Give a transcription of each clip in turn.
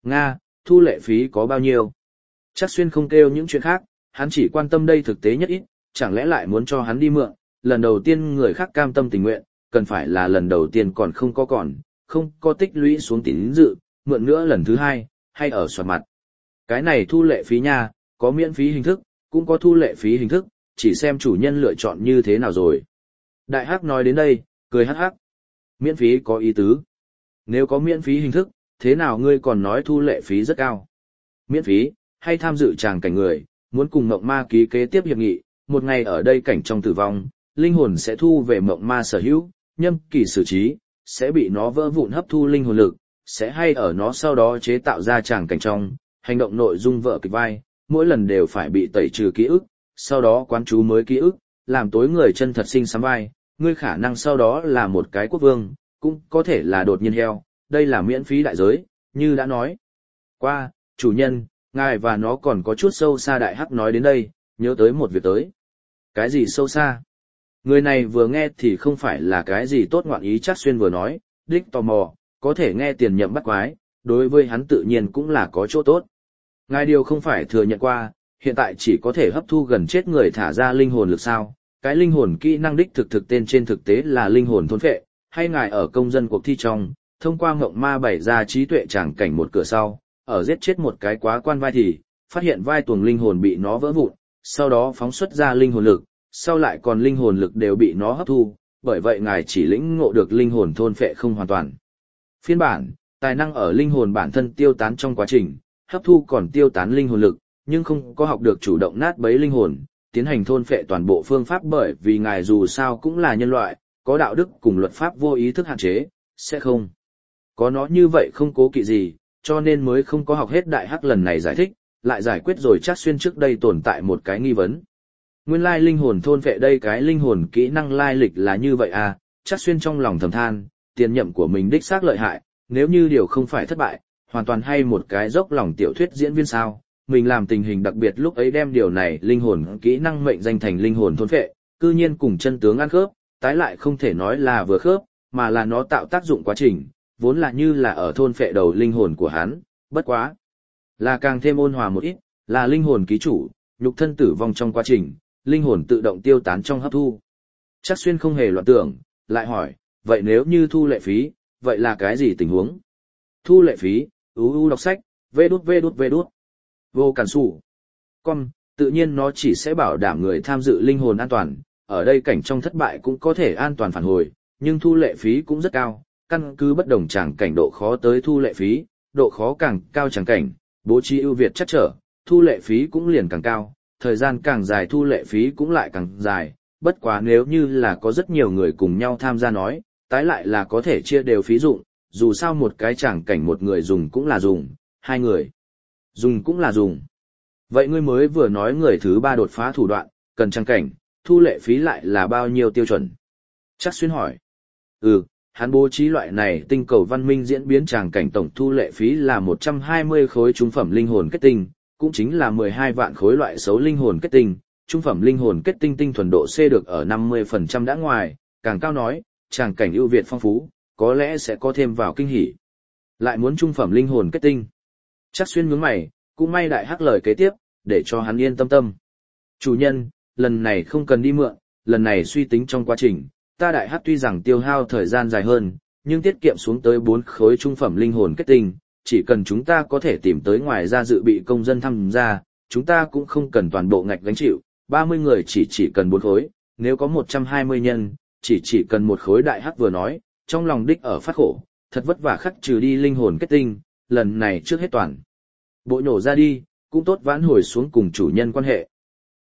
Nga, thu lệ phí có bao nhiêu? Chắc xuyên không kêu những chuyện khác, hắn chỉ quan tâm đây thực tế nhất ít, chẳng lẽ lại muốn cho hắn đi mượn, lần đầu tiên người khác cam tâm tình nguyện, cần phải là lần đầu tiên còn không có tích lũy xuống tín dự, mượn nữa lần thứ hai, hay ở soạt mặt. Cái này thu lệ phí nha, có miễn phí hình thức, cũng có thu lệ phí hình thức, chỉ xem chủ nhân lựa chọn như thế nào rồi. Đại Hắc nói đến đây, cười hắc hắc. Miễn phí có ý tứ. Nếu có miễn phí hình thức, thế nào ngươi còn nói thu lệ phí rất cao? Miễn phí, hay tham dự tràng cảnh người, muốn cùng mộng ma ký kế tiếp hiệp nghị, một ngày ở đây cảnh trong tử vong, linh hồn sẽ thu về mộng ma sở hữu, nhâm kỳ xử trí, sẽ bị nó vỡ vụn hấp thu linh hồn lực, sẽ hay ở nó sau đó chế tạo ra tràng cảnh trong, hành động nội dung vợ kịch vai, mỗi lần đều phải bị tẩy trừ ký ức, sau đó quán chú mới ký ức, làm tối người chân thật sinh sắm vai, ngươi khả năng sau đó là một cái quốc vương, cũng có thể là đột nhiên heo, đây là miễn phí đại giới, như đã nói. Qua, chủ nhân, ngài và nó còn có chút sâu xa. Đại Hắc nói đến đây, nhớ tới một việc tới. Cái gì sâu xa? Người này vừa nghe thì không phải là cái gì tốt ngoạn ý. Chắc xuyên vừa nói, đích tò mò, có thể nghe tiền nhậm bắt quái, đối với hắn tự nhiên cũng là có chỗ tốt. Ngài điều không phải thừa nhận qua, hiện tại chỉ có thể hấp thu gần chết người thả ra linh hồn lực sao? Cái linh hồn kỹ năng đích thực tên trên thực tế là linh hồn thôn phệ, hay ngài ở công dân cuộc thi trong, thông qua ngộng ma bày ra trí tuệ tràng cảnh một cửa sau, ở giết chết một cái quá quan vai thì, phát hiện vai tuồng linh hồn bị nó vỡ vụn, sau đó phóng xuất ra linh hồn lực, sau lại còn linh hồn lực đều bị nó hấp thu, bởi vậy ngài chỉ lĩnh ngộ được linh hồn thôn phệ không hoàn toàn. Phiên bản, tài năng ở linh hồn bản thân tiêu tán trong quá trình, hấp thu còn tiêu tán linh hồn lực, nhưng không có học được chủ động nát bấy linh hồn, tiến hành thôn phệ toàn bộ phương pháp, bởi vì ngài dù sao cũng là nhân loại, có đạo đức cùng luật pháp vô ý thức hạn chế, sẽ không có nó như vậy không cố kỵ gì, cho nên mới không có học hết. Đại Hắc lần này giải thích, lại giải quyết rồi Trác Xuyên trước đây tồn tại một cái nghi vấn. Nguyên lai linh hồn thôn vệ đây cái linh hồn kỹ năng lai lịch là như vậy à? Trác Xuyên trong lòng thầm than, tiền nhậm của mình đích xác lợi hại, nếu như điều không phải thất bại, hoàn toàn hay một cái dốc lòng tiểu thuyết diễn viên sao, mình làm tình hình đặc biệt lúc ấy đem điều này linh hồn kỹ năng mệnh danh thành linh hồn thôn vệ, cư nhiên cùng chân tướng ăn khớp, tái lại không thể nói là vừa khớp, mà là nó tạo tác dụng quá trình, vốn là như là ở thôn phệ đầu linh hồn của hắn, bất quá là càng thêm ôn hòa một ít, là linh hồn ký chủ, nhục thân tử vong trong quá trình, linh hồn tự động tiêu tán trong hấp thu. Trác Xuyên không hề loạn tưởng, lại hỏi, vậy nếu như thu lệ phí, vậy là cái gì tình huống? Thu lệ phí, đọc sách, vê đút. Vô cản sủ. Tự nhiên nó chỉ sẽ bảo đảm người tham dự linh hồn an toàn, ở đây cảnh trong thất bại cũng có thể an toàn phản hồi, nhưng thu lệ phí cũng rất cao, căn cứ bất đồng tràng cảnh độ khó tới thu lệ phí, độ khó càng cao tràng cảnh, bố trí ưu việt chắc trở, thu lệ phí cũng liền càng cao, thời gian càng dài thu lệ phí cũng lại càng dài, bất quá nếu như là có rất nhiều người cùng nhau tham gia nói, tái lại là có thể chia đều phí dụng, dù sao một cái tràng cảnh một người dùng cũng là dùng, hai người dùng cũng là dùng. Vậy ngươi mới vừa nói người thứ ba đột phá thủ đoạn, cần tràng cảnh, thu lệ phí lại là bao nhiêu tiêu chuẩn? Trác Xuyên hỏi. Hắn bố trí loại này tinh cầu văn minh diễn biến tràng cảnh tổng thu lệ phí là 120 khối trung phẩm linh hồn kết tinh, cũng chính là 12 vạn khối loại xấu linh hồn kết tinh, trung phẩm linh hồn kết tinh tinh thuần độ C được ở 50% đã ngoài, càng cao nói, tràng cảnh ưu việt phong phú, có lẽ sẽ có thêm vào kinh hỉ. Lại muốn trung phẩm linh hồn kết tinh. Trác Xuyên nhướng mày, cũng may Đại Hắc lời kế tiếp, để cho hắn yên tâm. Chủ nhân, lần này không cần đi mượn, lần này suy tính trong quá trình, ta Đại Hắc tuy rằng tiêu hao thời gian dài hơn, nhưng tiết kiệm xuống tới 4 khối trung phẩm linh hồn kết tinh, chỉ cần chúng ta có thể tìm tới ngoài ra dự bị công dân tham gia, chúng ta cũng không cần toàn bộ ngạch gánh chịu, 30 người chỉ cần 4 khối, nếu có 120 nhân, chỉ cần 1 khối. Đại Hắc vừa nói, trong lòng đích ở phát khổ, thật vất vả khắc trừ đi linh hồn kết tinh, lần này trước hết toàn bộ nhổ ra đi, cũng tốt vãn hồi xuống cùng chủ nhân quan hệ.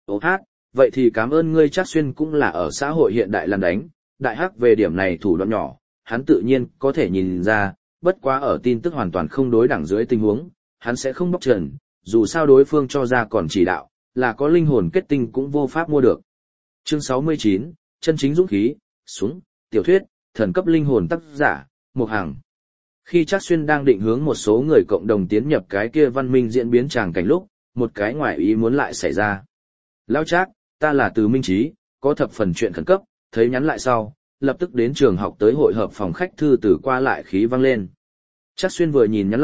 Vậy thì cảm ơn ngươi. Trác Xuyên cũng là ở xã hội hiện đại lăn đánh, Đại Hắc về điểm này thủ đoạn nhỏ, hắn tự nhiên có thể nhìn ra, bất quá ở tin tức hoàn toàn không đối đẳng dưới tình huống, hắn sẽ không bóc trần, dù sao đối phương cho ra còn chỉ đạo, là có linh hồn kết tinh cũng vô pháp mua được. Chương 69, chân chính dũng khí, xuống, tiểu thuyết, thần cấp linh hồn tác giả, Mục Hằng. Khi Trác Xuyên đang định hướng một số người cộng đồng tiến nhập cái kia văn minh diễn biến tràng cảnh lúc, một cái ngoài ý muốn lại xảy ra. Lão Trác, ta là Từ Minh Trí, có thập phần chuyện khẩn cấp, thấy nhắn lại sau, lập tức đến trường học tới hội hợp phòng khách thư từ qua lại khí vang lên. Trác Xuyên vừa nhìn nhắn lại,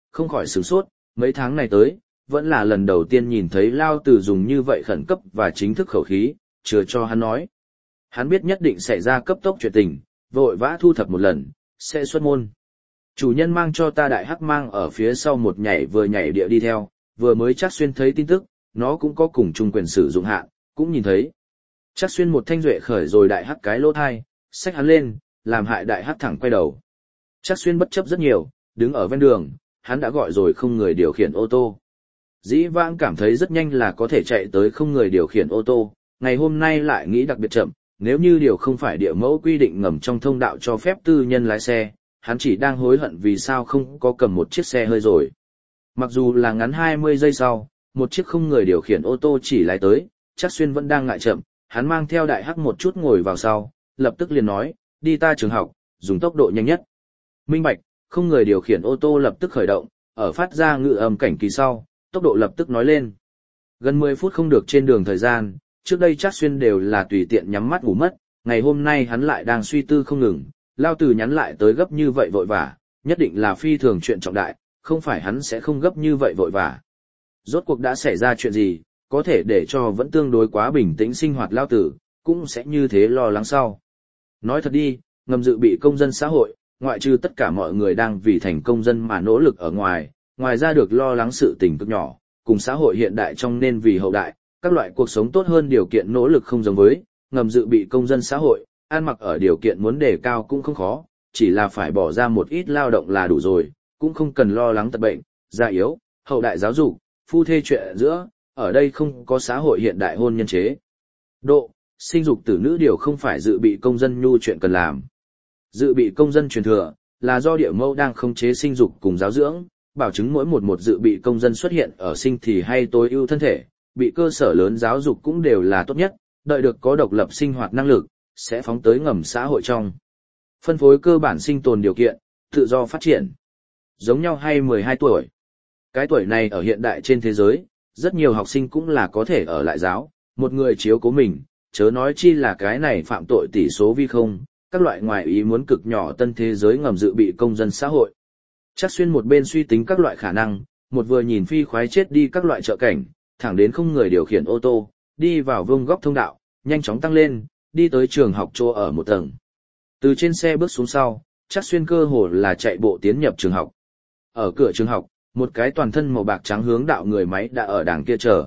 không khỏi sửng sốt, mấy tháng này tới, vẫn là lần đầu tiên nhìn thấy Lao Tử dùng như vậy khẩn cấp và chính thức khẩu khí, chừa cho hắn nói. Hắn biết nhất định xảy ra cấp tốc chuyện tình, vội vã thu thập một lần, sẽ xuất môn. Chủ nhân mang cho ta đại hắc mang ở phía sau một nhảy vừa nhảy địa đi theo, vừa mới Trác Xuyên thấy tin tức, nó cũng có cùng chung quyền sử dụng hạn, cũng nhìn thấy. Trác Xuyên một thanh duệ khởi rồi đại hắc cái lỗ thai, xách hắn lên, làm hại đại hắc thẳng quay đầu. Trác Xuyên bất chấp rất nhiều, đứng ở ven đường, hắn đã gọi rồi không người điều khiển ô tô. Dĩ vãng cảm thấy rất nhanh là có thể chạy tới không người điều khiển ô tô, ngày hôm nay lại nghĩ đặc biệt chậm, nếu như điều không phải địa mẫu quy định ngầm trong thông đạo cho phép tư nhân lái xe, hắn chỉ đang hối hận vì sao không có cầm một chiếc xe hơi rồi. Mặc dù là ngắn 20 giây sau, một chiếc không người điều khiển ô tô chỉ lái tới, Trác Xuyên vẫn đang ngại chậm, hắn mang theo đại hắc một chút ngồi vào sau, lập tức liền nói, đi ta trường học, dùng tốc độ nhanh nhất. Minh bạch, không người điều khiển ô tô lập tức khởi động, ở phát ra ngữ âm cảnh kỳ sau, tốc độ lập tức nói lên. Gần 10 phút không được trên đường thời gian, trước đây Trác Xuyên đều là tùy tiện nhắm mắt ngủ mất, ngày hôm nay hắn lại đang suy tư không ngừng, Lao Tử nhắn lại tới gấp như vậy vội vã, nhất định là phi thường chuyện trọng đại, không phải hắn sẽ không gấp như vậy vội vã. Rốt cuộc đã xảy ra chuyện gì, có thể để cho vẫn tương đối quá bình tĩnh sinh hoạt Lao Tử, cũng sẽ như thế lo lắng sau. Nói thật đi, ngầm dự bị công dân xã hội, ngoại trừ tất cả mọi người đang vì thành công dân mà nỗ lực ở ngoài ra được lo lắng sự tình cực nhỏ, cùng xã hội hiện đại trong nên vì hậu đại, các loại cuộc sống tốt hơn điều kiện nỗ lực không giống với, ngầm dự bị công dân xã hội, ăn mặc ở điều kiện muốn đề cao cũng không khó, chỉ là phải bỏ ra một ít lao động là đủ rồi, cũng không cần lo lắng tật bệnh, già yếu, hậu đại giáo dục, phu thê chuyện giữa, ở đây không có xã hội hiện đại hôn nhân chế. Độ, sinh dục tử nữ điều không phải dự bị công dân nhu chuyện cần làm. Dự bị công dân truyền thừa, là do địa mẫu đang khống chế sinh dục cùng giáo dưỡng, bảo chứng mỗi một dự bị công dân xuất hiện ở sinh thì hay tối ưu thân thể, bị cơ sở lớn giáo dục cũng đều là tốt nhất, đợi được có độc lập sinh hoạt năng lực, sẽ phóng tới ngầm xã hội trong. Phân phối cơ bản sinh tồn điều kiện, tự do phát triển. Giống nhau hay 12 tuổi. Cái tuổi này ở hiện đại trên thế giới, rất nhiều học sinh cũng là có thể ở lại giáo, một người chiếu cố mình, chớ nói chi là cái này phạm tội tỷ số vi không, các loại ngoài ý muốn cực nhỏ tân thế giới ngầm dự bị công dân xã hội. Trác Xuyên một bên suy tính các loại khả năng, một vừa nhìn phi khoái chết đi các loại trợ cảnh, thẳng đến không người điều khiển ô tô, đi vào vuông góc thông đạo, nhanh chóng tăng lên, đi tới trường học chỗ ở một tầng. Từ trên xe bước xuống sau, Trác Xuyên cơ hồ là chạy bộ tiến nhập trường học. Ở cửa trường học, một cái toàn thân màu bạc trắng hướng đạo người máy đã ở đằng kia chờ.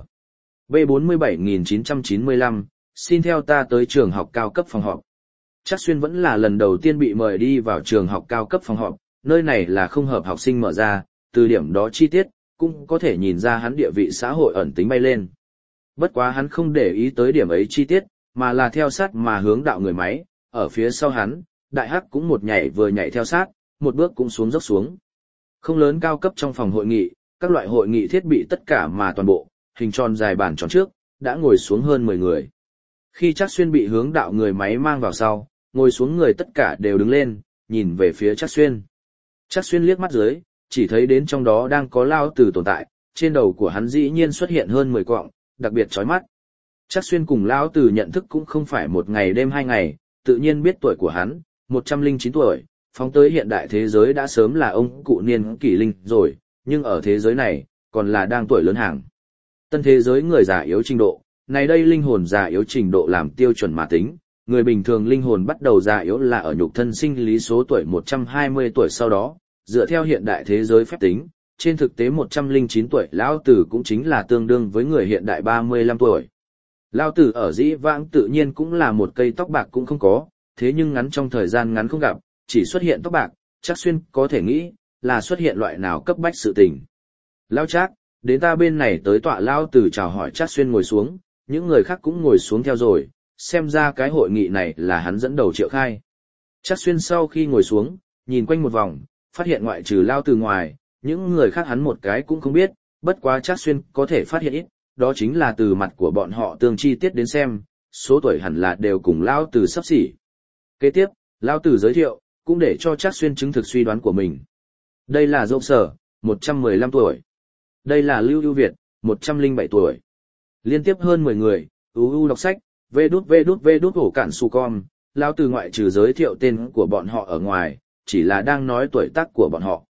B47995, xin theo ta tới trường học cao cấp phòng họp. Trác Xuyên vẫn là lần đầu tiên bị mời đi vào trường học cao cấp phòng họp, nơi này là không hợp học sinh mở ra, từ điểm đó chi tiết, cũng có thể nhìn ra hắn địa vị xã hội ẩn tính bay lên. Bất quá hắn không để ý tới điểm ấy chi tiết, mà là theo sát mà hướng đạo người máy, ở phía sau hắn, đại hắc cũng một nhảy vừa nhảy theo sát, một bước cũng xuống dốc xuống. Không lớn cao cấp trong phòng hội nghị, các loại hội nghị thiết bị tất cả mà toàn bộ, hình tròn dài bàn tròn trước, đã ngồi xuống hơn 10 người. Khi Trác Xuyên bị hướng đạo người máy mang vào sau, ngồi xuống người tất cả đều đứng lên, nhìn về phía Trác Xuyên. Trác Xuyên liếc mắt dưới, chỉ thấy đến trong đó đang có Lao Tử tồn tại, trên đầu của hắn dĩ nhiên xuất hiện hơn 10 cọng, đặc biệt chói mắt. Trác Xuyên cùng Lão Tử nhận thức cũng không phải một ngày đêm 2 ngày, tự nhiên biết tuổi của hắn, 109 tuổi, phóng tới hiện đại thế giới đã sớm là ông cụ niên kỷ linh rồi, nhưng ở thế giới này, còn là đang tuổi lớn hàng. Tân thế giới người già yếu trình độ, này đây linh hồn già yếu trình độ làm tiêu chuẩn mà tính, người bình thường linh hồn bắt đầu già yếu là ở nhục thân sinh lý số tuổi 120 tuổi sau đó, dựa theo hiện đại thế giới phép tính, trên thực tế 109 tuổi Lão Tử cũng chính là tương đương với người hiện đại 35 tuổi. Lão Tử ở dĩ vãng tự nhiên cũng là một cây tóc bạc cũng không có, thế nhưng ngắn trong thời gian ngắn không gặp, chỉ xuất hiện tóc bạc, Trác Xuyên có thể nghĩ là xuất hiện loại nào cấp bách sự tình. Lão Trác, đến ta bên này tới tọa. Lão Tử chào hỏi Trác Xuyên ngồi xuống, những người khác cũng ngồi xuống theo rồi, xem ra cái hội nghị này là hắn dẫn đầu triệu khai. Trác Xuyên sau khi ngồi xuống, nhìn quanh một vòng, phát hiện ngoại trừ Lão Tử ngoài, những người khác hắn một cái cũng không biết, bất quá Trác Xuyên có thể phát hiện ít, đó chính là từ mặt của bọn họ tương chi tiết đến xem, số tuổi hẳn là đều cùng Lão Tử xấp xỉ. Kế tiếp, Lão Tử giới thiệu, cũng để cho Trác Xuyên chứng thực suy đoán của mình. Đây là Dậu Sở, 115 tuổi. Đây là Lưu Ưu Việt, 107 tuổi. Liên tiếp hơn 10 người, uu đọc sách, vê đút hổ cản su con, Lão Tử ngoại trừ giới thiệu tên của bọn họ ở ngoài, chỉ là đang nói tuổi tác của bọn họ.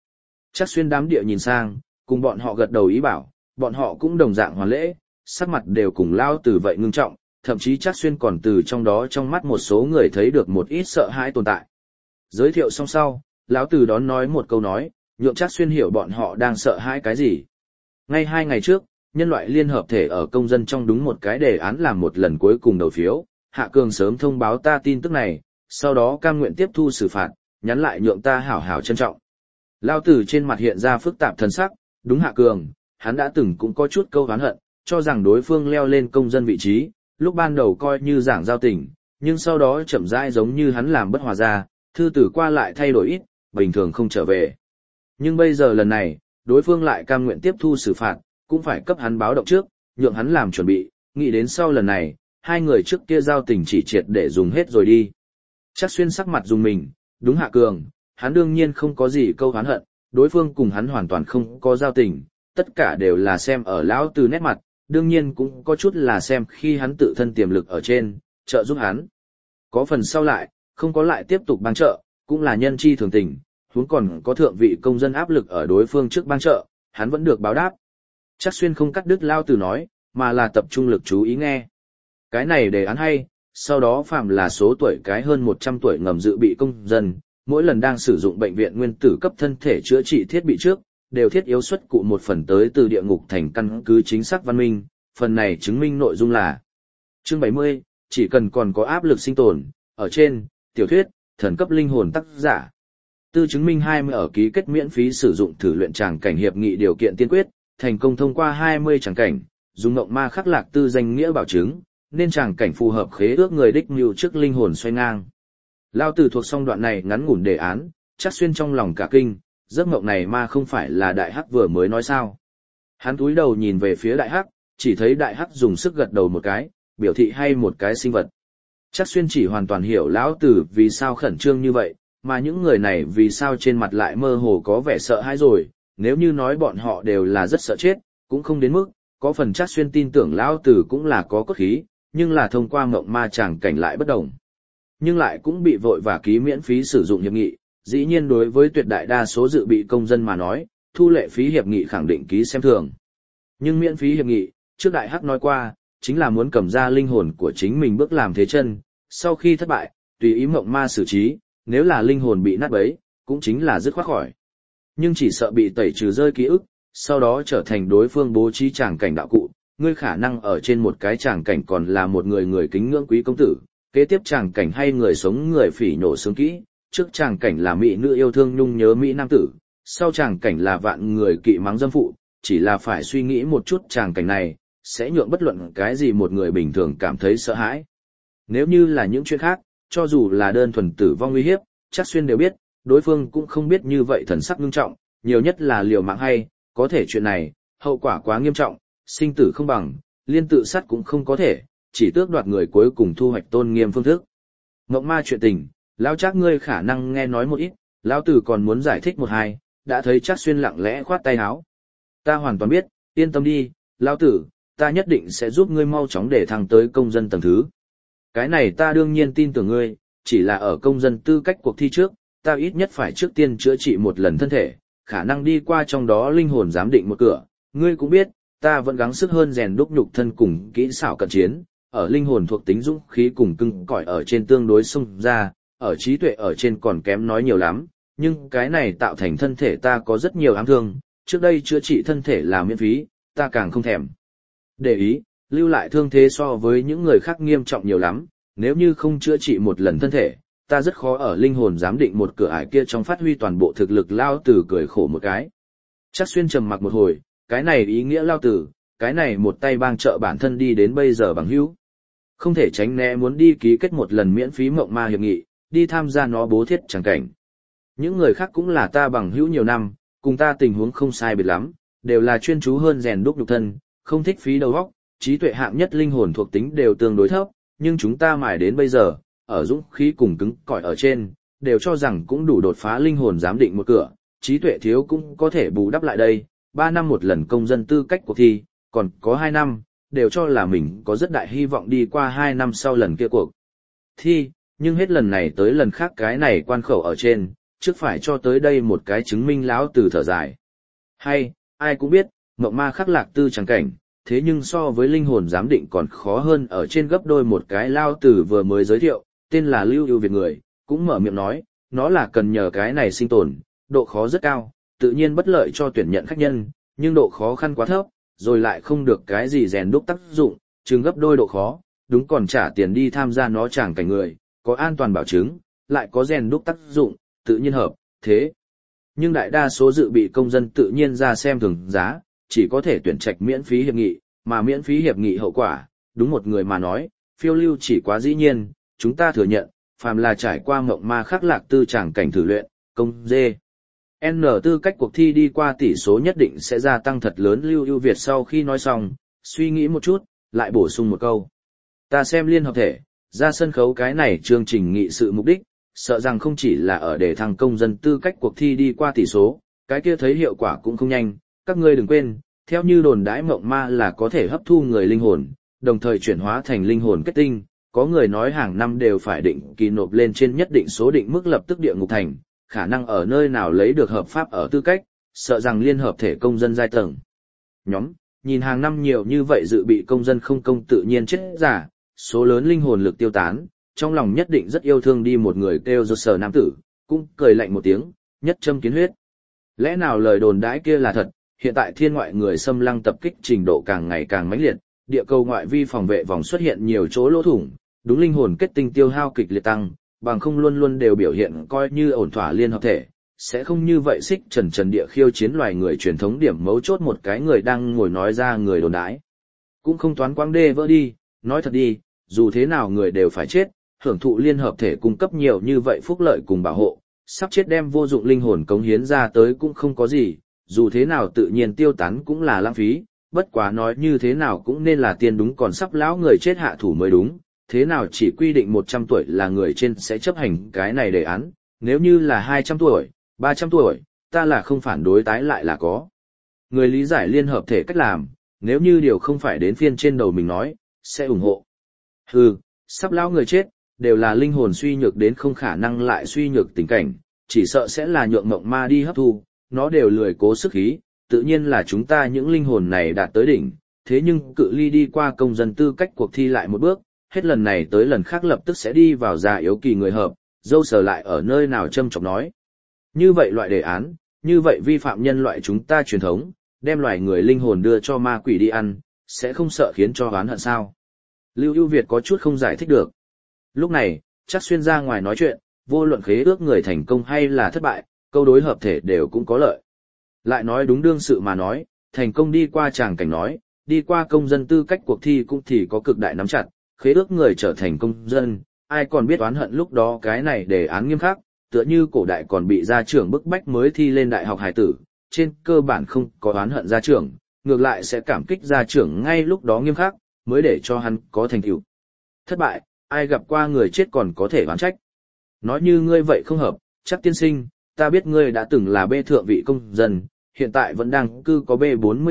Trác Xuyên đám địa nhìn sang, cùng bọn họ gật đầu ý bảo, bọn họ cũng đồng dạng hoàn lễ, sắc mặt đều cùng Lão Tử vậy ngưng trọng, thậm chí Trác Xuyên còn từ trong đó trong mắt một số người thấy được một ít sợ hãi tồn tại. Giới thiệu xong sau, Lão Tử đón nói một câu nói, nhượng Trác Xuyên hiểu bọn họ đang sợ hãi cái gì. Ngay 2 ngày trước, nhân loại liên hợp thể ở công dân trong đúng một cái đề án làm một lần cuối cùng đầu phiếu, Hạ Cường sớm thông báo ta tin tức này, sau đó cam nguyện tiếp thu xử phạt, nhắn lại nhượng ta hảo hảo trân trọng. Lao Tử trên mặt hiện ra phức tạp thần sắc, đúng Hạ Cường, hắn đã từng cũng có chút câu oán hận, cho rằng đối phương leo lên công dân vị trí, lúc ban đầu coi như giảng giao tình, nhưng sau đó chậm rãi giống như hắn làm bất hòa ra, thư tử qua lại thay đổi ít, bình thường không trở về. Nhưng bây giờ lần này, đối phương lại cam nguyện tiếp thu xử phạt, cũng phải cấp hắn báo động trước, nhượng hắn làm chuẩn bị, nghĩ đến sau lần này, 2 người trước kia giao tình chỉ triệt để dùng hết rồi đi. Trác Xuyên sắc mặt dùng mình, đúng Hạ Cường, hắn đương nhiên không có gì câu oán hận, đối phương cùng hắn hoàn toàn không có giao tình, tất cả đều là xem ở Lão Tử nét mặt, đương nhiên cũng có chút là xem khi hắn tự thân tiềm lực ở trên, trợ giúp hắn. Có phần sau lại, không có lại tiếp tục ban trợ, cũng là nhân chi thường tình, huống còn có thượng vị công dân áp lực ở đối phương trước ban trợ, hắn vẫn được báo đáp. Trác Xuyên không cắt đứt Lão Tử nói, mà là tập trung lực chú ý nghe. Cái này đề án hay, sau đó phạm là số tuổi cái hơn 100 tuổi ngầm dự bị công dân, mỗi lần đang sử dụng bệnh viện nguyên tử cấp thân thể chữa trị thiết bị trước, đều thiết yếu xuất cụ một phần tới từ địa ngục thành căn cứ chính xác văn minh, phần này chứng minh nội dung là chương 70, chỉ cần còn có áp lực sinh tồn, ở trên, tiểu thuyết, thần cấp linh hồn tác giả. Tư chứng minh 20 ở ký kết miễn phí sử dụng thử luyện tràng cảnh hiệp nghị điều kiện tiên quyết, thành công thông qua 20 tràng cảnh, dùng ngộng ma khắc lạc tư danh nghĩa bảo chứng, nên tràng cảnh phù hợp khế ước người đích mưu trước linh hồn xoay ngang. Lao Tử thuộc xong đoạn này ngắn ngủn đề án, Trác Xuyên trong lòng cả kinh, giấc mộng này ma không phải là Đại Hắc vừa mới nói sao. Hắn cúi đầu nhìn về phía Đại Hắc, chỉ thấy Đại Hắc dùng sức gật đầu một cái, biểu thị hay một cái sinh vật. Trác Xuyên chỉ hoàn toàn hiểu Lão Tử vì sao khẩn trương như vậy, mà những người này vì sao trên mặt lại mơ hồ có vẻ sợ hãi rồi, nếu như nói bọn họ đều là rất sợ chết, cũng không đến mức, có phần Trác Xuyên tin tưởng Lão Tử cũng là có cốt khí, nhưng là thông qua mộng ma tràng cảnh lại bất đồng. Nhưng lại cũng bị vội và ký miễn phí sử dụng hiệp nghị, dĩ nhiên đối với tuyệt đại đa số dự bị công dân mà nói, thu lệ phí hiệp nghị khẳng định ký xem thường. Nhưng miễn phí hiệp nghị, trước Đại Hắc nói qua, chính là muốn cầm ra linh hồn của chính mình bước làm thế chân, sau khi thất bại, tùy ý mộng ma xử trí, nếu là linh hồn bị nát bấy, cũng chính là dứt khoát khỏi. Nhưng chỉ sợ bị tẩy trừ rơi ký ức, sau đó trở thành đối phương bố trí tràng cảnh đạo cụ, ngươi khả năng ở trên một cái tràng cảnh còn là một người kính ngưỡng quý công tử, kế tiếp tràng cảnh hay người sống người phỉ nhổ xương kỹ, trước tràng cảnh là mỹ nữ yêu thương nhung nhớ mỹ nam tử, sau tràng cảnh là vạn người kỵ mắng dâm phụ, chỉ là phải suy nghĩ một chút tràng cảnh này, sẽ nhượng bất luận cái gì một người bình thường cảm thấy sợ hãi. Nếu như là những chuyện khác, cho dù là đơn thuần tử vong uy hiếp, Trác Xuyên đều biết, đối phương cũng không biết như vậy thần sắc nghiêm trọng, nhiều nhất là liều mạng hay, có thể chuyện này, hậu quả quá nghiêm trọng, sinh tử không bằng, liên tự sát cũng không có thể, chỉ tước đoạt người cuối cùng thu hoạch tôn nghiêm phương thức. Ngộng ma chuyện tình, lão Trác ngươi khả năng nghe nói một ít, lão Tử còn muốn giải thích một hai, đã thấy Trác Xuyên lặng lẽ khoát tay áo. Ta hoàn toàn biết, yên tâm đi, lão Tử, ta nhất định sẽ giúp ngươi mau chóng để thăng tới công dân tầng thứ. Cái này ta đương nhiên tin tưởng ngươi, chỉ là ở công dân tư cách cuộc thi trước, ta ít nhất phải trước tiên chữa trị một lần thân thể, khả năng đi qua trong đó linh hồn giám định một cửa, ngươi cũng biết, ta vẫn gắng sức hơn rèn đúc nhục thân cùng kỹ xảo cận chiến, ở linh hồn thuộc tính dũng khí cùng cưng cỏi ở trên tương đối xông ra, ở trí tuệ ở trên còn kém nói nhiều lắm, nhưng cái này tạo thành thân thể ta có rất nhiều ám thương, trước đây chữa trị thân thể là miễn phí, ta càng không thèm để ý, lưu lại thương thế so với những người khác nghiêm trọng nhiều lắm, nếu như không chữa trị một lần thân thể, ta rất khó ở linh hồn giám định một cửa ải kia trong phát huy toàn bộ thực lực. Lao Tử cười khổ một cái. Trác Xuyên trầm mặc một hồi, cái này ý nghĩa Lao Tử, cái này một tay bang trợ bản thân đi đến bây giờ bằng hữu. Không thể tránh né muốn đi ký kết một lần miễn phí mộng ma hiệp nghị, đi tham gia nó bố thiết chẳng cảnh. Những người khác cũng là ta bằng hữu nhiều năm, cùng ta tình huống không sai biệt lắm, đều là chuyên chú hơn rèn đúc nhục thân, không thích phí đầu óc, trí tuệ hạng nhất linh hồn thuộc tính đều tương đối thấp, nhưng chúng ta mãi đến bây giờ, ở dũng khí cùng cứng cỏi ở trên, đều cho rằng cũng đủ đột phá linh hồn giám định một cửa, trí tuệ thiếu cũng có thể bù đắp lại đây, 3 năm một lần công dân tư cách cuộc thi, còn có 2 năm, đều cho là mình có rất đại hy vọng đi qua 2 năm sau lần kia cuộc thi, nhưng hết lần này tới lần khác cái này quan khẩu ở trên, trước phải cho tới đây một cái chứng minh lão tử thở dài. Hay, ai cũng biết, mộng ma khắc lạc tư chẳng cảnh, thế nhưng so với linh hồn giám định còn khó hơn ở trên gấp đôi một cái lao tử vừa mới giới thiệu, tên là Lưu Ưu Việt người, cũng mở miệng nói, nó là cần nhờ cái này sinh tồn, độ khó rất cao, tự nhiên bất lợi cho tuyển nhận khách nhân, nhưng độ khó khăn quá thấp, rồi lại không được cái gì rèn đúc tác dụng, chừng gấp đôi độ khó, đúng còn trả tiền đi tham gia nó chẳng cảnh người, có an toàn bảo chứng, lại có rèn đúc tác dụng, tự nhiên hợp, thế. Nhưng đại đa số dự bị công dân tự nhiên ra xem thường giá, chỉ có thể tuyển trạch miễn phí hiệp nghị, mà miễn phí hiệp nghị hậu quả, đúng một người mà nói, phiêu lưu chỉ quá dĩ nhiên, chúng ta thừa nhận, phàm là trải qua mộng ma khắc lạc tư chẳng cảnh thử luyện, công dê. N tư cách cuộc thi đi qua tỷ số nhất định sẽ gia tăng thật lớn. Lưu Ưu Việt sau khi nói xong, suy nghĩ một chút, lại bổ sung một câu. Ta xem liên hợp thể, ra sân khấu cái này chương trình nghị sự mục đích, sợ rằng không chỉ là ở để thằng công dân tư cách cuộc thi đi qua tỷ số, cái kia thấy hiệu quả cũng không nhanh, các ngươi đừng quên, theo như đồn đãi mộng ma là có thể hấp thu người linh hồn, đồng thời chuyển hóa thành linh hồn kết tinh, có người nói hàng năm đều phải định kỳ nộp lên trên nhất định số định mức lập tức địa ngục thành, khả năng ở nơi nào lấy được hợp pháp ở tư cách, sợ rằng liên hợp thể công dân giai tầng. Nhóm, nhìn hàng năm nhiều như vậy dự bị công dân không công tự nhiên chết giả, số lớn linh hồn lực tiêu tán, trong lòng nhất định rất yêu thương đi một người kêu do sở nam tử, cũng cười lạnh một tiếng, nhất châm kiến huyết. Lẽ nào lời đồn đãi kia là thật, hiện tại thiên ngoại người xâm lăng tập kích trình độ càng ngày càng mãnh liệt, địa cầu ngoại vi phòng vệ vòng xuất hiện nhiều chỗ lỗ thủng, đúng linh hồn kết tinh tiêu hao kịch liệt tăng, bằng không luôn luôn đều biểu hiện coi như ổn thỏa liên hợp thể, sẽ không như vậy xích trần địa khiêu chiến loài người truyền thống điểm mấu chốt một cái người đang ngồi nói ra người đồn đãi. Cũng không toán quang đê vỡ đi, nói thật đi, dù thế nào người đều phải chết, hưởng thụ liên hợp thể cung cấp nhiều như vậy phúc lợi cùng bảo hộ, sắp chết đem vô dụng linh hồn cống hiến ra tới cũng không có gì, dù thế nào tự nhiên tiêu tán cũng là lãng phí, bất quá nói như thế nào cũng nên là tiền đúng còn sắp lão người chết hạ thủ mới đúng, thế nào chỉ quy định 100 tuổi là người trên sẽ chấp hành cái này đề án, nếu như là 200 tuổi, 300 tuổi, ta là không phản đối tái lại là có. Người lý giải liên hợp thể cách làm, nếu như điều không phải đến phiên trên đầu mình nói, sẽ ủng hộ. Hừ, sắp lão người chết, đều là linh hồn suy nhược đến không khả năng lại suy nhược tình cảnh, chỉ sợ sẽ là nhượng mộng ma đi hấp thu, nó đều lười cố sức khí, tự nhiên là chúng ta những linh hồn này đạt tới đỉnh, thế nhưng cự ly đi qua công dân tư cách cuộc thi lại một bước, hết lần này tới lần khác lập tức sẽ đi vào già yếu kỳ người hợp, dâu sờ lại ở nơi nào châm chọc nói. Như vậy loại đề án, như vậy vi phạm nhân loại chúng ta truyền thống, đem loài người linh hồn đưa cho ma quỷ đi ăn, sẽ không sợ khiến cho oán hận sao. Lưu Ưu Việt có chút không giải thích được. Lúc này, chắc xuyên ra ngoài nói chuyện, vô luận khế ước người thành công hay là thất bại, câu đối hợp thể đều cũng có lợi. Lại nói đúng đương sự mà nói, thành công đi qua tràng cảnh nói, đi qua công dân tư cách cuộc thi cũng thì có cực đại nắm chặt, khế ước người trở thành công dân, ai còn biết oán hận lúc đó cái này đề án nghiêm khắc, tựa như cổ đại còn bị gia trưởng bức bách mới thi lên đại học hải tử, trên cơ bản không có oán hận gia trưởng, ngược lại sẽ cảm kích gia trưởng ngay lúc đó nghiêm khắc, mới để cho hắn có thành tựu. Thất bại, ai gặp qua người chết còn có thể oán trách. Nói như ngươi vậy không hợp, chắc tiên sinh, ta biết ngươi đã từng là bê thượng vị công dân, hiện tại vẫn đang cư có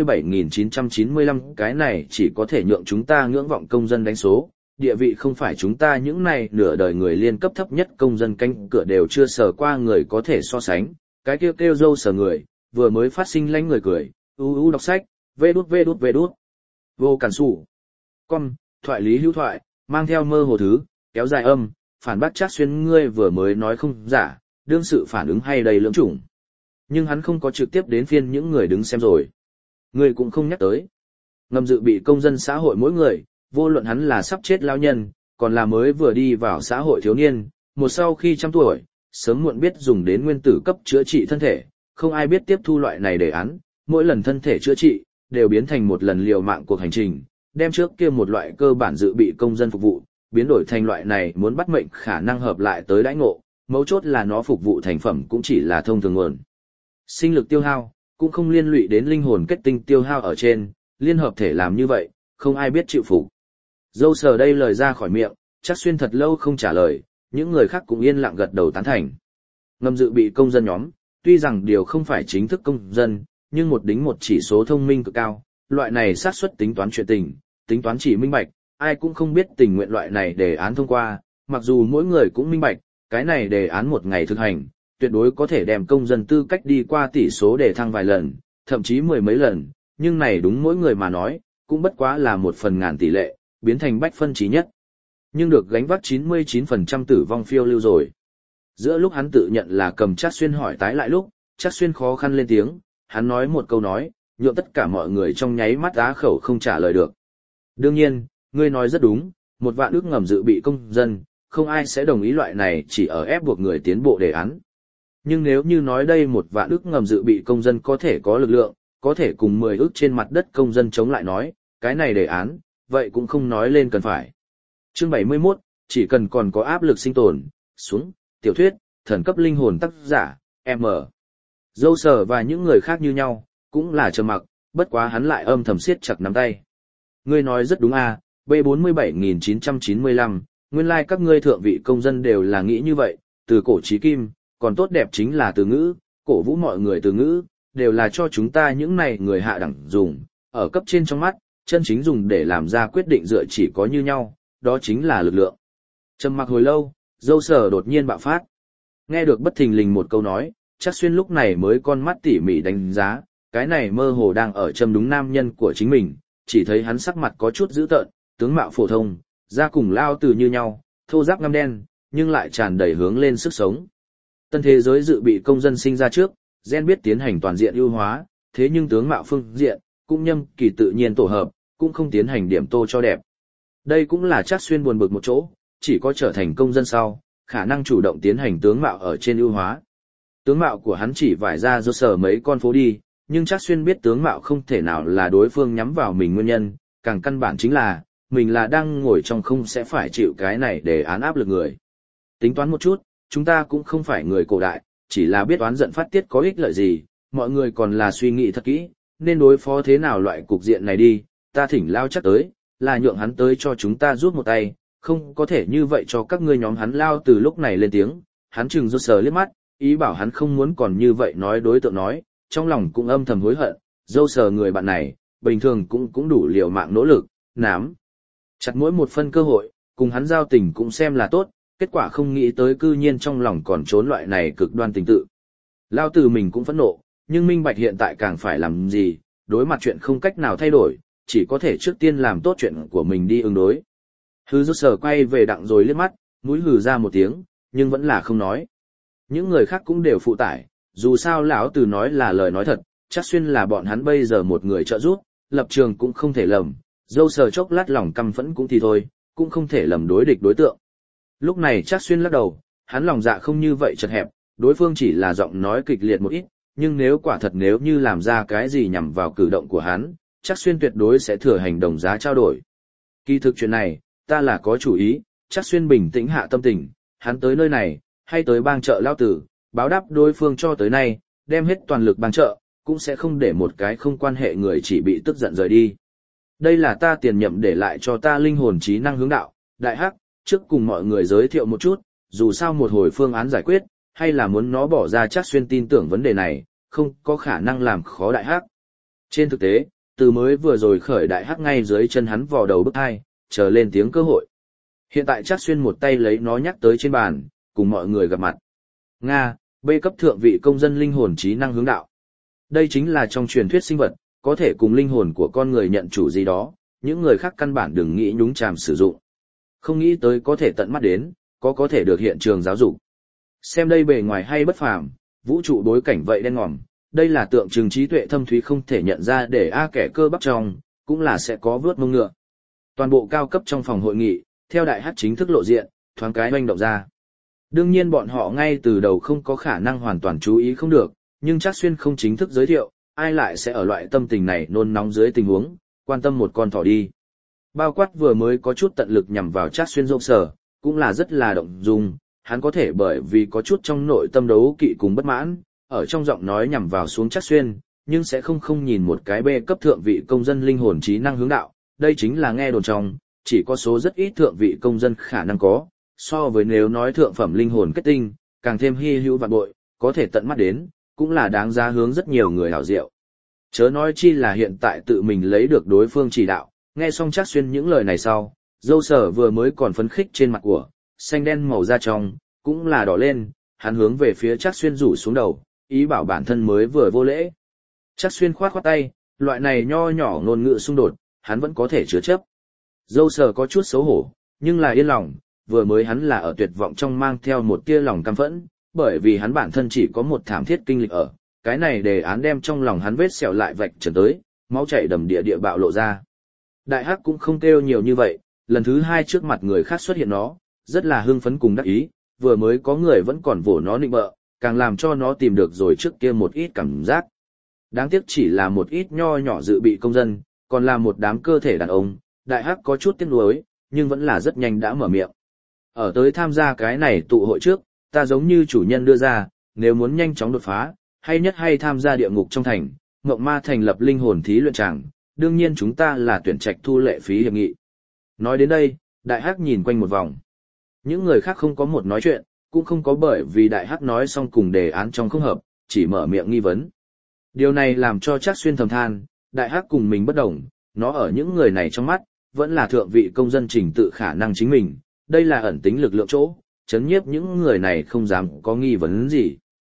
B47.995, cái này chỉ có thể nhượng chúng ta ngưỡng vọng công dân đánh số, địa vị không phải chúng ta những này nửa đời người liên cấp thấp nhất công dân canh cửa đều chưa sờ qua người có thể so sánh, cái kêu dâu sờ người, vừa mới phát sinh lánh người cười, đọc sách, vê đút. Vô cản sủ. Con, thoại lý hữu thoại, mang theo mơ hồ thứ, kéo dài âm, phản bác Trác Xuyên ngươi vừa mới nói không giả, đương sự phản ứng hay đầy lưỡng chủng. Nhưng hắn không có trực tiếp đến phiên những người đứng xem rồi. Người cũng không nhắc tới. Ngầm dự bị công dân xã hội mỗi người, vô luận hắn là sắp chết lão nhân, còn là mới vừa đi vào xã hội thiếu niên, một sau khi trăm tuổi, sớm muộn biết dùng đến nguyên tử cấp chữa trị thân thể, không ai biết tiếp thu loại này đề án, mỗi lần thân thể chữa trị, đều biến thành một lần liều mạng cuộc hành trình, đem trước kia một loại cơ bản dự bị công dân phục vụ, biến đổi thành loại này muốn bắt mệnh khả năng hợp lại tới đãi ngộ, mấu chốt là nó phục vụ thành phẩm cũng chỉ là thông thường nguồn. Sinh lực tiêu hao, cũng không liên lụy đến linh hồn kết tinh tiêu hao ở trên, liên hợp thể làm như vậy, không ai biết chịu phục. Dâu sờ đây lời ra khỏi miệng, Trác Xuyên thật lâu không trả lời, những người khác cũng yên lặng gật đầu tán thành. Ngầm dự bị công dân nhóm, tuy rằng điều không phải chính thức công dân, nhưng một đính một chỉ số thông minh cực cao, loại này xác suất tính toán chuyện tình, tính toán chỉ minh bạch, ai cũng không biết tình nguyện loại này đề án thông qua, mặc dù mỗi người cũng minh bạch, cái này đề án một ngày thực hành, tuyệt đối có thể đem công dân tư cách đi qua tỷ số để thăng vài lần, thậm chí mười mấy lần, nhưng này đúng mỗi người mà nói, cũng bất quá là 1/1000 tỷ lệ, biến thành bách phân chí nhất. Nhưng được gánh vác 99% tử vong phiêu lưu rồi. Giữa lúc hắn tự nhận là cầm Trác Xuyên hỏi tái lại lúc, Trác Xuyên khó khăn lên tiếng, hắn nói một câu nói, nhượng tất cả mọi người trong nháy mắt á khẩu không trả lời được. Đương nhiên, ngươi nói rất đúng, 1 vạn ước ngầm dự bị công dân, không ai sẽ đồng ý loại này chỉ ở ép buộc người tiến bộ đề án. Nhưng nếu như nói đây 1 vạn ước ngầm dự bị công dân có thể có lực lượng, có thể cùng 10 ước trên mặt đất công dân chống lại nói, cái này đề án, vậy cũng không nói lên cần phải. Chương 71, chỉ cần còn có áp lực sinh tồn, xuống, tiểu thuyết, thần cấp linh hồn tác giả, M. Dâu Sở và những người khác như nhau, cũng là trầm mặc, bất quá hắn lại âm thầm siết chặt nắm tay. Ngươi nói rất đúng à, B47995, nguyên lai các ngươi thượng vị công dân đều là nghĩ như vậy, từ cổ chí kim, còn tốt đẹp chính là từ ngữ, cổ vũ mọi người từ ngữ, đều là cho chúng ta những này người hạ đẳng dùng, ở cấp trên trong mắt, chân chính dùng để làm ra quyết định dựa chỉ có như nhau, đó chính là lực lượng. Trầm mặc hồi lâu, Dâu Sở đột nhiên bạo phát. Nghe được bất thình lình một câu nói, Trác Xuyên lúc này mới con mắt tỉ mỉ đánh giá, cái này mơ hồ đang ở châm đúng nam nhân của chính mình, chỉ thấy hắn sắc mặt có chút dữ tợn, tướng mạo phổ thông, da cùng lao từ như nhau, thô ráp ngăm đen, nhưng lại tràn đầy hướng lên sức sống. Tân thế giới dự bị công dân sinh ra trước, gen biết tiến hành toàn diện ưu hóa, thế nhưng tướng mạo phương diện, cũng nhâm kỳ tự nhiên tổ hợp, cũng không tiến hành điểm tô cho đẹp. Đây cũng là Trác Xuyên buồn bực một chỗ, chỉ có trở thành công dân sau, khả năng chủ động tiến hành tướng mạo ở trên ưu hóa. Tướng mạo của hắn chỉ vải ra do sở mấy con phố đi, nhưng Trác Xuyên biết tướng mạo không thể nào là đối phương nhắm vào mình nguyên nhân, càng căn bản chính là, mình là đang ngồi trong không sẽ phải chịu cái này để án áp lực người. Tính toán một chút, chúng ta cũng không phải người cổ đại, chỉ là biết oán giận phát tiết có ích lợi gì, mọi người còn là suy nghĩ thật kỹ, nên đối phó thế nào loại cục diện này đi, ta thỉnh Lao chắc tới, là nhượng hắn tới cho chúng ta rút một tay, không có thể như vậy cho các ngươi nhóm hắn Lao từ lúc này lên tiếng, hắn chừng rốt sờ liếc mắt, ý bảo hắn không muốn còn như vậy nói đối tượng nói, trong lòng cũng âm thầm hối hận, dâu sờ người bạn này, bình thường cũng đủ liều mạng nỗ lực, nám. Chặt mỗi một phân cơ hội, cùng hắn giao tình cũng xem là tốt, kết quả không nghĩ tới cư nhiên trong lòng còn trốn loại này cực đoan tình tự. Lao từ mình cũng phẫn nộ, nhưng minh bạch hiện tại càng phải làm gì, đối mặt chuyện không cách nào thay đổi, chỉ có thể trước tiên làm tốt chuyện của mình đi ứng đối. Hư rút sở quay về đặng rồi liếc mắt, mũi hừ ra một tiếng, nhưng vẫn là không nói. Những người khác cũng đều phụ tải, dù sao lão từ nói là lời nói thật, Trác Xuyên là bọn hắn bây giờ một người trợ giúp, lập trường cũng không thể lầm, dâu sờ chốc lát lòng căm phẫn cũng thì thôi, cũng không thể lầm đối địch đối tượng. Lúc này Trác Xuyên lắc đầu, hắn lòng dạ không như vậy chật hẹp, đối phương chỉ là giọng nói kịch liệt một ít, nhưng nếu quả thật nếu như làm ra cái gì nhằm vào cử động của hắn, Trác Xuyên tuyệt đối sẽ thừa hành đồng giá trao đổi. Kỳ thực chuyện này, ta là có chủ ý, Trác Xuyên bình tĩnh hạ tâm tình, hắn tới nơi này, hay tới bang chợ lao tử, báo đáp đối phương cho tới nay, đem hết toàn lực bang chợ, cũng sẽ không để một cái không quan hệ người chỉ bị tức giận rời đi. Đây là ta tiền nhậm để lại cho ta linh hồn trí năng hướng đạo, đại hắc, trước cùng mọi người giới thiệu một chút, dù sao một hồi phương án giải quyết, hay là muốn nó bỏ ra Trác Xuyên tin tưởng vấn đề này, không có khả năng làm khó đại hắc. Trên thực tế, từ mới vừa rồi khởi đại hắc ngay dưới chân hắn vò đầu bức hai, chờ lên tiếng cơ hội. Hiện tại Trác Xuyên một tay lấy nó nhắc tới trên bàn, cùng mọi người gặp mặt. Nga, B cấp thượng vị công dân linh hồn trí năng hướng đạo. Đây chính là trong truyền thuyết sinh vật, có thể cùng linh hồn của con người nhận chủ gì đó, những người khác căn bản đừng nghĩ nhúng chàm sử dụng. Không nghĩ tới có thể tận mắt đến, có thể được hiện trường giáo dục. Xem đây bề ngoài hay bất phàm, vũ trụ đối cảnh vậy đen ngòm, đây là tượng trưng trí tuệ thâm thúy không thể nhận ra để kẻ cơ bắp trong, cũng là sẽ có vớt mông ngựa. Toàn bộ cao cấp trong phòng hội nghị, theo đại hát chính thức lộ diện, thoáng cái oanh động ra. Đương nhiên bọn họ ngay từ đầu không có khả năng hoàn toàn chú ý không được, nhưng Trác Xuyên không chính thức giới thiệu, ai lại sẽ ở loại tâm tình này nôn nóng dưới tình huống, quan tâm một con thỏ đi. Bao quát vừa mới có chút tận lực nhằm vào Trác Xuyên rộng sở, cũng là rất là động dung, hắn có thể bởi vì có chút trong nội tâm đấu kỵ cùng bất mãn, ở trong giọng nói nhằm vào xuống Trác Xuyên, nhưng sẽ không nhìn một cái B cấp thượng vị công dân linh hồn trí năng hướng đạo, đây chính là nghe đồn trong, chỉ có số rất ít thượng vị công dân khả năng có, so với nếu nói thượng phẩm linh hồn kết tinh, càng thêm hy hữu vạn bội, có thể tận mắt đến, cũng là đáng giá hướng rất nhiều người hảo diệu. Chớ nói chi là hiện tại tự mình lấy được đối phương chỉ đạo, nghe xong Trác Xuyên những lời này sau, dâu sở vừa mới còn phấn khích trên mặt của, xanh đen màu da trong, cũng là đỏ lên, hắn hướng về phía Trác Xuyên rủ xuống đầu, ý bảo bản thân mới vừa vô lễ. Trác Xuyên khoát khoát tay, loại này nho nhỏ ngôn ngữ xung đột, hắn vẫn có thể chứa chấp. Dâu sờ có chút xấu hổ, nhưng là yên lòng, vừa mới hắn là ở tuyệt vọng trong mang theo một tia lòng căm phẫn, bởi vì hắn bản thân chỉ có một thảm thiết kinh lịch ở, cái này đề án đem trong lòng hắn vết sẹo lại vạch trần tới, máu chảy đầm địa bạo lộ ra. Đại hắc cũng không kêu nhiều như vậy, lần thứ hai trước mặt người khác xuất hiện nó, rất là hưng phấn cùng đắc ý, vừa mới có người vẫn còn vỗ nó nịnh bợ, càng làm cho nó tìm được rồi trước kia một ít cảm giác. Đáng tiếc chỉ là một ít nho nhỏ dự bị công dân, còn là một đám cơ thể đàn ông, đại hắc có chút tiếc nuối, nhưng vẫn là rất nhanh đã mở miệng. Ở tới tham gia cái này tụ hội trước, ta giống như chủ nhân đưa ra, nếu muốn nhanh chóng đột phá, hay nhất hay tham gia địa ngục trong thành, Ngộng Ma thành lập linh hồn thí luyện tràng, đương nhiên chúng ta là tuyển trạch thu lệ phí hiệp nghị. Nói đến đây, đại hắc nhìn quanh một vòng. Những người khác không có một nói chuyện, cũng không có bởi vì đại hắc nói xong cùng đề án trong không hợp, chỉ mở miệng nghi vấn. Điều này làm cho Trác Xuyên thầm than, đại hắc cùng mình bất đồng, nó ở những người này trong mắt, vẫn là thượng vị công dân trình tự khả năng chính mình, đây là ẩn tính lực lượng chỗ, chấn nhiếp những người này không dám có nghi vấn gì.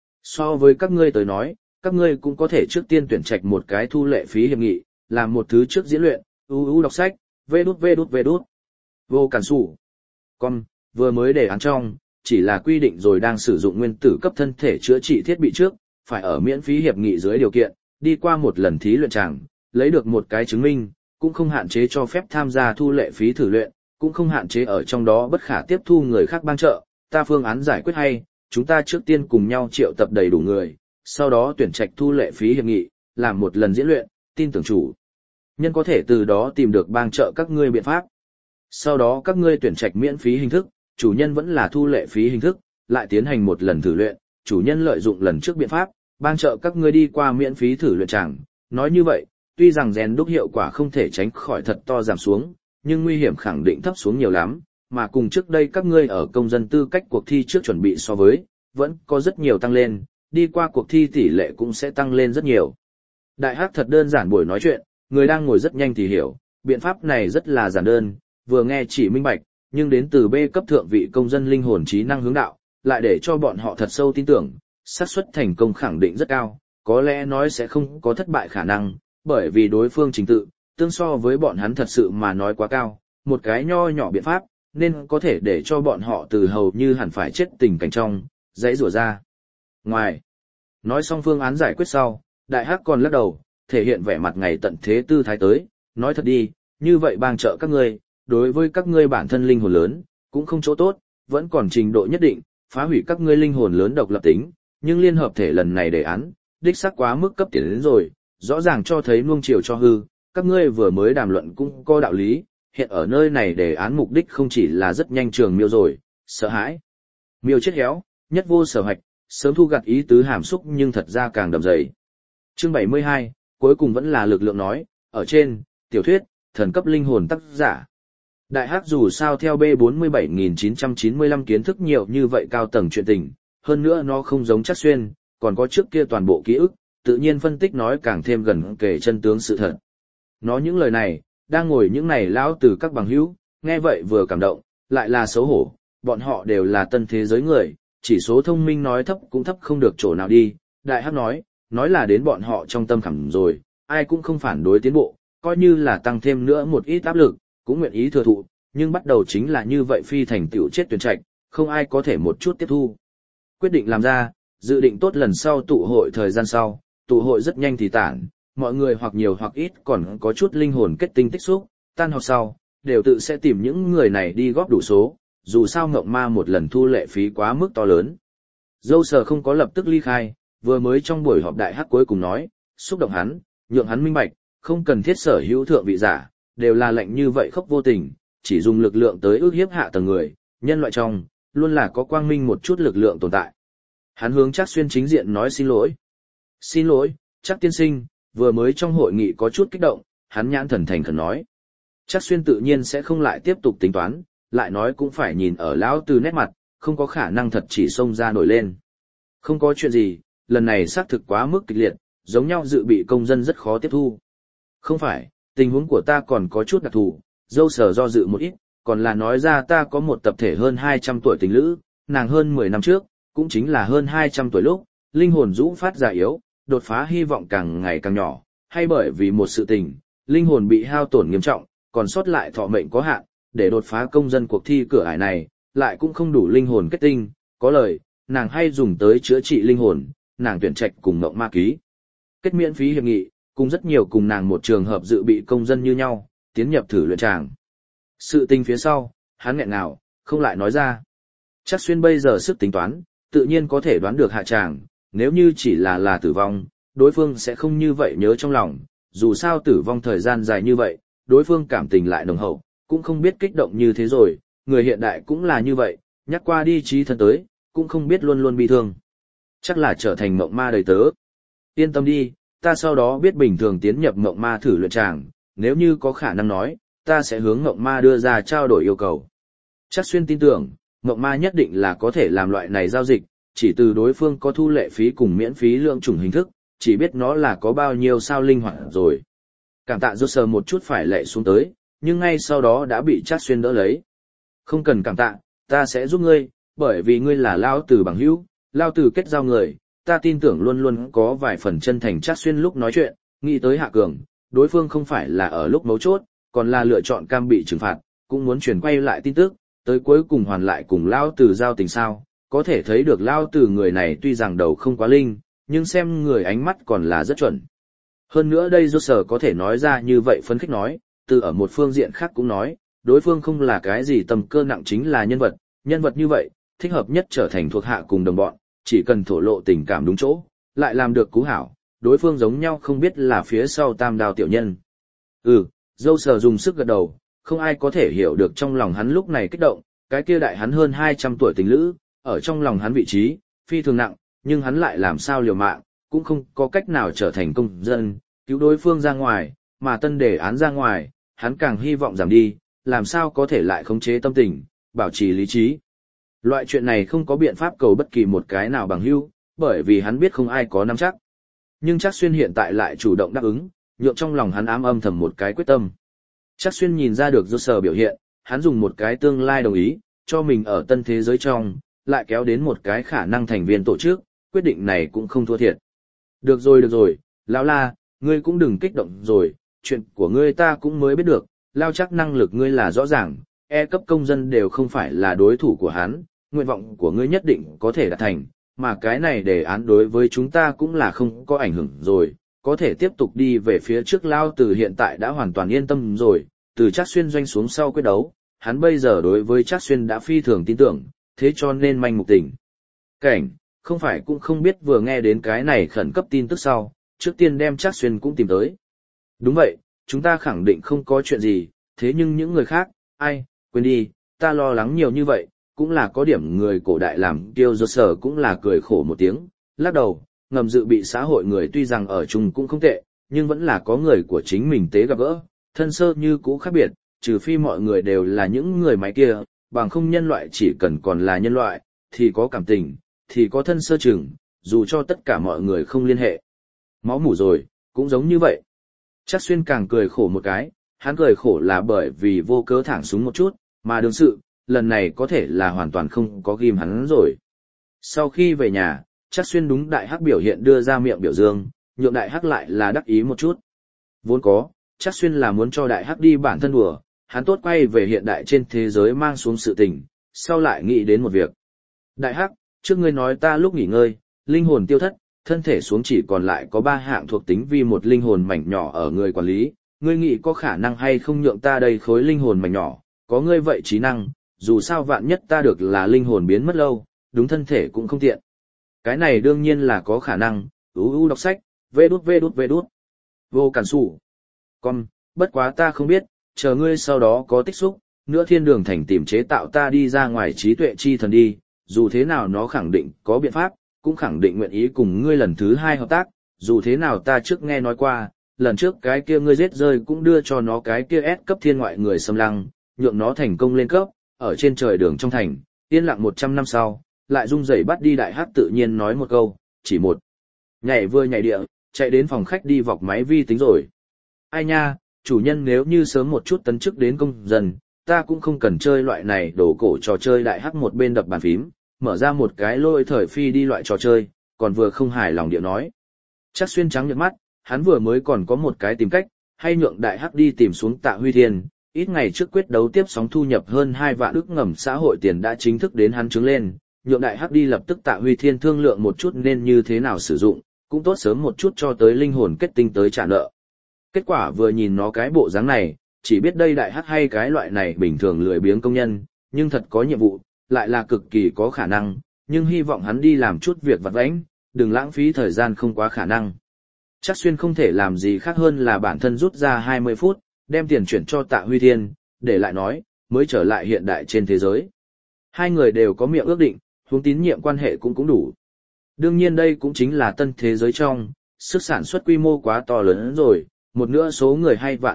So với các ngươi tới nói, các ngươi cũng có thể trước tiên tuyển trạch một cái thu lệ phí hiệp nghị, làm một thứ trước diễn luyện, đọc sách, vê đút. Vô cản sủ. Con, vừa mới đề án trong, chỉ là quy định rồi đang sử dụng nguyên tử cấp thân thể chữa trị thiết bị trước, phải ở miễn phí hiệp nghị dưới điều kiện, đi qua một lần thí luyện tràng, lấy được một cái chứng minh, cũng không hạn chế cho phép tham gia thu lệ phí thử luyện, cũng không hạn chế ở trong đó bất khả tiếp thu người khác bang trợ, ta phương án giải quyết hay, chúng ta trước tiên cùng nhau triệu tập đầy đủ người, sau đó tuyển trạch thu lệ phí hiệp nghị, làm một lần diễn luyện, tin tưởng chủ nhân có thể từ đó tìm được bang trợ các ngươi biện pháp. Sau đó các ngươi tuyển trạch miễn phí hình thức, chủ nhân vẫn là thu lệ phí hình thức, lại tiến hành một lần thử luyện, chủ nhân lợi dụng lần trước biện pháp, bang trợ các ngươi đi qua miễn phí thử luyện chẳng. Nói như vậy, tuy rằng rèn đúc hiệu quả không thể tránh khỏi thật to giảm xuống, nhưng nguy hiểm khẳng định thấp xuống nhiều lắm, mà cùng trước đây các ngươi ở công dân tư cách cuộc thi trước chuẩn bị so với, vẫn có rất nhiều tăng lên, đi qua cuộc thi tỷ lệ cũng sẽ tăng lên rất nhiều. Đại hắc thật đơn giản buổi nói chuyện, người đang ngồi rất nhanh thì hiểu, biện pháp này rất là giản đơn, vừa nghe chỉ minh bạch, nhưng đến từ B cấp thượng vị công dân linh hồn trí năng hướng đạo, lại để cho bọn họ thật sâu tin tưởng, xác suất thành công khẳng định rất cao, có lẽ nói sẽ không có thất bại khả năng, bởi vì đối phương trình tự, tương so với bọn hắn thật sự mà nói quá cao, một cái nho nhỏ biện pháp, nên có thể để cho bọn họ từ hầu như hẳn phải chết tình cảnh trong, dãy rủa ra. Ngoài, nói xong phương án giải quyết sau, đại hắc còn lắc đầu, thể hiện vẻ mặt ngày tận thế tư thái tới, nói thật đi, như vậy bang trợ các ngươi, đối với các ngươi bản thân linh hồn lớn, cũng không chỗ tốt, vẫn còn trình độ nhất định, phá hủy các ngươi linh hồn lớn độc lập tính, nhưng liên hợp thể lần này đề án, đích xác quá mức cấp tiến đến rồi, rõ ràng cho thấy nuông chiều cho hư, các ngươi vừa mới đàm luận cũng có đạo lý, hiện ở nơi này đề án mục đích không chỉ là rất nhanh trường miêu rồi, sợ hãi. Miêu chết héo, nhất vô sở hạch, sớm thu gặt ý tứ hàm xúc nhưng thật ra càng đậm dày. Chương 72, cuối cùng vẫn là lực lượng nói, ở trên, tiểu thuyết, thần cấp linh hồn tác giả. Đại hắc dù sao theo B47995 kiến thức nhiều như vậy cao tầng chuyện tình, hơn nữa nó không giống Trác Xuyên, còn có trước kia toàn bộ ký ức, tự nhiên phân tích nói càng thêm gần kể chân tướng sự thật. Nó những lời này, đang ngồi những này lão từ các bằng hữu, nghe vậy vừa cảm động, lại là xấu hổ, bọn họ đều là tân thế giới người, chỉ số thông minh nói thấp cũng thấp không được chỗ nào đi, đại hắc nói là đến bọn họ trong tâm khảm rồi, ai cũng không phản đối tiến bộ, coi như là tăng thêm nữa một ít áp lực, cũng nguyện ý thừa thụ, nhưng bắt đầu chính là như vậy phi thành tựu chết tuyển trạch, không ai có thể một chút tiếp thu. Quyết định làm ra, dự định tốt lần sau tụ hội thời gian sau, tụ hội rất nhanh thì tản, mọi người hoặc nhiều hoặc ít còn có chút linh hồn kết tinh tích xúc, tan học sau, đều tự sẽ tìm những người này đi góp đủ số, dù sao Ngộng Ma một lần thu lệ phí quá mức to lớn. Dâu sờ không có lập tức ly khai, vừa mới trong buổi họp đại hắc cuối cùng nói, xúc động hắn, nhượng hắn minh bạch, không cần thiết sở hữu thượng vị giả, đều là lệnh như vậy khốc vô tình, chỉ dùng lực lượng tới ước hiếp hạ tầng người, nhân loại trong, luôn là có quang minh một chút lực lượng tồn tại. Hắn hướng Trác Xuyên chính diện nói xin lỗi. Xin lỗi, Trác tiên sinh, vừa mới trong hội nghị có chút kích động, hắn nhãn thần thành khẩn nói. Trác Xuyên tự nhiên sẽ không lại tiếp tục tính toán, lại nói cũng phải nhìn ở lão từ nét mặt, không có khả năng thật chỉ xông ra nổi lên. Không có chuyện gì, lần này xác thực quá mức kịch liệt, giống nhau dự bị công dân rất khó tiếp thu. Không phải, tình huống của ta còn có chút đặc thù, dâu sờ do dự một ít, còn là nói ra ta có một tập thể hơn 200 tuổi tình lữ, nàng hơn 10 năm trước, cũng chính là hơn 200 tuổi lúc, linh hồn rũ phát già yếu, đột phá hy vọng càng ngày càng nhỏ, hay bởi vì một sự tình, linh hồn bị hao tổn nghiêm trọng, còn sót lại thọ mệnh có hạn, để đột phá công dân cuộc thi cửa ải này, lại cũng không đủ linh hồn kết tinh, có lời, nàng hay dùng tới chữa trị linh hồn, nàng tuyển trạch cùng Mộng Ma ký kết miễn phí hiệp nghị, cùng rất nhiều cùng nàng một trường hợp dự bị công dân như nhau, tiến nhập thử luyện tràng. Sự tình phía sau, hắn nghẹn ngào, không lại nói ra. Chắc Xuyên bây giờ sức tính toán, tự nhiên có thể đoán được hạ tràng, nếu như chỉ là tử vong, đối phương sẽ không như vậy nhớ trong lòng, dù sao tử vong thời gian dài như vậy, đối phương cảm tình lại nồng hậu, cũng không biết kích động như thế rồi, người hiện đại cũng là như vậy, nhắc qua đi trí thân tới, cũng không biết luôn luôn bi thương. Chắc là trở thành Mộng Ma đầy tớ. Yên tâm đi, ta sau đó biết bình thường tiến nhập Mộng Ma thử luyện tràng, nếu như có khả năng nói, ta sẽ hướng Mộng Ma đưa ra trao đổi yêu cầu. Chắc Xuyên tin tưởng, Mộng Ma nhất định là có thể làm loại này giao dịch, chỉ từ đối phương có thu lệ phí cùng miễn phí lượng chủng hình thức, chỉ biết nó là có bao nhiêu sao linh hoạt rồi. Cảm tạ rốt sờ một chút phải lệ xuống tới, nhưng ngay sau đó đã bị Chắc Xuyên đỡ lấy. Không cần cảm tạ, ta sẽ giúp ngươi, bởi vì ngươi là Lao Tử bằng hữu, Lao Tử kết giao người, ta tin tưởng luôn luôn có vài phần chân thành. Chắc Xuyên lúc nói chuyện, nghĩ tới Hạ Cường, đối phương không phải là ở lúc mấu chốt, còn là lựa chọn cam bị trừng phạt, cũng muốn chuyển quay lại tin tức, tới cuối cùng hoàn lại cùng Lao Tử giao tình sao, có thể thấy được Lao Tử người này tuy rằng đầu không quá linh, nhưng xem người ánh mắt còn là rất chuẩn. Hơn nữa đây rốt sở có thể nói ra như vậy phấn khích nói, từ ở một phương diện khác cũng nói, đối phương không là cái gì tầm cơ nặng chính là nhân vật như vậy, thích hợp nhất trở thành thuộc hạ cùng đồng bọn, chỉ cần thổ lộ tình cảm đúng chỗ, lại làm được cú hảo, đối phương giống nhau không biết là phía sau tam đào tiểu nhân. Dâu sở dùng sức gật đầu, không ai có thể hiểu được trong lòng hắn lúc này kích động, cái kia đại hắn hơn 200 tuổi tình lữ, ở trong lòng hắn vị trí, phi thường nặng, nhưng hắn lại làm sao liều mạng, cũng không có cách nào trở thành công dân, cứu đối phương ra ngoài, mà tân đề án ra ngoài, hắn càng hy vọng giảm đi, làm sao có thể lại khống chế tâm tình, bảo trì lý trí. Loại chuyện này không có biện pháp cầu bất kỳ một cái nào bằng hữu, bởi vì hắn biết không ai có nắm chắc. Nhưng Trác Xuyên hiện tại lại chủ động đáp ứng, nhượng trong lòng hắn ám âm thầm một cái quyết tâm. Trác Xuyên nhìn ra được rốt sở biểu hiện, hắn dùng một cái tương lai đồng ý, cho mình ở tân thế giới trong, lại kéo đến một cái khả năng thành viên tổ chức, quyết định này cũng không thua thiệt. Được rồi, lão la, ngươi cũng đừng kích động rồi, chuyện của ngươi ta cũng mới biết được, Lao Chắc năng lực ngươi là rõ ràng, E cấp công dân đều không phải là đối thủ của hắn, nguyện vọng của ngươi nhất định có thể đạt thành, mà cái này đề án đối với chúng ta cũng là không có ảnh hưởng rồi, có thể tiếp tục đi về phía trước. Lao Từ hiện tại đã hoàn toàn yên tâm rồi, từ Trác Xuyên doanh xuống sau quyết đấu, hắn bây giờ đối với Trác Xuyên đã phi thường tin tưởng, thế cho nên manh mục tình cảnh, không phải cũng không biết vừa nghe đến cái này khẩn cấp tin tức sau, trước tiên đem Trác Xuyên cũng tìm tới. Đúng vậy, chúng ta khẳng định không có chuyện gì, thế nhưng những người khác, ai, quên đi, ta lo lắng nhiều như vậy, cũng là có điểm người cổ đại làm kiêu. Rốt sở cũng là cười khổ một tiếng, lắc đầu, ngầm dự bị xã hội người tuy rằng ở chung cũng không tệ, nhưng vẫn là có người của chính mình tế gặp gỡ, thân sơ như cũ khác biệt, trừ phi mọi người đều là những người máy kia, bằng không nhân loại chỉ cần còn là nhân loại, thì có cảm tình, thì có thân sơ chừng, dù cho tất cả mọi người không liên hệ. Máu mủ rồi, cũng giống như vậy. Trác Xuyên càng cười khổ một cái, hắn cười khổ là bởi vì vô cớ thẳng súng một chút, mà đương sự, lần này có thể là hoàn toàn không có ghim hắn rồi. Sau khi về nhà, Trác Xuyên đúng Đại Hắc biểu hiện đưa ra miệng biểu dương, nhượng Đại Hắc lại là đắc ý một chút. Vốn có, Trác Xuyên là muốn cho Đại Hắc đi bản thân đùa, hắn tốt quay về hiện đại trên thế giới mang xuống sự tình, sau lại nghĩ đến một việc. Đại Hắc, trước ngươi nói ta lúc nghỉ ngơi, linh hồn tiêu thất, thân thể xuống chỉ còn lại có 3 hạng thuộc tính vì một linh hồn mảnh nhỏ ở người quản lý, ngươi nghĩ có khả năng hay không nhượng ta đây khối linh hồn mảnh nhỏ, có ngươi vậy trí năng, dù sao vạn nhất ta được là linh hồn biến mất lâu, đúng thân thể cũng không tiện. Cái này đương nhiên là có khả năng, đọc sách, vê đút. Vô cản sủ. Con, bất quá ta không biết, chờ ngươi sau đó có tích xúc, nữa thiên đường thành tìm chế tạo ta đi ra ngoài trí tuệ chi thần đi, dù thế nào nó khẳng định có biện pháp, cũng khẳng định nguyện ý cùng ngươi lần thứ 2 hợp tác, dù thế nào ta trước nghe nói qua, lần trước cái kia ngươi giết rơi cũng đưa cho nó cái kia S cấp thiên ngoại người xâm lăng, nhượng nó thành công lên cấp, ở trên trời đường trong thành, yên lặng 100 năm sau, lại rung rẩy bắt đi Đại Hắc tự nhiên nói một câu, chỉ một nhảy vừa nhảy địa, chạy đến phòng khách đi vọc máy vi tính rồi. Ai nha, chủ nhân nếu như sớm một chút tấn chức đến công dân, ta cũng không cần chơi loại này đổ cổ trò chơi. Đại Hắc một bên đập bàn phím, mở ra một cái lôi thời phi đi loại trò chơi, còn vừa không hài lòng điệu nói. Chắc xuyên trắng nhợt mắt, hắn vừa mới còn có một cái tìm cách, hay nhượng đại hắc đi tìm xuống Tạ Huy Thiên, ít ngày trước quyết đấu tiếp sóng thu nhập hơn 2 vạn ức ngầm xã hội tiền đã chính thức đến hắn trứng lên, nhượng đại hắc đi lập tức Tạ Huy Thiên thương lượng một chút nên như thế nào sử dụng, cũng tốt sớm một chút cho tới linh hồn kết tinh tới trả nợ. Kết quả vừa nhìn nó cái bộ dáng này, chỉ biết đây đại hắc hay cái loại này bình thường lười biếng công nhân, nhưng thật có nhiệm vụ, lại là cực kỳ có khả năng, nhưng hy vọng hắn đi làm chút việc vặt vãnh, đừng lãng phí thời gian không quá khả năng. Chắc xuyên không thể làm gì khác hơn là bản thân rút ra 20 phút, đem tiền chuyển cho Tạ Huy Thiên, để lại nói, mới trở lại hiện đại trên thế giới. Hai người đều có miệng ước định, huống tín nhiệm quan hệ cũng đủ. Đương nhiên đây cũng chính là tân thế giới trong, sức sản xuất quy mô quá to lớn rồi, một nửa số người hay vạn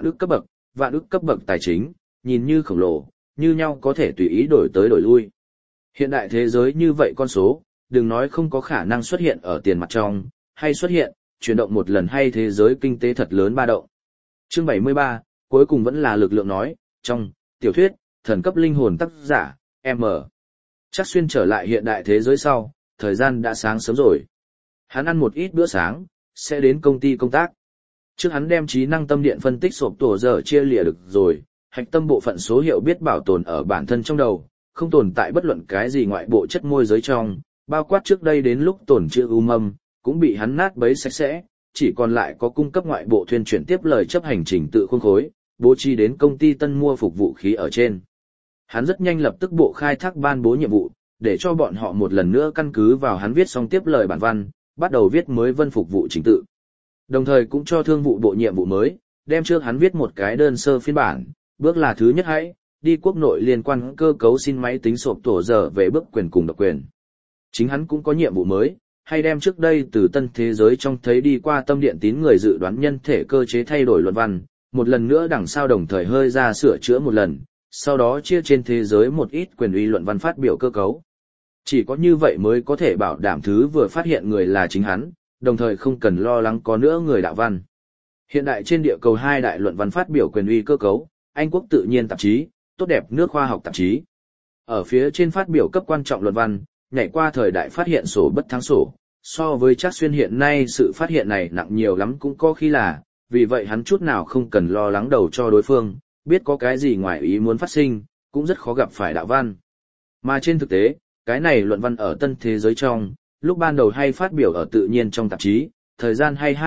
ức cấp bậc tài chính, nhìn như khổng lồ, như nhau có thể tùy ý đổi tới đổi lui. Hiện đại thế giới như vậy con số, đừng nói không có khả năng xuất hiện ở tiền mặt trong, hay xuất hiện, chuyển động một lần hay thế giới kinh tế thật lớn ba động. Chương 73, cuối cùng vẫn là lực lượng nói, trong, tiểu thuyết, thần cấp linh hồn tác giả, M. Chắc xuyên trở lại hiện đại thế giới sau, thời gian đã sáng sớm rồi. Hắn ăn một ít bữa sáng, sẽ đến công ty công tác. Trước hắn đem trí năng tâm điện phân tích sộp tổ giờ chia lìa được rồi, hạch tâm bộ phận số hiệu biết bảo tồn ở bản thân trong đầu, không tồn tại bất luận cái gì ngoại bộ chất môi giới trong, bao quát trước đây đến lúc tồn chữ u mâm, cũng bị hắn nát bấy sạch sẽ, chỉ còn lại có cung cấp ngoại bộ thuyên chuyển tiếp lời chấp hành trình tự khuôn khối, bố trí đến công ty tân mua phục vụ khí ở trên. Hắn rất nhanh lập tức bộ khai thác ban bố nhiệm vụ, để cho bọn họ một lần nữa căn cứ vào hắn viết xong tiếp lời bản văn, bắt đầu viết mới vân phục vụ trình tự. Đồng thời cũng cho thương vụ bộ nhiệm vụ mới, đem trước hắn viết một cái đơn sơ phiên bản, bước là thứ nhất hãy, đi quốc nội liên quan cơ cấu xin máy tính sộp tổ giờ về bước quyền cùng độc quyền. Chính hắn cũng có nhiệm vụ mới, hay đem trước đây từ tân thế giới trong thấy đi qua tâm điện tín người dự đoán nhân thể cơ chế thay đổi luận văn, một lần nữa đằng sau đồng thời hơi ra sửa chữa một lần, sau đó chia trên thế giới một ít quyền uy luận văn phát biểu cơ cấu. Chỉ có như vậy mới có thể bảo đảm thứ vừa phát hiện người là chính hắn, đồng thời không cần lo lắng có nữa người đạo văn. Hiện đại trên địa cầu 2 đại luận văn phát biểu quyền uy cơ cấu, Anh quốc tự nhiên tạp chí, tốt đẹp nước khoa học tạp chí. Ở phía trên phát biểu cấp quan trọng luận văn, nhảy qua thời đại phát hiện sổ bất thắng sổ, so với Trác Xuyên hiện nay sự phát hiện này nặng nhiều lắm cũng có khi là, vì vậy hắn chút nào không cần lo lắng đầu cho đối phương, biết có cái gì ngoài ý muốn phát sinh, cũng rất khó gặp phải đạo văn. Mà trên thực tế, cái này luận văn ở tân thế giới trong, lúc ban đầu hay phát biểu ở tự nhiên trong tạp chí, thời gian hay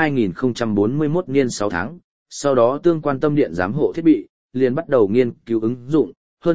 2041 niên 6 tháng, sau đó tương quan tâm điện giám hộ thiết bị, liền bắt đầu nghiên cứu ứng dụng, hơn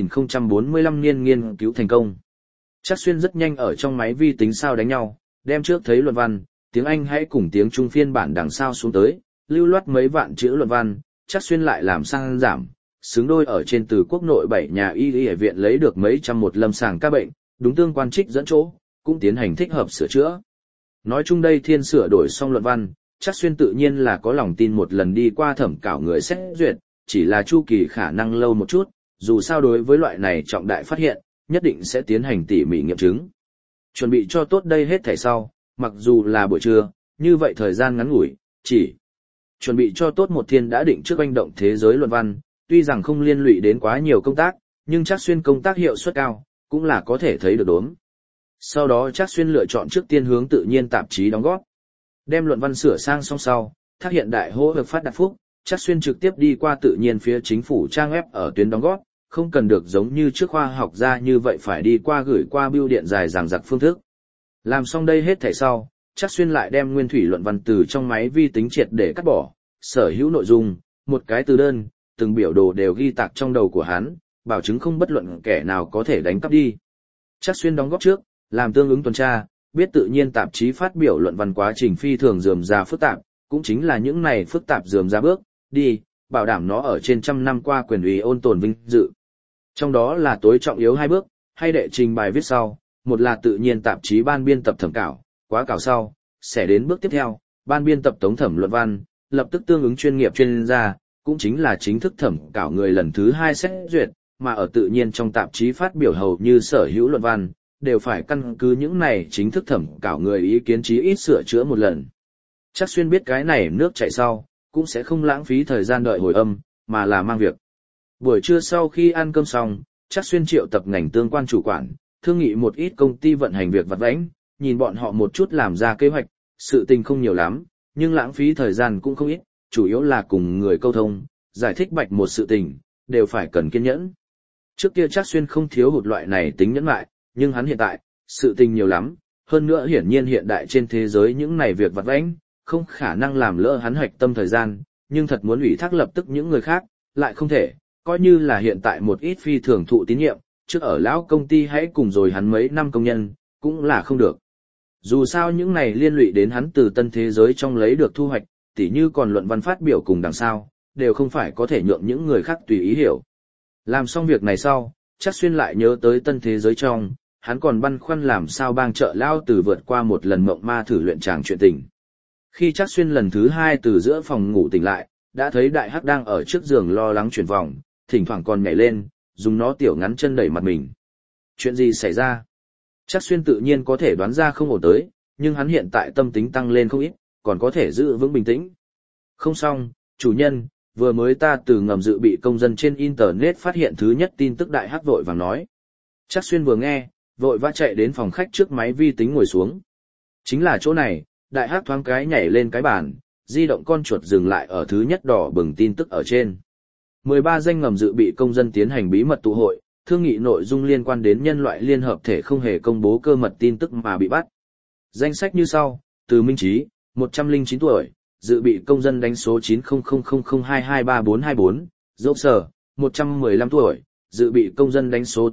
2045 niên nghiên cứu thành công. Trác Xuyên rất nhanh ở trong máy vi tính sao đánh nhau, đem trước thấy luận văn, tiếng Anh hãy cùng tiếng Trung phiên bản đằng sau xuống tới, lưu loát mấy vạn chữ luận văn, Trác Xuyên lại làm sang giảm, xứng đôi ở trên từ quốc nội 7 nhà y viện lấy được mấy trăm một lâm sàng các bệnh, đúng tương quan trích dẫn chỗ, cũng tiến hành thích hợp sửa chữa. Nói chung đây thiên sửa đổi xong luận văn, Trác Xuyên tự nhiên là có lòng tin một lần đi qua thẩm cảo người xét duyệt, chỉ là chu kỳ khả năng lâu một chút, dù sao đối với loại này trọng đại phát hiện, nhất định sẽ tiến hành tỉ mỉ nghiệm chứng. Chuẩn bị cho tốt đây hết thảy sau, mặc dù là buổi trưa, như vậy thời gian ngắn ngủi, chỉ chuẩn bị cho tốt một thiên đã định trước oanh động thế giới luận văn, tuy rằng không liên lụy đến quá nhiều công tác, nhưng Trác Xuyên công tác hiệu suất cao, cũng là có thể thấy được đốm. Sau đó Trác Xuyên lựa chọn trước tiên hướng tự nhiên tạp chí đóng góp. Đem luận văn sửa sang xong sau, thác hiện đại hỗ hợp phát đạt phúc, Trác Xuyên trực tiếp đi qua tự nhiên phía chính phủ trang web ở tuyến đóng góp, không cần được giống như trước khoa học ra như vậy phải đi qua gửi qua bưu điện dài dằng dặc phương thức. Làm xong đây hết thảy sau, Trác Xuyên lại đem nguyên thủy luận văn từ trong máy vi tính triệt để cắt bỏ, sở hữu nội dung, một cái từ đơn, từng biểu đồ đều ghi tạc trong đầu của hắn, bảo chứng không bất luận kẻ nào có thể đánh cắp đi. Trác Xuyên đóng góp trước, làm tương ứng tuần tra, biết tự nhiên tạp chí phát biểu luận văn quá trình phi thường rườm rà phức tạp, cũng chính là những này phức tạp rườm rà bước đi, bảo đảm nó ở trên trăm năm qua quyền uy ôn tồn vinh dự. Trong đó là tối trọng yếu 2 bước, hay đệ trình bài viết sau, một là tự nhiên tạp chí ban biên tập thẩm cảo, quá cảo sau, sẽ đến bước tiếp theo, ban biên tập tống thẩm luận văn, lập tức tương ứng chuyên nghiệp chuyên gia, cũng chính là chính thức thẩm cảo người lần thứ 2 xét duyệt, mà ở tự nhiên trong tạp chí phát biểu hầu như sở hữu luận văn, đều phải căn cứ những này chính thức thẩm cảo người ý kiến chí ít sửa chữa một lần. Trác Xuyên biết cái này nước chảy sau, cũng sẽ không lãng phí thời gian đợi hồi âm, mà là mang việc. Buổi trưa sau khi ăn cơm xong, Trác Xuyên triệu tập ngành tương quan chủ quản, thương nghị một ít công ty vận hành việc vặt vãnh, nhìn bọn họ một chút làm ra kế hoạch, sự tình không nhiều lắm, nhưng lãng phí thời gian cũng không ít, chủ yếu là cùng người câu thông, giải thích bạch một sự tình, đều phải cần kiên nhẫn. Trước kia Trác Xuyên không thiếu hụt loại này tính nhẫn lại, nhưng hắn hiện tại, sự tình nhiều lắm, hơn nữa hiển nhiên hiện đại trên thế giới những này việc vặt vãnh, không khả năng làm lỡ hắn hoạch tâm thời gian, nhưng thật muốn ủy thác lập tức những người khác, lại không thể, coi như là hiện tại một ít phi thường thụ tín nhiệm, trước ở lão công ty hãy cùng rồi hắn mấy năm công nhân, cũng là không được. Dù sao những này liên lụy đến hắn từ tân thế giới trong lấy được thu hoạch, tỉ như còn luận văn phát biểu cùng đằng sau, đều không phải có thể nhượng những người khác tùy ý hiểu. Làm xong việc này sau, Trác Xuyên lại nhớ tới tân thế giới trong, hắn còn băn khoăn làm sao bang trợ lao từ vượt qua một lần mộng ma thử luyện tràng chuyện tình. Khi Trác Xuyên lần thứ 2 từ giữa phòng ngủ tỉnh lại, đã thấy Đại Hắc đang ở trước giường lo lắng chuyển vòng, thỉnh thoảng còn nhảy lên, dùng nó tiểu ngắn chân đẩy mặt mình. Chuyện gì xảy ra? Trác Xuyên tự nhiên có thể đoán ra không ổn tới, nhưng hắn hiện tại tâm tính tăng lên không ít, còn có thể giữ vững bình tĩnh. Không xong, chủ nhân, vừa mới ta từ ngầm dự bị công dân trên Internet phát hiện thứ nhất tin tức. Đại Hắc vội vàng nói. Trác Xuyên vừa nghe, vội vã chạy đến phòng khách trước máy vi tính ngồi xuống. Chính là chỗ này, Đại Hắc thoáng cái nhảy lên cái bàn, di động con chuột dừng lại ở thứ nhất đỏ bừng tin tức ở trên. 13 danh ngầm dự bị công dân tiến hành bí mật tụ hội, thương nghị nội dung liên quan đến nhân loại liên hợp thể không hề công bố cơ mật tin tức mà bị bắt. Danh sách như sau: Từ Minh Trí, 109 tuổi, dự bị công dân đánh số 90000223424, Dốc Sở, 115 tuổi, dự bị công dân đánh số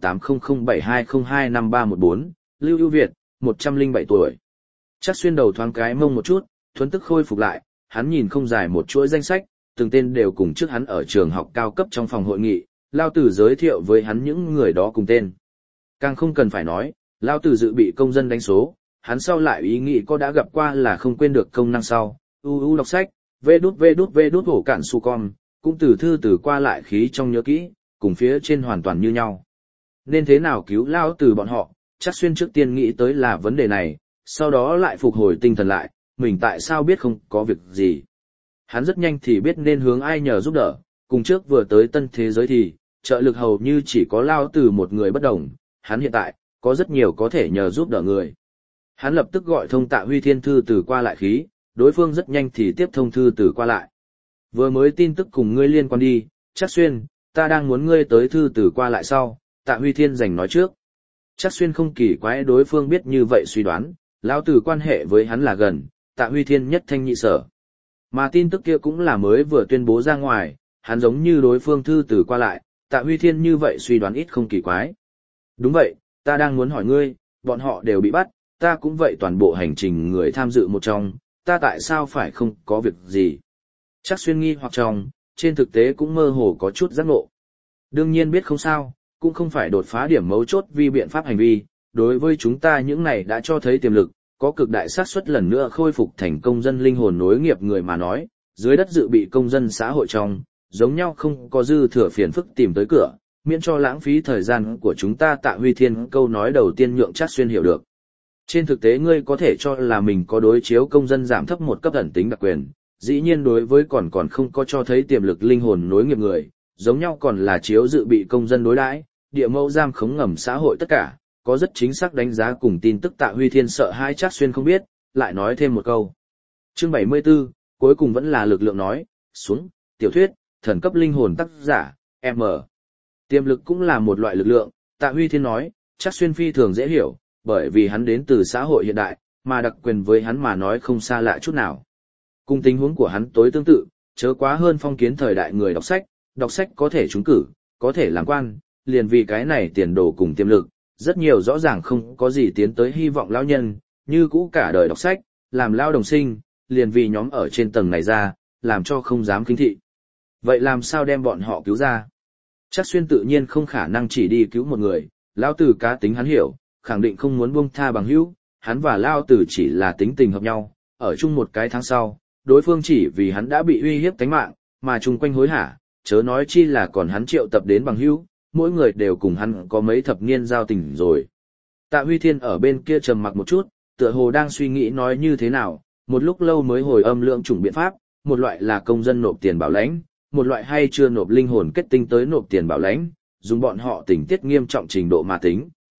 80072025314, Lưu Ưu Việt, 107 tuổi. Trác Xuyên đầu thoáng cái mông một chút, thuấn tức khôi phục lại, hắn nhìn không dài một chuỗi danh sách, từng tên đều cùng trước hắn ở trường học cao cấp trong phòng hội nghị, Lao Tử giới thiệu với hắn những người đó cùng tên. Càng không cần phải nói, Lao Tử dự bị công dân đánh số, hắn sau lại ý nghĩ có đã gặp qua là không quên được công năng sau, đọc sách, vê đút hổ cản su con, cũng từ thư từ qua lại khí trong nhớ kỹ, cùng phía trên hoàn toàn như nhau. Nên thế nào cứu Lao Tử bọn họ, Trác Xuyên trước tiên nghĩ tới là vấn đề này, sau đó lại phục hồi tinh thần lại, mình tại sao biết không có việc gì. Hắn rất nhanh thì biết nên hướng ai nhờ giúp đỡ, cùng trước vừa tới tân thế giới thì, trợ lực hầu như chỉ có Lao Tử một người bất đồng, hắn hiện tại, có rất nhiều có thể nhờ giúp đỡ người. Hắn lập tức gọi thông Tạ Huy Thiên thư từ qua lại khí, đối phương rất nhanh thì tiếp thông thư từ qua lại. Vừa mới tin tức cùng ngươi liên quan đi, Trác Xuyên, ta đang muốn ngươi tới thư từ qua lại sau, Tạ Huy Thiên giành nói trước. Trác Xuyên không kỳ quái đối phương biết như vậy suy đoán, Lão Tử quan hệ với hắn là gần, Tạ Huy Thiên nhất thanh nhị sở. Mà tin tức kia cũng là mới vừa tuyên bố ra ngoài, hắn giống như đối phương thư từ qua lại, Tạ Huy Thiên như vậy suy đoán ít không kỳ quái. Đúng vậy, ta đang muốn hỏi ngươi, bọn họ đều bị bắt, ta cũng vậy toàn bộ hành trình người tham dự một trong, ta tại sao phải không có việc gì? Trác Xuyên nghi hoặc trong, trên thực tế cũng mơ hồ có chút giác ngộ. Đương nhiên biết không sao, cũng không phải đột phá điểm mấu chốt vì biện pháp hành vi, đối với chúng ta những này đã cho thấy tiềm lực, có cực đại xác suất lần nữa khôi phục thành công dân linh hồn nối nghiệp người mà nói, dưới đất dự bị công dân xã hội trong, giống nhau không có dư thừa phiền phức tìm tới cửa, miễn cho lãng phí thời gian của chúng ta. Tạ Huy Thiên câu nói đầu tiên nhượng Trác Xuyên hiểu được. Trên thực tế ngươi có thể cho là mình có đối chiếu công dân giảm thấp một cấp ẩn tính đặc quyền, dĩ nhiên đối với còn không có cho thấy tiềm lực linh hồn nối nghiệp người, giống nhau còn là chiếu dự bị công dân đối đãi, địa mẫu giam khống ngầm xã hội tất cả, có rất chính xác đánh giá cùng tin tức. Tạ Huy Thiên sợ hai Trác Xuyên không biết, lại nói thêm một câu. Chương 74, cuối cùng vẫn là lực lượng nói, xuống, tiểu thuyết, thần cấp linh hồn tác giả, M. Tiềm lực cũng là một loại lực lượng, Tạ Huy Thiên nói, Trác Xuyên phi thường dễ hiểu, bởi vì hắn đến từ xã hội hiện đại, mà đặc quyền với hắn mà nói không xa lạ chút nào. Cùng tình huống của hắn tối tương tự, chớ quá hơn phong kiến thời đại người đọc sách có thể trúng cử, có thể làm quan, liền vì cái này tiền đồ cùng tiềm lực, rất nhiều rõ ràng không có gì tiến tới hy vọng lão nhân, như cũ cả đời đọc sách, làm lao đồng sinh, liền vì nhóm ở trên tầng này ra, làm cho không dám kinh thị. Vậy làm sao đem bọn họ cứu ra? Trác Xuyên tự nhiên không khả năng chỉ đi cứu một người, lão tử cá tính hắn hiểu, khẳng định không muốn buông tha bằng hữu, hắn và lao tử chỉ là tính tình hợp nhau, ở chung một cái tháng sau, đối phương chỉ vì hắn đã bị uy hiếp tánh mạng, mà chung quanh hối hả, chớ nói chi là còn hắn triệu tập đến bằng hữu, mỗi người đều cùng hắn có mấy thập niên giao tình rồi. Tạ Huy Thiên ở bên kia trầm mặc một chút, tựa hồ đang suy nghĩ nói như thế nào, một lúc lâu mới hồi âm lượng chủng biện pháp, một loại là công dân nộp tiền bảo lãnh, một loại hay chưa nộp linh hồn kết tinh tới nộp tiền bảo lãnh, dùng bọn họ tình tiết nghiêm trọng trình độ mà tính,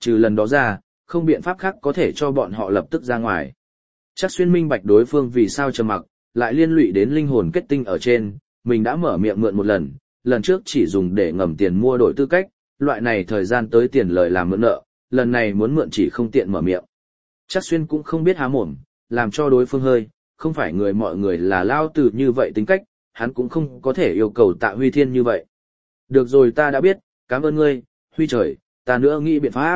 trừ lần đó ra, không biện pháp khác có thể cho bọn họ lập tức ra ngoài. Chắc Xuyên minh bạch đối phương vì sao trầm mặc, lại liên lụy đến linh hồn kết tinh ở trên, mình đã mở miệng mượn một lần trước chỉ dùng để ngầm tiền mua đổi tư cách, loại này thời gian tới tiền lời làm mượn nợ, lần này muốn mượn chỉ không tiện mở miệng. Chắc Xuyên cũng không biết há mồm, làm cho đối phương hơi, không phải người mọi người là lao tử như vậy tính cách, hắn cũng không có thể yêu cầu Tạ Huy Thiên như vậy. Được rồi, ta đã biết, cảm ơn ngươi, Huy trời, ta nữa nghĩ biện pháp.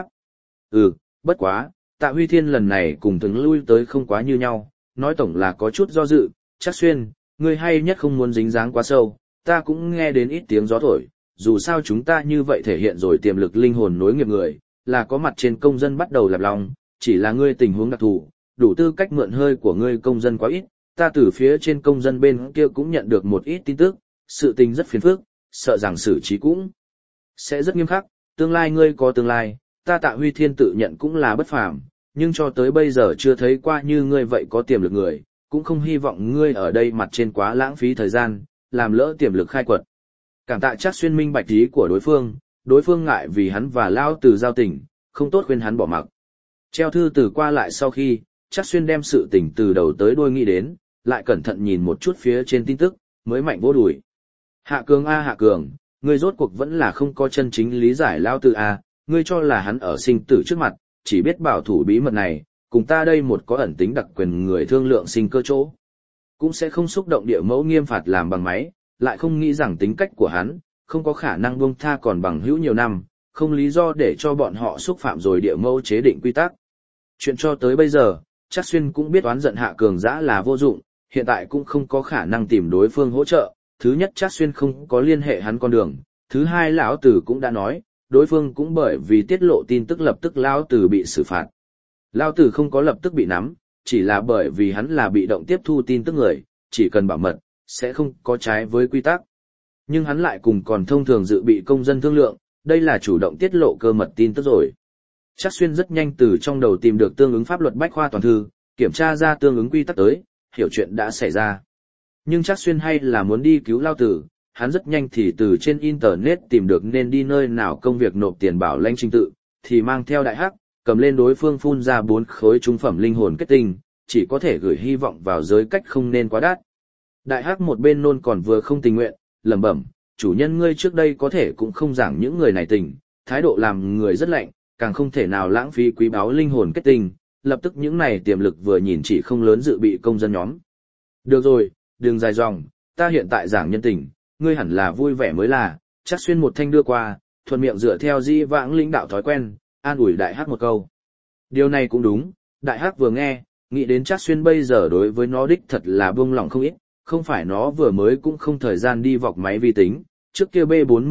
Bất quá, Tạ Huy Thiên lần này cùng từng lui tới không quá như nhau, nói tổng là có chút do dự. Chắc Xuyên, ngươi hay nhất không muốn dính dáng quá sâu, ta cũng nghe đến ít tiếng gió thổi, dù sao chúng ta như vậy thể hiện rồi tiềm lực linh hồn nối nghiệp người, là có mặt trên công dân bắt đầu lặp lòng, chỉ là ngươi tình huống đặc thù, đủ tư cách mượn hơi của ngươi công dân quá ít, ta từ phía trên công dân bên kia cũng nhận được một ít tin tức, sự tình rất phiền phức, sợ rằng xử trí cũng sẽ rất nghiêm khắc, tương lai ngươi có tương lai, ta Tạ Huy Thiên tự nhận cũng là bất phàm, nhưng cho tới bây giờ chưa thấy qua như ngươi vậy có tiềm lực người, cũng không hy vọng ngươi ở đây mặt trên quá lãng phí thời gian, làm lỡ tiềm lực khai quật. Cảm tạ Trác Xuyên minh bạch ý của đối phương ngại vì hắn và Lao Từ giao tình, không tốt khuyên hắn bỏ mặc. Treo thư từ qua lại sau khi, Trác Xuyên đem sự tình từ đầu tới đuôi nghĩ đến, lại cẩn thận nhìn một chút phía trên tin tức, mới mạnh vỗ đùi. Hạ Cường a Hạ Cường, ngươi rốt cuộc vẫn là không có chân chính lý giải Lao Từ a, ngươi cho là hắn ở sinh tử trước mặt, chỉ biết bảo thủ bí mật này, cùng ta đây một có ẩn tính đặc quyền người thương lượng sinh cơ chỗ. Cũng sẽ không xúc động địa mẫu nghiêm phạt làm bằng máy, lại không nghĩ rằng tính cách của hắn, không có khả năng buông tha còn bằng hữu nhiều năm, không lý do để cho bọn họ xúc phạm rồi địa mẫu chế định quy tắc. Chuyện cho tới bây giờ, Trác Xuyên cũng biết oán giận Hạ Cường dã là vô dụng, hiện tại cũng không có khả năng tìm đối phương hỗ trợ. Thứ nhất, Trác Xuyên không có liên hệ hắn con đường, thứ hai, lão tử cũng đã nói, đối phương cũng bởi vì tiết lộ tin tức lập tức lão tử bị xử phạt. Lão tử không có lập tức bị nắm, chỉ là bởi vì hắn là bị động tiếp thu tin tức người, chỉ cần bảo mật, sẽ không có trái với quy tắc. Nhưng hắn lại cùng còn thông thường dự bị công dân thương lượng, đây là chủ động tiết lộ cơ mật tin tức rồi. Trác Xuyên rất nhanh từ trong đầu tìm được tương ứng pháp luật bách khoa toàn thư, kiểm tra ra tương ứng quy tắc tới, hiểu chuyện đã xảy ra. Nhưng Trác Xuyên hay là muốn đi cứu Lao Tử, hắn rất nhanh thì từ trên internet tìm được nên đi nơi nào công việc nộp tiền bảo lãnh trình tự, thì mang theo đại hắc, cầm lên đối phương phun ra 4 khối trung phẩm linh hồn kết tinh, chỉ có thể gửi hy vọng vào giới cách không nên quá đắt. Đại hắc một bên nôn còn vừa không tình nguyện, lẩm bẩm, chủ nhân ngươi trước đây có thể cũng không giảng những người này tình, thái độ làm người rất lạnh, càng không thể nào lãng phí quý báu linh hồn kết tinh, lập tức những này tiềm lực vừa nhìn chỉ không lớn dự bị công dân nhóm. Được rồi, đừng dài dòng, ta hiện tại giảng nhân tình, ngươi hẳn là vui vẻ mới là. Trác Xuyên một thanh đưa qua, thuận miệng dựa theo di vãng lãnh đạo thói quen, an ủi đại hắc một câu. Điều này cũng đúng, đại hắc vừa nghe, nghĩ đến Trác Xuyên bây giờ đối với nó đích thật là buông lỏng không ít, không phải nó vừa mới cũng không thời gian đi vọc máy vi tính, trước kia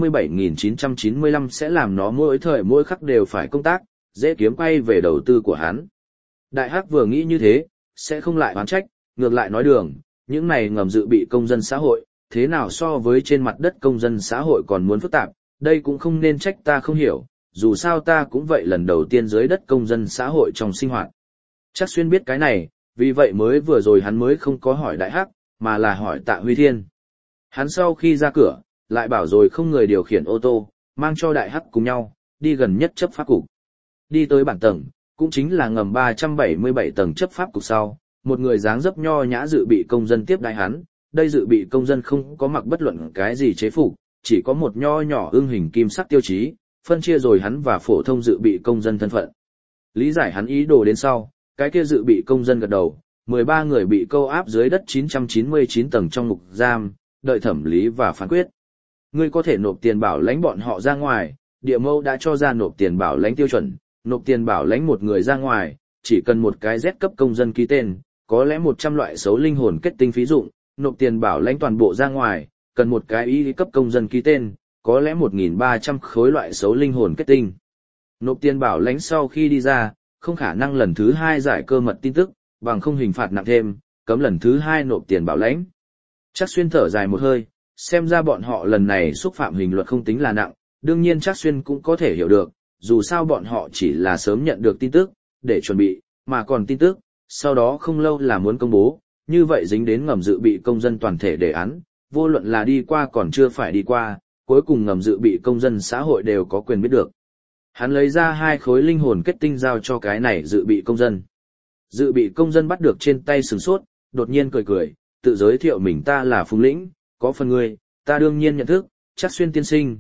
B47995 sẽ làm nó mỗi thời mỗi khắc đều phải công tác, dễ kiếm quay về đầu tư của hắn. Đại hắc vừa nghĩ như thế, sẽ không lại oán trách, ngược lại nói đường, những này ngầm dự bị công dân xã hội, thế nào so với trên mặt đất công dân xã hội còn muốn phức tạp, đây cũng không nên trách ta không hiểu, dù sao ta cũng vậy lần đầu tiên dưới đất công dân xã hội trong sinh hoạt. Trác Xuyên biết cái này, vì vậy mới vừa rồi hắn mới không có hỏi đại hắc, mà là hỏi Tạ Huy Thiên. Hắn sau khi ra cửa, lại bảo rồi không người điều khiển ô tô, mang cho đại hắc cùng nhau, đi gần nhất chấp pháp cục. Đi tới bản tầng, cũng chính là ngầm 377 tầng chấp pháp cục sau, một người dáng dấp nho nhã dự bị công dân tiếp đãi hắn, đây dự bị công dân không có mặc bất luận cái gì chế phục, chỉ có một nho nhỏ ưng hình kim sắc tiêu chí, phân chia rồi hắn và phổ thông dự bị công dân thân phận. Lý giải hắn ý đồ đến sau, cái kia dự bị công dân gật đầu, 13 người bị câu áp dưới đất 999 tầng trong ngục giam, đợi thẩm lý và phán quyết. Ngươi có thể nộp tiền bảo lãnh bọn họ ra ngoài, địa mẫu đã cho ra nộp tiền bảo lãnh tiêu chuẩn, nộp tiền bảo lãnh một người ra ngoài, chỉ cần một cái Z cấp công dân ký tên, có lẽ 100 loại xấu linh hồn kết tinh phí dụng, nộp tiền bảo lãnh toàn bộ ra ngoài, cần một cái Y cấp công dân ký tên, có lẽ 1.300 khối loại xấu linh hồn kết tinh. Nộp tiền bảo lãnh sau khi đi ra, không khả năng lần thứ 2 giải cơ mật tin tức, bằng không hình phạt nặng thêm, cấm lần thứ 2 nộp tiền bảo lãnh. Trác Xuyên thở dài một hơi, xem ra bọn họ lần này xúc phạm hình luật không tính là nặng, đương nhiên Trác Xuyên cũng có thể hiểu được, dù sao bọn họ chỉ là sớm nhận được tin tức, để chuẩn bị, mà còn tin tức, sau đó không lâu là muốn công bố, như vậy dính đến ngầm dự bị công dân toàn thể đề án, vô luận là đi qua còn chưa phải đi qua, cuối cùng ngầm dự bị công dân xã hội đều có quyền biết được. Hắn lấy ra 2 khối linh hồn kết tinh giao cho cái này dự bị công dân. Dự bị công dân bắt được trên tay sửng sốt, đột nhiên cười cười, tự giới thiệu mình ta là Phùng Lĩnh, có phần ngươi, ta đương nhiên nhận thức, Trác Xuyên tiên sinh,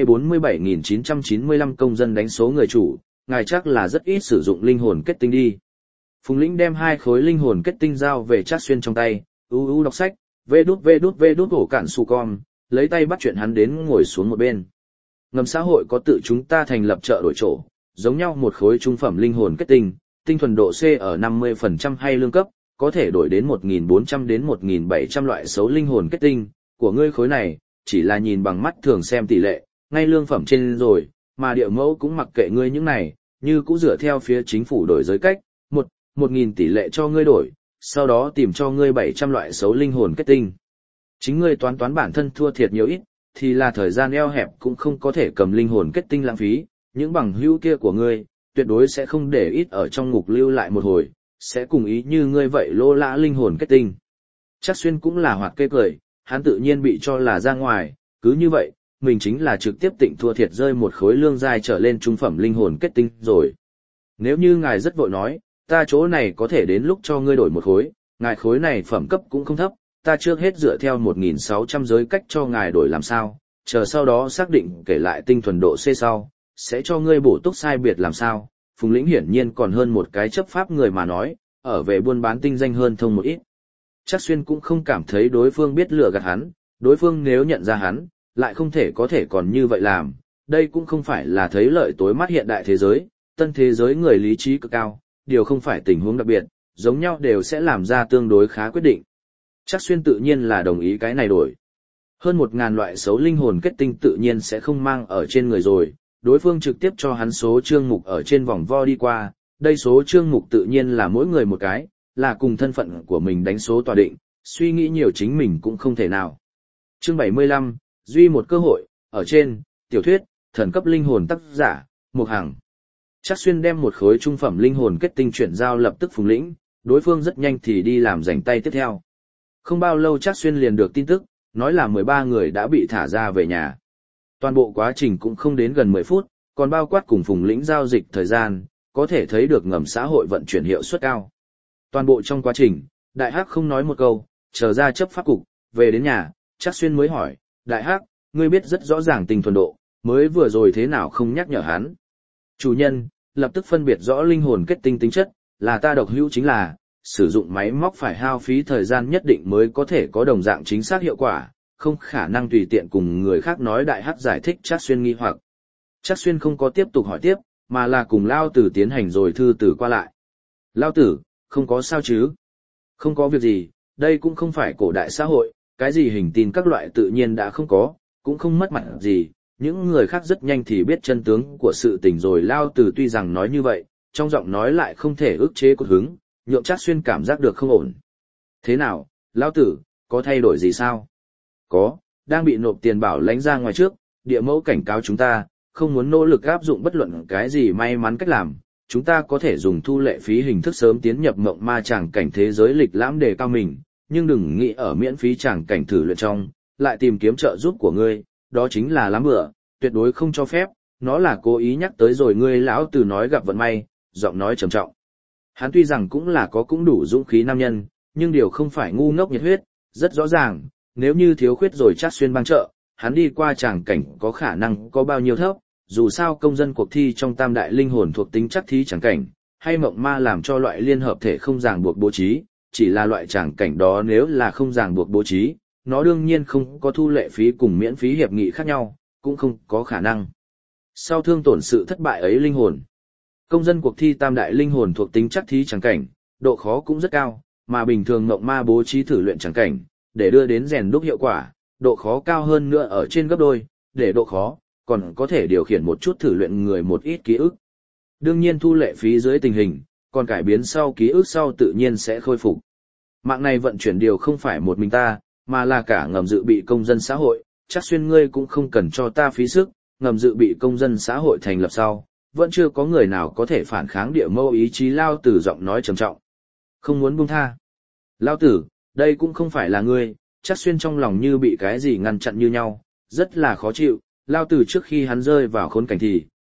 B47995 công dân đánh số người chủ, ngài chắc là rất ít sử dụng linh hồn kết tinh đi. Phùng Lĩnh đem 2 khối linh hồn kết tinh giao về Trác Xuyên trong tay, đọc sách, vê đút hổ cản su con, lấy tay bắt chuyện hắn đến ngồi xuống một bên. Ngầm xã hội có tự chúng ta thành lập chợ đổi chỗ, giống nhau một khối trung phẩm linh hồn kết tinh, tinh thuần độ C ở 50% hay lương cấp, có thể đổi đến 1.400 đến 1.700 loại xấu linh hồn kết tinh, của ngươi khối này, chỉ là nhìn bằng mắt thường xem tỷ lệ, ngay lương phẩm trên rồi, mà địa mẫu cũng mặc kệ ngươi những này, như cũng dựa theo phía chính phủ đổi giới cách, 1.000 tỷ lệ cho ngươi đổi, sau đó tìm cho ngươi 700 loại xấu linh hồn kết tinh. Chính ngươi toán bản thân thua thiệt nhiều ít, thì là thời gian eo hẹp cũng không có thể cầm linh hồn kết tinh lãng phí, những bằng hữu kia của ngươi, tuyệt đối sẽ không để ít ở trong ngục lưu lại một hồi, sẽ cùng ý như ngươi vậy lô lã linh hồn kết tinh. Trác Xuyên cũng là hoạt kê cười, hắn tự nhiên bị cho là ra ngoài, cứ như vậy, mình chính là trực tiếp tịnh thua thiệt rơi một khối lương giai trở lên trung phẩm linh hồn kết tinh rồi. Nếu như ngài rất vội nói, ta chỗ này có thể đến lúc cho ngươi đổi một khối, ngài khối này phẩm cấp cũng không thấp, ta trước hết dựa theo 1.600 giới cách cho ngài đổi làm sao, chờ sau đó xác định kể lại tinh thuần độ C sau, sẽ cho ngươi bổ túc sai biệt làm sao. Phùng Lĩnh hiển nhiên còn hơn một cái chấp pháp người mà nói, ở về buôn bán tinh danh hơn thông một ít. Trác Xuyên cũng không cảm thấy đối phương biết lừa gạt hắn, đối phương nếu nhận ra hắn, lại không thể có thể còn như vậy làm, đây cũng không phải là thấy lợi tối mắt hiện đại thế giới, tân thế giới người lý trí cực cao, điều không phải tình huống đặc biệt, giống nhau đều sẽ làm ra tương đối khá quyết định. Trác Xuyên tự nhiên là đồng ý cái này đổi. Hơn 1.000 loại xấu linh hồn kết tinh tự nhiên sẽ không mang ở trên người rồi, đối phương trực tiếp cho hắn số chương mục ở trên vòng vo đi qua, đây số chương mục tự nhiên là mỗi người một cái, là cùng thân phận của mình đánh số tòa định, suy nghĩ nhiều chính mình cũng không thể nào. Chương 75, duy một cơ hội, ở trên, tiểu thuyết, thần cấp linh hồn tác giả, Mục Hằng. Trác Xuyên đem một khối trung phẩm linh hồn kết tinh chuyển giao lập tức Phùng Lĩnh, đối phương rất nhanh thì đi làm rảnh tay tiếp theo. Không bao lâu Trác Xuyên liền được tin tức, nói là 13 người đã bị thả ra về nhà. Toàn bộ quá trình cũng không đến gần 10 phút, còn bao quát cùng Phùng Lĩnh giao dịch thời gian, có thể thấy được ngầm xã hội vận chuyển hiệu suất cao. Toàn bộ trong quá trình, Đại Hắc không nói một câu, chờ ra chấp pháp cục, về đến nhà, Trác Xuyên mới hỏi, Đại Hắc, ngươi biết rất rõ ràng tình thuần độ, mới vừa rồi thế nào không nhắc nhở hắn. Chủ nhân, lập tức phân biệt rõ linh hồn kết tinh tính chất, là ta độc hữu chính là, sử dụng máy móc phải hao phí thời gian nhất định mới có thể có đồng dạng chính xác hiệu quả, không khả năng tùy tiện cùng người khác nói. Đại Hắc giải thích Trác Xuyên nghi hoặc. Trác Xuyên không có tiếp tục hỏi tiếp, mà là cùng Lao Tử tiến hành rồi thư từ qua lại. Lao Tử, không có sao chứ? Không có việc gì, đây cũng không phải cổ đại xã hội, cái gì hình tin các loại tự nhiên đã không có, cũng không mất mặt gì, những người khác rất nhanh thì biết chân tướng của sự tình rồi. Lao Tử tuy rằng nói như vậy, trong giọng nói lại không thể ức chế cột hứng, nhượng Trác Xuyên cảm giác được không ổn. Thế nào, Lao Tử, có thay đổi gì sao? Có, đang bị nộp tiền bảo lãnh ra ngoài trước, địa mẫu cảnh cáo chúng ta, không muốn nỗ lực áp dụng bất luận cái gì may mắn cách làm, chúng ta có thể dùng thu lệ phí hình thức sớm tiến nhập mộng ma tràng cảnh thế giới lịch lãm đề cao mình, nhưng đừng nghĩ ở miễn phí tràng cảnh thử luyện trong, lại tìm kiếm trợ giúp của ngươi, đó chính là lắm bữa, tuyệt đối không cho phép, nó là cố ý nhắc tới rồi. Ngươi lão Tử nói gặp vận may, giọng nói trầm trọng. Hắn tuy rằng cũng là có cũng đủ dũng khí nam nhân, nhưng điều không phải ngu ngốc nhiệt huyết, rất rõ ràng, nếu như thiếu khuyết rồi Trác Xuyên bang trợ, hắn đi qua tràng cảnh có khả năng có bao nhiêu thấp, dù sao công dân cuộc thi trong tam đại linh hồn thuộc tính chắc thí tràng cảnh, hay mộng ma làm cho loại liên hợp thể không ràng buộc bố trí, chỉ là loại tràng cảnh đó nếu là không ràng buộc bố trí, nó đương nhiên không có thu lệ phí cùng miễn phí hiệp nghị khác nhau, cũng không có khả năng. Sau thương tổn sự thất bại ấy linh hồn, công dân cuộc thi tam đại linh hồn thuộc tính chắc thí tràng cảnh, độ khó cũng rất cao, mà bình thường mộng ma bố trí thử luyện tràng cảnh, để đưa đến rèn đúc hiệu quả, độ khó cao hơn nữa ở trên gấp đôi, để độ khó, còn có thể điều khiển một chút thử luyện người một ít ký ức. Đương nhiên thu lệ phí dưới tình hình, còn cải biến sau ký ức sau tự nhiên sẽ khôi phục. Mạng này vận chuyển điều không phải một mình ta, mà là cả ngầm dự bị công dân xã hội, Trác Xuyên ngươi cũng không cần cho ta phí sức, ngầm dự bị công dân xã hội thành lập sau, vẫn chưa có người nào có thể phản kháng địa mâu ý chí. Lao Tử giọng nói trầm trọng. Không muốn buông tha. Lao Tử, đây cũng không phải là ngươi. Trác Xuyên trong lòng như bị cái gì ngăn chặn như nhau, rất là khó chịu. Lao Tử trước khi hắn rơi vào khốn cảnh thì,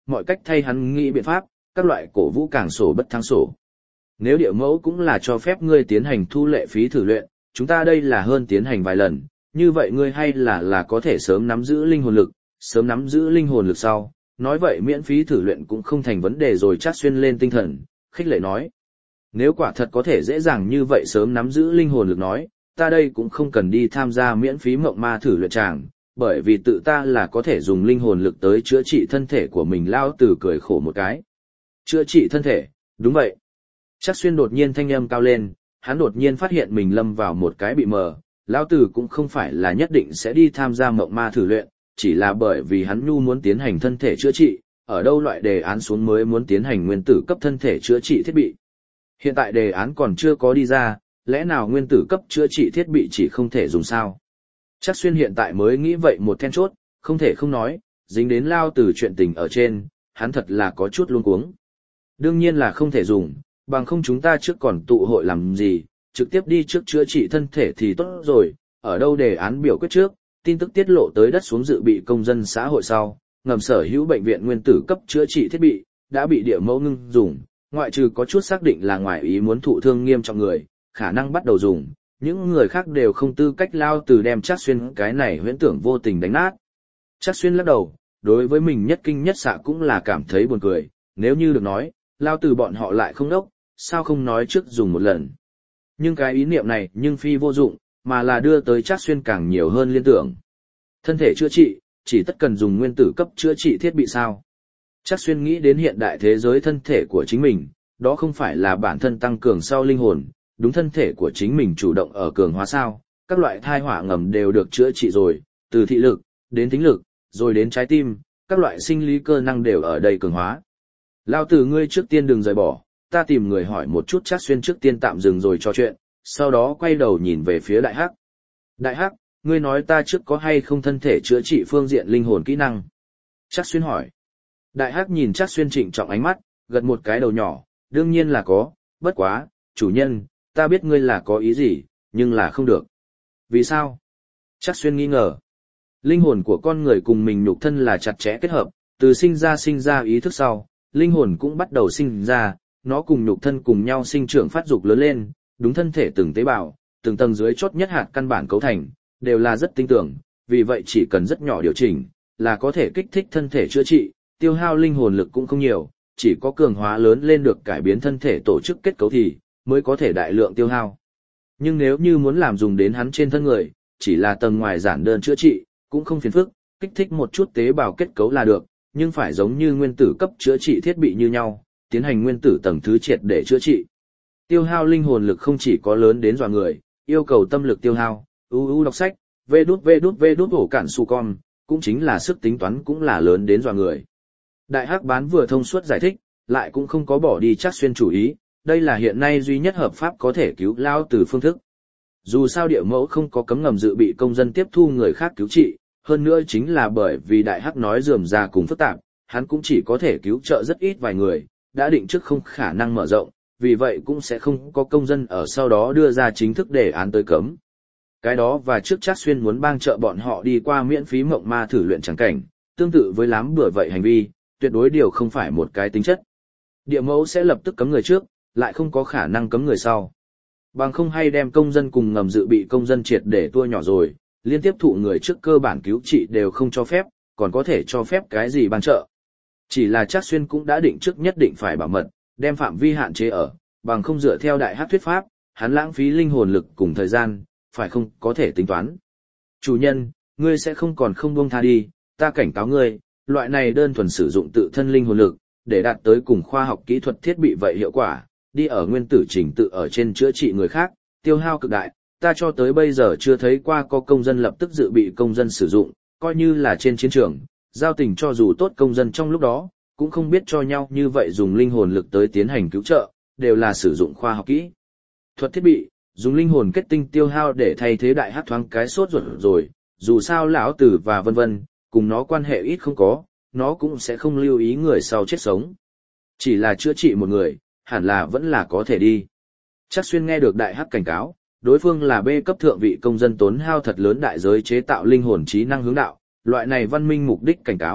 mọi cách thay hắn nghĩ biện pháp, các loại cổ vũ càng sổ bất thắng sổ. Nếu địa mẫu cũng là cho phép ngươi tiến hành thu lệ phí thử luyện, chúng ta đây là hơn tiến hành vài lần, như vậy ngươi hay là có thể sớm nắm giữ linh hồn lực, sớm nắm giữ linh hồn lực sau, nói vậy miễn phí thử luyện cũng không thành vấn đề rồi. Trác Xuyên lên tinh thần, khích lệ nói. Nếu quả thật có thể dễ dàng như vậy sớm nắm giữ linh hồn lực nói, ta đây cũng không cần đi tham gia miễn phí mộng ma thử luyện tràng, bởi vì tự ta là có thể dùng linh hồn lực tới chữa trị thân thể của mình. Lao Tử cười khổ một cái. Chữa trị thân thể, đúng vậy. Trác Xuyên đột nhiên thanh âm cao lên, hắn đột nhiên phát hiện mình lâm vào một cái bị mờ. Lão Tử cũng không phải là nhất định sẽ đi tham gia mộng ma thử luyện, chỉ là bởi vì hắn nhu muốn tiến hành thân thể chữa trị, ở đâu loại đề án xuống mới muốn tiến hành nguyên tử cấp thân thể chữa trị thiết bị. Hiện tại đề án còn chưa có đi ra, lẽ nào nguyên tử cấp chữa trị thiết bị chỉ không thể dùng sao? Trác Xuyên hiện tại mới nghĩ vậy một then chốt, không thể không nói, dính đến Lao Tử chuyện tình ở trên, hắn thật là có chút luống cuống. Đương nhiên là không thể dùng, bằng không chúng ta trước còn tụ hội làm gì, trực tiếp đi trước chữa trị thân thể thì tốt rồi, ở đâu đề án biểu quyết trước, tin tức tiết lộ tới đất xuống dự bị công dân xã hội sau, ngầm sở hữu bệnh viện nguyên tử cấp chữa trị thiết bị, đã bị địa mẫu ngưng dùng, ngoại trừ có chút xác định là ngoài ý muốn thụ thương nghiêm trọng người, khả năng bắt đầu dùng, những người khác đều không tư cách. Lao Tử đem Trác Xuyên cái này huyễn tưởng vô tình đánh nát. Trác Xuyên lắc đầu, đối với mình nhất kinh nhất xạ cũng là cảm thấy buồn cười, nếu như được nói, Lao Tử bọn họ lại không đốc, sao không nói trước dùng một lần. Nhưng cái ý niệm này nhưng phi vô dụng, mà là đưa tới Trác Xuyên càng nhiều hơn liên tưởng. Thân thể chữa trị, chỉ tất cần dùng nguyên tử cấp chữa trị thiết bị sao? Trác Xuyên nghĩ đến hiện đại thế giới thân thể của chính mình, đó không phải là bản thân tăng cường sau linh hồn, đúng thân thể của chính mình chủ động ở cường hóa sao? Các loại thai hỏa ngầm đều được chữa trị rồi, từ thị lực, đến thính lực, rồi đến trái tim, các loại sinh lý cơ năng đều ở đây cường hóa. Lao Tử ngươi trước tiên đừng rời bỏ, ta tìm người hỏi một chút. Trác Xuyên trước tiên tạm dừng rồi trò chuyện, sau đó quay đầu nhìn về phía Đại Hắc. Đại Hắc, ngươi nói ta trước có hay không thân thể chữa trị phương diện linh hồn kỹ năng? Trác Xuyên hỏi. Đại Hắc nhìn Trác Xuyên trịnh trọng ánh mắt, gật một cái đầu nhỏ, đương nhiên là có, bất quá, chủ nhân, ta biết ngươi là có ý gì, nhưng là không được. Vì sao? Trác Xuyên nghi ngờ. Linh hồn của con người cùng mình nhục thân là chặt chẽ kết hợp, từ sinh ra ý thức sau, linh hồn cũng bắt đầu sinh ra, nó cùng nhục thân cùng nhau sinh trưởng phát dục lớn lên, đúng thân thể từng tế bào, từng tầng dưới chốt nhất hạt căn bản cấu thành, đều là rất tinh tưởng, vì vậy chỉ cần rất nhỏ điều chỉnh, là có thể kích thích thân thể chữa trị, tiêu hao linh hồn lực cũng không nhiều, chỉ có cường hóa lớn lên được cải biến thân thể tổ chức kết cấu thì mới có thể đại lượng tiêu hao. Nhưng nếu như muốn làm dùng đến hắn trên thân người, chỉ là tầng ngoài giản đơn chữa trị, cũng không phiền phức, kích thích một chút tế bào kết cấu là được, nhưng phải giống như nguyên tử cấp chữa trị thiết bị như nhau, tiến hành nguyên tử tầng thứ triệt để chữa trị. Tiêu hao linh hồn lực không chỉ có lớn đến dọa người, yêu cầu tâm lực tiêu hao, đọc sách, vê đút hổ cản su con, cũng chính là sức tính toán cũng là lớn đến dọa người. Đại Hắc bán vừa thông suốt giải thích, lại cũng không có bỏ đi Trác Xuyên chủ ý, đây là hiện nay duy nhất hợp pháp có thể cứu Lao Tử phương thức. Dù sao địa mẫu không có cấm ngầm dự bị công dân tiếp thu người khác cứu trị, hơn nữa chính là bởi vì Đại Hắc nói rườm rà cùng phức tạp, hắn cũng chỉ có thể cứu trợ rất ít vài người, đã định trước không khả năng mở rộng, vì vậy cũng sẽ không có công dân ở sau đó đưa ra chính thức đề án tới cấm. Cái đó và trước Trác Xuyên muốn bang trợ bọn họ đi qua miễn phí mộng ma thử luyện chẳng cảnh, tương tự với lám bừa vậy hành vi, tuyệt đối điều không phải một cái tính chất. Địa mẫu sẽ lập tức cấm người trước, lại không có khả năng cấm người sau. Bằng không hay đem công dân cùng ngầm dự bị công dân triệt để tua nhỏ rồi, liên tiếp thụ người trước cơ bản cứu trị đều không cho phép, còn có thể cho phép cái gì ban trợ. Chỉ là Trác Xuyên cũng đã định trước nhất định phải bảo mật, đem phạm vi hạn chế ở, bằng không dựa theo Đại Hắc thuyết pháp, hắn lãng phí linh hồn lực cùng thời gian, phải không có thể tính toán. Chủ nhân, ngươi sẽ không còn không buông tha đi, ta cảnh cáo ngươi, loại này đơn thuần sử dụng tự thân linh hồn lực, để đạt tới cùng khoa học kỹ thuật thiết bị vậy hiệu quả, đi ở nguyên tử trình tự ở trên chữa trị người khác, tiêu hao cực đại, ta cho tới bây giờ chưa thấy qua có công dân lập tức dự bị công dân sử dụng, coi như là trên chiến trường, giao tình cho dù tốt công dân trong lúc đó, cũng không biết cho nhau như vậy dùng linh hồn lực tới tiến hành cứu trợ, đều là sử dụng khoa học kỹ thuật thiết bị, dùng linh hồn kết tinh tiêu hao để thay thế Đại Hắc thoáng cái sốt ruột rồi, dù sao lão tử và vân vân, cùng nó quan hệ ít không có, nó cũng sẽ không lưu ý người sau chết sống. Chỉ là chữa trị một người, hẳn là vẫn là có thể đi. Trác Xuyên nghe được Đại Hắc cảnh cáo, đối phương là B cấp thượng vị công dân tốn hao thật lớn đại giới chế tạo linh hồn trí năng hướng đạo, loại này văn minh mục đích cảnh cáo,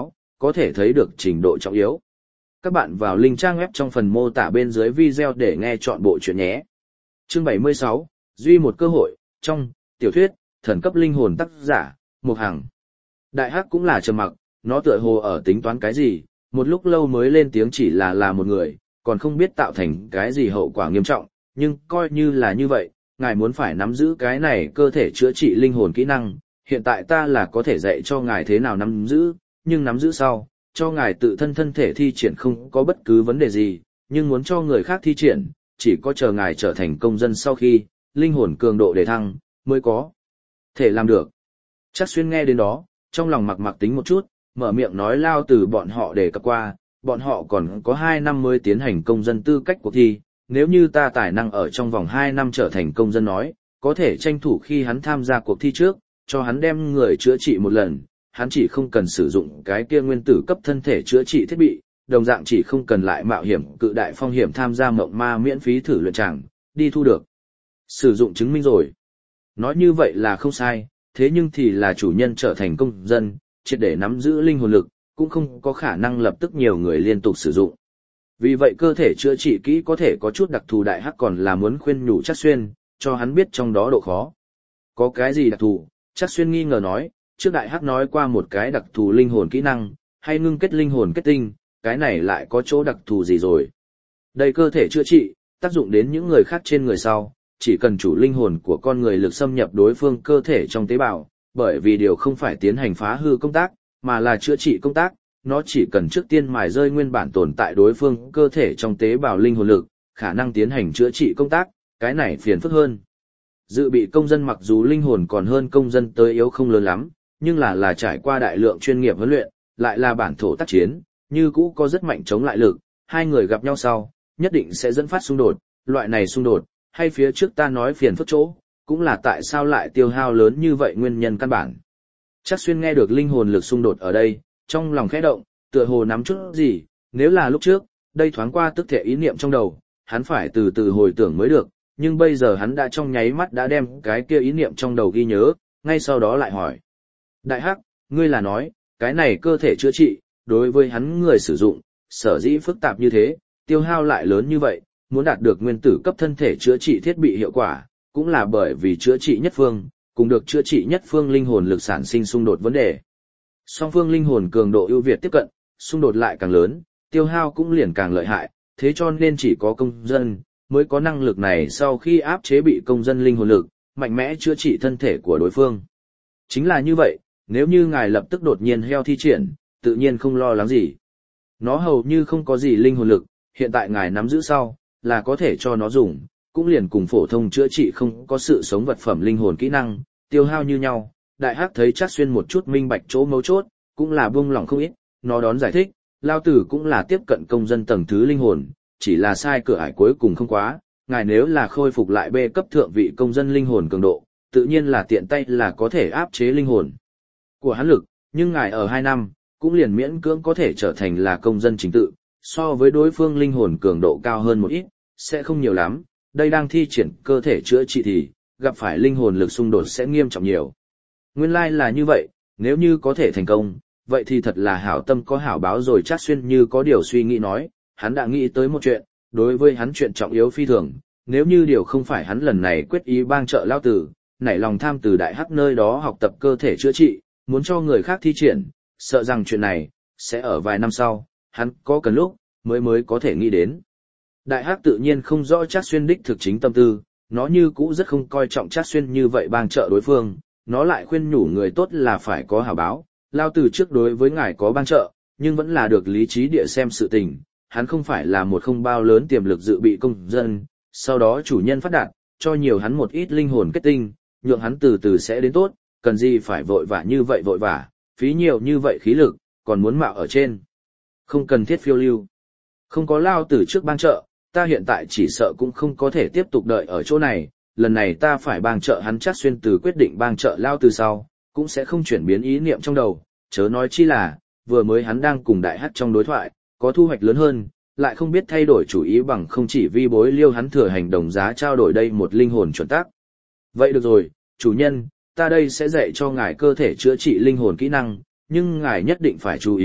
có thể thấy được trình độ trọng yếu. Các bạn vào link trang web trong phần mô tả bên dưới video để nghe chọn bộ truyện nhé. Chương 76, Duy một cơ hội, trong, tiểu thuyết, thần cấp linh hồn tác giả, Mục Hằng. Đại Hắc cũng là trầm mặc, nó tựa hồ ở tính toán cái gì, một lúc lâu mới lên tiếng chỉ là một người, còn không biết tạo thành cái gì hậu quả nghiêm trọng, nhưng coi như là như vậy, ngài muốn phải nắm giữ cái này cơ thể chữa trị linh hồn kỹ năng, hiện tại ta là có thể dạy cho ngài thế nào nắm giữ, nhưng nắm giữ sau, cho ngài tự thân thân thể thi triển không có bất cứ vấn đề gì, nhưng muốn cho người khác thi triển, chỉ có chờ ngài trở thành công dân sau khi, linh hồn cường độ đề thăng, mới có thể làm được. Chắc Xuyên nghe đến đó, trong lòng mặc tính một chút, mở miệng nói Lao Tử bọn họ để cập qua, bọn họ còn có 2 năm mới tiến hành công dân tư cách cuộc thi, nếu như ta tài năng ở trong vòng 2 năm trở thành công dân nói, có thể tranh thủ khi hắn tham gia cuộc thi trước, cho hắn đem người chữa trị một lần, hắn chỉ không cần sử dụng cái kia nguyên tử cấp thân thể chữa trị thiết bị, đồng dạng chỉ không cần lại mạo hiểm cự đại phong hiểm tham gia mộng ma miễn phí thử luyện tràng, đi thu được sử dụng chứng minh rồi. Nói như vậy là không sai, thế nhưng thì là chủ nhân trở thành công dân, triệt để nắm giữ linh hồn lực, cũng không có khả năng lập tức nhiều người liên tục sử dụng. Vì vậy cơ thể chữa trị kỹ có thể có chút đặc thù. Đại Hắc còn là muốn khuyên nhủ Trác Xuyên, cho hắn biết trong đó độ khó. Có cái gì đặc thù? Trác Xuyên nghi ngờ nói, trước Đại Hắc nói qua một cái đặc thù linh hồn kỹ năng, hay ngưng kết linh hồn kết tinh, cái này lại có chỗ đặc thù gì rồi? Đây cơ thể chữa trị, tác dụng đến những người khác trên người sau, chỉ cần chủ linh hồn của con người lực xâm nhập đối phương cơ thể trong tế bào, bởi vì điều không phải tiến hành phá hư công tác, mà là chữa trị công tác, nó chỉ cần trước tiên mài rơi nguyên bản tồn tại đối phương cơ thể trong tế bào linh hồn lực, khả năng tiến hành chữa trị công tác, cái này phiền phức hơn. Dự bị công dân mặc dù linh hồn còn hơn công dân tới yếu không lớn lắm, nhưng là trải qua đại lượng chuyên nghiệp huấn luyện, lại là bản thổ tác chiến, như cũ có rất mạnh chống lại lực, hai người gặp nhau sau, nhất định sẽ dẫn phát xung đột, loại này xung đột, hay phía trước ta nói phiền phức chỗ, cũng là tại sao lại tiêu hao lớn như vậy nguyên nhân căn bản. Trác Xuyên nghe được linh hồn lực xung đột ở đây, trong lòng khẽ động, tựa hồ nắm chút gì, nếu là lúc trước, đây thoáng qua tức thể ý niệm trong đầu, hắn phải từ từ hồi tưởng mới được, nhưng bây giờ hắn đã trong nháy mắt đã đem cái kia ý niệm trong đầu ghi nhớ, ngay sau đó lại hỏi. Đại Hắc, ngươi là nói, cái này cơ thể chữa trị, đối với hắn người sử dụng, sở dĩ phức tạp như thế, tiêu hao lại lớn như vậy, muốn đạt được nguyên tử cấp thân thể chữa trị thiết bị hiệu quả, cũng là bởi vì chữa trị nhất phương, cùng được chữa trị nhất phương linh hồn lực sản sinh xung đột vấn đề. Song phương linh hồn cường độ ưu việt tiếp cận, xung đột lại càng lớn, tiêu hao cũng liền càng lợi hại, thế cho nên chỉ có công dân mới có năng lực này sau khi áp chế bị công dân linh hồn lực, mạnh mẽ chữa trị thân thể của đối phương. Chính là như vậy, nếu như ngài lập tức đột nhiên heo thi triển, tự nhiên không lo lắng gì. Nó hầu như không có gì linh hồn lực, hiện tại ngài nắm giữ sau, là có thể cho nó dùng, cũng liền cùng phổ thông chữa trị không có sự sống vật phẩm linh hồn kỹ năng, tiêu hao như nhau. Đại Hắc thấy Trác Xuyên một chút minh bạch chỗ mấu chốt, cũng là buông lỏng không ít, nó đón giải thích, Lao Tử cũng là tiếp cận công dân tầng thứ linh hồn, chỉ là sai cửa ải cuối cùng không quá, ngài nếu là khôi phục lại B cấp thượng vị công dân linh hồn cường độ, tự nhiên là tiện tay là có thể áp chế linh hồn của hắn lực, nhưng ngài ở 2 năm, cũng liền miễn cưỡng có thể trở thành là công dân chính tự, so với đối phương linh hồn cường độ cao hơn một ít, sẽ không nhiều lắm, đây đang thi triển cơ thể chữa trị thì, gặp phải linh hồn lực xung đột sẽ nghiêm trọng nhiều. Nguyên lai là như vậy, nếu như có thể thành công, vậy thì thật là hảo tâm có hảo báo rồi. Trác Xuyên như có điều suy nghĩ nói, hắn đã nghĩ tới một chuyện, đối với hắn chuyện trọng yếu phi thường, nếu như điều không phải hắn lần này quyết ý bang trợ Lao Tử, nảy lòng tham từ Đại Hắc nơi đó học tập cơ thể chữa trị, muốn cho người khác thi triển, sợ rằng chuyện này, sẽ ở vài năm sau, hắn có cần lúc, mới có thể nghĩ đến. Đại Hắc tự nhiên không rõ Trác Xuyên đích thực chính tâm tư, nó như cũ rất không coi trọng Trác Xuyên như vậy bang trợ đối phương, nó lại khuyên nhủ người tốt là phải có hảo báo, Lao Tử trước đối với ngài có bang trợ, nhưng vẫn là được lý trí địa xem sự tình, hắn không phải là một không bao lớn tiềm lực dự bị công dân, sau đó chủ nhân phát đạt, cho nhiều hắn một ít linh hồn kết tinh, nhượng hắn từ từ sẽ đến tốt, cần gì phải vội vã như vậy vội vã, phí nhiều như vậy khí lực, còn muốn mạo ở trên. Không cần thiết phiêu lưu. Không có Lao Tử trước bang trợ, ta hiện tại chỉ sợ cũng không có thể tiếp tục đợi ở chỗ này, lần này ta phải bang trợ hắn. Trác Xuyên từ quyết định bang trợ Lao Tử sau, cũng sẽ không chuyển biến ý niệm trong đầu, chớ nói chi là, vừa mới hắn đang cùng Đại Hắc trong đối thoại, có thu hoạch lớn hơn, lại không biết thay đổi chủ ý bằng không chỉ vi bối liêu hắn thừa hành đồng giá trao đổi đây một linh hồn chuẩn tắc. Vậy được rồi, chủ nhân, ta đây sẽ dạy cho ngài cơ thể chữa trị linh hồn kỹ năng, nhưng ngài nhất định phải chú ý,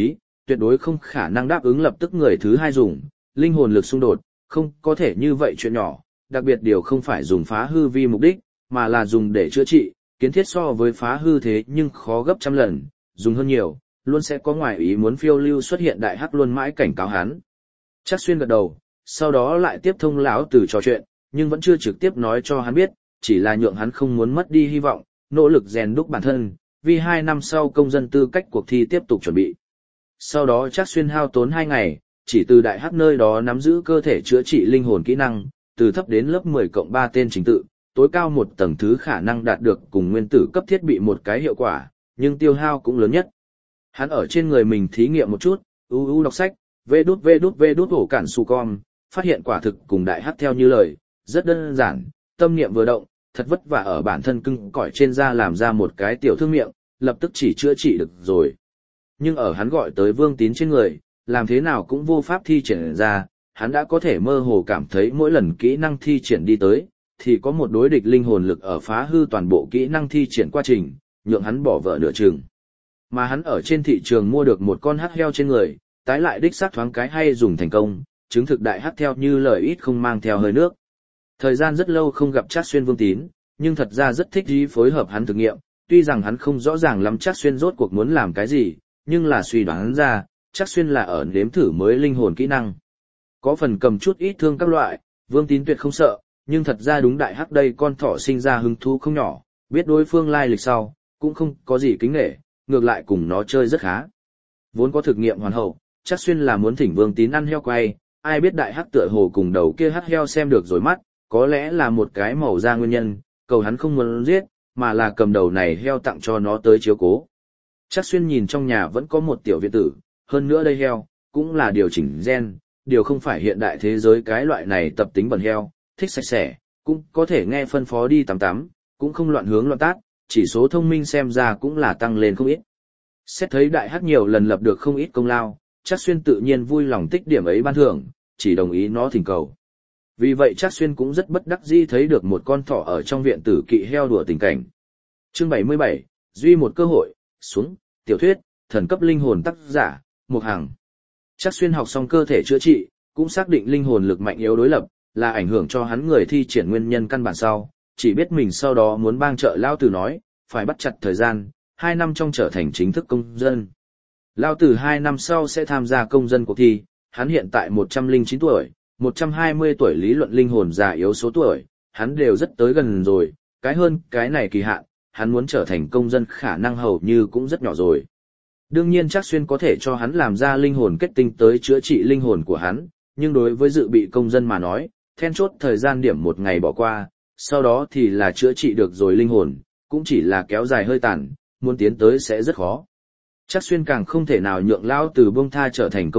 tuyệt đối không khả năng đáp ứng lập tức người thứ hai dùng, linh hồn lực xung đột, không có thể như vậy chuyện nhỏ, đặc biệt điều không phải dùng phá hư vi mục đích, mà là dùng để chữa trị, kiến thiết so với phá hư thế nhưng khó gấp trăm lần, dùng hơn nhiều, luôn sẽ có ngoại ý muốn phiêu lưu xuất hiện. Đại hắc luôn mãi cảnh cáo hắn. Trác Xuyên gật đầu, sau đó lại tiếp thông lão tử trò chuyện, nhưng vẫn chưa trực tiếp nói cho hắn biết, chỉ là nhượng hắn không muốn mất đi hy vọng, nỗ lực rèn đúc bản thân, vì 2 năm sau công dân tư cách cuộc thi tiếp tục chuẩn bị. Sau đó Trác Xuyên hao tốn 2 ngày, chỉ từ đại hắc nơi đó nắm giữ cơ thể chữa trị linh hồn kỹ năng, từ thấp đến lớp 10+3 tên trình tự, tối cao một tầng thứ khả năng đạt được cùng nguyên tử cấp thiết bị một cái hiệu quả, nhưng tiêu hao cũng lớn nhất. Hắn ở trên người mình thí nghiệm một chút, đọc sách, vê đút hổ cản su con, phát hiện quả thực cùng đại hắc theo như lời, rất đơn giản, tâm niệm vừa động, thật vất vả ở bản thân cưng cõi trên da làm ra một cái tiểu thương miệng, lập tức chỉ chữa trị được rồi. Nhưng ở hắn gọi tới Vương Tín trên người, làm thế nào cũng vô pháp thi triển ra, hắn đã có thể mơ hồ cảm thấy mỗi lần kỹ năng thi triển đi tới, thì có một đối địch linh hồn lực ở phá hư toàn bộ kỹ năng thi triển quá trình, nhượng hắn bỏ vợ nửa chừng. Mà hắn ở trên thị trường mua được một con hắc heo trên người, tái lại đích xác thoáng cái hay dùng thành công, chứng thực đại hắc theo như lời ít không mang theo hơi nước. Thời gian rất lâu không gặp Trác Xuyên Vương Tín, nhưng thật ra rất thích ý phối hợp hắn thực nghiệm, tuy rằng hắn không rõ ràng lắm Trác Xuyên rốt cuộc muốn làm cái gì, nhưng là suy đoán ra, Trác Xuyên là ở nếm thử mới linh hồn kỹ năng. Có phần cầm chút ít thương các loại, Vương Tín tuyệt không sợ, nhưng thật ra đúng đại hắc đây con thỏ sinh ra hứng thú không nhỏ, biết đối phương lai lịch sau, cũng không có gì kính nể, ngược lại cùng nó chơi rất khá. Vốn có thực nghiệm hoàn hậu, Trác Xuyên là muốn thỉnh Vương Tín ăn heo quay, ai biết đại hắc tựa hồ cùng đầu kia hắc heo xem được rồi mắt, có lẽ là một cái màu da nguyên nhân, cầu hắn không muốn giết, mà là cầm đầu này heo tặng cho nó tới chiếu cố. Trác Xuyên nhìn trong nhà vẫn có một tiểu viện tử, hơn nữa đây heo, cũng là điều chỉnh gen, điều không phải hiện đại thế giới cái loại này tập tính bẩn heo, thích sạch sẽ, cũng có thể nghe phân phó đi tắm, cũng không loạn hướng loạn tát, chỉ số thông minh xem ra cũng là tăng lên không ít. Xét thấy đại hắc nhiều lần lập được không ít công lao, Trác Xuyên tự nhiên vui lòng tích điểm ấy ban thưởng, chỉ đồng ý nó thỉnh cầu. Vì vậy Trác Xuyên cũng rất bất đắc dĩ thấy được một con thỏ ở trong viện tử kỵ heo đùa tình cảnh. Chương 77, duy một cơ hội, xuống, tiểu thuyết, thần cấp linh hồn tác giả, Mục Hằng. Trác Xuyên học xong cơ thể chữa trị, cũng xác định linh hồn lực mạnh yếu đối lập, là ảnh hưởng cho hắn người thi triển nguyên nhân căn bản sau, chỉ biết mình sau đó muốn bang trợ Lao Tử nói, phải bắt chặt thời gian, 2 năm trong trở thành chính thức công dân. Lao Tử 2 năm sau sẽ tham gia công dân cuộc thi, hắn hiện tại 109 tuổi, 120 tuổi lý luận linh hồn già yếu số tuổi, hắn đều rất tới gần rồi, cái hơn cái này kỳ hạn, hắn muốn trở thành công dân khả năng hầu như cũng rất nhỏ rồi. Đương nhiên Trác Xuyên có thể cho hắn làm ra linh hồn kết tinh tới chữa trị linh hồn của hắn, nhưng đối với dự bị công dân mà nói, then chốt thời gian điểm 1 ngày bỏ qua, sau đó thì là chữa trị được rồi linh hồn, cũng chỉ là kéo dài hơi tàn, muốn tiến tới sẽ rất khó. Trác Xuyên càng không thể nào nhượng Lão Tử buông tha trở thành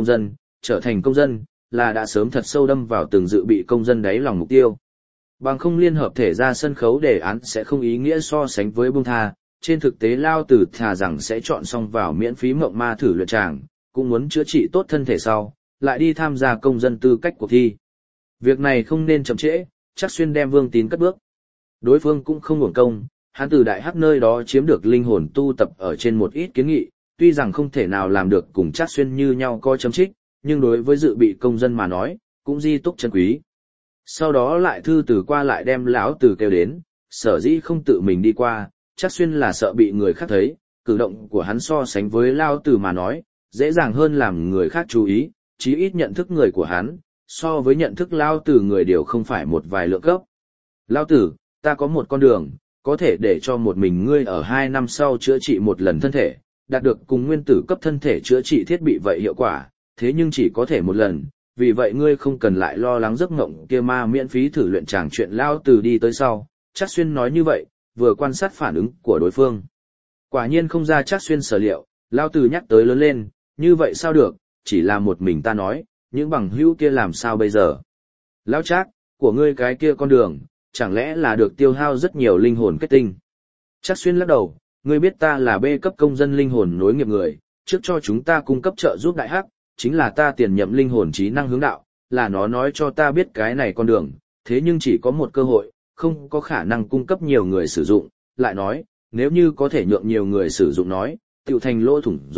công dân, là đã sớm thật sâu đâm vào từng dự bị công dân đáy lòng mục tiêu. Bằng không liên hợp thể ra sân khấu đề án sẽ không ý nghĩa so sánh với buông tha, trên thực tế Lao Tử thà rằng sẽ chọn xong vào miễn phí mộng ma thử luyện tràng, cũng muốn chữa trị tốt thân thể sau, lại đi tham gia công dân tư cách cuộc thi. Việc này không nên chậm trễ, Trác Xuyên đem Vương Tín cất bước. Đối phương cũng không uổng công, hắn từ đại hắc nơi đó chiếm được linh hồn tu tập ở trên một ít kiến nghị, tuy rằng không thể nào làm được cùng Trác Xuyên như nhau coi chấm trích, nhưng đối với dự bị công dân mà nói, cũng di túc chân quý. Sau đó lại thư từ qua lại đem lão Tử kêu đến, sở dĩ không tự mình đi qua, Trác Xuyên là sợ bị người khác thấy, cử động của hắn so sánh với Lao Tử mà nói, dễ dàng hơn làm người khác chú ý, chí ít nhận thức người của hắn, so với nhận thức Lao Tử người đều không phải một vài lượng cấp. Lao Tử, ta có một con đường, có thể để cho một mình ngươi ở 2 năm sau chữa trị một lần thân thể, đạt được cùng nguyên tử cấp thân thể chữa trị thiết bị vậy hiệu quả, thế nhưng chỉ có thể một lần, vì vậy ngươi không cần lại lo lắng giấc mộng kia ma miễn phí thử luyện tràng chuyện Lao Tử đi tới sau. Trác Xuyên nói như vậy, vừa quan sát phản ứng của đối phương. Quả nhiên không ra Trác Xuyên sở liệu, Lao Tử nhắc tới lớn lên, như vậy sao được, chỉ là một mình ta nói, những bằng hữu kia làm sao bây giờ. Lão Trác, của ngươi cái kia con đường, chẳng lẽ là được tiêu hao rất nhiều linh hồn kết tinh. Trác Xuyên lắc đầu, ngươi biết ta là B cấp công dân linh hồn nối nghiệp người, trước cho chúng ta cung cấp trợ giúp đại hắc, chính là ta tiền nhậm linh hồn trí năng hướng đạo, là nó nói cho ta biết cái này con đường, thế nhưng chỉ có một cơ hội, không có khả năng cung cấp nhiều người sử dụng, lại nói, nếu như có thể nhượng nhiều người sử dụng nói, tiểu thành lỗ thủng rồi,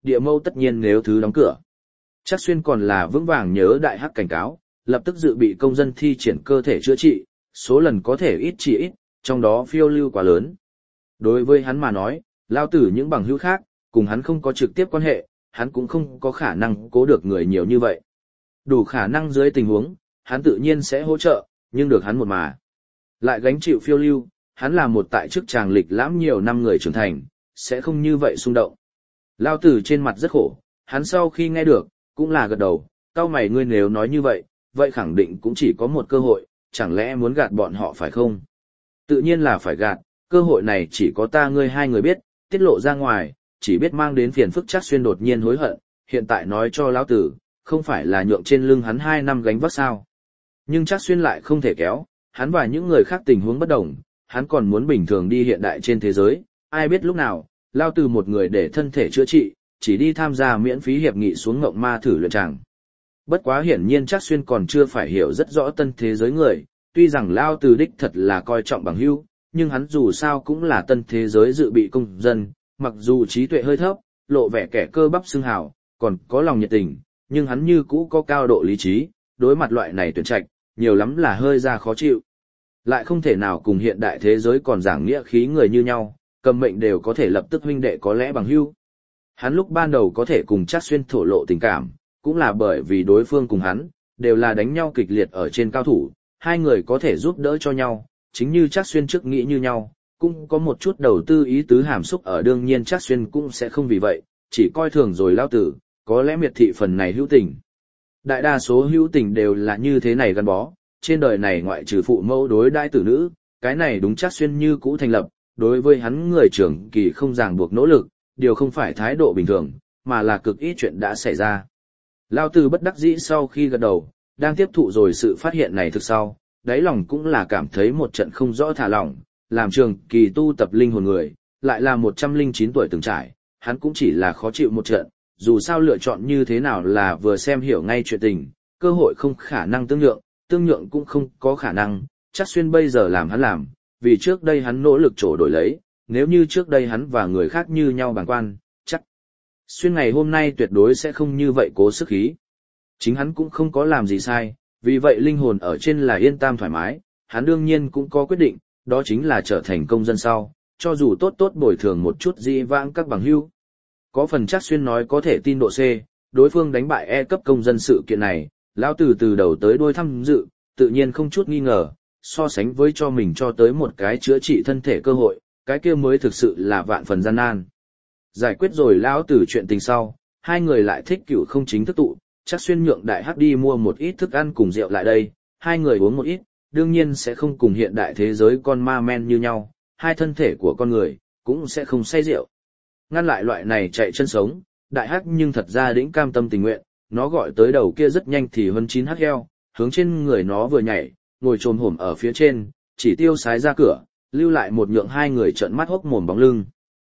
địa mâu tất nhiên nếu thứ đóng cửa. Trác Xuyên còn là vững vàng nhớ đại hắc cảnh cáo, lập tức dự bị công dân thi triển cơ thể chữa trị, số lần có thể ít chỉ ít, trong đó phiêu lưu quá lớn. Đối với hắn mà nói, lao tử những bằng hữu khác, cùng hắn không có trực tiếp quan hệ, hắn cũng không có khả năng cố được người nhiều như vậy. Đủ khả năng dưới tình huống, hắn tự nhiên sẽ hỗ trợ, nhưng được hắn một mà. Lại gánh chịu phiêu lưu, hắn là một tại chức tràng lịch lãm nhiều năm người trưởng thành, sẽ không như vậy xung động. Lao tử trên mặt rất khổ, hắn sau khi nghe được, cũng là gật đầu, cao mày ngươi nếu nói như vậy, vậy khẳng định cũng chỉ có một cơ hội, chẳng lẽ muốn gạt bọn họ phải không? Tự nhiên là phải gạt, cơ hội này chỉ có ta ngươi hai người biết, tiết lộ ra ngoài, chỉ biết mang đến phiền phức. Trác Xuyên đột nhiên hối hận, hiện tại nói cho lão tử, không phải là nhượng trên lưng hắn 2 năm gánh vác sao? Nhưng Trác Xuyên lại không thể kéo, hắn và những người khác tình huống bất đồng, hắn còn muốn bình thường đi hiện đại trên thế giới, ai biết lúc nào, lao từ một người để thân thể chữa trị, chỉ đi tham gia miễn phí hiệp nghị xuống ngộng ma thử luyện tràng. Bất quá hiển nhiên Trác Xuyên còn chưa phải hiểu rất rõ tân thế giới người, tuy rằng lao từ đích thật là coi trọng bằng hữu, nhưng hắn dù sao cũng là tân thế giới dự bị công dân, mặc dù trí tuệ hơi thấp, lộ vẻ kẻ cơ bắp xương hào, còn có lòng nhiệt tình, nhưng hắn như cũ có cao độ lý trí, đối mặt loại này tuyển trạch, nhiều lắm là hơi ra khó chịu. Lại không thể nào cùng hiện đại thế giới còn giảng nghĩa khí người như nhau, cầm mệnh đều có thể lập tức huynh đệ có lẽ bằng hữu. Hắn lúc ban đầu có thể cùng Trác Xuyên thổ lộ tình cảm, cũng là bởi vì đối phương cùng hắn, đều là đánh nhau kịch liệt ở trên cao thủ, hai người có thể giúp đỡ cho nhau, chính như Trác Xuyên trước nghĩ như nhau, cũng có một chút đầu tư ý tứ hàm xúc ở, đương nhiên Trác Xuyên cũng sẽ không vì vậy, chỉ coi thường rồi lao tử, có lẽ miệt thị phần này hữu tình. Đại đa số hữu tình đều là như thế này gắn bó, trên đời này ngoại trừ phụ mẫu đối đãi tử nữ, cái này đúng Trác Xuyên như cũ thành lập, đối với hắn người trưởng kỳ không ràng buộc nỗ lực, điều không phải thái độ bình thường, mà là cực ít chuyện đã xảy ra. Lao tử bất đắc dĩ sau khi gật đầu, đang tiếp thụ rồi sự phát hiện này thực sau, đáy lòng cũng là cảm thấy một trận không rõ thả lỏng, làm trường kỳ tu tập linh hồn người, lại là 109 tuổi từng trải, hắn cũng chỉ là khó chịu một trận, dù sao lựa chọn như thế nào là vừa xem hiểu ngay chuyện tình, cơ hội không khả năng tương nhượng cũng không có khả năng, Trác Xuyên bây giờ làm hắn làm, vì trước đây hắn nỗ lực trổ đổi lấy, nếu như trước đây hắn và người khác như nhau bàng quan, chắc Xuyên ngày hôm nay tuyệt đối sẽ không như vậy cố sức khí. Chính hắn cũng không có làm gì sai, vì vậy linh hồn ở trên là yên tam thoải mái, hắn đương nhiên cũng có quyết định, đó chính là trở thành công dân sau, cho dù tốt tốt bồi thường một chút dĩ vãng các bằng hữu. Có phần Trác Xuyên nói có thể tin độ C, đối phương đánh bại E cấp công dân sự kiện này, lão tử từ đầu tới đuôi tham dự, tự nhiên không chút nghi ngờ, so sánh với cho mình cho tới một cái chữa trị thân thể cơ hội, cái kia mới thực sự là vạn phần gian nan. Giải quyết rồi lão tử chuyện tình sau, hai người lại thích cựu không chính thức tụ, Trác Xuyên nhượng đại hắc đi mua một ít thức ăn cùng rượu lại đây, hai người uống một ít, đương nhiên sẽ không cùng hiện đại thế giới con ma men như nhau, hai thân thể của con người cũng sẽ không say rượu. Ngăn lại loại này chạy chân sống, đại hắc nhưng thật ra đĩnh cam tâm tình nguyện, nó gọi tới đầu kia rất nhanh thì hơn 9 hắc heo, hướng trên người nó vừa nhảy, ngồi trồm hổm ở phía trên, chỉ tiêu sái ra cửa, lưu lại một nhượng hai người trợn mắt hốc mồm bóng lưng.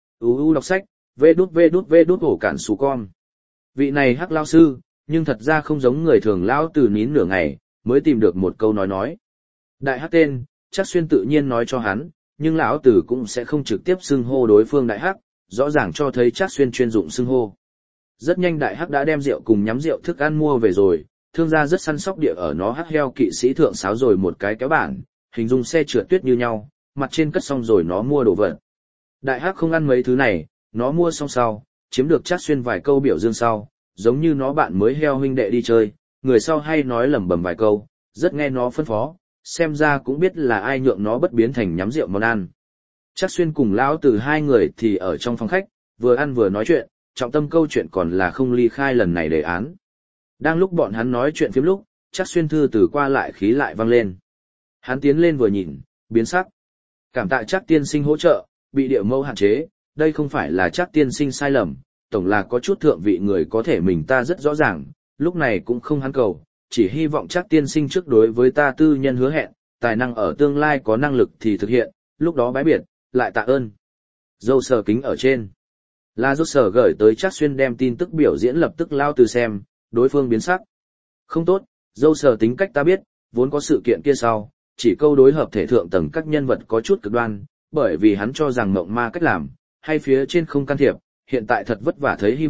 Đọc sách, vê đút hổ cản xù con. Vị này hắc lao sư, nhưng thật ra không giống người thường lão từ nín nửa ngày, mới tìm được một câu nói. Đại hắc tên, Trác Xuyên tự nhiên nói cho hắn, nhưng lão tử cũng sẽ không trực tiếp xưng hô đối phương đại hắc, rõ ràng cho thấy Trác Xuyên chuyên dụng xưng hô. Rất nhanh đại hắc đã đem rượu cùng nhắm rượu thức ăn mua về rồi, thương gia rất săn sóc địa ở nó hắc heo kỵ sĩ thượng sáo rồi một cái kéo bản, hình dung xe trượt tuyết như nhau, mặt trên cất xong rồi nó mua đồ vật. Đại hắc không ăn mấy thứ này, nó mua xong sau, chiếm được Trác Xuyên vài câu biểu dương sau, giống như nó bạn mới heo huynh đệ đi chơi, người sau hay nói lẩm bẩm vài câu, rất nghe nó phân phó, xem ra cũng biết là ai nhượng nó bất biến thành nhắm rượu món ăn. Trác Xuyên cùng lão từ hai người thì ở trong phòng khách, vừa ăn vừa nói chuyện, trọng tâm câu chuyện còn là không ly khai lần này đề án. Đang lúc bọn hắn nói chuyện phiếm lúc, Trác Xuyên thư từ qua lại khí lại vang lên. Hắn tiến lên vừa nhìn, biến sắc. Cảm tạ Trác tiên sinh hỗ trợ, bị địa mâu hạn chế, đây không phải là Trác tiên sinh sai lầm, tổng là có chút thượng vị người có thể mình ta rất rõ ràng, lúc này cũng không hắn cầu, chỉ hy vọng Trác tiên sinh trước đối với ta tư nhân hứa hẹn, tài năng ở tương lai có năng lực thì thực hiện, lúc đó bái biệt, lại tạ ơn. Dâu sờ kính ở trên. Là rốt sở gửi tới Trác Xuyên đem tin tức biểu diễn lập tức lao từ xem, đối phương biến sắc. Không tốt, dâu sờ tính cách ta biết, vốn có sự kiện kia sau, chỉ câu đối hợp thể thượng tầng các nhân vật có chút cực đoan, bởi vì hắn cho rằng mộng ma cách làm, hay phía trên không can thiệp, hiện tại thật vất vả thấy hy vọng,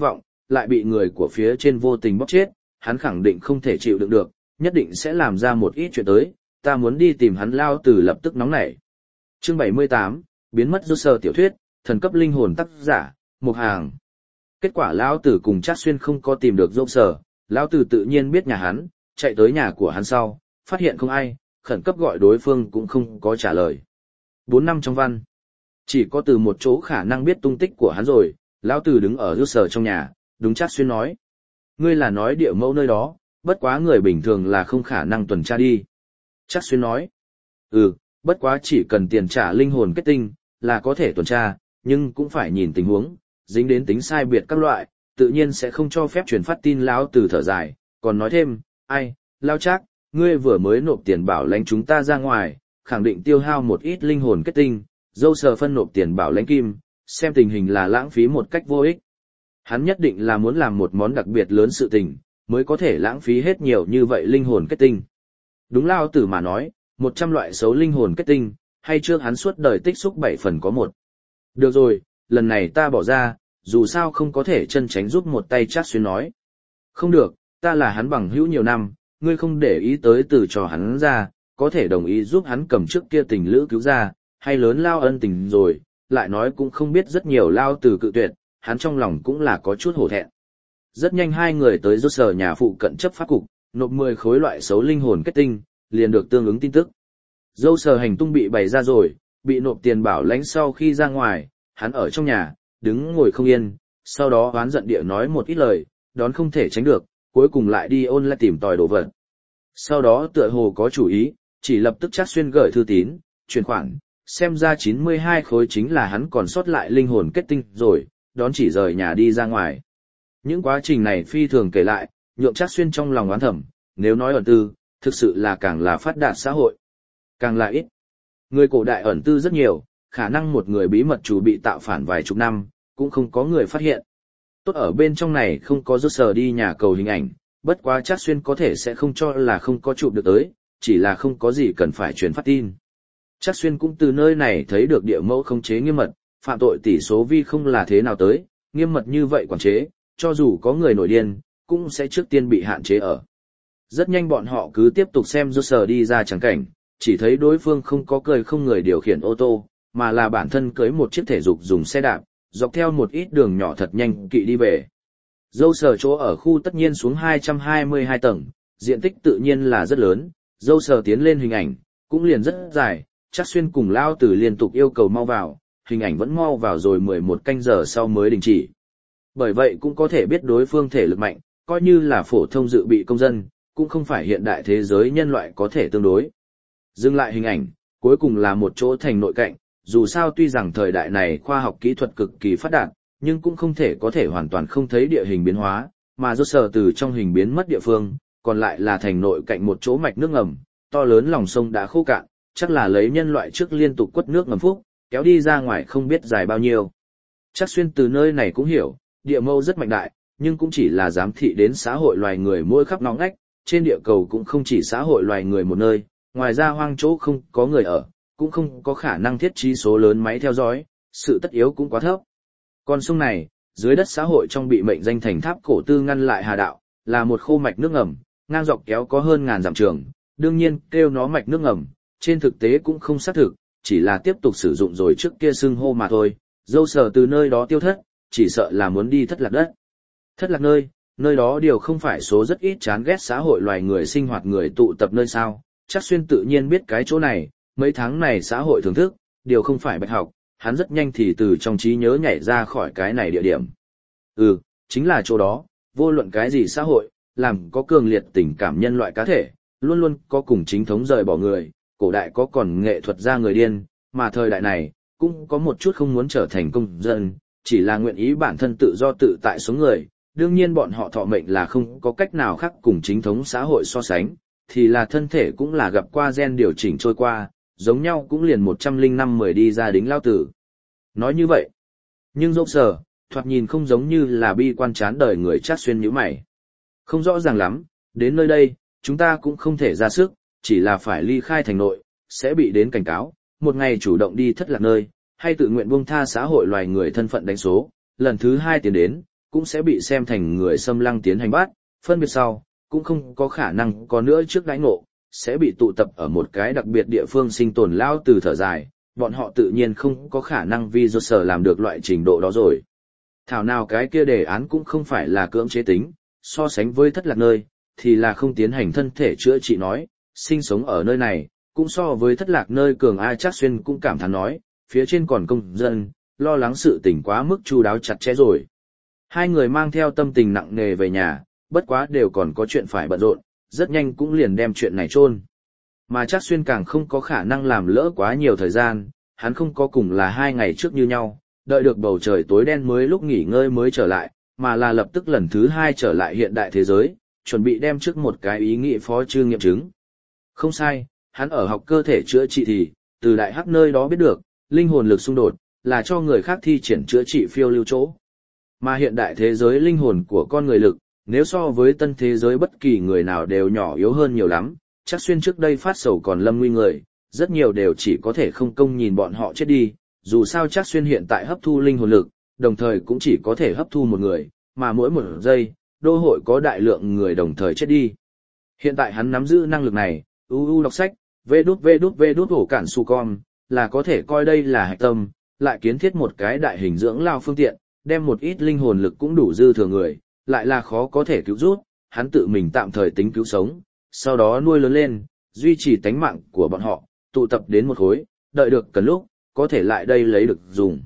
lại bị người của phía trên vô tình bóp chết, hắn khẳng định không thể chịu đựng được, nhất định sẽ làm ra một ít chuyện tới, ta muốn đi tìm hắn. Lao Tử lập tức nóng nảy. Chương 78, biến mất rốt sờ tiểu thuyết, thần cấp linh hồn tác giả, Mục Hàng. Kết quả Lão Tử cùng Trác Xuyên không có tìm được rốt sờ, Lão Tử tự nhiên biết nhà hắn, chạy tới nhà của hắn sau, phát hiện không ai, khẩn cấp gọi đối phương cũng không có trả lời. 4 năm trong văn, chỉ có từ một chỗ khả năng biết tung tích của hắn rồi. Lão Tử đứng ở rốt sờ trong nhà, đúng Trác Xuyên nói. Ngươi là nói địa mẫu nơi đó, bất quá người bình thường là không khả năng tuần tra đi. Trác Xuyên nói. Bất quá chỉ cần tiền trả linh hồn kết tinh, là có thể tuần tra, nhưng cũng phải nhìn tình huống, dính đến tính sai biệt các loại, tự nhiên sẽ không cho phép truyền phát tin. Lão Tử thở dài, còn nói thêm, ai, Lão Trác, ngươi vừa mới nộp tiền bảo lãnh chúng ta ra ngoài, khẳng định tiêu hao một ít linh hồn kết tinh, dâu sờ phân nộp tiền bảo lãnh kim, xem tình hình là lãng phí một cách vô ích. Hắn nhất định là muốn làm một món đặc biệt lớn sự tình, mới có thể lãng phí hết nhiều như vậy linh hồn kết tinh. Đúng Lão Tử mà nói, 100 loại xấu linh hồn kết tinh, hay trước hắn suốt đời tích xúc 7 phần có 1. Được rồi, lần này ta bỏ ra, dù sao không có thể chân tránh giúp một tay. Trác Xuyên nói. Không được, ta là hắn bằng hữu nhiều năm, ngươi không để ý tới từ cho hắn ra, có thể đồng ý giúp hắn cầm trước kia tình lữ cứu ra, hay lớn lao ân tình rồi, lại nói cũng không biết rất nhiều. Lao Tử cự tuyệt, hắn trong lòng cũng là có chút hổ thẹn. Rất nhanh hai người tới rốt sở nhà phụ cận chấp pháp cục, nộp 10 khối loại xấu linh hồn kết tinh, liền được tương ứng tin tức. Dâu sờ hành tung bị bày ra rồi, bị nộp tiền bảo lãnh sau khi ra ngoài, hắn ở trong nhà, đứng ngồi không yên, sau đó oán giận địa nói một ít lời, đón không thể tránh được, cuối cùng lại đi ôn lại tìm tòi đồ vật. Sau đó tựa hồ có chủ ý, chỉ lập tức Trác Xuyên gửi thư tín, chuyển khoản, xem ra 92 khối chính là hắn còn sót lại linh hồn kết tinh rồi, đón chỉ rời nhà đi ra ngoài. Những quá trình này phi thường kể lại, nhượng Trác Xuyên trong lòng oán thầm, nếu nói ẩn tư, thực sự là càng là phát đạt xã hội, càng là ít. Người cổ đại ẩn tư rất nhiều, khả năng một người bí mật chủ bị tạo phản vài chục năm, cũng không có người phát hiện. Tốt ở bên trong này không có rốt sờ đi nhà cầu hình ảnh, bất quá Trác Xuyên có thể sẽ không cho là không có chụp được tới, chỉ là không có gì cần phải truyền phát tin. Trác Xuyên cũng từ nơi này thấy được địa mẫu khống chế nghiêm mật, phạm tội tỷ số vi không là thế nào tới, nghiêm mật như vậy quản chế, cho dù có người nổi điên, cũng sẽ trước tiên bị hạn chế ở. Rất nhanh bọn họ cứ tiếp tục xem rốt sờ đi ra trắng cảnh, chỉ thấy đối phương không có cười không người điều khiển ô tô, mà là bản thân cưới một chiếc thể dục dùng xe đạp, dọc theo một ít đường nhỏ thật nhanh kỵ đi về. Dâu sờ chỗ ở khu tất nhiên xuống 222 tầng, diện tích tự nhiên là rất lớn, dâu sờ tiến lên hình ảnh, cũng liền rất dài. Trác Xuyên cùng Lao Tử liên tục yêu cầu mau vào, hình ảnh vẫn mau vào rồi 11 canh giờ sau mới đình chỉ. Bởi vậy cũng có thể biết đối phương thể lực mạnh, coi như là phổ thông dự bị công dân, cũng không phải hiện đại thế giới nhân loại có thể tương đối. Dừng lại hình ảnh, cuối cùng là một chỗ thành nội cạnh, dù sao tuy rằng thời đại này khoa học kỹ thuật cực kỳ phát đạt, nhưng cũng không thể có thể hoàn toàn không thấy địa hình biến hóa, mà rốt sờ từ trong hình biến mất địa phương, còn lại là thành nội cạnh một chỗ mạch nước ngầm, to lớn lòng sông đã khô cạn, chắc là lấy nhân loại trước liên tục quất nước ngầm phúc, kéo đi ra ngoài không biết dài bao nhiêu. Trác Xuyên từ nơi này cũng hiểu, địa mâu rất mạnh đại, nhưng cũng chỉ là giám thị đến xã hội loài người mỗi khắp ngõ ngách, trên địa cầu cũng không chỉ xã hội loài người một nơi, ngoài ra hoang chỗ không có người ở, cũng không có khả năng thiết trí số lớn máy theo dõi, sự tất yếu cũng quá thấp. Con sông này, dưới đất xã hội trong bị mệnh danh thành tháp cổ tư ngăn lại hà đạo, là một khô mạch nước ngầm, ngang dọc kéo có hơn ngàn dặm trường, đương nhiên kêu nó mạch nước ngầm, trên thực tế cũng không xác thực, chỉ là tiếp tục sử dụng rồi trước kia xưng hô mà thôi. Dâu sờ từ nơi đó tiêu thất, chỉ sợ là muốn đi thất lạc đất. Thất lạc nơi đó điều không phải số rất ít chán ghét xã hội loài người sinh hoạt người tụ tập nơi sao. Trác Xuyên tự nhiên biết cái chỗ này, mấy tháng này xã hội thưởng thức, điều không phải bạch học, hắn rất nhanh thì từ trong trí nhớ nhảy ra khỏi cái này địa điểm. Chính là chỗ đó, vô luận cái gì xã hội, làm có cường liệt tình cảm nhân loại cá thể, luôn luôn có cùng chính thống rời bỏ người, cổ đại có còn nghệ thuật ra người điên, mà thời đại này, cũng có một chút không muốn trở thành công dân, chỉ là nguyện ý bản thân tự do tự tại sống người. Đương nhiên bọn họ thọ mệnh là không có cách nào khác cùng chính thống xã hội so sánh, thì là thân thể cũng là gặp qua gen điều chỉnh trôi qua, giống nhau cũng liền 105 đi ra đính lao tử. Nói như vậy, nhưng dốc sờ, thoạt nhìn không giống như là bi quan chán đời người. Trác Xuyên nhíu mày. Không rõ ràng lắm, đến nơi đây, chúng ta cũng không thể ra sức, chỉ là phải ly khai thành nội, sẽ bị đến cảnh cáo, một ngày chủ động đi thất lạc nơi, hay tự nguyện buông tha xã hội loài người thân phận đánh số, lần thứ 2 tiến đến, cũng sẽ bị xem thành người xâm lăng tiến hành bắt, phân biệt sau, cũng không có khả năng có nữa trước đãi ngộ, sẽ bị tụ tập ở một cái đặc biệt địa phương sinh tồn lao từ thở dài, bọn họ tự nhiên không có khả năng vì do sở làm được loại trình độ đó rồi. Thảo nào cái kia đề án cũng không phải là cưỡng chế tính, so sánh với thất lạc nơi, thì là không tiến hành thân thể chữa trị nói, sinh sống ở nơi này, cũng so với thất lạc nơi cường ai chắc xuyên cũng cảm thán nói, phía trên còn công dân, lo lắng sự tình quá mức chu đáo chặt chẽ rồi. Hai người mang theo tâm tình nặng nề về nhà, bất quá đều còn có chuyện phải bận rộn, rất nhanh cũng liền đem chuyện này chôn. Mà chắc xuyên càng không có khả năng làm lỡ quá nhiều thời gian, hắn không có cùng là 2 ngày trước như nhau, đợi được bầu trời tối đen mới lúc nghỉ ngơi mới trở lại, mà là lập tức lần thứ 2 trở lại hiện đại thế giới, chuẩn bị đem trước một cái ý nghĩ phó trư nghiệm chứng. Không sai, hắn ở học cơ thể chữa trị thì, từ đại hắc nơi đó biết được, linh hồn lực xung đột, là cho người khác thi triển chữa trị phiêu lưu chỗ. Mà hiện đại thế giới linh hồn của con người lực, nếu so với tân thế giới bất kỳ người nào đều nhỏ yếu hơn nhiều lắm, chắc xuyên trước đây phát sầu còn lâm nguy người, rất nhiều đều chỉ có thể không công nhìn bọn họ chết đi, dù sao chắc xuyên hiện tại hấp thu linh hồn lực, đồng thời cũng chỉ có thể hấp thu một người, mà mỗi một giây, đô hội có đại lượng người đồng thời chết đi. Hiện tại hắn nắm giữ năng lực này, đọc sách, vê đút hổ cản su con, là có thể coi đây là hạch tâm, lại kiến thiết một cái đại hình dưỡng lao phương tiện, đem một ít linh hồn lực cũng đủ dư thừa người, lại là khó có thể cứu rút, hắn tự mình tạm thời tính cứu sống, sau đó nuôi lớn lên, duy trì tánh mạng của bọn họ, tụ tập đến một khối, đợi được cần lúc, có thể lại đây lấy được dùng.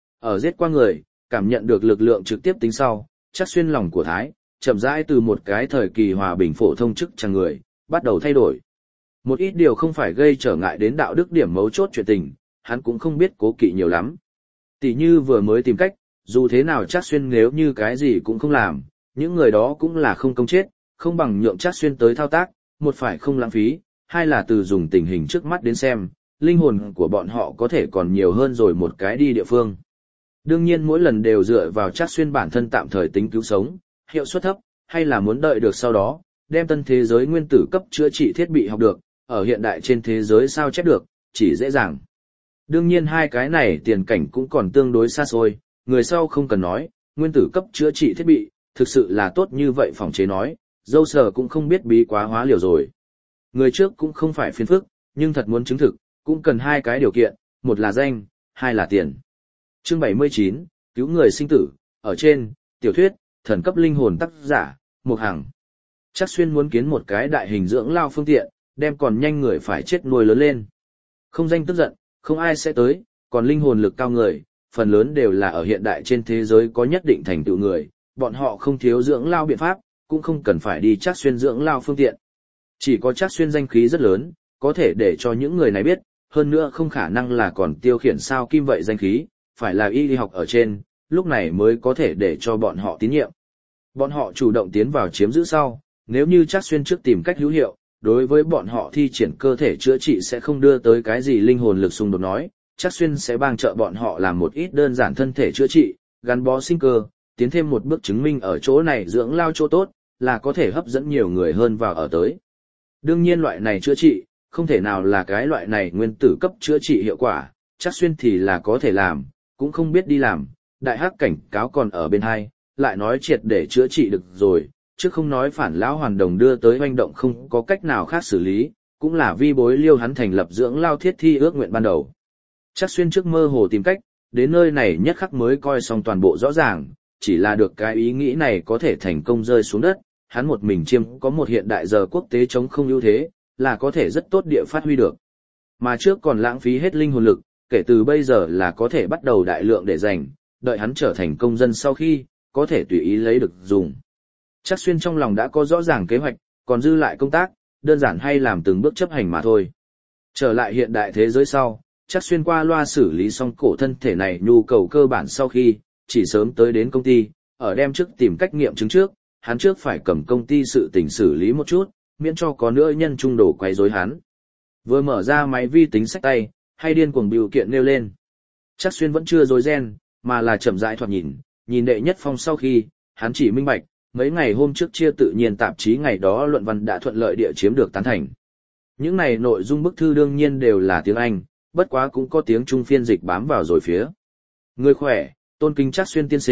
Ở giết qua người, cảm nhận được lực lượng trực tiếp tính sau, chắc xuyên lòng của Thái, chậm rãi từ một cái thời kỳ hòa bình phổ thông chức chẳng người, bắt đầu thay đổi. Một ít điều không phải gây trở ngại đến đạo đức điểm mấu chốt chuyện tình, hắn cũng không biết cố kỵ nhiều lắm. Tỷ như vừa mới tìm cách, dù thế nào chắc xuyên nếu như cái gì cũng không làm, những người đó cũng là không công chết, không bằng nhượng chắc xuyên tới thao tác, một phải không lãng phí, hai là từ dùng tình hình trước mắt đến xem, linh hồn của bọn họ có thể còn nhiều hơn rồi một cái đi địa phương. Đương nhiên mỗi lần đều dựa vào chắc xuyên bản thân tạm thời tính cứu sống, hiệu suất thấp, hay là muốn đợi được sau đó, đem tân thế giới nguyên tử cấp chữa trị thiết bị học được, ở hiện đại trên thế giới sao chép được, chỉ dễ dàng. Đương nhiên hai cái này tiền cảnh cũng còn tương đối xa xôi, người sau không cần nói, nguyên tử cấp chữa trị thiết bị, thực sự là tốt như vậy phòng chế nói, dâu sờ cũng không biết bí quá hóa liều rồi. Người trước cũng không phải phiền phức, nhưng thật muốn chứng thực, cũng cần hai cái điều kiện, một là danh, hai là tiền. Chương 79, cứu người sinh tử, ở trên, tiểu thuyết, thần cấp linh hồn tác giả, Mục Hằng. Chắc xuyên muốn kiến một cái đại hình dưỡng lao phương tiện, đem còn nhanh người phải chết nuôi lớn lên. Không danh tức giận, không ai sẽ tới, còn linh hồn lực cao người, phần lớn đều là ở hiện đại trên thế giới có nhất định thành tựu người, bọn họ không thiếu dưỡng lao biện pháp, cũng không cần phải đi chắc xuyên dưỡng lao phương tiện. Chỉ có chắc xuyên danh khí rất lớn, có thể để cho những người này biết, hơn nữa không khả năng là còn tiêu khiển sao kim vậy danh khí, phải là y học ở trên, lúc này mới có thể để cho bọn họ tín nhiệm. Bọn họ chủ động tiến vào chiếm giữ sau, nếu như chắc xuyên trước tìm cách hữu hiệu, đối với bọn họ thi triển cơ thể chữa trị sẽ không đưa tới cái gì linh hồn lực xung đột nói, chắc xuyên sẽ bang trợ bọn họ làm một ít đơn giản thân thể chữa trị, gắn bó sinh cơ, tiến thêm một bước chứng minh ở chỗ này dưỡng lao chỗ tốt, là có thể hấp dẫn nhiều người hơn vào ở tới. Đương nhiên loại này chữa trị, không thể nào là cái loại này nguyên tử cấp chữa trị hiệu quả, chắc xuyên thì là có thể làm, cũng không biết đi làm, đại hắc cảnh cáo còn ở bên hai, lại nói triệt để chữa trị được rồi, chứ không nói phản lão hoàn đồng đưa tới hoành động không có cách nào khác xử lý, cũng là vi bối liêu hắn thành lập dưỡng lao thiết thi ước nguyện ban đầu. Chắc xuyên trước mơ hồ tìm cách, đến nơi này nhất khắc mới coi xong toàn bộ rõ ràng, chỉ là được cái ý nghĩ này có thể thành công rơi xuống đất, hắn một mình chiêm có một hiện đại giờ quốc tế chống không ưu thế, là có thể rất tốt địa phát huy được. Mà trước còn lãng phí hết linh hồn lực, kể từ bây giờ là có thể bắt đầu đại lượng để dành, đợi hắn trở thành công dân sau khi, có thể tùy ý lấy được dùng. Chắc xuyên trong lòng đã có rõ ràng kế hoạch, còn dư lại công tác, đơn giản hay làm từng bước chấp hành mà thôi. Trở lại hiện đại thế giới sau, chắc xuyên qua loa xử lý xong cổ thân thể này nhu cầu cơ bản sau khi, chỉ sớm tới đến công ty, ở đem trước tìm cách nghiệm chứng trước, hắn trước phải cầm công ty sự tình xử lý một chút, miễn cho có nữa nhân trung đổ quấy rối hắn. Vừa mở ra máy vi tính sách tay, hay điên cuồng biểu kiện nêu lên. Chắc xuyên vẫn chưa rối ren, mà là chậm rãi thoạt nhìn đệ nhất phong sau khi, hắn chỉ minh bạch, mấy ngày hôm trước chia tự nhiên tạp chí ngày đó luận văn đã thuận lợi địa chiếm được tán thành. Những này nội dung bức thư đương nhiên đều là tiếng Anh, bất quá cũng có tiếng Trung phiên dịch bám vào rồi phía. Người khỏe, tôn kính Trác Xuyên tiên sinh,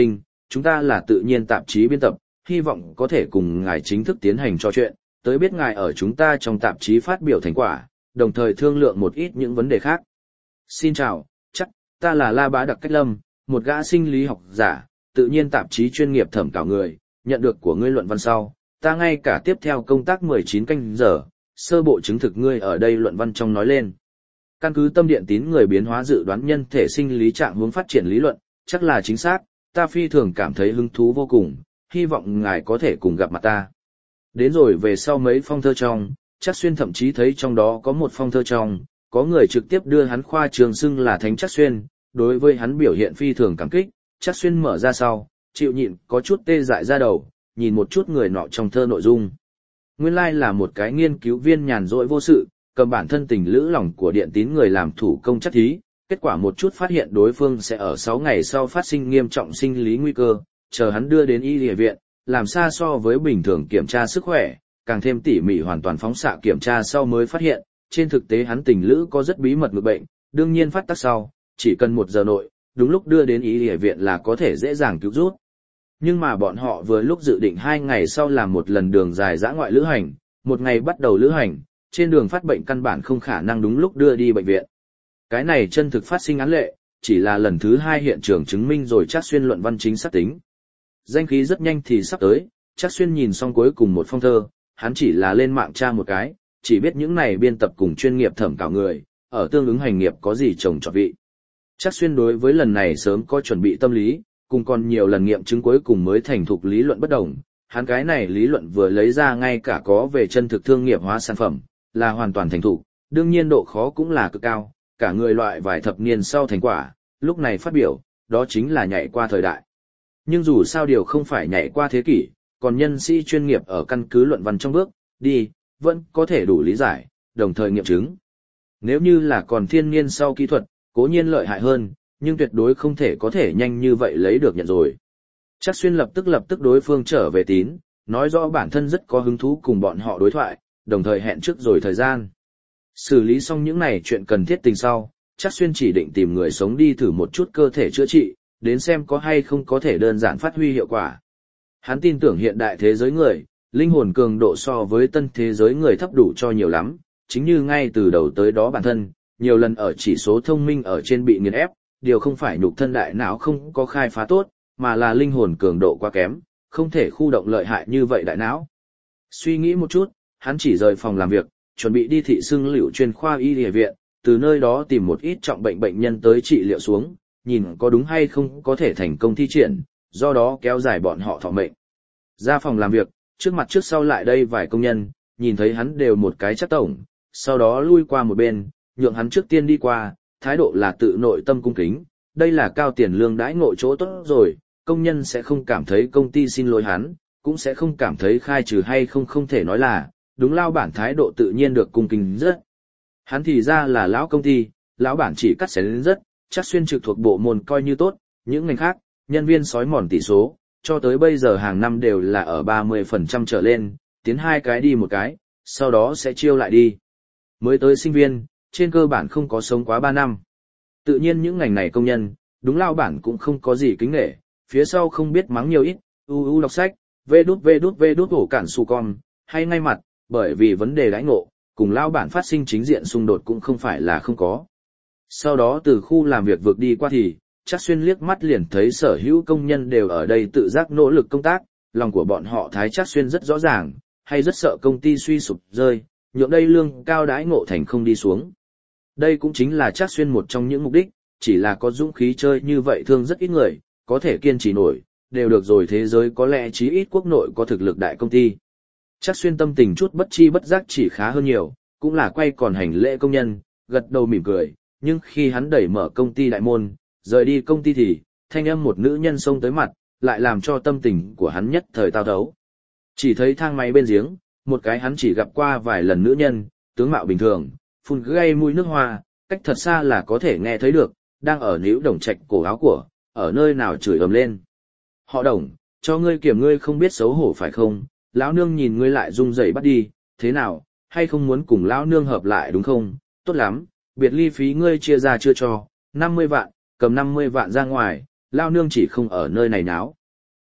chúng ta là tự nhiên tạp chí biên tập, hy vọng có thể cùng ngài chính thức tiến hành trò chuyện, tới biết ngài ở chúng ta trong tạp chí phát biểu thành quả, đồng thời thương lượng một ít những vấn đề khác. Xin chào, ta là La Bá Đặc Cách Lâm, một gã sinh lý học giả, tự nhiên tạp chí chuyên nghiệp thẩm khảo người, nhận được của ngươi luận văn sau, ta ngay cả tiếp theo công tác 19 canh giờ, sơ bộ chứng thực ngươi ở đây luận văn trong nói lên. Căn cứ tâm điện tín người biến hóa dự đoán nhân thể sinh lý trạng hướng phát triển lý luận, chắc là chính xác, ta phi thường cảm thấy hứng thú vô cùng, hy vọng ngài có thể cùng gặp mặt ta. Đến rồi về sau mấy phong thơ trong, Trác Xuyên thậm chí thấy trong đó có một phong thơ trong, có người trực tiếp đưa hắn khoa trường xưng là Thánh Trác Xuyên, đối với hắn biểu hiện phi thường cảm kích, Trác Xuyên mở ra sau, chịu nhịn có chút tê dại ra đầu, nhìn một chút người nọ trong thơ nội dung. Nguyên lai là một cái nghiên cứu viên nhàn rỗi vô sự, cầm bản thân tình lữ lòng của điện tín người làm thủ công chắc thí, kết quả một chút phát hiện đối phương sẽ ở 6 ngày sau phát sinh nghiêm trọng sinh lý nguy cơ, chờ hắn đưa đến y y viện, làm xa so với bình thường kiểm tra sức khỏe, càng thêm tỉ mỉ hoàn toàn phóng xạ kiểm tra sau mới phát hiện, trên thực tế hắn tình lữ có rất bí mật ngược bệnh, đương nhiên phát tác sau, chỉ cần 1 giờ nội, đúng lúc đưa đến y y viện là có thể dễ dàng cứu rút. Nhưng mà bọn họ vừa lúc dự định 2 ngày sau làm một lần đường dài dã ngoại lữ hành, 1 ngày bắt đầu lữ hành, trên đường phát bệnh căn bản không khả năng đúng lúc đưa đi bệnh viện. Cái này chân thực phát sinh án lệ, chỉ là lần thứ 2 hiện trường chứng minh rồi Trác Xuyên luận văn chính xác tính. Danh khí rất nhanh thì sắp tới, Trác Xuyên nhìn xong cuối cùng một phong thơ, hắn chỉ là lên mạng tra một cái, chỉ biết những này biên tập cùng chuyên nghiệp thẩm khảo người, ở tương ứng hành nghiệp có gì trồng trọt vị. Trác Xuyên đối với lần này sớm có chuẩn bị tâm lý, cùng còn nhiều lần nghiệm chứng cuối cùng mới thành thục lý luận bất đồng. Hắn cái này lý luận vừa lấy ra ngay cả có về chân thực thương nghiệp hóa sản phẩm, là hoàn toàn thành thục, đương nhiên độ khó cũng là cực cao, cả người loại vài thập niên sau thành quả, lúc này phát biểu, đó chính là nhảy qua thời đại. Nhưng dù sao điều không phải nhảy qua thế kỷ, còn nhân sĩ chuyên nghiệp ở căn cứ luận văn trong bước, đi, vẫn có thể đủ lý giải, đồng thời nghiệm chứng. Nếu như là còn thiên niên sau kỹ thuật, cố nhiên lợi hại hơn, nhưng tuyệt đối không thể có thể nhanh như vậy lấy được nhận rồi. Trác Xuyên lập tức đối phương trở về tín, nói rõ bản thân rất có hứng thú cùng bọn họ đối thoại, đồng thời hẹn trước rồi thời gian. Xử lý xong những này chuyện cần thiết tình sau, Trác Xuyên chỉ định tìm người sống đi thử một chút cơ thể chữa trị, đến xem có hay không có thể đơn giản phát huy hiệu quả. Hắn tin tưởng hiện đại thế giới người, linh hồn cường độ so với tân thế giới người thấp đủ cho nhiều lắm, chính như ngay từ đầu tới đó bản thân, nhiều lần ở chỉ số thông minh ở trên bị nghiền ép, điều không phải nhục thân đại não không có khai phá tốt, mà là linh hồn cường độ quá kém, không thể khu động lợi hại như vậy đại não. Suy nghĩ một chút, hắn chỉ rời phòng làm việc, chuẩn bị đi thị xưng liệu chuyên khoa y y viện, từ nơi đó tìm một ít trọng bệnh bệnh nhân tới trị liệu xuống, nhìn có đúng hay không có thể thành công thi triển, do đó kéo dài bọn họ thọ mệnh. Ra phòng làm việc, trước mặt trước sau lại đây vài công nhân, nhìn thấy hắn đều một cái chắc tổng, sau đó lui qua một bên, nhượng hắn trước tiên đi qua, thái độ là tự nội tâm cung kính, đây là cao tiền lương đãi ngộ chỗ tốt rồi, công nhân sẽ không cảm thấy công ty xin lỗi hắn, cũng sẽ không cảm thấy khai trừ hay không thể nói là, đúng lao bản thái độ tự nhiên được cung kính rất. Hắn thì ra là lão công ty, lão bản chỉ cắt xén đến rất, Trác Xuyên trực thuộc bộ môn coi như tốt, những ngành khác, nhân viên sói mòn tỷ số, cho tới bây giờ hàng năm đều là ở 30% trở lên, tiến 2 cái đi 1 cái, sau đó sẽ chiêu lại đi. Mới tới sinh viên, trên cơ bản không có sống quá 3 năm. Tự nhiên những ngành này công nhân, đúng lao bản cũng không có gì kính nể, phía sau không biết mắng nhiều ít, đọc sách, vê đút ổ cản su con, hay ngay mặt, bởi vì vấn đề đãi ngộ, cùng lao bản phát sinh chính diện xung đột cũng không phải là không có. Sau đó từ khu làm việc vượt đi qua thì, Trác Xuyên liếc mắt liền thấy sở hữu công nhân đều ở đây tự giác nỗ lực công tác, lòng của bọn họ thái Trác Xuyên rất rõ ràng, hay rất sợ công ty suy sụp rơi, nhượng đây lương cao đãi ngộ thành không đi xuống. Đây cũng chính là Trác Xuyên một trong những mục đích, chỉ là có dũng khí chơi như vậy thương rất ít người, có thể kiên trì nổi, đều được rồi thế giới có lẽ chí ít quốc nội có thực lực đại công ty. Trác Xuyên tâm tình chút bất chi bất giác chỉ khá hơn nhiều, cũng là quay còn hành lễ công nhân, gật đầu mỉm cười, nhưng khi hắn đẩy mở công ty đại môn, rời đi công ty thì, thanh âm một nữ nhân xông tới mặt, lại làm cho tâm tình của hắn nhất thời tao thấu. Chỉ thấy thang máy bên giếng, một cái hắn chỉ gặp qua vài lần nữ nhân, tướng mạo bình thường, phun gây mùi nước hoa, cách thật xa là có thể nghe thấy được, đang ở níu Đồng Trạch cổ áo của, ở nơi nào chửi ầm lên. Họ Đồng, cho ngươi kiểm ngươi không biết xấu hổ phải không, lão nương nhìn ngươi lại run rẩy bắt đi, thế nào, hay không muốn cùng lão nương hợp lại đúng không, tốt lắm, biệt ly phí ngươi chia ra chưa cho, 50 vạn, cầm 50 vạn ra ngoài, lão nương chỉ không ở nơi này náo.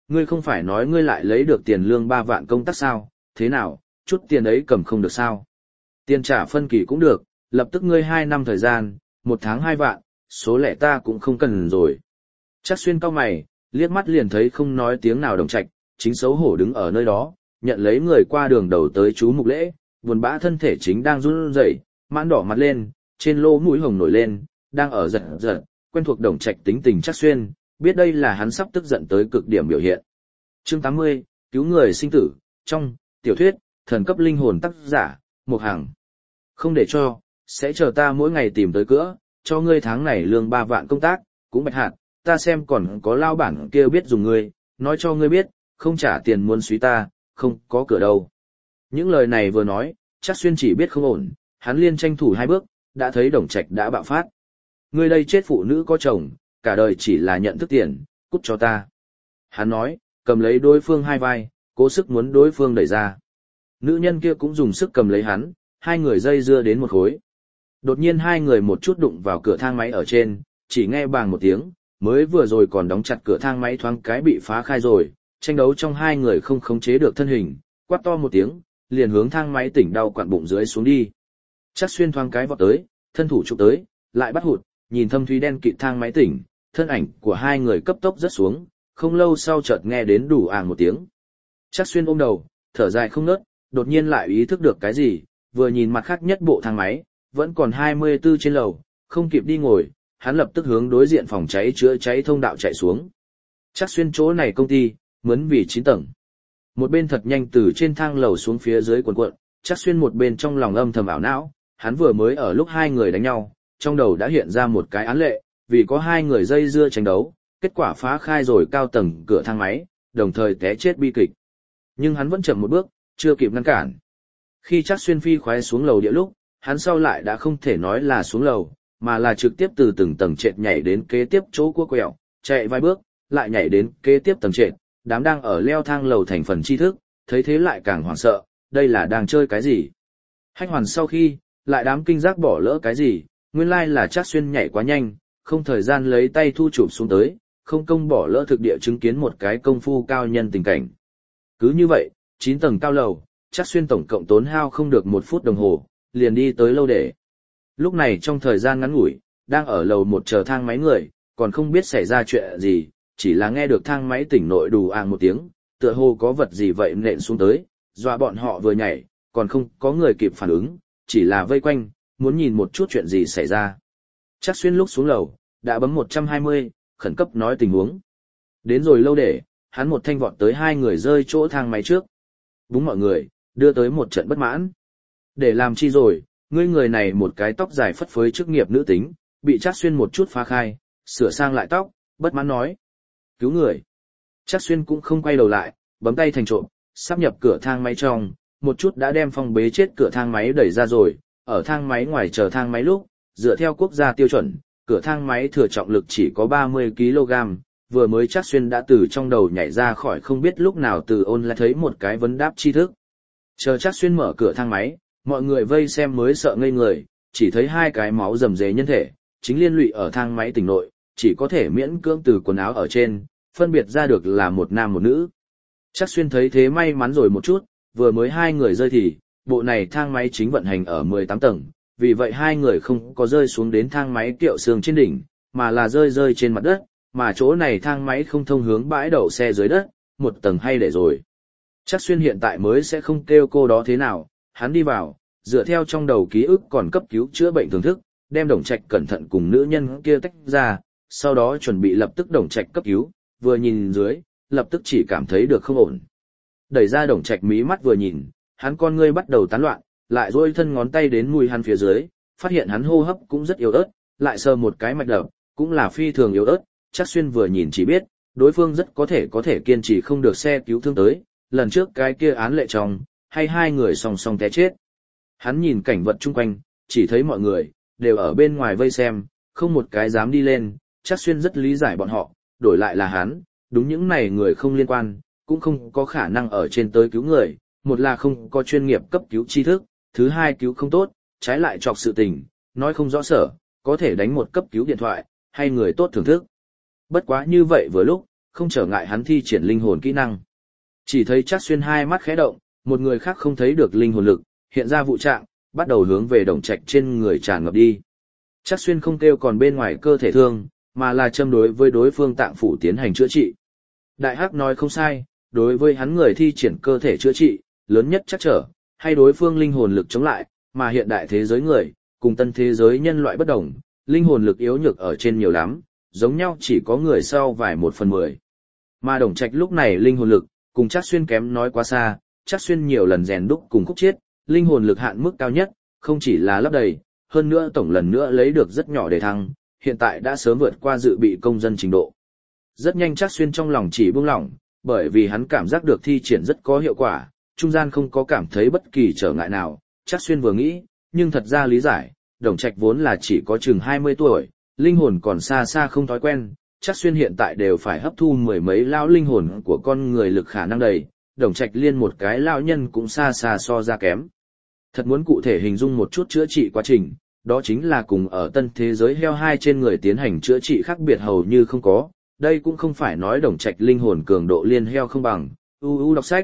Ngươi không phải nói ngươi lại lấy được tiền lương 3 vạn công tác sao, thế nào, chút tiền ấy cầm không được sao? Tiền trả phân kỳ cũng được, lập tức ngươi 2 năm thời gian, 1 tháng 2 vạn, số lẻ ta cũng không cần rồi. Trác Xuyên cau mày, liếc mắt liền thấy không nói tiếng nào Đồng Trạch, chính xấu hổ đứng ở nơi đó, nhận lấy người qua đường đầu tới chú mục lễ, buồn bã thân thể chính đang run rẩy, mãn đỏ mặt lên, trên lỗ mũi hồng nổi lên, đang ở giật giật, quen thuộc Đồng Trạch tính tình Trác Xuyên, biết đây là hắn sắp tức giận tới cực điểm biểu hiện. Chương 80, cứu người sinh tử, trong tiểu thuyết, thần cấp linh hồn tác giả, Mục Hằng. Không để cho, sẽ chờ ta mỗi ngày tìm tới cửa, cho ngươi tháng này lương 3 vạn công tác, cũng bạch hạt, ta xem còn có lao bản kia biết dùng ngươi, nói cho ngươi biết, không trả tiền muốn suý ta, không có cửa đâu. Những lời này vừa nói, Trác Xuyên chỉ biết không ổn, hắn liên tranh thủ 2 bước, đã thấy Đồng Trạch đã bạo phát. Ngươi đây chết phụ nữ có chồng, cả đời chỉ là nhận thức tiền, cút cho ta. Hắn nói, cầm lấy đối phương 2 vai, cố sức muốn đối phương đẩy ra. Nữ nhân kia cũng dùng sức cầm lấy hắn, 2 người dây dưa đến một khối. Đột nhiên 2 người một chút đụng vào cửa thang máy ở trên, chỉ nghe bàng một tiếng, mới vừa rồi còn đóng chặt cửa thang máy thoáng cái bị phá khai rồi, tranh đấu trong 2 người không khống chế được thân hình, quát to một tiếng, liền hướng thang máy tỉnh đau quặn bụng dưới xuống đi. Trác Xuyên thoáng cái vọt tới, thân thủ chụp tới, lại bắt hụt, nhìn thâm thúy đen kịt thang máy tỉnh, thân ảnh của 2 người cấp tốc rớt xuống, không lâu sau chợt nghe đến đủ àng một tiếng. Trác Xuyên ôm đầu, thở dài không ngớt, đột nhiên lại ý thức được cái gì, vừa nhìn mặt khác nhất bộ thang máy, vẫn còn 24 trên lầu, không kịp đi ngồi, hắn lập tức hướng đối diện phòng cháy chữa cháy thông đạo chạy xuống. Trác Xuyên chỗ này công ty, mướn vì 9 tầng. Một bên thật nhanh từ trên thang lầu xuống phía dưới cuộn cuộn, Trác Xuyên một bên trong lòng âm thầm ảo não, hắn vừa mới ở lúc 2 người đánh nhau, trong đầu đã hiện ra một cái án lệ, vì có 2 người dây dưa tranh đấu, kết quả phá khai rồi cao tầng cửa thang máy, đồng thời té chết bi kịch. Nhưng hắn vẫn chậm một bước, chưa kịp ngăn cản. Khi Trác Xuyên phi khoái xuống lầu địa lúc, hắn sau lại đã không thể nói là xuống lầu, mà là trực tiếp từ từng tầng trệt nhảy đến kế tiếp chỗ cua quẹo, chạy vài bước, lại nhảy đến kế tiếp tầng trệt, đám đang ở leo thang lầu thành phần tri thức, thấy thế lại càng hoảng sợ, đây là đang chơi cái gì? Hách hoàn sau khi, lại đám kinh giác bỏ lỡ cái gì, nguyên lai là Trác Xuyên nhảy quá nhanh, không thời gian lấy tay thu chụp xuống tới, không công bỏ lỡ thực địa chứng kiến một cái công phu cao nhân tình cảnh. Cứ như vậy, 9 tầng cao lầu, Trác Xuyên tổng cộng tốn hao không được 1 phút đồng hồ, liền đi tới lâu để. Lúc này trong thời gian ngắn ngủi, đang ở lầu 1 chờ thang máy người, còn không biết xảy ra chuyện gì, chỉ là nghe được thang máy tỉnh nội đủ àng một tiếng, tựa hồ có vật gì vậy nện xuống tới, dọa bọn họ vừa nhảy, còn không có người kịp phản ứng, chỉ là vây quanh, muốn nhìn một chút chuyện gì xảy ra. Trác Xuyên lúc xuống lầu, đã bấm 120, khẩn cấp nói tình huống. Đến rồi lâu để, hắn một thanh vọt tới 2 người rơi chỗ thang máy trước. Búng mọi người, đưa tới một trận bất mãn. Để làm chi rồi, ngươi người này một cái tóc dài phất phới chức nghiệp nữ tính, bị Trác Xuyên một chút phá khai, sửa sang lại tóc, bất mãn nói. Cứu người. Trác Xuyên cũng không quay đầu lại, bấm tay thành trộm, sắp nhập cửa thang máy trong, một chút đã đem phong bế chết cửa thang máy đẩy ra rồi, ở thang máy ngoài chờ thang máy lúc, dựa theo quốc gia tiêu chuẩn, cửa thang máy thừa trọng lực chỉ có 30 kg, vừa mới Trác Xuyên đã từ trong đầu nhảy ra khỏi không biết lúc nào từ ôn lại thấy một cái vấn đáp tri thức. Chờ Trác Xuyên mở cửa thang máy, mọi người vây xem mới sợ ngây người, chỉ thấy 2 cái máu rầm rề nhân thể, chính liên lụy ở thang máy tỉnh nội, chỉ có thể miễn cưỡng từ quần áo ở trên, phân biệt ra được là một nam một nữ. Trác Xuyên thấy thế may mắn rồi một chút, vừa mới 2 người rơi thì, bộ này thang máy chính vận hành ở 18 tầng, vì vậy 2 người không có rơi xuống đến thang máy kiệu xương trên đỉnh, mà là rơi trên mặt đất, mà chỗ này thang máy không thông hướng bãi đậu xe dưới đất, 1 tầng hay để rồi. Trác Xuyên hiện tại mới sẽ không kêu cô đó thế nào, hắn đi vào, dựa theo trong đầu ký ức còn cấp cứu chữa bệnh thưởng thức, đem Đồng Trạch cẩn thận cùng nữ nhân kia tách ra, sau đó chuẩn bị lập tức Đồng Trạch cấp cứu, vừa nhìn dưới, lập tức chỉ cảm thấy được không ổn. Đẩy ra Đồng Trạch mí mắt vừa nhìn, hắn con ngươi bắt đầu tán loạn, lại duỗi thân ngón tay đến mũi hắn phía dưới, phát hiện hắn hô hấp cũng rất yếu ớt, lại sờ một cái mạch đập, cũng là phi thường yếu ớt, Trác Xuyên vừa nhìn chỉ biết, đối phương rất có thể kiên trì không được xe cứu thương tới, lần trước cái kia án lệ trong, hay 2 người song song té chết. Hắn nhìn cảnh vật chung quanh, chỉ thấy mọi người đều ở bên ngoài vây xem, không một cái dám đi lên, Trác Xuyên rất lý giải bọn họ, đổi lại là hắn, đúng những này người không liên quan, cũng không có khả năng ở trên tới cứu người, một là không có chuyên nghiệp cấp cứu tri thức, thứ hai cứu không tốt, trái lại chọc sự tình, nói không rõ sở, có thể đánh một cấp cứu điện thoại, hay người tốt thưởng thức. Bất quá như vậy vừa lúc, không trở ngại hắn thi triển linh hồn kỹ năng. Chỉ thấy Trác Xuyên hai mắt khẽ động, một người khác không thấy được linh hồn lực, hiện ra vụ trạng, bắt đầu hướng về Đồng Trạch trên người tràn ngập đi. Trác Xuyên không kêu còn bên ngoài cơ thể thương, mà là châm đối với đối phương tạng phủ tiến hành chữa trị. Đại Hắc nói không sai, đối với hắn người thi triển cơ thể chữa trị, lớn nhất chắc trở, hay đối phương linh hồn lực chống lại, mà hiện đại thế giới người, cùng tân thế giới nhân loại bất đồng, linh hồn lực yếu nhược ở trên nhiều lắm, giống nhau chỉ có người sau vài 1/10. Mà Đồng Trạch lúc này linh hồn lực, cùng Trác Xuyên kém nói quá xa, Trác Xuyên nhiều lần rèn đúc cùng khúc chiết, linh hồn lực hạn mức cao nhất, không chỉ là lấp đầy, hơn nữa tổng lần nữa lấy được rất nhỏ để thăng, hiện tại đã sớm vượt qua dự bị công dân trình độ. Rất nhanh Trác Xuyên trong lòng chỉ buông lỏng, bởi vì hắn cảm giác được thi triển rất có hiệu quả, trung gian không có cảm thấy bất kỳ trở ngại nào. Trác Xuyên vừa nghĩ, nhưng thật ra lý giải, Đồng Trạch vốn là chỉ có chừng 20 tuổi, linh hồn còn xa xa không thói quen, Trác Xuyên hiện tại đều phải hấp thu mười mấy lão linh hồn của con người lực khả năng đầy, Đồng Trạch liên một cái lão nhân cũng xa xa so ra kém. Thật muốn cụ thể hình dung một chút chữa trị quá trình, đó chính là cùng ở tân thế giới heo hai trên người tiến hành chữa trị khác biệt hầu như không có, đây cũng không phải nói Đồng Trạch linh hồn cường độ liên heo không bằng, đọc sách,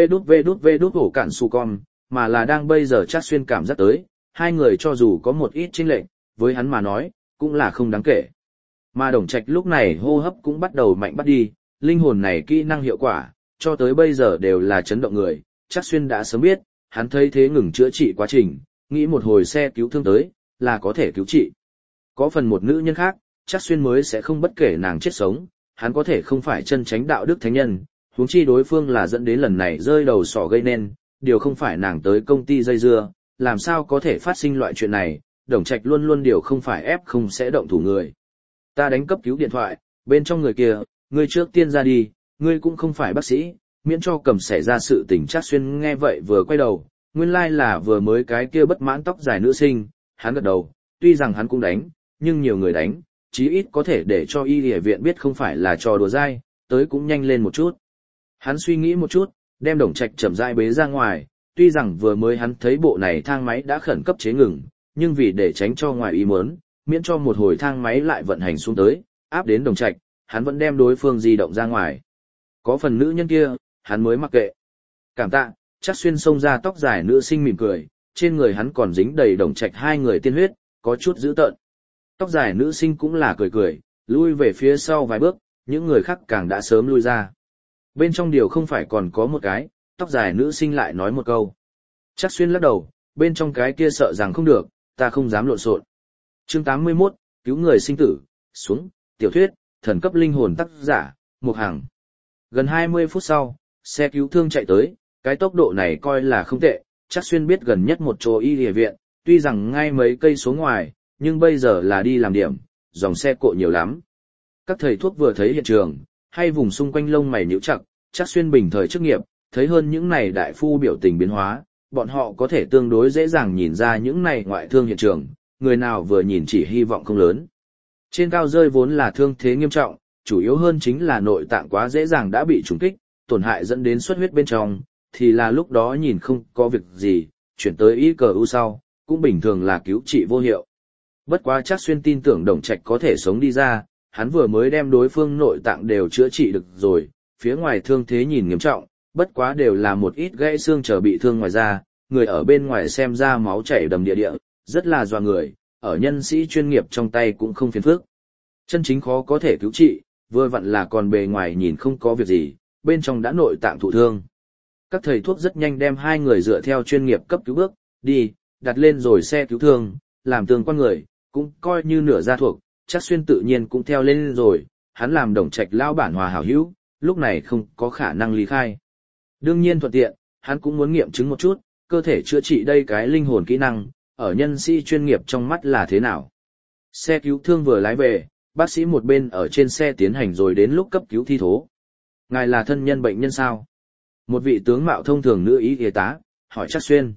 vê đút hổ cản su con, mà là đang bây giờ Trác Xuyên cảm giác tới, hai người cho dù có một ít chênh lệch, với hắn mà nói, cũng là không đáng kể. Mà Đồng Trạch lúc này hô hấp cũng bắt đầu mạnh bắt đi, linh hồn này kỹ năng hiệu quả, cho tới bây giờ đều là chấn động người, Trác Xuyên đã sớm biết, hắn thấy thế ngừng chữa trị quá trình, nghĩ một hồi xe cứu thương tới, là có thể cứu trị. Có phần một nữ nhân khác, Trác Xuyên mới sẽ không bất kể nàng chết sống, hắn có thể không phải chân chánh đạo đức thánh nhân, huống chi đối phương là dẫn đến lần này rơi đầu sỏ gây nên, điều không phải nàng tới công ty dây dưa, làm sao có thể phát sinh loại chuyện này, Đồng Trạch luôn luôn điều không phải ép không sẽ động thủ người. Ta đánh cấp cứu điện thoại, bên trong người kia, ngươi trước tiên ra đi, ngươi cũng không phải bác sĩ, miễn cho cầm xảy ra sự tình. Trác Xuyên nghe vậy vừa quay đầu, nguyên lai là vừa mới cái kia bất mãn tóc dài nữ sinh, hắn gật đầu, tuy rằng hắn cũng đánh, nhưng nhiều người đánh, chí ít có thể để cho y y viện biết không phải là trò đùa dai, tới cũng nhanh lên một chút. Hắn suy nghĩ một chút, đem Đồng Trạch chậm rãi bế ra ngoài, tuy rằng vừa mới hắn thấy bộ này thang máy đã khẩn cấp chế ngừng, nhưng vì để tránh cho ngoài ý muốn, miễn cho một hồi thang máy lại vận hành xuống tới, áp đến Đồng Trạch, hắn vẫn đem đối phương di động ra ngoài. Có phần nữ nhân kia, hắn mới mặc kệ. Cảm tạ, Trác Xuyên xông ra tóc dài nữ sinh mỉm cười, trên người hắn còn dính đầy Đồng Trạch hai người tiên huyết, có chút dữ tợn. Tóc dài nữ sinh cũng là cười cười, lui về phía sau vài bước, những người khác càng đã sớm lui ra. Bên trong điều không phải còn có một cái, tóc dài nữ sinh lại nói một câu. Trác Xuyên lắc đầu, bên trong cái kia sợ rằng không được, ta không dám lộn xộn. Chương 81, cứu người sinh tử, xuống, tiểu thuyết, thần cấp linh hồn tác giả, Mục Hằng. Gần 20 phút sau, xe cứu thương chạy tới, cái tốc độ này coi là không tệ, Trác Xuyên biết gần nhất một chỗ y y viện, tuy rằng ngay mấy cây số ngoài, nhưng bây giờ là đi làm điểm, dòng xe cộ nhiều lắm. Các thầy thuốc vừa thấy hiện trường, hay vùng xung quanh lông mày nhíu chặt, Trác Xuyên bình thời chức nghiệp, thấy hơn những này đại phu biểu tình biến hóa, bọn họ có thể tương đối dễ dàng nhìn ra những này ngoại thương hiện trường, người nào vừa nhìn chỉ hy vọng không lớn. Trên cao rơi vốn là thương thế nghiêm trọng, chủ yếu hơn chính là nội tạng quá dễ dàng đã bị trúng kích, tổn hại dẫn đến xuất huyết bên trong, thì là lúc đó nhìn không có việc gì, chuyển tới ICU sau, cũng bình thường là cứu trị vô hiệu. Bất quá Trác Xuyên tin tưởng Đồng Trạch có thể sống đi ra, hắn vừa mới đem đối phương nội tạng đều chữa trị được rồi, phía ngoài thương thế nhìn nghiêm trọng, bất quá đều là một ít gãy xương chờ bị thương ngoài da, người ở bên ngoài xem ra máu chảy đầm địa địa, rất là dọa người, ở nhân sĩ chuyên nghiệp trong tay cũng không phiền phức. Chân chính khó có thể cứu trị, vừa vặn là còn bề ngoài nhìn không có việc gì, bên trong đã nội tạng thụ thương. Các thầy thuốc rất nhanh đem hai người dựa theo chuyên nghiệp cấp cứu bước, đi, đặt lên rồi xe cứu thương, làm tương quan người, cũng coi như nửa gia thuộc, Trác Xuyên tự nhiên cũng theo lên rồi, hắn làm Đồng Trạch lao bản hòa hảo hữu, lúc này không có khả năng ly khai. Đương nhiên thuận tiện, hắn cũng muốn nghiệm chứng một chút, cơ thể chữa trị đây cái linh hồn kỹ năng, ở nhân sĩ chuyên nghiệp trong mắt là thế nào. Xe cứu thương vừa lái về, bác sĩ một bên ở trên xe tiến hành rồi đến lúc cấp cứu thi thố. Ngài là thân nhân bệnh nhân sao? Một vị tướng mạo thông thường nữ y tá, hỏi Trác Xuyên.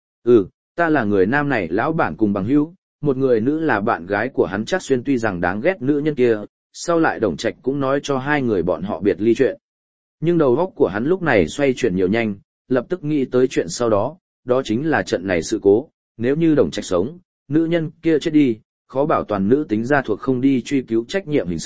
Ta là người nam này lão bản cùng bằng hữu, một người nữ là bạn gái của hắn. Trác Xuyên tuy rằng đáng ghét nữ nhân kia, sau lại Đồng Trạch cũng nói cho hai người bọn họ biệt ly chuyện. Nhưng đầu óc của hắn lúc này xoay chuyển nhiều nhanh, lập tức nghĩ tới chuyện sau đó, đó chính là trận này sự cố, nếu như Đồng Trạch sống, nữ nhân kia chết đi, khó bảo toàn nữ tính gia thuộc không đi truy cứu trách nhiệm hình sự,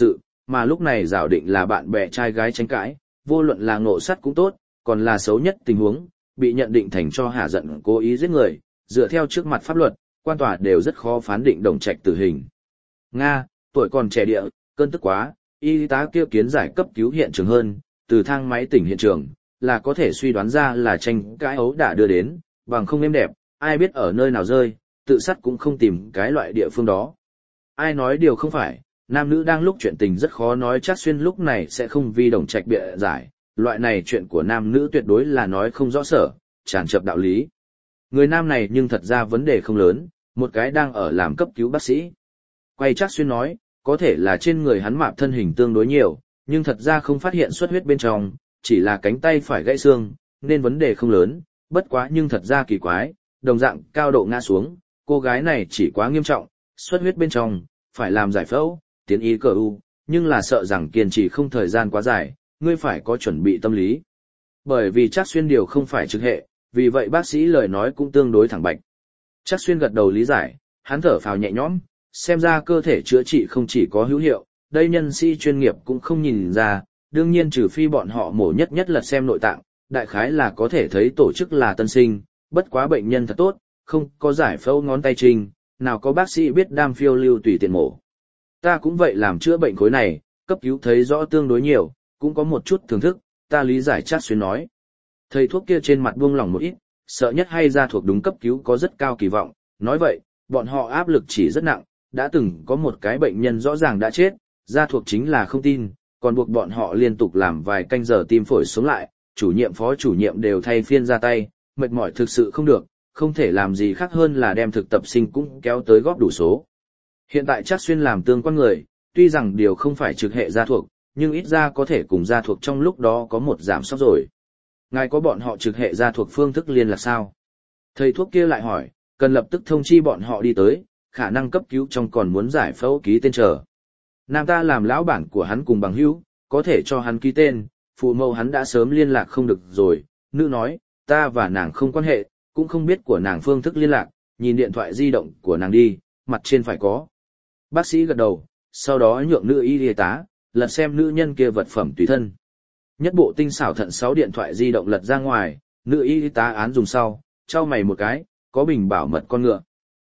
mà lúc này Giảo Định là bạn bè trai gái tranh cãi, vô luận là ngộ sát cũng tốt, còn là xấu nhất tình huống, bị nhận định thành cho hạ giận cố ý giết người, dựa theo trước mặt pháp luật, quan tòa đều rất khó phán định Đồng Trạch tử hình. Nga, tuổi còn trẻ địa, cơn tức quá, y tá kia kiến giải cấp cứu hiện trường hơn, từ thang máy tỉnh hiện trường, là có thể suy đoán ra là tranh cãi ấu đả đưa đến, bằng không êm đẹp, ai biết ở nơi nào rơi, tự sát cũng không tìm cái loại địa phương đó. Ai nói điều không phải, nam nữ đang lúc chuyện tình rất khó nói chắc xuyên lúc này sẽ không vì Đồng Trạch bịa giải, loại này chuyện của nam nữ tuyệt đối là nói không rõ sở, tràn trập đạo lý. Người nam này nhưng thật ra vấn đề không lớn, một cái đang ở làm cấp cứu bác sĩ. Quay chắc xuyên nói, có thể là trên người hắn mạp thân hình tương đối nhiều, nhưng thật ra không phát hiện xuất huyết bên trong, chỉ là cánh tay phải gãy xương, nên vấn đề không lớn, bất quá nhưng thật ra kỳ quái, đồng dạng cao độ ngã xuống, cô gái này chỉ quá nghiêm trọng, xuất huyết bên trong, phải làm giải phẫu, tiến y cờ u, nhưng là sợ rằng kiên trì không thời gian quá dài, ngươi phải có chuẩn bị tâm lý. Bởi vì chắc xuyên điều không phải trực hệ, vì vậy bác sĩ lời nói cũng tương đối thẳng bạch. Chắc xuyên gật đầu lý giải, hắn thở phào nhẹ nhõm, xem ra cơ thể chữa trị không chỉ có hữu hiệu, đây nhân sĩ chuyên nghiệp cũng không nhìn ra, đương nhiên trừ phi bọn họ mổ nhất nhất lật xem nội tạng, đại khái là có thể thấy tổ chức là tân sinh, bất quá bệnh nhân thật tốt, không có giải phẫu ngón tay trình, nào có bác sĩ biết đam phiêu lưu tùy tiện mổ. Ta cũng vậy làm chữa bệnh khối này, cấp cứu thấy rõ tương đối nhiều, cũng có một chút thưởng thức, ta lý giải chắc xuyên nói. Thầy thuốc kia trên mặt buông lỏng một ít, sợ nhất hay ra thuộc đúng cấp cứu có rất cao kỳ vọng, nói vậy, bọn họ áp lực chỉ rất nặng, đã từng có một cái bệnh nhân rõ ràng đã chết, gia thuộc chính là không tin, còn buộc bọn họ liên tục làm vài canh giờ tim phổi sống lại, chủ nhiệm phó chủ nhiệm đều thay phiên ra tay, mệt mỏi thực sự không được, không thể làm gì khác hơn là đem thực tập sinh cũng kéo tới góp đủ số. Hiện tại chắc xuyên làm tương quan người, tuy rằng điều không phải trực hệ gia thuộc, nhưng ít ra có thể cùng gia thuộc trong lúc đó có một giảm sóc rồi. Ngài có bọn họ trực hệ gia thuộc phương thức liên lạc sao? Thầy thuốc kia lại hỏi, cần lập tức thông chi bọn họ đi tới, khả năng cấp cứu trong còn muốn giải phẫu ký tên chờ. Nam ta làm lão bản của hắn cùng bằng hữu, có thể cho hắn ký tên, phụ mẫu hắn đã sớm liên lạc không được rồi. Nữ nói, ta và nàng không quan hệ, cũng không biết của nàng phương thức liên lạc, nhìn điện thoại di động của nàng đi, mặt trên phải có. Bác sĩ gật đầu, sau đó nhượng nữ y tá, lật xem nữ nhân kia vật phẩm tùy thân. Nhất bộ tinh xảo thận 6 điện thoại di động lật ra ngoài, nữ y tá án dùng sau, trao mày một cái, có bình bảo mật con ngựa.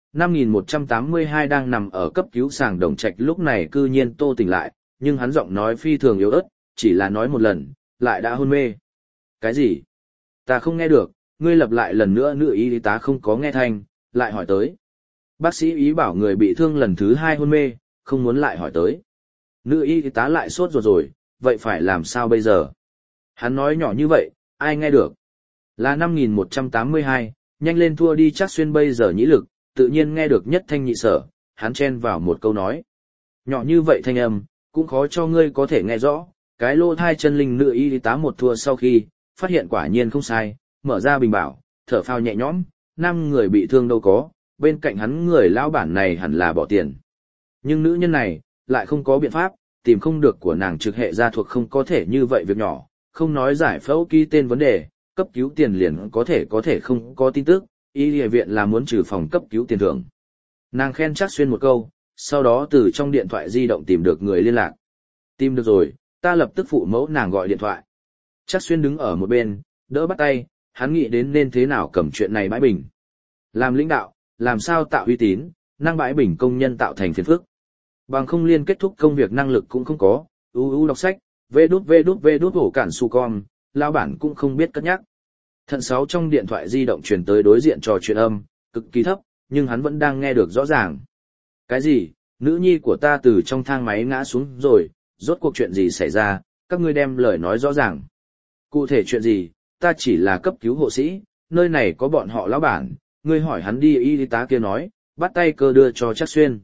5182 đang nằm ở cấp cứu sàng Đồng Trạch lúc này cư nhiên tô tỉnh lại, nhưng hắn giọng nói phi thường yếu ớt, chỉ là nói một lần, lại đã hôn mê. Cái gì? Ta không nghe được, ngươi lặp lại lần nữa nữ y tá không có nghe thanh, lại hỏi tới. Bác sĩ ý bảo người bị thương lần thứ 2 hôn mê, không muốn lại hỏi tới. Nữ y tá lại sốt ruột rồi, vậy phải làm sao bây giờ? Hắn nói nhỏ như vậy, ai nghe được? Là 5182, nhanh lên thua đi chắc xuyên bây giờ nhĩ lực, tự nhiên nghe được nhất thanh nhị sở, hắn chen vào một câu nói. Nhỏ như vậy thanh âm, cũng khó cho ngươi có thể nghe rõ, cái lô thai chân linh nữ y tá một thua sau khi, phát hiện quả nhiên không sai, mở ra bình bảo, thở phào nhẹ nhõm, 5 người bị thương đâu có, bên cạnh hắn người lão bản này hẳn là bỏ tiền. Nhưng nữ nhân này, lại không có biện pháp, tìm không được của nàng trực hệ gia thuộc không có thể như vậy việc nhỏ, không nói giải phẫu ký tên vấn đề, cấp cứu tiền liền có thể không có tin tức, y địa viện là muốn trừ phòng cấp cứu tiền thưởng. Nàng khen chắc xuyên một câu, sau đó từ trong điện thoại di động tìm được người liên lạc. Tìm được rồi, ta lập tức phụ mẫu nàng gọi điện thoại. Chắc xuyên đứng ở một bên, đỡ bắt tay, hắn nghĩ đến nên thế nào cầm chuyện này bãi bình. Làm lãnh đạo, làm sao tạo uy tín, năng bãi bình công nhân tạo thành phiền phức. Bằng không liên kết thúc công việc năng lực cũng không có, đọc sách, vê đút hổ cản su con, lao bản cũng không biết cất nhắc. Thận 6 trong điện thoại di động truyền tới đối diện trò chuyện âm, cực kỳ thấp, nhưng hắn vẫn đang nghe được rõ ràng. Cái gì, nữ nhi của ta từ trong thang máy ngã xuống rồi, rốt cuộc chuyện gì xảy ra, các ngươi đem lời nói rõ ràng. Cụ thể chuyện gì, ta chỉ là cấp cứu hộ sĩ, nơi này có bọn họ lão bản, ngươi hỏi hắn đi y tá kia nói, bắt tay cơ đưa cho chắc xuyên.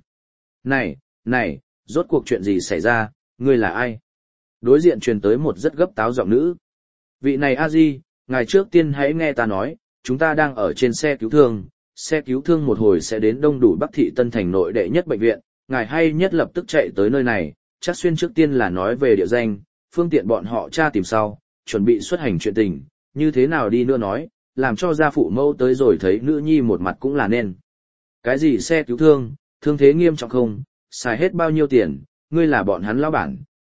Này, rốt cuộc chuyện gì xảy ra, ngươi là ai? Đối diện truyền tới một rất gấp táo giọng nữ. Vị này a di, ngài trước tiên hãy nghe ta nói, chúng ta đang ở trên xe cứu thương một hồi sẽ đến đông đủ Bắc Thị Tân Thành nội đệ nhất bệnh viện, ngài hay nhất lập tức chạy tới nơi này, chắc xuyên trước tiên là nói về địa danh, phương tiện bọn họ tra tìm sau, chuẩn bị xuất hành chuyện tình, như thế nào đi nữa nói, làm cho gia phụ mẫu tới rồi thấy nữ nhi một mặt cũng là nên. Cái gì xe cứu thương, thương thế nghiêm trọng không, xài hết bao nhiêu tiền, ngươi là bọn hắn lão bản,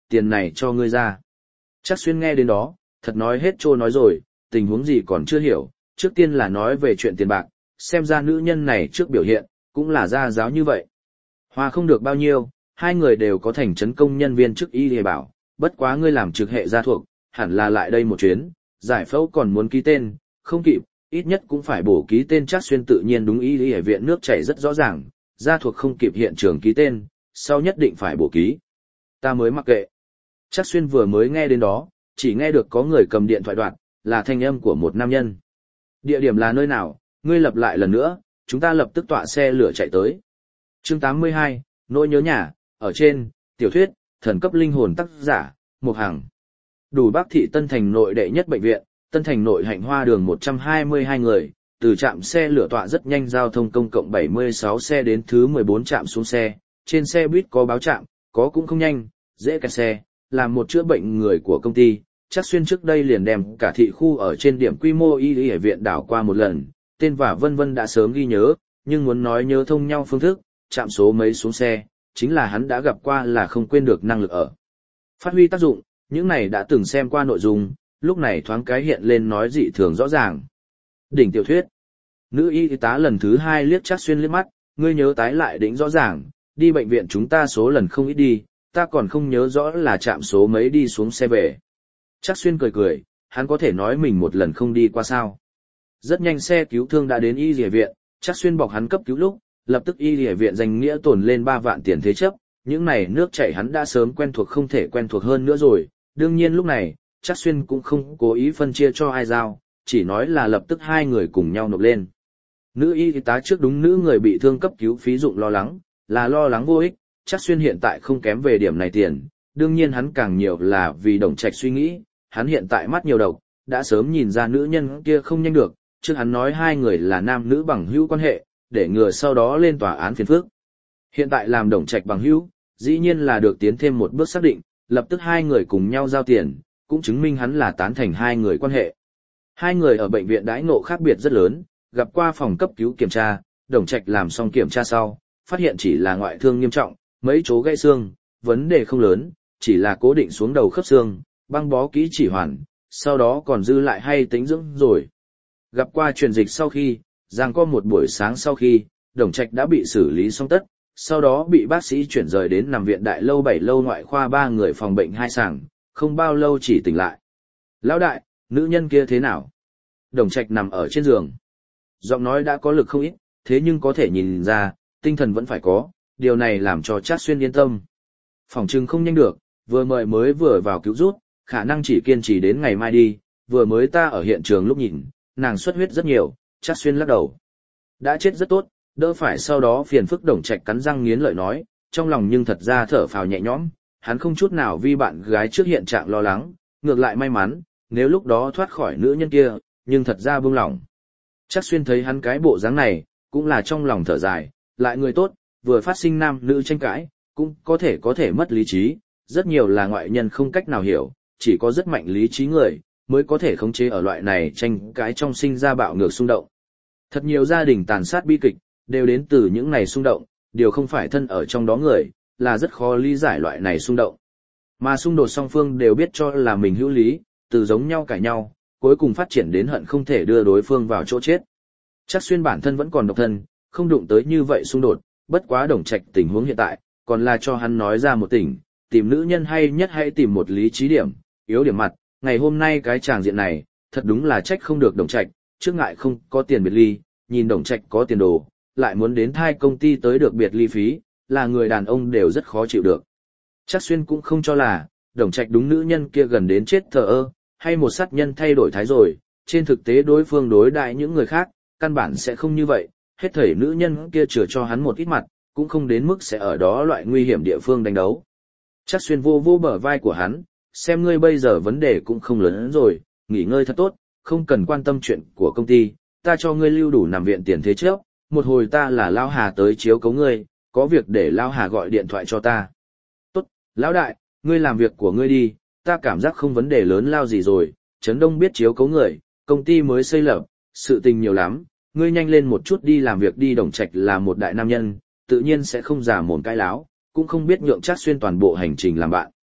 tiền này cho ngươi ra. Trác Xuyên nghe đến đó, thật nói hết trôi nói rồi, tình huống gì còn chưa hiểu, trước tiên là nói về chuyện tiền bạc, xem ra nữ nhân này trước biểu hiện, cũng là gia giáo như vậy. Hoa không được bao nhiêu, hai người đều có thành trấn công nhân viên chức y hề bảo, bất quá ngươi làm trực hệ gia thuộc, hẳn là lại đây một chuyến, giải phẫu còn muốn ký tên, không kịp, ít nhất cũng phải bổ ký tên. Trác Xuyên tự nhiên đúng y hề viện nước chảy rất rõ ràng, gia thuộc không kịp hiện trường ký tên, sau nhất định phải bổ ký. Ta mới mặc kệ. Trác Xuyên vừa mới nghe đến đó, chỉ nghe được có người cầm điện thoại đoạt, là thanh âm của một nam nhân. Địa điểm là nơi nào, ngươi lặp lại lần nữa, chúng ta lập tức tọa xe lửa chạy tới. Chương 82, nỗi nhớ nhà, ở trên, tiểu thuyết, thần cấp linh hồn tác giả, Mục Hằng. Đủ Bắc thị Tân Thành nội đệ nhất bệnh viện, Tân Thành nội Hạnh Hoa đường 122 người, từ trạm xe lửa tọa rất nhanh giao thông công cộng 76 xe đến thứ 14 trạm xuống xe, trên xe buýt có báo trạm, có cũng không nhanh, dễ kẹt xe, làm một chữa bệnh người của công ty. Trác Xuyên trước đây liền đem cả thị khu ở trên điểm quy mô y y viện đảo qua một lần, tên và vân vân đã sớm ghi nhớ, nhưng muốn nói nhớ thông nhau phương thức, chạm số mấy xuống xe, chính là hắn đã gặp qua là không quên được năng lực ở. Phát huy tác dụng, những này đã từng xem qua nội dung, lúc này thoáng cái hiện lên nói dị thường rõ ràng. Đỉnh tiểu thuyết. Nữ y tá lần thứ 2 liếc Trác Xuyên liếc mắt, ngươi nhớ tái lại đỉnh rõ ràng, đi bệnh viện chúng ta số lần không ít đi, ta còn không nhớ rõ là chạm số mấy đi xuống xe về. Trác Xuyên cười cười, hắn có thể nói mình một lần không đi qua sao. Rất nhanh xe cứu thương đã đến y y viện, Trác Xuyên bọc hắn cấp cứu lúc, lập tức y y viện danh nghĩa tồn lên 3 vạn tiền thế chấp, những này nước chảy hắn đã sớm quen thuộc không thể quen thuộc hơn nữa rồi. Đương nhiên lúc này, Trác Xuyên cũng không cố ý phân chia cho ai giao, chỉ nói là lập tức hai người cùng nhau nộp lên. Nữ y tá trước đúng nữ người bị thương cấp cứu phí dụng lo lắng, là lo lắng vô ích, Trác Xuyên hiện tại không kém về điểm này tiền, đương nhiên hắn càng nhiều là vì Đồng Trạch suy nghĩ, hắn hiện tại mắt nhiều độc, đã sớm nhìn ra nữ nhân kia không nhanh được, trước hắn nói hai người là nam nữ bằng hữu quan hệ, để ngừa sau đó lên tòa án phiền phức. Hiện tại làm Đồng Trạch bằng hữu, dĩ nhiên là được tiến thêm một bước xác định, lập tức hai người cùng nhau giao tiền, cũng chứng minh hắn là tán thành hai người quan hệ. Hai người ở bệnh viện đãi ngộ khác biệt rất lớn, gặp qua phòng cấp cứu kiểm tra, Đồng Trạch làm xong kiểm tra sau, phát hiện chỉ là ngoại thương nghiêm trọng, mấy chỗ gãy xương, vấn đề không lớn, chỉ là cố định xuống đầu khớp xương, băng bó kỹ chỉ hoàn, sau đó còn dư lại hay tính dưỡng rồi. Gặp qua truyền dịch sau khi, giằng co một buổi sáng sau khi, Đồng Trạch đã bị xử lý xong tất, sau đó bị bác sĩ chuyển rời đến nằm viện đại lâu 7 lâu ngoại khoa 3 người phòng bệnh 2 sàng, không bao lâu chỉ tỉnh lại. Lão đại, nữ nhân kia thế nào? Đồng Trạch nằm ở trên giường. Giọng nói đã có lực không ít, thế nhưng có thể nhìn ra, tinh thần vẫn phải có, điều này làm cho Trác Xuyên yên tâm. Phòng trừng không nhanh được, mới vừa vào cứu rút, khả năng chỉ kiên trì đến ngày mai đi, vừa mới ta ở hiện trường lúc nhìn, nàng xuất huyết rất nhiều. Trác Xuyên lắc đầu. Đã chết rất tốt, đỡ phải sau đó phiền phức. Đồng Trạch cắn răng nghiến lợi nói, trong lòng nhưng thật ra thở phào nhẹ nhõm, hắn không chút nào vì bạn gái trước hiện trạng lo lắng, ngược lại may mắn, nếu lúc đó thoát khỏi nữ nhân kia, nhưng thật ra buông lỏng. Trác Xuyên thấy hắn cái bộ dáng này, cũng là trong lòng thở dài, lại người tốt, vừa phát sinh nam nữ tranh cãi, cũng có thể mất lý trí, rất nhiều là ngoại nhân không cách nào hiểu, chỉ có rất mạnh lý trí người, mới có thể khống chế ở loại này tranh cãi trong sinh ra bạo ngược xung động. Thật nhiều gia đình tàn sát bi kịch, đều đến từ những này xung động, điều không phải thân ở trong đó người, là rất khó lý giải loại này xung động. Mà xung đột song phương đều biết cho là mình hữu lý, từ giống nhau cãi nhau, cuối cùng phát triển đến hận không thể đưa đối phương vào chỗ chết. Trác Xuyên bản thân vẫn còn độc thân, không đụng tới như vậy xung đột, bất quá Đồng Trạch tình huống hiện tại, còn là cho hắn nói ra một tình, tìm nữ nhân hay nhất hãy tìm một lý trí điểm, yếu điểm mặt, ngày hôm nay cái tràng diện này, thật đúng là trách không được Đồng Trạch, trước ngại không có tiền biệt ly, nhìn Đồng Trạch có tiền đồ, lại muốn đến thai công ty tới được biệt ly phí, là người đàn ông đều rất khó chịu được. Trác Xuyên cũng không cho là, Đồng Trạch đúng nữ nhân kia gần đến chết thờ ơ, hay một sát nhân thay đổi thái rồi, trên thực tế đối phương đối đại những người khác, căn bản sẽ không như vậy, hết thảy nữ nhân kia chừa cho hắn một ít mặt, cũng không đến mức sẽ ở đó loại nguy hiểm địa phương đánh đấu. Trác Xuyên vô vô bờ vai của hắn, xem ngươi bây giờ vấn đề cũng không lớn rồi, nghỉ ngơi thật tốt, không cần quan tâm chuyện của công ty, ta cho ngươi lưu đủ nằm viện tiền thế trước, một hồi ta là Lão Hà tới chiếu cố ngươi, có việc để Lão Hà gọi điện thoại cho ta. Tốt, Lão đại, ngươi làm việc của ngươi đi, ta cảm giác không vấn đề lớn lao gì rồi, Trấn Đông biết chiếu cố người, công ty mới xây lập, sự tình nhiều lắm, ngươi nhanh lên một chút đi làm việc đi. Đồng Trạch là một đại nam nhân, tự nhiên sẽ không giả mồm cãi láo, cũng không biết nhượng Trác Xuyên toàn bộ hành trình làm bạn.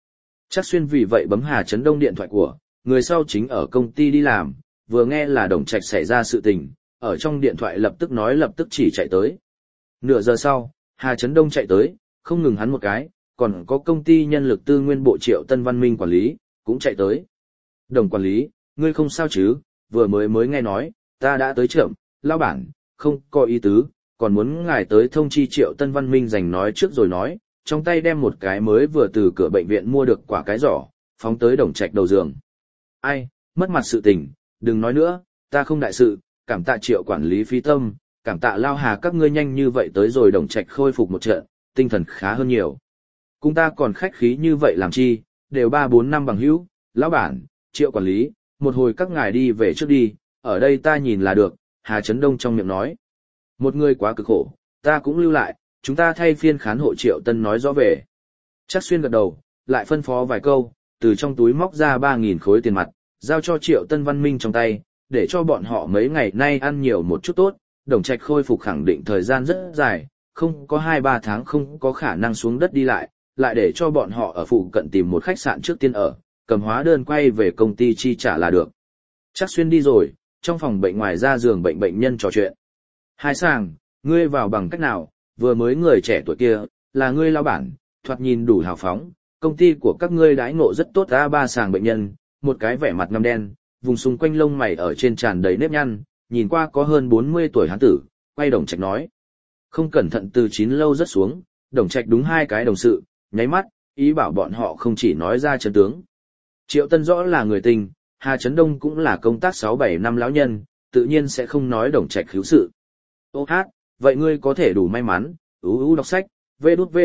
Chắc Xuyên vì vậy bấm Hà Trấn Đông điện thoại của, người sau chính ở công ty đi làm, vừa nghe là Đồng Trạch xảy ra sự tình, ở trong điện thoại lập tức nói lập tức chỉ chạy tới. Nửa giờ sau, Hà Trấn Đông chạy tới, không ngừng hắn một cái, còn có công ty nhân lực tư nguyên bộ Triệu Tân Văn Minh quản lý, cũng chạy tới. Đồng quản lý, ngươi không sao chứ, vừa mới nghe nói, ta đã tới chậm, lão bản, không có ý tứ, còn muốn ngài tới thông chi Triệu Tân Văn Minh giành nói trước rồi nói, trong tay đem một cái mới vừa từ cửa bệnh viện mua được quả cái giỏ, phóng tới Đồng Trạch đầu giường. Ai, mất mặt sự tình, đừng nói nữa, ta không đại sự, cảm tạ Triệu quản lý phí tâm, cảm tạ Lao Hà các ngươi nhanh như vậy tới rồi Đồng Trạch khôi phục một trận, tinh thần khá hơn nhiều. Cùng ta còn khách khí như vậy làm chi, đều 3-4 năm bằng hữu, lão bản, Triệu quản lý, một hồi các ngài đi về trước đi, ở đây ta nhìn là được, Hà Trấn Đông trong miệng nói. Một người quá cực khổ, ta cũng lưu lại, chúng ta thay phiên khán hộ Triệu Tân nói rõ về. Chắc Xuyên gật đầu, lại phân phó vài câu, từ trong túi móc ra 3.000 khối tiền mặt, giao cho Triệu Tân Văn Minh trong tay, để cho bọn họ mấy ngày nay ăn nhiều một chút tốt, Đồng Trạch khôi phục khẳng định thời gian rất dài, không có 2-3 tháng không có khả năng xuống đất đi lại, lại để cho bọn họ ở phụ cận tìm một khách sạn trước tiên ở, cầm hóa đơn quay về công ty chi trả là được. Chắc Xuyên đi rồi, trong phòng bệnh ngoài ra giường bệnh nhân trò chuyện. Hai Sàng, ngươi vào bằng cách nào, vừa mới người trẻ tuổi kia, là ngươi lão bản, thoạt nhìn đủ hào phóng, công ty của các ngươi đãi ngộ rất tốt. Ba Sàng bệnh nhân, một cái vẻ mặt ngăm đen, vùng xung quanh lông mày ở trên tràn đầy nếp nhăn, nhìn qua có hơn 40 tuổi hán tử, quay Đồng Trạch nói. Không cẩn thận từ 9 lâu rất xuống, Đồng Trạch đúng hai cái đồng sự, nháy mắt, ý bảo bọn họ không chỉ nói ra chân tướng. Triệu Tân rõ là người tình, Hà Trấn Đông cũng là công tác 6-7 năm lão nhân, tự nhiên sẽ không nói Đồng Trạch khiếu sự. Ô hát, vậy ngươi có thể đủ may mắn, đọc sách, vê đút.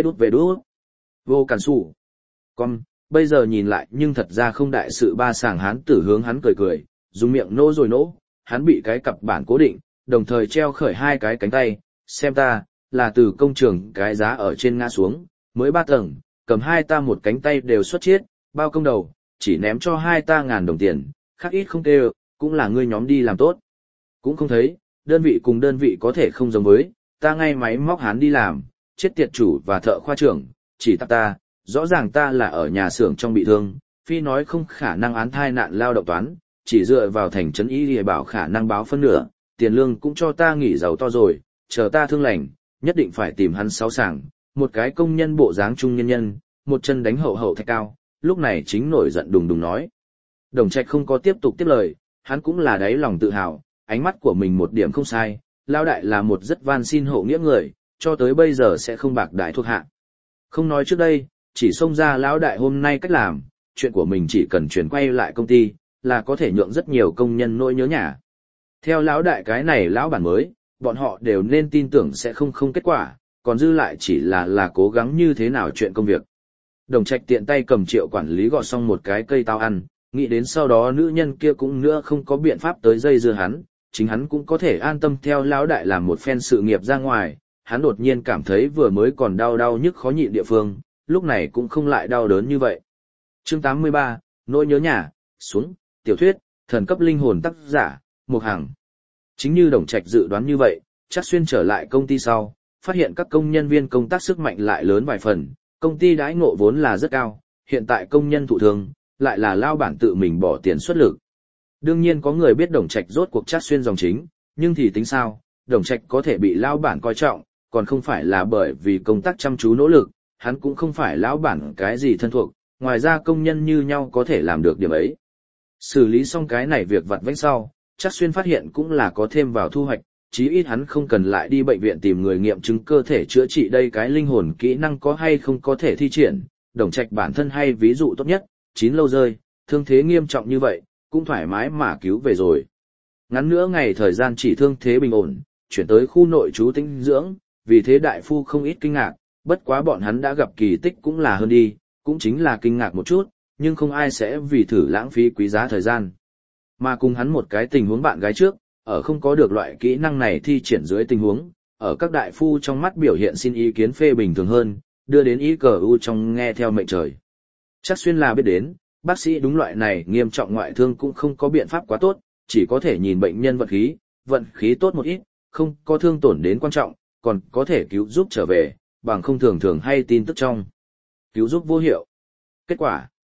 Vô cản sủ. Con, bây giờ nhìn lại nhưng thật ra không đại sự. Ba Sàng hán tử hướng hắn cười, dùng miệng nô rồi nỗ, hắn bị cái cặp bản cố định, đồng thời treo khởi hai cái cánh tay, xem ta, là từ công trường cái giá ở trên ngã xuống, mới 3 tầng, cầm hai ta một cánh tay đều xuất chiết, bao công đầu, chỉ ném cho hai ta 1.000 đồng tiền, khác ít không kêu, cũng là ngươi nhóm đi làm tốt. Cũng không thấy, đơn vị cùng đơn vị có thể không giống với, ta ngay máy móc hắn đi làm, chết tiệt chủ và thợ khoa trưởng, chỉ ta, rõ ràng ta là ở nhà xưởng trong bị thương, phi nói không khả năng án thai nạn lao động toán, chỉ dựa vào thành trấn y để bảo khả năng báo phân nửa, tiền lương cũng cho ta nghỉ giàu to rồi, chờ ta thương lành, nhất định phải tìm hắn 6 Sàng, một cái công nhân bộ dáng trung nhân, một chân đánh hậu thạch cao, lúc này chính nổi giận đùng nói. Đồng Trạch không có tiếp tục tiếp lời, hắn cũng là đáy lòng tự hào, ánh mắt của mình một điểm không sai, Lao Đại là một rất van xin hậu nghĩa người, cho tới bây giờ sẽ không bạc đãi thuộc hạ. Không nói trước đây, chỉ xông ra Lão Đại hôm nay cách làm, chuyện của mình chỉ cần chuyển quay lại công ty, là có thể nhượng rất nhiều công nhân nỗi nhớ nhà. Theo Lão Đại cái này lão bản mới, bọn họ đều nên tin tưởng sẽ không kết quả, còn dư lại chỉ là cố gắng như thế nào chuyện công việc. Đồng Trạch tiện tay cầm Triệu quản lý gọt xong một cái cây táo ăn, nghĩ đến sau đó nữ nhân kia cũng nữa không có biện pháp tới dây dưa hắn, chính hắn cũng có thể an tâm theo Lão Đại làm một phen sự nghiệp ra ngoài, hắn đột nhiên cảm thấy vừa mới còn đau nhức khó nhịn địa phương, lúc này cũng không lại đau đớn như vậy. Chương 83, nỗi nhớ nhà, xuống, tiểu thuyết, thần cấp linh hồn tác giả, Mục Hằng. Chính như Đồng Trạch dự đoán như vậy, Trác Xuyên trở lại công ty sau, phát hiện các công nhân viên công tác sức mạnh lại lớn vài phần, công ty đãi ngộ vốn là rất cao, hiện tại công nhân thụ thương, lại là lao bản tự mình bỏ tiền xuất lực. Đương nhiên có người biết Đồng Trạch rốt cuộc Trác Xuyên dòng chính, nhưng thì tính sao, Đồng Trạch có thể bị lao bản coi trọng, còn không phải là bởi vì công tác chăm chú nỗ lực, hắn cũng không phải lão bản cái gì thân thuộc, ngoài ra công nhân như nhau có thể làm được điểm ấy. Xử lý xong cái này việc vặt vãnh sau, Trác Xuyên phát hiện cũng là có thêm vào thu hoạch, chí ít hắn không cần lại đi bệnh viện tìm người nghiệm chứng cơ thể chữa trị đây cái linh hồn kỹ năng có hay không có thể thi triển. Đồng Trạch bản thân hay ví dụ tốt nhất, 9 lâu rơi, thương thế nghiêm trọng như vậy, cũng thoải mái mà cứu về rồi. Ngắn nữa ngày thời gian chỉ thương thế bình ổn, chuyển tới khu nội trú tĩnh dưỡng, vì thế đại phu không ít kinh ngạc, bất quá bọn hắn đã gặp kỳ tích cũng là hơn đi, cũng chính là kinh ngạc một chút, nhưng không ai sẽ vì thử lãng phí quý giá thời gian. Mà cùng hắn một cái tình huống bạn gái trước, ở không có được loại kỹ năng này thi triển dưới tình huống, ở các đại phu trong mắt biểu hiện xin ý kiến phê bình thường hơn, đưa đến ý cờ u trong nghe theo mệnh trời. Trác Xuyên là biết đến, bác sĩ đúng loại này nghiêm trọng ngoại thương cũng không có biện pháp quá tốt, chỉ có thể nhìn bệnh nhân vận khí tốt một ít, không có thương tổn đến quan trọng, còn có thể cứu giúp trở về, bằng không thường hay tin tức trong. Cứu giúp vô hiệu. Kết quả,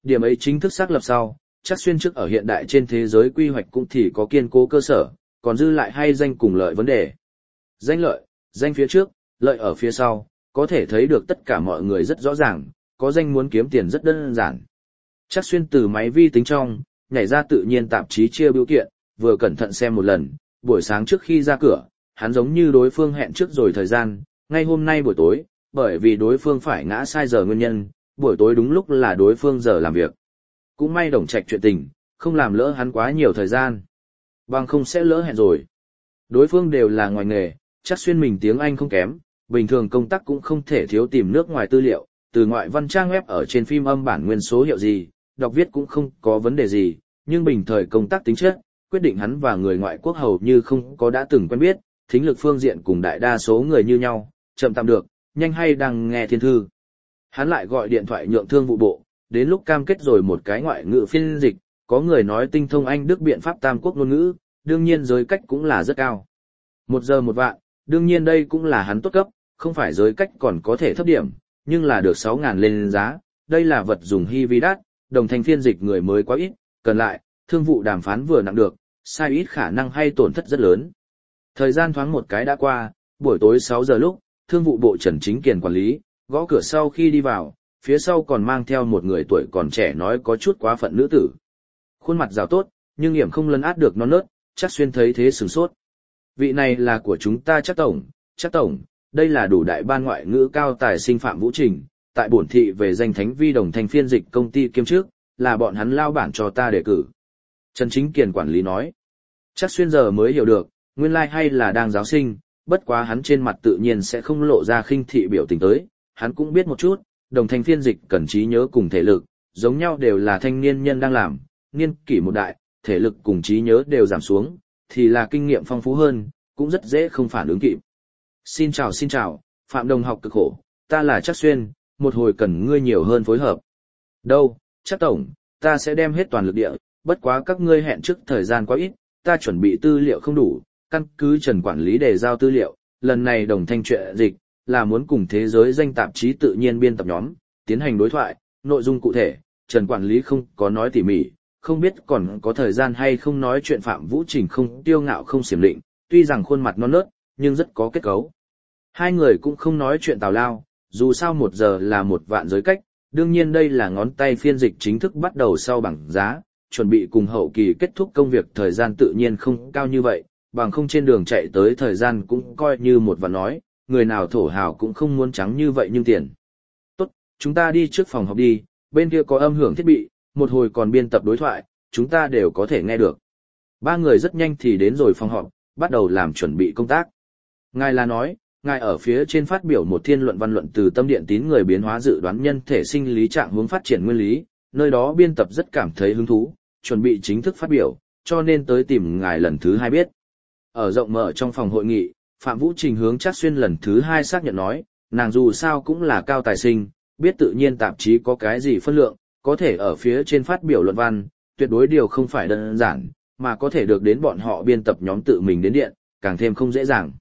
Điểm ấy chính thức xác lập sau, chắc xuyên trước ở hiện đại trên thế giới quy hoạch cũng thì có kiên cố cơ sở, còn dư lại hay danh cùng lợi vấn đề. Danh lợi, danh phía trước, lợi ở phía sau, có thể thấy được tất cả mọi người rất rõ ràng, có danh muốn kiếm tiền rất đơn giản. Chắc xuyên từ máy vi tính trong, nhảy ra tự nhiên tạp chí chia biểu kiện, vừa cẩn thận xem một lần, buổi sáng trước khi ra cửa, hắn giống như đối phương hẹn trước rồi thời gian, ngay hôm nay buổi tối, bởi vì đối phương phải ngã sai giờ nguyên nhân, buổi tối đúng lúc là đối phương giờ làm việc. Cũng may Đồng Trạch chuyện tình, không làm lỡ hắn quá nhiều thời gian. Bằng không sẽ lỡ hẹn rồi. Đối phương đều là ngoài nghề, chắc xuyên mình tiếng Anh không kém, bình thường công tác cũng không thể thiếu tìm nước ngoài tư liệu, từ ngoại văn trang web ở trên phim âm bản nguyên số hiệu gì, đọc viết cũng không có vấn đề gì, nhưng bình thời công tác tính chất, quyết định hắn và người ngoại quốc hầu như không có đã từng quen biết, thính lực phương diện cùng đại đa số người như nhau, chậm tạm được, nhanh hay đang nghe thiên thư. Hắn lại gọi điện thoại nhượng thương vụ bộ, đến lúc cam kết rồi một cái ngoại ngữ phiên dịch, có người nói tinh thông Anh Đức biện pháp tam quốc ngôn ngữ, đương nhiên giới cách cũng là rất cao. 1 giờ 1 vạn, đương nhiên đây cũng là hắn tốt cấp, không phải giới cách còn có thể thấp điểm, nhưng là được 6.000 lên giá, đây là vật dùng hy vi đắt, đồng thành phiên dịch người mới quá ít, cần lại, thương vụ đàm phán vừa nặng được, sai ít khả năng hay tổn thất rất lớn. Thời gian thoáng một cái đã qua, buổi tối 6 giờ lúc, thương vụ bộ Trần Chính Kiền quản lý, gõ cửa sau khi đi vào, phía sau còn mang theo một người tuổi còn trẻ nói có chút quá phận nữ tử. Khuôn mặt rào tốt, nhưng hiểm không lấn át được non nớt, chắc xuyên thấy thế sửng sốt. Vị này là của chúng ta chắc tổng, đây là đủ đại ban ngoại ngữ cao tài sinh Phạm Vũ Trình, tại bổn thị về danh thánh vi đồng thành phiên dịch công ty kiêm trước, là bọn hắn lao bản cho ta đề cử. Trần Chính Kiền quản lý nói, chắc xuyên giờ mới hiểu được, nguyên lai hay là đang giáo sinh, bất quá hắn trên mặt tự nhiên sẽ không lộ ra khinh thị biểu tình tới, hắn cũng biết một chút, đồng thành phiên dịch cần trí nhớ cùng thể lực, giống nhau đều là thanh niên nhân đang làm, niên kỷ một đại, thể lực cùng trí nhớ đều giảm xuống, thì là kinh nghiệm phong phú hơn, cũng rất dễ không phản ứng kịp. Xin chào, Phạm đồng học cực khổ, ta là Trác Xuyên, một hồi cần ngươi nhiều hơn phối hợp. Đâu, Trác tổng, ta sẽ đem hết toàn lực địa, bất quá các ngươi hẹn trước thời gian quá ít, ta chuẩn bị tư liệu không đủ, căn cứ Trần quản lý đề giao tư liệu, lần này đồng thanh chuyện dịch, là muốn cùng thế giới danh tạp chí tự nhiên biên tập nhóm, tiến hành đối thoại, nội dung cụ thể, Trần quản lý không có nói tỉ mỉ, không biết còn có thời gian hay không nói chuyện. Phạm Vũ Trình không tiêu ngạo không xiểm định, tuy rằng khuôn mặt non nớt, nhưng rất có kết cấu. Hai người cũng không nói chuyện tào lao, dù sao 1 giờ là 1 vạn giới cách, đương nhiên đây là ngón tay phiên dịch chính thức bắt đầu sau bảng giá, chuẩn bị cùng hậu kỳ kết thúc công việc thời gian tự nhiên không cao như vậy, bằng không trên đường chạy tới thời gian cũng coi như một vạn nói, người nào thổ hào cũng không muốn trắng như vậy nhưng tiền. Tốt, chúng ta đi trước phòng học đi, bên kia có âm hưởng thiết bị, một hồi còn biên tập đối thoại, chúng ta đều có thể nghe được. 3 người rất nhanh thì đến rồi phòng họp, bắt đầu làm chuẩn bị công tác. Ngài là nói, ngài ở phía trên phát biểu một thiên luận văn luận từ tâm điện tín người biến hóa dự đoán nhân thể sinh lý trạng hướng phát triển nguyên lý, nơi đó biên tập rất cảm thấy hứng thú, chuẩn bị chính thức phát biểu, cho nên tới tìm ngài lần thứ 2 biết. Ở rộng mở trong phòng hội nghị, Phạm Vũ Trình hướng Trác Xuyên lần thứ 2 xác nhận nói, nàng dù sao cũng là cao tài sinh, biết tự nhiên tạp chí có cái gì phân lượng, có thể ở phía trên phát biểu luận văn, tuyệt đối điều không phải đơn giản, mà có thể được đến bọn họ biên tập nhóm tự mình đến điện, càng thêm không dễ dàng.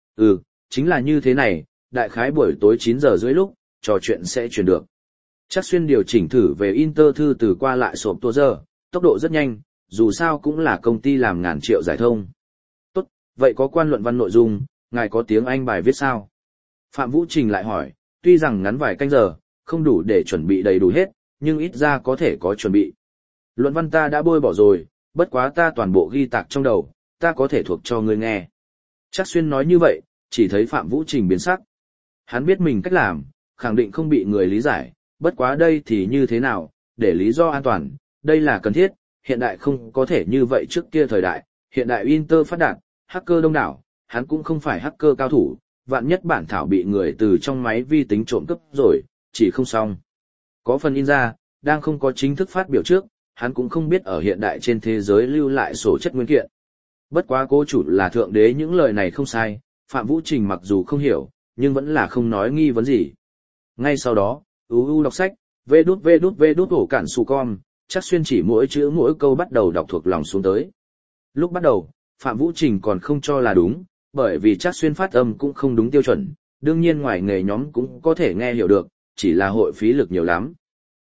Chính là như thế này, đại khái buổi tối 9 giờ rưỡi lúc, trò chuyện sẽ truyền được. Trác Xuyên điều chỉnh thử về Inter thư từ qua lại sộp tua giờ, tốc độ rất nhanh, dù sao cũng là công ty làm ngàn triệu giải thông. Tốt, vậy có quan luận văn nội dung, ngài có tiếng Anh bài viết sao? Phạm Vũ Trình lại hỏi, tuy rằng ngắn vài canh giờ, không đủ để chuẩn bị đầy đủ hết, nhưng ít ra có thể có chuẩn bị. Luận văn ta đã bôi bỏ rồi, bất quá ta toàn bộ ghi tạc trong đầu, ta có thể thuộc cho ngươi nghe. Trác Xuyên nói như vậy, chỉ thấy Phạm Vũ Trình biến sắc. Hắn biết mình cách làm, khẳng định không bị người lý giải, bất quá đây thì như thế nào, để lý do an toàn, đây là cần thiết, hiện đại không có thể như vậy trước kia thời đại, hiện đại Inter phát đạt, hacker đông đảo, hắn cũng không phải hacker cao thủ, vạn nhất bản thảo bị người từ trong máy vi tính trộm cắp rồi, chỉ không xong. Có phần in ra, đang không có chính thức phát biểu trước, hắn cũng không biết ở hiện đại trên thế giới lưu lại sổ chất nguyên kiện. Bất quá cố chủ là thượng đế những lời này không sai, Phạm Vũ Trình mặc dù không hiểu, nhưng vẫn là không nói nghi vấn gì. Ngay sau đó, đọc sách, vê đút ổ cản su con, Trác Xuyên chỉ mỗi chữ mỗi câu bắt đầu đọc thuộc lòng xuống tới. Lúc bắt đầu, Phạm Vũ Trình còn không cho là đúng, bởi vì Trác Xuyên phát âm cũng không đúng tiêu chuẩn, đương nhiên ngoài nghề nhóm cũng có thể nghe hiểu được, chỉ là hội phí lực nhiều lắm.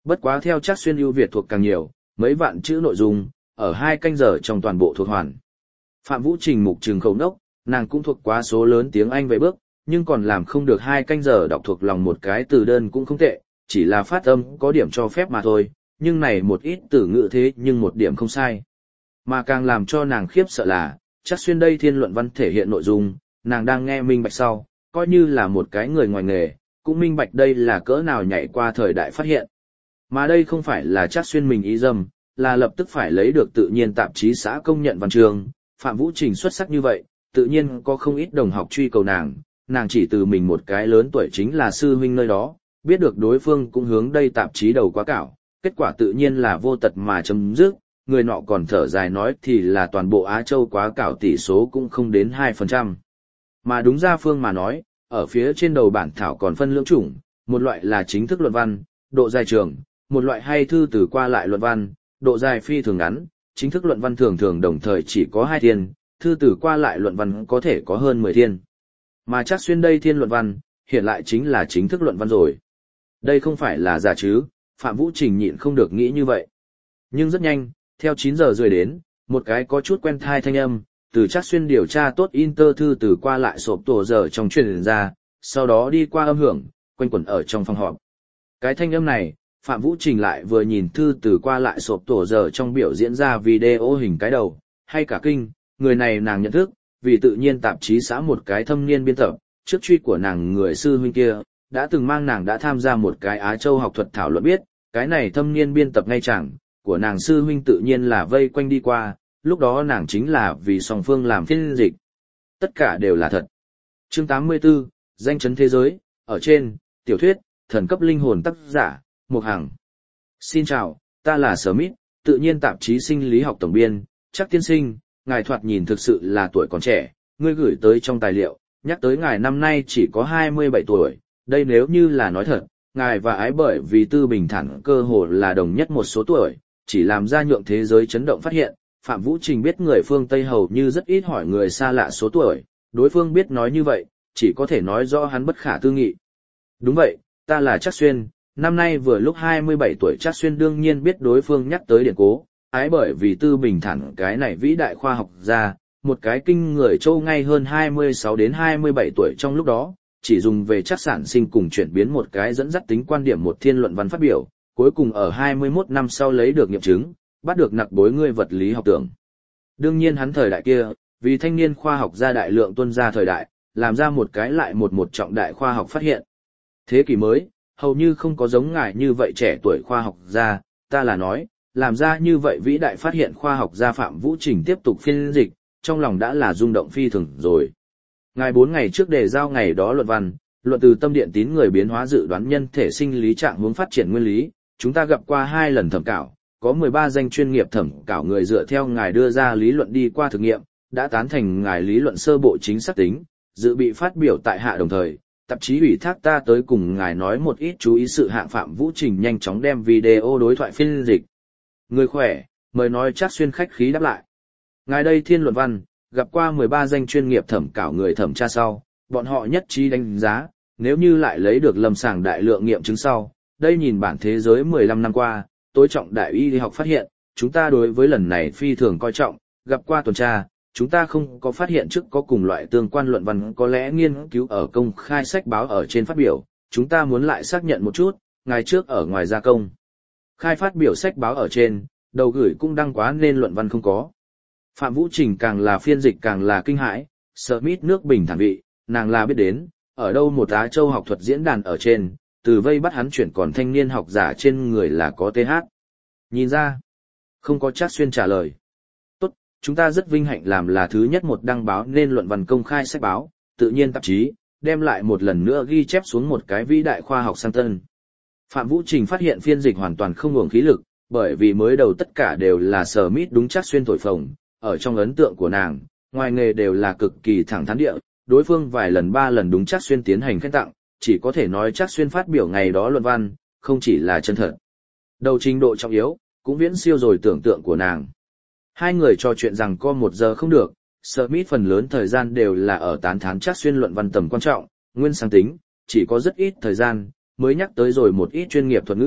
Bất quá theo Trác Xuyên ưu việt thuộc càng nhiều, mấy vạn chữ nội dung, ở 2 canh giờ trong toàn bộ thuộc hoàn. Phạm Vũ Trình mục trường khẩu nốc, nàng cũng thuộc quá số lớn tiếng Anh về bước, nhưng còn làm không được 2 canh giờ đọc thuộc lòng một cái từ đơn cũng không tệ, chỉ là phát âm có điểm cho phép mà thôi, nhưng này một ít từ ngữ thế nhưng một điểm không sai. Mà càng làm cho nàng khiếp sợ là, Trác Xuyên đây thiên luận văn thể hiện nội dung, nàng đang nghe minh bạch sau, coi như là một cái người ngoài nghề, cũng minh bạch đây là cỡ nào nhảy qua thời đại phát hiện. Mà đây không phải là Trác Xuyên mình ý dâm, là lập tức phải lấy được tự nhiên tạp chí xã công nhận văn trường, Phạm Vũ Trình xuất sắc như vậy, tự nhiên có không ít đồng học truy cầu nàng chỉ từ mình một cái lớn tuổi chính là sư huynh nơi đó, biết được đối phương cũng hướng đây tạp chí đầu quá cảo, kết quả tự nhiên là vô tật mà chấm dứt, người nọ còn thở dài nói thì là toàn bộ Á Châu quá cảo tỷ số cũng không đến 2%. Mà đúng ra phương mà nói, ở phía trên đầu bản thảo còn phân lưỡng chủng, một loại là chính thức luận văn, độ dài trường, một loại hay thư từ qua lại luận văn, độ dài phi thường ngắn, chính thức luận văn thường thường đồng thời chỉ có 2 thiên, thư từ qua lại luận văn có thể có hơn 10 thiên. Mà Trác Xuyên đây thiên luận văn, hiện lại chính là chính thức luận văn rồi. Đây không phải là giả chứ, Phạm Vũ Trình nhịn không được nghĩ như vậy. Nhưng rất nhanh, theo 9 giờ rưỡi đến, một cái có chút quen thai thanh âm, từ Trác Xuyên điều tra tốt Inter thư từ qua lại sộp tổ giờ trong truyền ra, sau đó đi qua âm hưởng, quanh quẩn ở trong phòng họp. Cái thanh âm này, Phạm Vũ Trình lại vừa nhìn thư từ qua lại sộp tổ giờ trong biểu diễn ra video hình cái đầu, hay cả kinh, người này nàng nhận thức, vì tự nhiên tạp chí xã một cái thâm niên biên tập, trước truy của nàng người sư huynh kia, đã từng mang nàng đã tham gia một cái Á Châu học thuật thảo luận biết, cái này thâm niên biên tập ngay chẳng, của nàng sư huynh tự nhiên là vây quanh đi qua, lúc đó nàng chính là vì song phương làm phiên dịch. Tất cả đều là thật. Chương 84, danh chấn thế giới, ở trên, tiểu thuyết, thần cấp linh hồn tác giả, Mục Hằng. Xin chào, ta là Smith, tự nhiên tạp chí sinh lý học tổng biên, Trác tiên sinh, ngài thoạt nhìn thực sự là tuổi còn trẻ, ngươi gửi tới trong tài liệu, nhắc tới ngài năm nay chỉ có 27 tuổi, đây nếu như là nói thật, ngài và ái bởi vì tư bình thản cơ hồ là đồng nhất một số tuổi, chỉ làm ra nhượng thế giới chấn động phát hiện, Phạm Vũ Trình biết người phương Tây hầu như rất ít hỏi người xa lạ số tuổi, đối phương biết nói như vậy, chỉ có thể nói rõ hắn bất khả tư nghị. Đúng vậy, ta là Trác Xuyên, năm nay vừa lúc 27 tuổi. Trác Xuyên đương nhiên biết đối phương nhắc tới điển cố, ái bởi vì tư bình thản cái này vĩ đại khoa học gia, một cái kinh người châu ngay hơn 26 đến 27 tuổi trong lúc đó, chỉ dùng về Trác sản sinh cùng chuyển biến một cái dẫn dắt tính quan điểm một thiên luận văn phát biểu, cuối cùng ở 21 năm sau lấy được nghiệm chứng, bắt được nặc bối ngươi vật lý học tưởng. Đương nhiên hắn thời đại kia, vì thanh niên khoa học gia đại lượng tuân ra thời đại, làm ra một cái lại một trọng đại khoa học phát hiện. Thế kỷ mới, hầu như không có giống ngài như vậy trẻ tuổi khoa học gia, ta là nói, làm ra như vậy vĩ đại phát hiện khoa học gia Phạm Vũ Trình tiếp tục phiên dịch, trong lòng đã là rung động phi thường rồi. Ngài 4 ngày trước đề giao ngày đó luận văn, luận từ tâm điện tín người biến hóa dự đoán nhân thể sinh lý trạng hướng phát triển nguyên lý, chúng ta gặp qua 2 lần thẩm cảo, có 13 danh chuyên nghiệp thẩm cảo người dựa theo ngài đưa ra lý luận đi qua thực nghiệm, đã tán thành ngài lý luận sơ bộ chính xác tính, dự bị phát biểu tại hạ đồng thời, tạp chí ủy thác ta tới cùng ngài nói một ít chú ý sự hạng. Phạm Vũ Trình nhanh chóng đem video đối thoại phiên dịch. Người khỏe, mời nói. Trác Xuyên khách khí đáp lại. Ngài đây thiên luận văn, gặp qua 13 danh chuyên nghiệp thẩm cảo người thẩm tra sau, bọn họ nhất trí đánh giá, nếu như lại lấy được lâm sàng đại lượng nghiệm chứng sau, đây nhìn bản thế giới 15 năm qua, tối trọng đại y học phát hiện, chúng ta đối với lần này phi thường coi trọng, gặp qua tuần tra, chúng ta không có phát hiện trước có cùng loại tương quan luận văn có lẽ nghiên cứu ở công khai sách báo ở trên phát biểu, chúng ta muốn lại xác nhận một chút, ngày trước ở ngoài gia công. Khai phát biểu sách báo ở trên, đầu gửi cũng đăng quá nên luận văn không có. Phạm Vũ Trình càng là phiên dịch càng là kinh hãi, Smith nước bình thản vị, nàng là biết đến, ở đâu một Á Châu học thuật diễn đàn ở trên, từ vây bắt hắn chuyển còn thanh niên học giả trên người là có TH. Nhìn ra, không có. Trác Xuyên trả lời. Tốt, chúng ta rất vinh hạnh làm là thứ nhất một đăng báo nên luận văn công khai sách báo, tự nhiên tạp chí, đem lại một lần nữa ghi chép xuống một cái vĩ đại khoa học sang tân. Phạm Vũ Trình phát hiện phiên dịch hoàn toàn không uổng khí lực, bởi vì mới đầu tất cả đều là Smith đúng Trác Xuyên thổi phồng, ở trong ấn tượng của nàng, ngoài nghề đều là cực kỳ thẳng thắn địa, đối phương vài lần 3 lần đúng Trác Xuyên tiến hành khen tặng, chỉ có thể nói Trác Xuyên phát biểu ngày đó luận văn, không chỉ là chân thật. Đầu trình độ trọng yếu, cũng viễn siêu rồi tưởng tượng của nàng. Hai người trò chuyện rằng có 1 giờ không được, Smith phần lớn thời gian đều là ở tán thán Trác Xuyên luận văn tầm quan trọng, nguyên sáng tính, chỉ có rất ít thời gian, mới nhắc tới rồi một ít chuyên nghiệp thuật ngữ,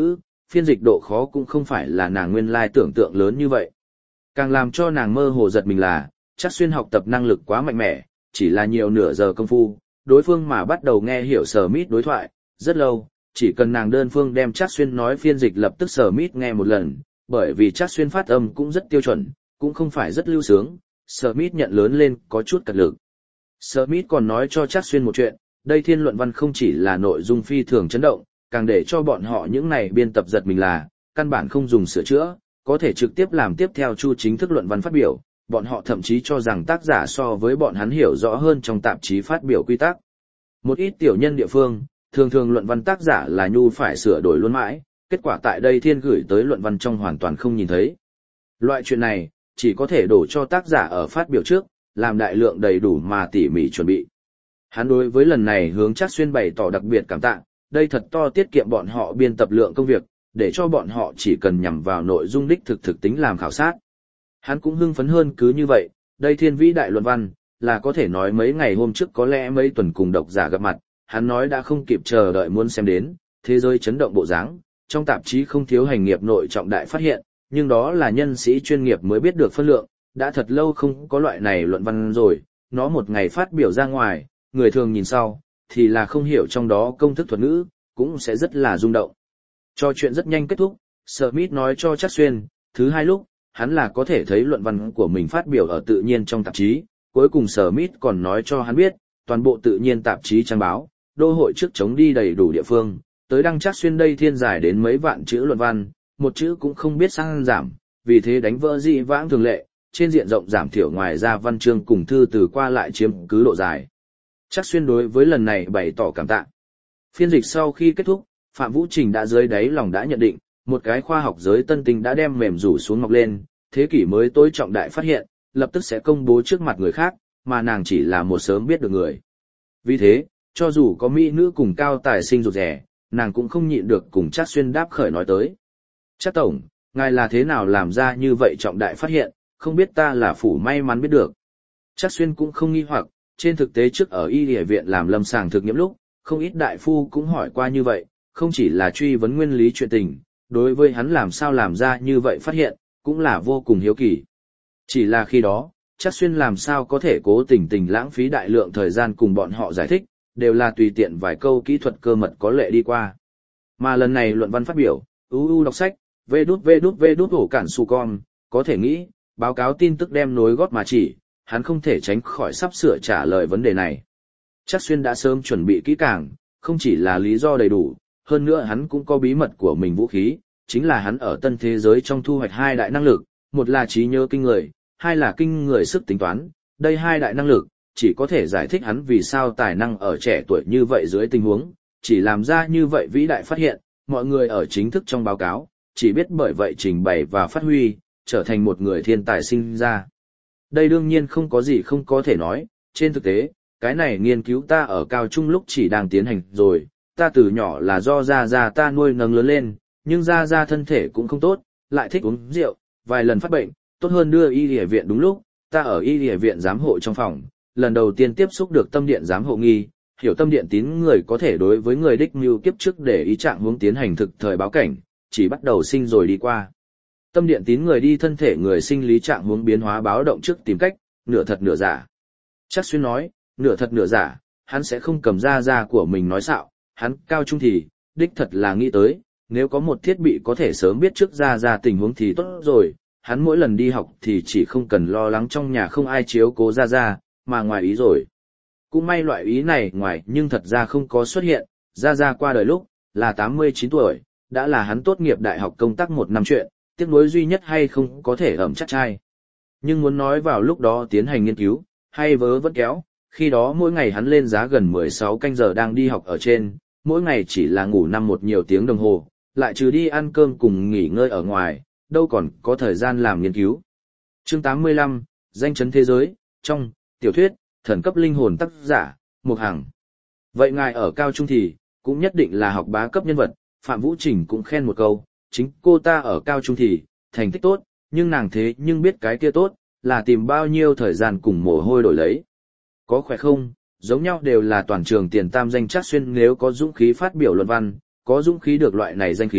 phiên dịch độ khó cũng không phải là nàng nguyên lai tưởng tượng lớn như vậy. Càng làm cho nàng mơ hồ giật mình là, Trác Xuyên học tập năng lực quá mạnh mẽ, chỉ là nhiều nửa giờ công phu, đối phương mà bắt đầu nghe hiểu Smith đối thoại, rất lâu, chỉ cần nàng đơn phương đem Trác Xuyên nói phiên dịch lập tức Smith nghe một lần, bởi vì Trác Xuyên phát âm cũng rất tiêu chuẩn, cũng không phải rất lưu sướng, Smith nhận lớn lên có chút cật lực. Smith còn nói cho Trác Xuyên một chuyện, đây thiên luận văn không chỉ là nội dung phi thường chấn động, càng để cho bọn họ những này biên tập giật mình là, căn bản không dùng sửa chữa, có thể trực tiếp làm tiếp theo chu chính thức luận văn phát biểu, bọn họ thậm chí cho rằng tác giả so với bọn hắn hiểu rõ hơn trong tạp chí phát biểu quy tắc. Một ít tiểu nhân địa phương, thường thường luận văn tác giả là nhu phải sửa đổi luôn mãi, kết quả tại đây thiên gửi tới luận văn trong hoàn toàn không nhìn thấy. Loại chuyện này, chỉ có thể đổ cho tác giả ở phát biểu trước, làm đại lượng đầy đủ mà tỉ mỉ chuẩn bị. Hắn đối với lần này hướng Trác Xuyên bày tỏ đặc biệt cảm tạ, đây thật to tiết kiệm bọn họ biên tập lượng công việc, để cho bọn họ chỉ cần nhằm vào nội dung đích thực tính làm khảo sát. Hắn cũng hưng phấn hơn cứ như vậy, đây thiên vĩ đại luận văn, là có thể nói mấy ngày hôm trước có lẽ mấy tuần cùng độc giả gặp mặt, hắn nói đã không kịp chờ đợi muốn xem đến, thế giới chấn động bộ dáng, trong tạp chí không thiếu hành nghiệp nội trọng đại phát hiện, nhưng đó là nhân sĩ chuyên nghiệp mới biết được phân lượng, đã thật lâu không có loại này luận văn rồi, nó một ngày phát biểu ra ngoài, người thường nhìn sau, thì là không hiểu trong đó công thức thuật ngữ, cũng sẽ rất là rung động. Cho chuyện rất nhanh kết thúc, Smith nói cho Trác Xuyên, thứ hai lúc, hắn là có thể thấy luận văn của mình phát biểu ở tự nhiên trong tạp chí, cuối cùng Smith còn nói cho hắn biết, toàn bộ tự nhiên tạp chí trang báo, đô hội trước chống đi đầy đủ địa phương, tới đăng Trác Xuyên đây thiên giải đến mấy vạn chữ luận văn, một chữ cũng không biết sang giảm, vì thế đánh vỡ dị vãng thường lệ, trên diện rộng giảm thiểu ngoài ra văn chương cùng thư từ qua lại chiếm cứ độ dài. Trác Xuyên đối với lần này bày tỏ cảm tạ. Phiên dịch sau khi kết thúc, Phạm Vũ Trình đã dưới đáy lòng đã nhận định, một cái khoa học giới tân tinh đã đem mềm rủ xuống mọc lên, thế kỷ mới tối trọng đại phát hiện, lập tức sẽ công bố trước mặt người khác, mà nàng chỉ là một sớm biết được người. Vì thế, cho dù có mỹ nữ cùng cao tài sinh rụt rẻ, nàng cũng không nhịn được cùng Trác Xuyên đáp khởi nói tới. Trác tổng, ngài là thế nào làm ra như vậy trọng đại phát hiện, không biết ta là phủ may mắn biết được. Trác Xuyên cũng không nghi hoặc, trên thực tế trước ở y y viện làm lâm sàng thực nghiệm lúc, không ít đại phu cũng hỏi qua như vậy, không chỉ là truy vấn nguyên lý chuyện tình, đối với hắn làm sao làm ra như vậy phát hiện, cũng là vô cùng hiếu kỳ. Chỉ là khi đó, Trác Xuyên làm sao có thể cố tình lãng phí đại lượng thời gian cùng bọn họ giải thích, đều là tùy tiện vài câu kỹ thuật cơ mật có lệ đi qua. Mà lần này luận văn phát biểu, đọc sách, vê đút ổ cản su con, có thể nghĩ, báo cáo tin tức đem nối gót mà chỉ, hắn không thể tránh khỏi sắp sửa trả lời vấn đề này. Trác Xuyên đã sớm chuẩn bị kỹ càng, không chỉ là lý do đầy đủ, hơn nữa hắn cũng có bí mật của mình vũ khí, chính là hắn ở tân thế giới trong thu hoạch hai đại năng lực, một là trí nhớ kinh người, hai là kinh người sức tính toán. Đây hai đại năng lực, chỉ có thể giải thích hắn vì sao tài năng ở trẻ tuổi như vậy dưới tình huống, chỉ làm ra như vậy vĩ đại phát hiện, mọi người ở chính thức trong báo cáo, chỉ biết bởi vậy trình bày và phát huy, trở thành một người thiên tài sinh ra. Đây đương nhiên không có gì không có thể nói, trên thực tế, cái này nghiên cứu ta ở cao trung lúc chỉ đang tiến hành rồi, ta từ nhỏ là do Gia ta nuôi nấng lớn lên, nhưng Gia thân thể cũng không tốt, lại thích uống rượu, vài lần phát bệnh, tốt hơn đưa y y viện đúng lúc, ta ở y y viện giám hộ trong phòng, lần đầu tiên tiếp xúc được tâm điện giám hộ nghi, hiểu tâm điện tín người có thể đối với người đích mưu kiếp trước để ý trạng hướng tiến hành thực thời báo cảnh, chỉ bắt đầu sinh rồi đi qua. Tâm điện tín người đi thân thể người sinh lý trạng hướng biến hóa báo động trước tìm cách, nửa thật nửa giả. Trác Xuyên nói, nửa thật nửa giả, hắn sẽ không cầm ra của mình nói xạo, hắn cao trung thì, đích thật là nghĩ tới, nếu có một thiết bị có thể sớm biết trước ra tình huống thì tốt rồi, hắn mỗi lần đi học thì chỉ không cần lo lắng trong nhà không ai chiếu cố ra, mà ngoài ý rồi. Cũng may loại ý này ngoài nhưng thật ra không có xuất hiện, ra qua đời lúc, là 89 tuổi, đã là hắn tốt nghiệp đại học công tác 1 năm chuyện, tiếc nuối duy nhất hay không có thể ẩm chắc trai. Nhưng muốn nói vào lúc đó tiến hành nghiên cứu, hay vớ vẫn kéo, khi đó mỗi ngày hắn lên giá gần 16 canh giờ đang đi học ở trên, mỗi ngày chỉ là ngủ 5 nhiều tiếng đồng hồ, lại trừ đi ăn cơm cùng nghỉ ngơi ở ngoài, đâu còn có thời gian làm nghiên cứu. Chương 85, danh chấn thế giới, trong, tiểu thuyết, thần cấp linh hồn tác giả, Mục Hằng. Vậy ngài ở cao trung thì, cũng nhất định là học bá cấp nhân vật, Phạm Vũ Trình cũng khen một câu, chính cô ta ở cao trung thì, thành tích tốt, nhưng nàng thế nhưng biết cái kia tốt, là tìm bao nhiêu thời gian cùng mồ hôi đổi lấy. Có khỏe không, giống nhau đều là toàn trường tiền tam danh Trác Xuyên nếu có dũng khí phát biểu luận văn, có dũng khí được loại này danh khí,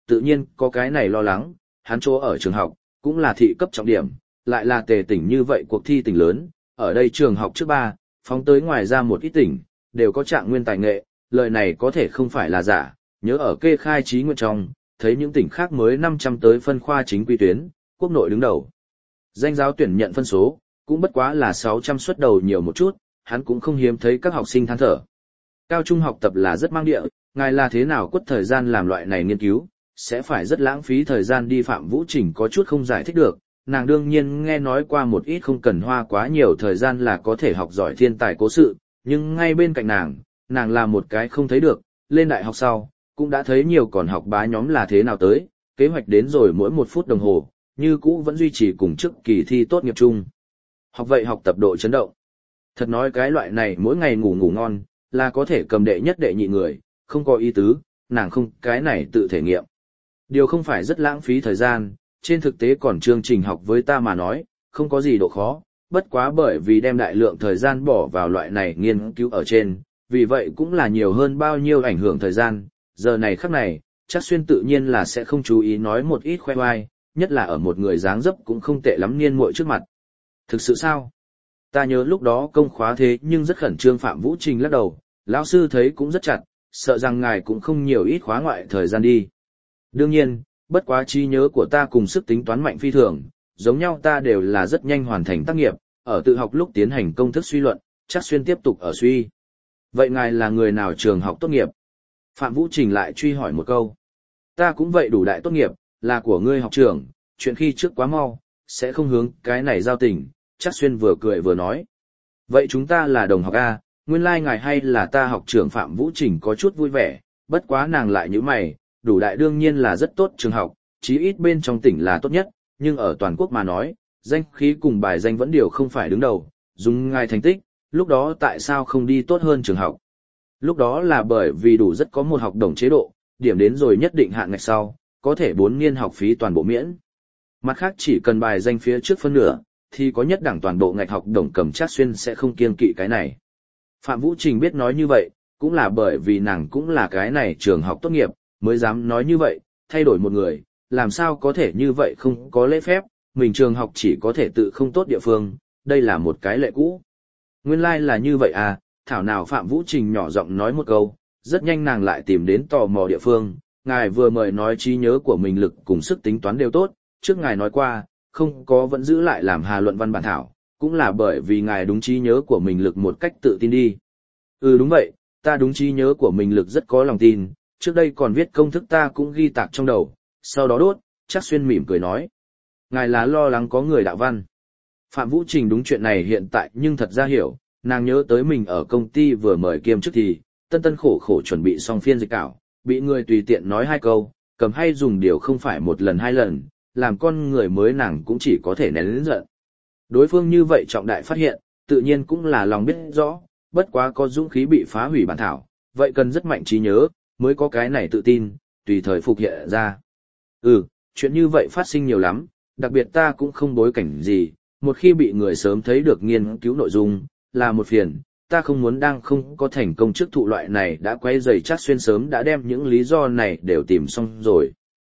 tự nhiên có cái này lo lắng, hắn chỗ ở trường học, cũng là thị cấp trọng điểm, lại là tề tỉnh như vậy cuộc thi tỉnh lớn, ở đây trường học trước 3, phóng tới ngoài ra một ít tỉnh, đều có trạng nguyên tài nghệ, lời này có thể không phải là giả, nhớ ở kê khai trí nguyện trong, thấy những tỉnh khác mới 500 tới phân khoa chính quy tuyến, quốc nội đứng đầu. Danh giáo tuyển nhận phân số, cũng bất quá là 600 suất đầu nhiều một chút, hắn cũng không hiếm thấy các học sinh than thở. Cao trung học tập là rất mang địa, ngài là thế nào quất thời gian làm loại này nghiên cứu, sẽ phải rất lãng phí thời gian đi. Phạm Vũ Trình có chút không giải thích được, nàng đương nhiên nghe nói qua một ít không cần hoa quá nhiều thời gian là có thể học giỏi thiên tài cố sự, nhưng ngay bên cạnh nàng là một cái không thấy được, lên đại học sau, cũng đã thấy nhiều còn học bá nhóm là thế nào tới, kế hoạch đến rồi mỗi 1 phút đồng hồ, như cũ vẫn duy trì cùng trước kỳ thi tốt nghiệp chung. Học vậy học tập độ chấn động. Thật nói cái loại này mỗi ngày ngủ ngon, là có thể cầm đệ nhất đệ nhị người, không có ý tứ, nàng không cái này tự thể nghiệm. Điều không phải rất lãng phí thời gian, trên thực tế còn chương trình học với ta mà nói, không có gì độ khó, bất quá bởi vì đem đại lượng thời gian bỏ vào loại này nghiên cứu ở trên, vì vậy cũng là nhiều hơn bao nhiêu ảnh hưởng thời gian, giờ này khắc này, chắc xuyên tự nhiên là sẽ không chú ý nói một ít khoe oai, nhất là ở một người dáng dấp cũng không tệ lắm niên muội trước mặt. Thực sự sao? Ta nhớ lúc đó công khóa thế nhưng rất khẩn trương. Phạm Vũ Trình lắc đầu, lão sư thấy cũng rất chặt, sợ rằng ngài cũng không nhiều ít khóa ngoại thời gian đi. Đương nhiên, bất quá trí nhớ của ta cùng sức tính toán mạnh phi thường, giống nhau ta đều là rất nhanh hoàn thành tác nghiệp, ở tự học lúc tiến hành công thức suy luận, chắc xuyên tiếp tục ở suy. Vậy ngài là người nào trường học tốt nghiệp? Phạm Vũ Trình lại truy hỏi một câu. Ta cũng vậy đủ đại tốt nghiệp, là của ngươi học trưởng, chuyện khi trước quá mau, sẽ không hướng cái này giao tình, chắc xuyên vừa cười vừa nói. Vậy chúng ta là đồng học A, nguyên lai ngài hay là ta học trưởng. Phạm Vũ Trình có chút vui vẻ, bất quá nàng lại như mày, đủ đại đương nhiên là rất tốt trường học, chí ít bên trong tỉnh là tốt nhất, nhưng ở toàn quốc mà nói, danh khí cùng bài danh vẫn điều không phải đứng đầu, dùng ngài thành tích, lúc đó tại sao không đi tốt hơn trường học? Lúc đó là bởi vì đủ rất có một học đồng chế độ, điểm đến rồi nhất định hạn ngạch sau, có thể 4 niên học phí toàn bộ miễn. Mặt khác chỉ cần bài danh phía trước phân nửa, thì có nhất đẳng toàn bộ ngạch học đồng cầm chắc xuyên sẽ không kiêng kỵ cái này. Phạm Vũ Trình biết nói như vậy, cũng là bởi vì nàng cũng là cái này trường học tốt nghiệp, mới dám nói như vậy, thay đổi một người, làm sao có thể như vậy không có lễ phép, mình trường học chỉ có thể tự không tốt địa phương, đây là một cái lệ cũ. Nguyên lai là như vậy à, thảo nào. Phạm Vũ Trình nhỏ giọng nói một câu, rất nhanh nàng lại tìm đến tò mò địa phương, ngài vừa mời nói trí nhớ của mình lực cùng sức tính toán đều tốt, trước ngài nói qua, không có vẫn giữ lại làm hà luận văn bản thảo, cũng là bởi vì ngài đúng trí nhớ của mình lực một cách tự tin đi. Ừ đúng vậy, ta đúng trí nhớ của mình lực rất có lòng tin, trước đây còn viết công thức ta cũng ghi tạc trong đầu, sau đó đốt. Chắc xuyên mỉm cười nói. Ngài là lo lắng có người đạo văn. Phạm Vũ Trình đúng chuyện này hiện tại nhưng thật ra hiểu, nàng nhớ tới mình ở công ty vừa mời kiêm chức thì, tân khổ khổ chuẩn bị xong phiên dịch cảo, bị người tùy tiện nói 2 câu, cầm hay dùng điều không phải 1 lần 2 lần, làm con người mới nàng cũng chỉ có thể nén giận. Đối phương như vậy trọng đại phát hiện, tự nhiên cũng là lòng biết rõ, bất quá có dũng khí bị phá hủy bản thảo, vậy cần rất mạnh trí nhớ, mới có cái này tự tin, tùy thời phục hiện ra. Chuyện như vậy phát sinh nhiều lắm, đặc biệt ta cũng không bối cảnh gì, một khi bị người sớm thấy được nghiên cứu nội dung, là một phiền, ta không muốn đang không có thành công trước thụ loại này đã quay dày. Chắc xuyên sớm đã đem những lý do này đều tìm xong rồi.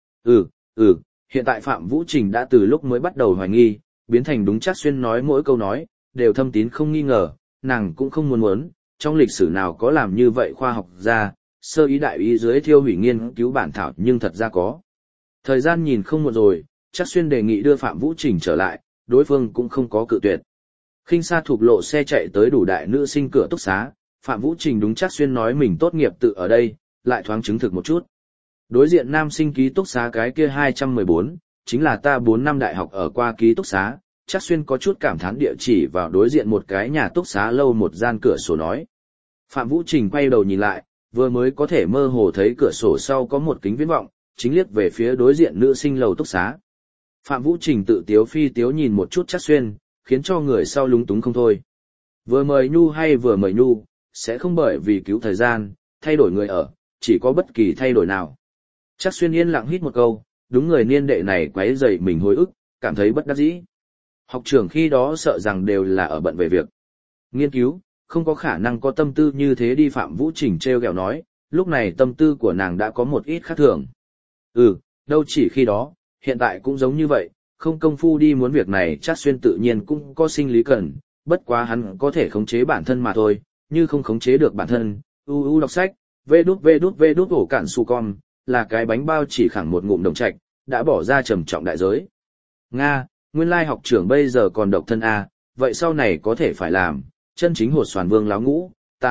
Hiện tại Phạm Vũ Trình đã từ lúc mới bắt đầu hoài nghi, biến thành đúng. Chắc xuyên nói mỗi câu nói, đều thâm tín không nghi ngờ, nàng cũng không muốn, trong lịch sử nào có làm như vậy khoa học gia, sơ ý đại ý dưới thiêu hủy nghiên cứu bản thảo nhưng thật ra có. Thời gian nhìn không muộn rồi, Chắc xuyên đề nghị đưa Phạm Vũ Trình trở lại, đối phương cũng không có cự tuyệt. Khinh xa thuộc lộ xe chạy tới đủ đại nữ sinh cửa túc xá, Phạm Vũ Trình đúng Chắc xuyên nói mình tốt nghiệp tự ở đây, lại thoáng chứng thực một chút. Đối diện nam sinh ký túc xá cái kia 214, chính là ta 4 năm đại học ở qua ký túc xá. Chắc xuyên có chút cảm thán địa chỉ vào đối diện một cái nhà túc xá lâu một gian cửa sổ nói. Phạm Vũ Trình quay đầu nhìn lại, vừa mới có thể mơ hồ thấy cửa sổ sau có một kính viễn vọng, chính liếc về phía đối diện nữ sinh lầu túc xá. Phạm Vũ Trình tự tiếu phi tiếu nhìn một chút Chắc xuyên, khiến cho người sau lúng túng không thôi. Vừa mời nhu hay vừa mời nhu, sẽ không bởi vì cứu thời gian, thay đổi người ở, chỉ có bất kỳ thay đổi nào. Chắc xuyên yên lặng hít một câu, đúng người niên đệ này quấy rầy mình hồi ức, cảm thấy bất đắc dĩ. Học trưởng khi đó sợ rằng đều là ở bận về việc nghiên cứu, không có khả năng có tâm tư như thế đi. Phạm Vũ Trình treo gẹo nói, lúc này tâm tư của nàng đã có một ít khác thường. Đâu chỉ khi đó, hiện tại cũng giống như vậy, không công phu đi muốn việc này Trác Xuyên tự nhiên cũng có sinh lý cần, bất quá hắn có thể khống chế bản thân mà thôi, như không khống chế được bản thân, đọc sách, vê đút ổ cản su con, là cái bánh bao chỉ khẳng một ngụm đồng trạch, đã bỏ ra trầm trọng đại giới. Nga, nguyên lai học trưởng bây giờ còn độc thân A, vậy sau này có thể phải làm, chân chính hột xoàn vương láo ngũ,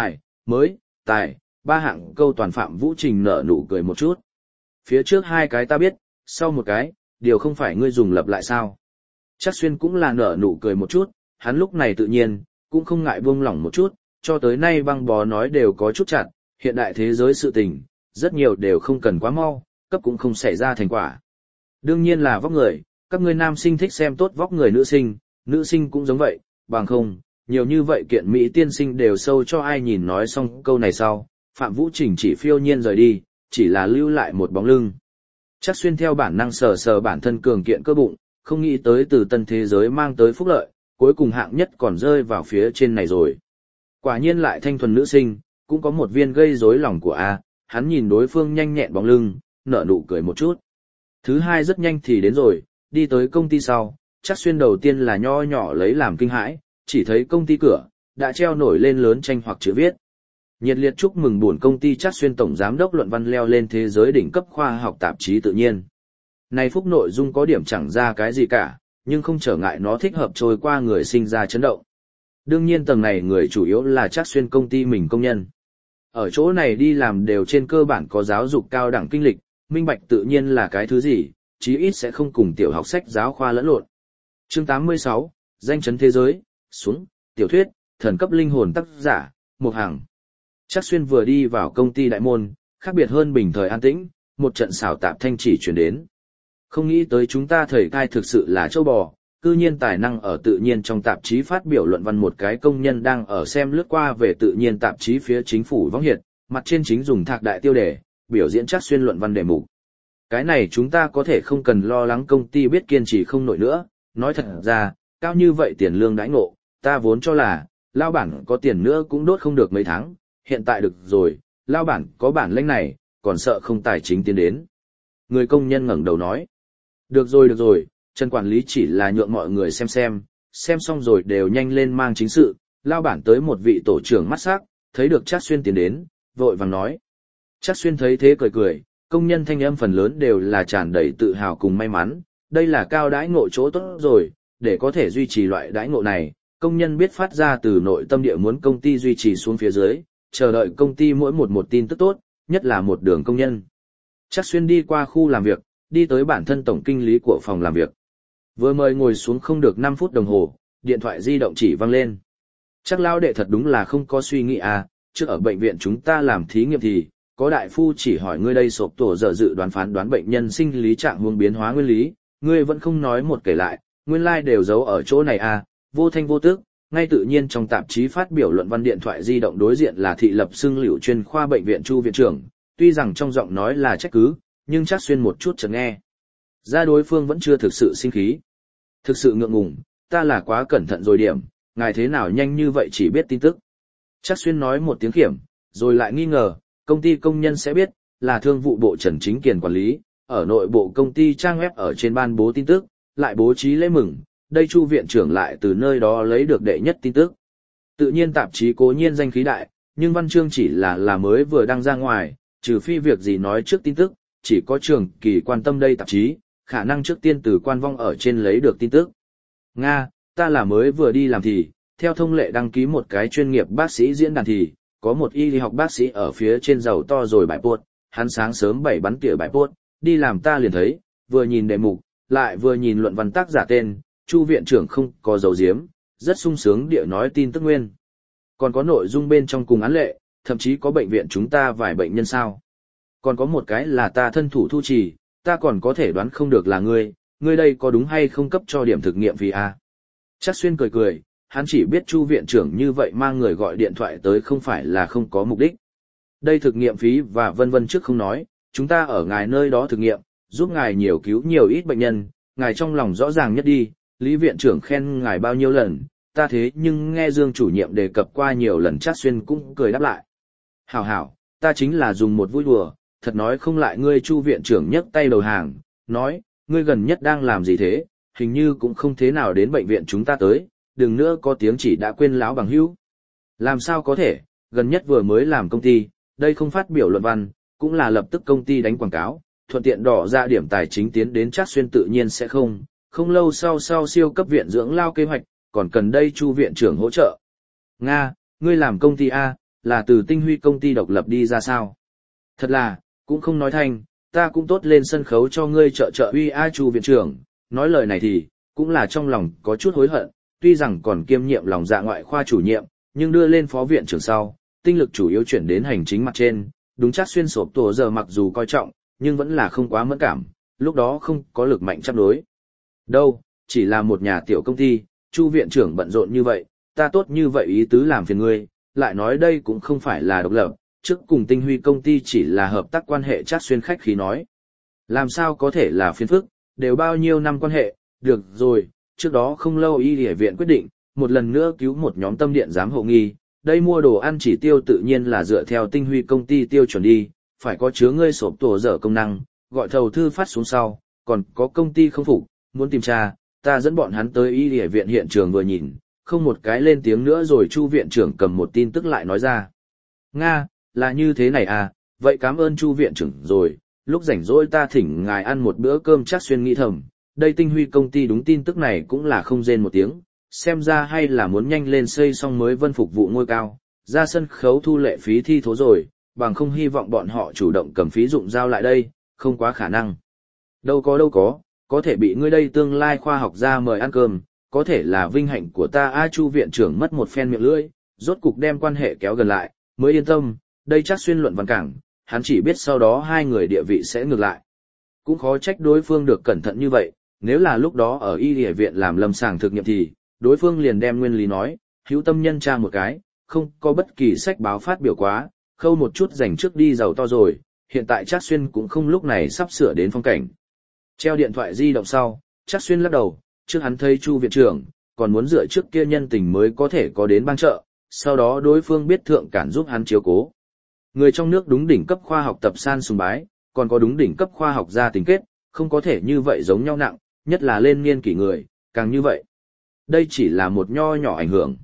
tài, ba hạng câu toàn Phạm Vũ Trình nở nụ cười một chút. Phía trước hai cái ta biết, sau một cái, điều không phải ngươi dùng lập lại sao. Trác Xuyên cũng là nở nụ cười một chút, hắn lúc này tự nhiên, cũng không ngại buông lỏng một chút, cho tới nay băng bó nói đều có chút chặt, hiện đại thế giới sự tình, rất nhiều đều không cần quá mau, cấp cũng không xảy ra thành quả. Đương nhiên là vóc người, các ngươi nam sinh thích xem tốt vóc người nữ sinh cũng giống vậy, bằng không, nhiều như vậy kiện Mỹ tiên sinh đều sâu cho ai nhìn. Nói xong câu này sau, Phạm Vũ Trình chỉ phiêu nhiên rời đi, chỉ là lưu lại một bóng lưng. Trác Xuyên theo bản năng sờ sờ bản thân cường kiện cơ bụng, không nghĩ tới từ tân thế giới mang tới phúc lợi, cuối cùng hạng nhất còn rơi vào phía trên này rồi. Quả nhiên lại thanh thuần nữ sinh, cũng có một viên gây rối lòng của A, hắn nhìn đối phương nhanh nhẹn bóng lưng, nở nụ cười một chút. Thứ hai rất nhanh thì đến rồi, đi tới công ty sau, Trác Xuyên đầu tiên là nho nhỏ lấy làm kinh hãi, chỉ thấy công ty cửa, đã treo nổi lên lớn tranh hoặc chữ viết. Nhiệt liệt chúc mừng buồn công ty Trác Xuyên tổng giám đốc luận văn leo lên thế giới đỉnh cấp khoa học tạp chí tự nhiên. Này phúc nội dung có điểm chẳng ra cái gì cả, nhưng không trở ngại nó thích hợp trôi qua người sinh ra chấn động. Đương nhiên tầng này người chủ yếu là Trác Xuyên công ty mình công nhân. Ở chỗ này đi làm đều trên cơ bản có giáo dục cao đẳng kinh lịch, minh bạch tự nhiên là cái thứ gì, chí ít sẽ không cùng tiểu học sách giáo khoa lẫn lộn. Chương 86, danh chấn thế giới, xuống, tiểu thuyết, thần cấp linh hồn tác giả, Mục Hằng. Trác Xuyên vừa đi vào công ty đại môn, khác biệt hơn bình thời an tĩnh, một trận xào tạp thanh chỉ truyền đến. Không nghĩ tới chúng ta thầy cai thực sự là châu bò, cư nhiên tài năng ở tự nhiên trong tạp chí phát biểu luận văn. Một cái công nhân đang ở xem lướt qua về tự nhiên tạp chí phía chính phủ võng hiệt, mặt trên chính dùng thạc đại tiêu đề, biểu diễn Trác Xuyên luận văn đề mục. Cái này chúng ta có thể không cần lo lắng công ty biết kiên trì không nổi nữa, nói thật ra, cao như vậy tiền lương đãi ngộ, ta vốn cho là, lao bản có tiền nữa cũng đốt không được mấy tháng, hiện tại được rồi, lao bản có bản lĩnh này, còn sợ không tài chính tiến đến. Người công nhân ngẩng đầu nói, được rồi, Trần quản lý chỉ là nhượng mọi người xem xong rồi đều nhanh lên mang chính sự. Lao bản tới một vị tổ trưởng mắt sắc, thấy được Trác Xuyên tiến đến, vội vàng nói. Trác Xuyên thấy thế cười, công nhân thanh âm phần lớn đều là tràn đầy tự hào cùng may mắn, đây là cao đãi ngộ chỗ tốt rồi, để có thể duy trì loại đãi ngộ này, công nhân biết phát ra từ nội tâm địa muốn công ty duy trì xuống phía dưới, chờ đợi công ty mỗi một tin tức tốt, nhất là một đường công nhân. Trác Xuyên đi qua khu làm việc, đi tới bản thân tổng kinh lý của phòng làm việc. Vừa mời ngồi xuống không được 5 phút đồng hồ, điện thoại di động chỉ vang lên. Chắc lão đệ thật đúng là không có suy nghĩ à, trước ở bệnh viện chúng ta làm thí nghiệm thì, có đại phu chỉ hỏi ngươi đây sộp tổ giờ dự đoán phán đoán bệnh nhân sinh lý trạng huống biến hóa nguyên lý, ngươi vẫn không nói một kể lại, nguyên lai đều giấu ở chỗ này à, vô thanh vô tức, ngay tự nhiên trong tạp chí phát biểu luận văn. Điện thoại di động đối diện là thị lập xưng Liễu chuyên khoa bệnh viện Chu viện trưởng, tuy rằng trong giọng nói là trách cứ, nhưng Trác Xuyên một chút chợt nghe ra đối phương vẫn chưa thực sự sinh khí. Thực sự ngượng ngùng, ta là quá cẩn thận rồi điểm, ngài thế nào nhanh như vậy chỉ biết tin tức. Trác Xuyên nói một tiếng khiểm, rồi lại nghi ngờ, công ty công nhân sẽ biết, là thương vụ bộ Trần Chính Kiền quản lý, ở nội bộ công ty trang web ở trên ban bố tin tức, lại bố trí lễ mừng, đây Chu viện trưởng lại từ nơi đó lấy được đệ nhất tin tức. Tự nhiên tạp chí cố nhiên danh khí đại, nhưng văn chương chỉ là mới vừa đăng ra ngoài, trừ phi việc gì nói trước tin tức, chỉ có Trường Kỳ quan tâm đây tạp chí, khả năng trước tiên từ quan vong ở trên lấy được tin tức. Nga, ta là mới vừa đi làm thì, theo thông lệ đăng ký một cái chuyên nghiệp bác sĩ diễn đàn thì, có một y học bác sĩ ở phía trên giàu to rồi bài post, hắn sáng sớm 7 bắn tỉa bài post, đi làm ta liền thấy, vừa nhìn đề mục, lại vừa nhìn luận văn tác giả tên, Chu viện trưởng không có dấu diếm, rất sung sướng địa nói tin tức nguyên. Còn có nội dung bên trong cùng án lệ, thậm chí có bệnh viện chúng ta vài bệnh nhân sao. Còn có một cái là ta thân thủ thu trì, ta còn có thể đoán không được là ngươi đây có đúng hay không cấp cho điểm thực nghiệm phí à? Trác Xuyên cười, hắn chỉ biết Chu viện trưởng như vậy mang người gọi điện thoại tới không phải là không có mục đích. Đây thực nghiệm phí và vân vân trước không nói, chúng ta ở ngài nơi đó thực nghiệm, giúp ngài nhiều cứu nhiều ít bệnh nhân, ngài trong lòng rõ ràng nhất đi, Lý viện trưởng khen ngài bao nhiêu lần, ta thế nhưng nghe Dương chủ nhiệm đề cập qua nhiều lần. Trác Xuyên cũng cười đáp lại. Hảo, ta chính là dùng một vui đùa, thật nói không lại ngươi. Chu viện trưởng nhấc tay đầu hàng, nói, ngươi gần nhất đang làm gì thế, hình như cũng không thế nào đến bệnh viện chúng ta tới, đừng nữa có tiếng chỉ đã quên láo bằng hữu. Làm sao có thể, gần nhất vừa mới làm công ty, đây không phát biểu luận văn, cũng là lập tức công ty đánh quảng cáo, thuận tiện đỏ ra điểm tài chính tiến đến Trác Xuyên tự nhiên sẽ không lâu sau siêu cấp viện dưỡng lao kế hoạch, còn cần đây Chu viện trưởng hỗ trợ. Nga, ngươi làm công ty A, là từ Tinh Huy công ty độc lập đi ra sao? Thật là, cũng không nói thành, ta cũng tốt lên sân khấu cho ngươi trợ uy A. Chu viện trưởng, nói lời này thì, cũng là trong lòng có chút hối hận, tuy rằng còn kiêm nhiệm lòng dạ ngoại khoa chủ nhiệm, nhưng đưa lên phó viện trưởng sau, tinh lực chủ yếu chuyển đến hành chính mặt trên, đúng Trác Xuyên sộp tổ giờ mặc dù coi trọng, nhưng vẫn là không quá mẫn cảm, lúc đó không có lực mạnh chấp đối. Đâu, chỉ là một nhà tiểu công ty, Chu viện trưởng bận rộn như vậy, ta tốt như vậy ý tứ làm phiền ngươi, lại nói đây cũng không phải là độc lập, trước cùng Tinh Huy công ty chỉ là hợp tác quan hệ. Trác Xuyên khách khí nói. Làm sao có thể là phiền phức, đều bao nhiêu năm quan hệ, được rồi, trước đó không lâu y địa viện quyết định, một lần nữa cứu một nhóm tâm điện giám hộ nghi, đây mua đồ ăn chỉ tiêu tự nhiên là dựa theo Tinh Huy công ty tiêu chuẩn đi, phải có chứa ngươi sộp tổ dở công năng, gọi thầu thư phát xuống sau, còn có công ty không phục, muốn tìm tra, ta dẫn bọn hắn tới y địa viện hiện trường vừa nhìn, không một cái lên tiếng nữa rồi. Chu viện trưởng cầm một tin tức lại nói ra. Nga, là như thế này à, vậy cảm ơn Chu viện trưởng rồi, lúc rảnh rỗi ta thỉnh ngài ăn một bữa cơm. Trác Xuyên nghĩ thầm, đây Tinh Huy công ty đúng tin tức này cũng là không rên một tiếng, xem ra hay là muốn nhanh lên xây xong mới Vân phục vụ ngôi cao, ra sân khấu thu lệ phí thi thố rồi, bằng không hy vọng bọn họ chủ động cầm phí dụng giao lại đây, không quá khả năng. Đâu có thể bị ngươi đây tương lai khoa học gia mời ăn cơm, có thể là vinh hạnh của ta. A. Chu viện trưởng mất một phen miệng lưỡi, rốt cục đem quan hệ kéo gần lại, mới yên tâm, đây Trác Xuyên luận văn cảng, hắn chỉ biết sau đó hai người địa vị sẽ ngược lại. Cũng khó trách đối phương được cẩn thận như vậy, nếu là lúc đó ở y địa viện làm lâm sàng thực nghiệm thì, đối phương liền đem nguyên lý nói, hữu tâm nhân tra một cái, không có bất kỳ sách báo phát biểu quá, khâu một chút dành trước đi giàu to rồi, hiện tại Trác Xuyên cũng không lúc này sắp sửa đến phong cảnh. Treo điện thoại di động sau, Trác Xuyên lắc đầu, trước hắn thấy Chu viện trưởng, còn muốn dựa trước kia nhân tình mới có thể có đến bang trợ, sau đó đối phương biết thượng cản giúp hắn chiếu cố. Người trong nước đúng đỉnh cấp khoa học tập san sùng bái, còn có đúng đỉnh cấp khoa học gia tình kết, không có thể như vậy giống nhau nặng, nhất là lên niên kỷ người, càng như vậy. Đây chỉ là một nho nhỏ ảnh hưởng.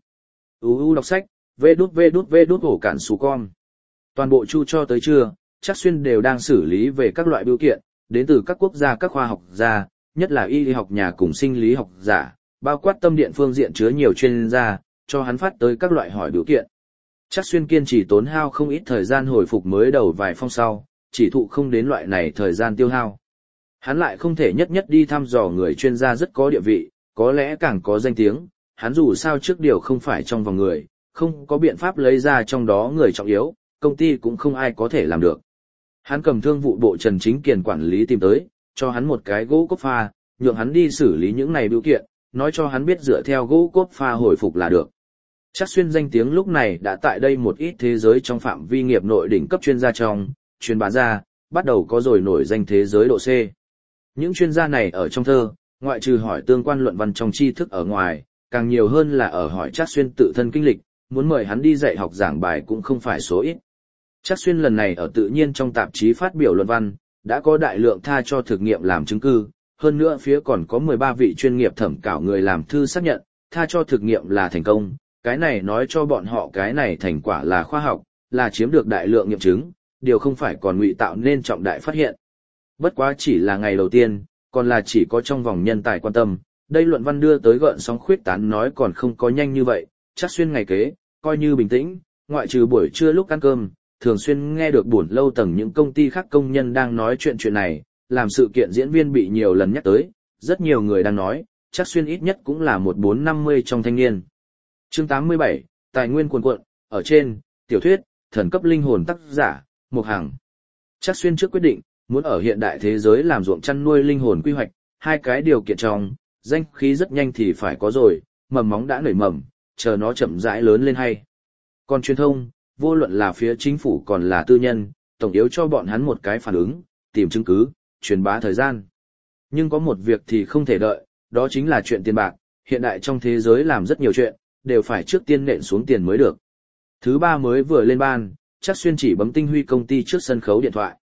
Đọc sách, vê đút hổ cản xù con. Toàn bộ Chu cho tới trưa, Trác Xuyên đều đang xử lý về các loại biểu kiện, đến từ các quốc gia các khoa học gia, nhất là y lý học nhà cùng sinh lý học giả, bao quát tâm điện phương diện chứa nhiều chuyên gia, cho hắn phát tới các loại hỏi biểu kiện. Trác Xuyên kiên trì tốn hao không ít thời gian hồi phục mới đầu vài phong sau, chỉ thụ không đến loại này thời gian tiêu hao. Hắn lại không thể nhất đi thăm dò người chuyên gia rất có địa vị, có lẽ càng có danh tiếng, hắn dù sao trước điều không phải trong vòng người, không có biện pháp lấy ra trong đó người trọng yếu, công ty cũng không ai có thể làm được. Hắn cầm thương vụ bộ Trần Chính Kiền quản lý tìm tới, cho hắn một cái gỗ cốt pha, nhượng hắn đi xử lý những này biểu kiện, nói cho hắn biết dựa theo gỗ cốt pha hồi phục là được. Trác Xuyên danh tiếng lúc này đã tại đây một ít thế giới trong phạm vi nghiệp nội đỉnh cấp chuyên gia trong, truyền bá ra, bắt đầu có rồi nổi danh thế giới độ C. Những chuyên gia này ở trong thơ, ngoại trừ hỏi tương quan luận văn trong tri thức ở ngoài, càng nhiều hơn là ở hỏi Trác Xuyên tự thân kinh lịch, muốn mời hắn đi dạy học giảng bài cũng không phải số ít. Trác Xuyên lần này ở tự nhiên trong tạp chí phát biểu luận văn, đã có đại lượng tha cho thực nghiệm làm chứng cứ, hơn nữa phía còn có 13 vị chuyên nghiệp thẩm khảo người làm thư xác nhận, tha cho thực nghiệm là thành công, cái này nói cho bọn họ cái này thành quả là khoa học, là chiếm được đại lượng nghiệm chứng, điều không phải còn ngụy tạo nên trọng đại phát hiện. Bất quá chỉ là ngày đầu tiên, còn là chỉ có trong vòng nhân tài quan tâm, đây luận văn đưa tới gợn sóng khuyết tán nói còn không có nhanh như vậy. Trác Xuyên ngày kế, coi như bình tĩnh, ngoại trừ buổi trưa lúc ăn cơm, thường xuyên nghe được buồn lâu tầng những công ty khác công nhân đang nói chuyện này, làm sự kiện diễn viên bị nhiều lần nhắc tới, rất nhiều người đang nói, Trác Xuyên ít nhất cũng là một 450 trong thanh niên. Chương 87, Tài nguyên cuồn cuộn, ở trên, tiểu thuyết, thần cấp linh hồn tác giả, Mục Hằng. Trác Xuyên trước quyết định, muốn ở hiện đại thế giới làm ruộng chăn nuôi linh hồn quy hoạch, hai cái điều kiện trong, danh khí rất nhanh thì phải có rồi, mầm móng đã nảy mầm, chờ nó chậm rãi lớn lên hay. Còn truyền thông, vô luận là phía chính phủ còn là tư nhân, tổng yếu cho bọn hắn một cái phản ứng, tìm chứng cứ, truyền bá thời gian. Nhưng có một việc thì không thể đợi, đó chính là chuyện tiền bạc, hiện đại trong thế giới làm rất nhiều chuyện, đều phải trước tiên nện xuống tiền mới được. Thứ ba mới vừa lên ban, Trác Xuyên chỉ bấm Tinh Huy công ty trước sân khấu điện thoại.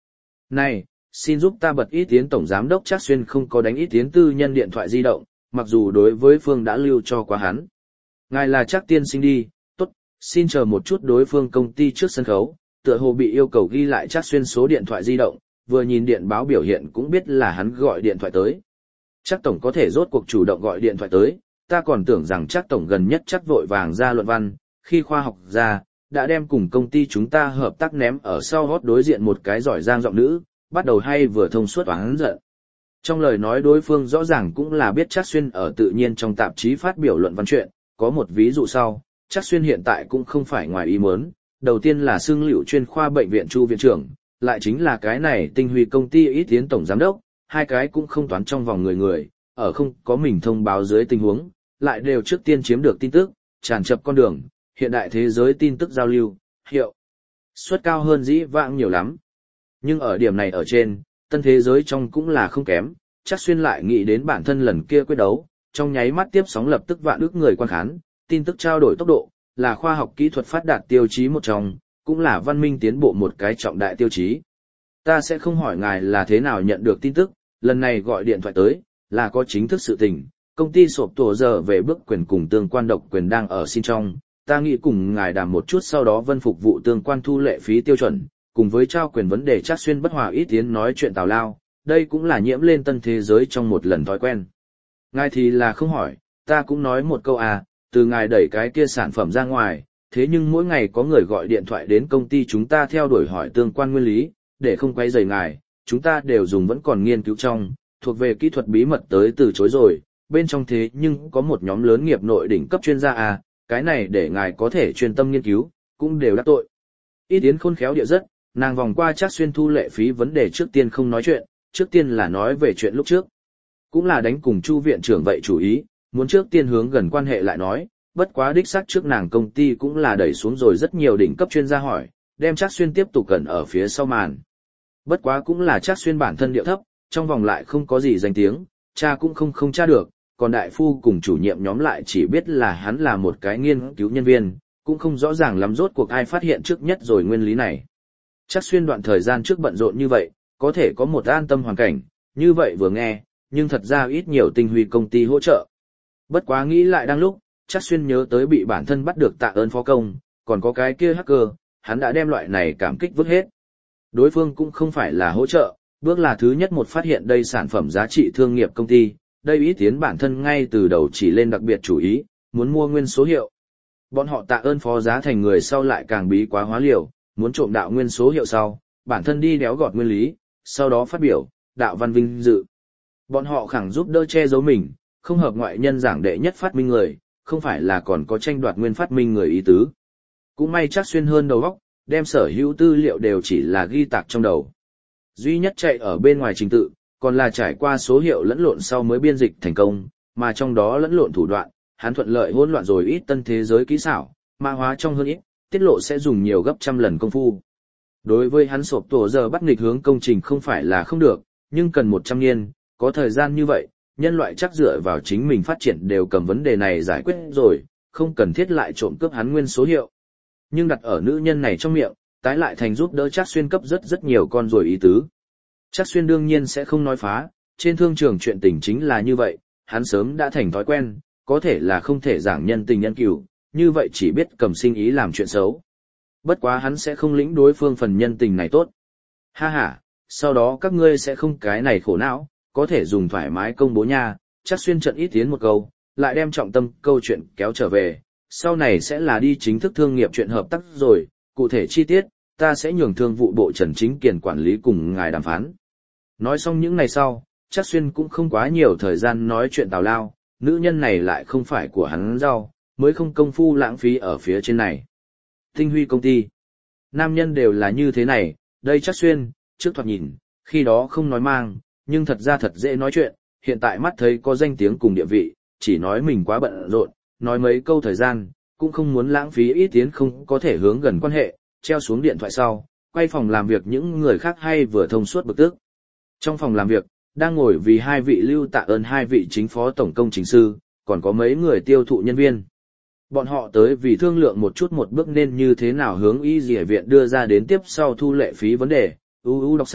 Này, xin giúp ta bật Ý Tiến Tổng Giám đốc Trác Xuyên không có đánh Ý Tiến tư nhân điện thoại di động, mặc dù đối với phương đã lưu cho quá hắn. Ngài là Trác tiên sinh đi, tốt, xin chờ một chút đối phương công ty trước sân khấu, tựa hồ bị yêu cầu ghi lại Trác Xuyên số điện thoại di động, vừa nhìn điện báo biểu hiện cũng biết là hắn gọi điện thoại tới. Trác Tổng có thể rốt cuộc chủ động gọi điện thoại tới, ta còn tưởng rằng Trác Tổng gần nhất chắc vội vàng ra luận văn, khi khoa học ra, đã đem cùng công ty chúng ta hợp tác ném ở sau hót đối diện một cái giỏi giang giọng nữ, bắt đầu hay vừa thông suốt oán giận. Trong lời nói đối phương rõ ràng cũng là biết Trác Xuyên ở tự nhiên trong tạp chí phát biểu luận văn chuyện, có một ví dụ sau, Trác Xuyên hiện tại cũng không phải ngoài ý muốn, đầu tiên là xưng liệu chuyên khoa bệnh viện Chu viện trưởng, lại chính là cái này Tinh Huy công ty Ý Tiến tổng giám đốc, hai cái cũng không toán trong vòng người, ở không có mình thông báo dưới tình huống, lại đều trước tiên chiếm được tin tức, tràn trập con đường, hiện đại thế giới tin tức giao lưu, hiệu suất cao hơn dĩ vãng nhiều lắm. Nhưng ở điểm này ở trên, tân thế giới trong cũng là không kém, Trác Xuyên lại nghĩ đến bản thân lần kia quyết đấu, trong nháy mắt tiếp sóng lập tức vạn ức người quan khán, tin tức trao đổi tốc độ, là khoa học kỹ thuật phát đạt tiêu chí một trong, cũng là văn minh tiến bộ một cái trọng đại tiêu chí. Ta sẽ không hỏi ngài là thế nào nhận được tin tức, lần này gọi điện thoại tới, là có chính thức sự tình, công ty sộp tổ giờ về bước quyền cùng tương quan độc quyền đang ở xin trong, ta nghĩ cùng ngài đàm một chút sau đó vân phục vụ tương quan thu lệ phí tiêu chuẩn, cùng với trao quyền vấn đề Trác Xuyên bất hòa Ý Tiến nói chuyện tào lao, đây cũng là nhiễm lên tân thế giới trong một lần thói quen. Ngài thì là không hỏi, ta cũng nói một câu từ ngài đẩy cái kia sản phẩm ra ngoài, thế nhưng mỗi ngày có người gọi điện thoại đến công ty chúng ta theo đuổi hỏi tương quan nguyên lý, để không quấy rầy ngài, chúng ta đều dùng vẫn còn nghiên cứu trong, thuộc về kỹ thuật bí mật tới từ chối rồi, bên trong thế nhưng có một nhóm lớn nghiệp nội đỉnh cấp chuyên gia cái này để ngài có thể chuyên tâm nghiên cứu, cũng đều đắc tội. Ý Tiến khôn khéo địa rất, nàng vòng qua Trác Xuyên thu lệ phí vấn đề trước tiên không nói chuyện, trước tiên là nói về chuyện lúc trước. Cũng là đánh cùng Chu viện trưởng vậy chủ ý, muốn trước tiên hướng gần quan hệ lại nói, bất quá đích xác trước nàng công ty cũng là đẩy xuống rồi rất nhiều đỉnh cấp chuyên gia hỏi, đem Trác Xuyên tiếp tục gần ở phía sau màn. Bất quá cũng là Trác Xuyên bản thân điệu thấp, trong vòng lại không có gì danh tiếng, cha cũng không tra được, còn đại phu cùng chủ nhiệm nhóm lại chỉ biết là hắn là một cái nghiên cứu nhân viên, cũng không rõ ràng lắm rốt cuộc ai phát hiện trước nhất rồi nguyên lý này. Trác Xuyên đoạn thời gian trước bận rộn như vậy, có thể có một an tâm hoàn cảnh, như vậy vừa nghe, nhưng thật ra ít nhiều Tinh Huy công ty hỗ trợ. Bất quá nghĩ lại đang lúc, Trác Xuyên nhớ tới bị bản thân bắt được tạ ơn phó công, còn có cái kia hacker, hắn đã đem loại này cảm kích vứt hết. Đối phương cũng không phải là hỗ trợ, bước là thứ nhất một phát hiện đây sản phẩm giá trị thương nghiệp công ty, đây Ý Tiến bản thân ngay từ đầu chỉ lên đặc biệt chủ ý, muốn mua nguyên số hiệu. Bọn họ tạ ơn phó giá thành người sau lại càng bí quá hóa liều, muốn trộm đạo nguyên số hiệu sau, bản thân đi đéo gọt nguyên lý, sau đó phát biểu, đạo văn vinh dự. Bọn họ khẳng giúp đỡ che giấu mình, không hợp ngoại nhân giảng đệ nhất phát minh người, không phải là còn có tranh đoạt nguyên phát minh người ý tứ. Cũng may Trác Xuyên hơn đầu óc, đem sở hữu tư liệu đều chỉ là ghi tạc trong đầu. Duy nhất chạy ở bên ngoài trình tự, còn là trải qua số hiệu lẫn lộn sau mới biên dịch thành công, mà trong đó lẫn lộn thủ đoạn, hắn thuận lợi hỗn loạn rồi ít tân thế giới kỹ xảo, mã hóa trong hơn ít, tiết lộ sẽ dùng nhiều gấp trăm lần công phu. Đối với hắn sộp tổ giờ bắt nghịch hướng công trình không phải là không được, nhưng cần 100 niên, có thời gian như vậy, nhân loại chắc dựa vào chính mình phát triển đều cầm vấn đề này giải quyết rồi, không cần thiết lại trộm cướp hắn nguyên số hiệu. Nhưng đặt ở nữ nhân này trong miệng, tái lại thành giúp đỡ Trác Xuyên cấp rất nhiều con rồi ý tứ. Trác Xuyên đương nhiên sẽ không nói phá, trên thương trường chuyện tình chính là như vậy, hắn sớm đã thành thói quen, có thể là không thể giảng nhân tình nhân cửu, như vậy chỉ biết cầm sinh ý làm chuyện xấu. Bất quá hắn sẽ không lĩnh đối phương phần nhân tình này tốt. Ha ha, sau đó các ngươi sẽ không cái này khổ não, có thể dùng thoải mái công bố nha. Trác Xuyên trận Ý Tiến một câu, lại đem trọng tâm câu chuyện kéo trở về, sau này sẽ là đi chính thức thương nghiệp chuyện hợp tác rồi, cụ thể chi tiết, ta sẽ nhường thương vụ bộ Trần Chính Kiền quản lý cùng ngài đàm phán. Nói xong những ngày sau, Trác Xuyên cũng không quá nhiều thời gian nói chuyện tào lao, nữ nhân này lại không phải của hắn rau, mới không công phu lãng phí ở phía trên này. Tinh Huy công ty. Nam nhân đều là như thế này, đây Trác Xuyên, trước thoạt nhìn, khi đó không nói mang, nhưng thật ra thật dễ nói chuyện, hiện tại mắt thấy có danh tiếng cùng địa vị, chỉ nói mình quá bận rộn, nói mấy câu thời gian, cũng không muốn lãng phí Ý Tiến không có thể hướng gần quan hệ, treo xuống điện thoại sau, quay phòng làm việc những người khác hay vừa thông suốt bực tức. Trong phòng làm việc, đang ngồi vì hai vị lưu tạ ơn hai vị chính phó tổng công trình sư, còn có mấy người tiêu thụ nhân viên. Bọn họ tới vì thương lượng một chút một bước nên như thế nào hướng y dì viện đưa ra đến tiếp sau thu lệ phí vấn đề, đọc sách,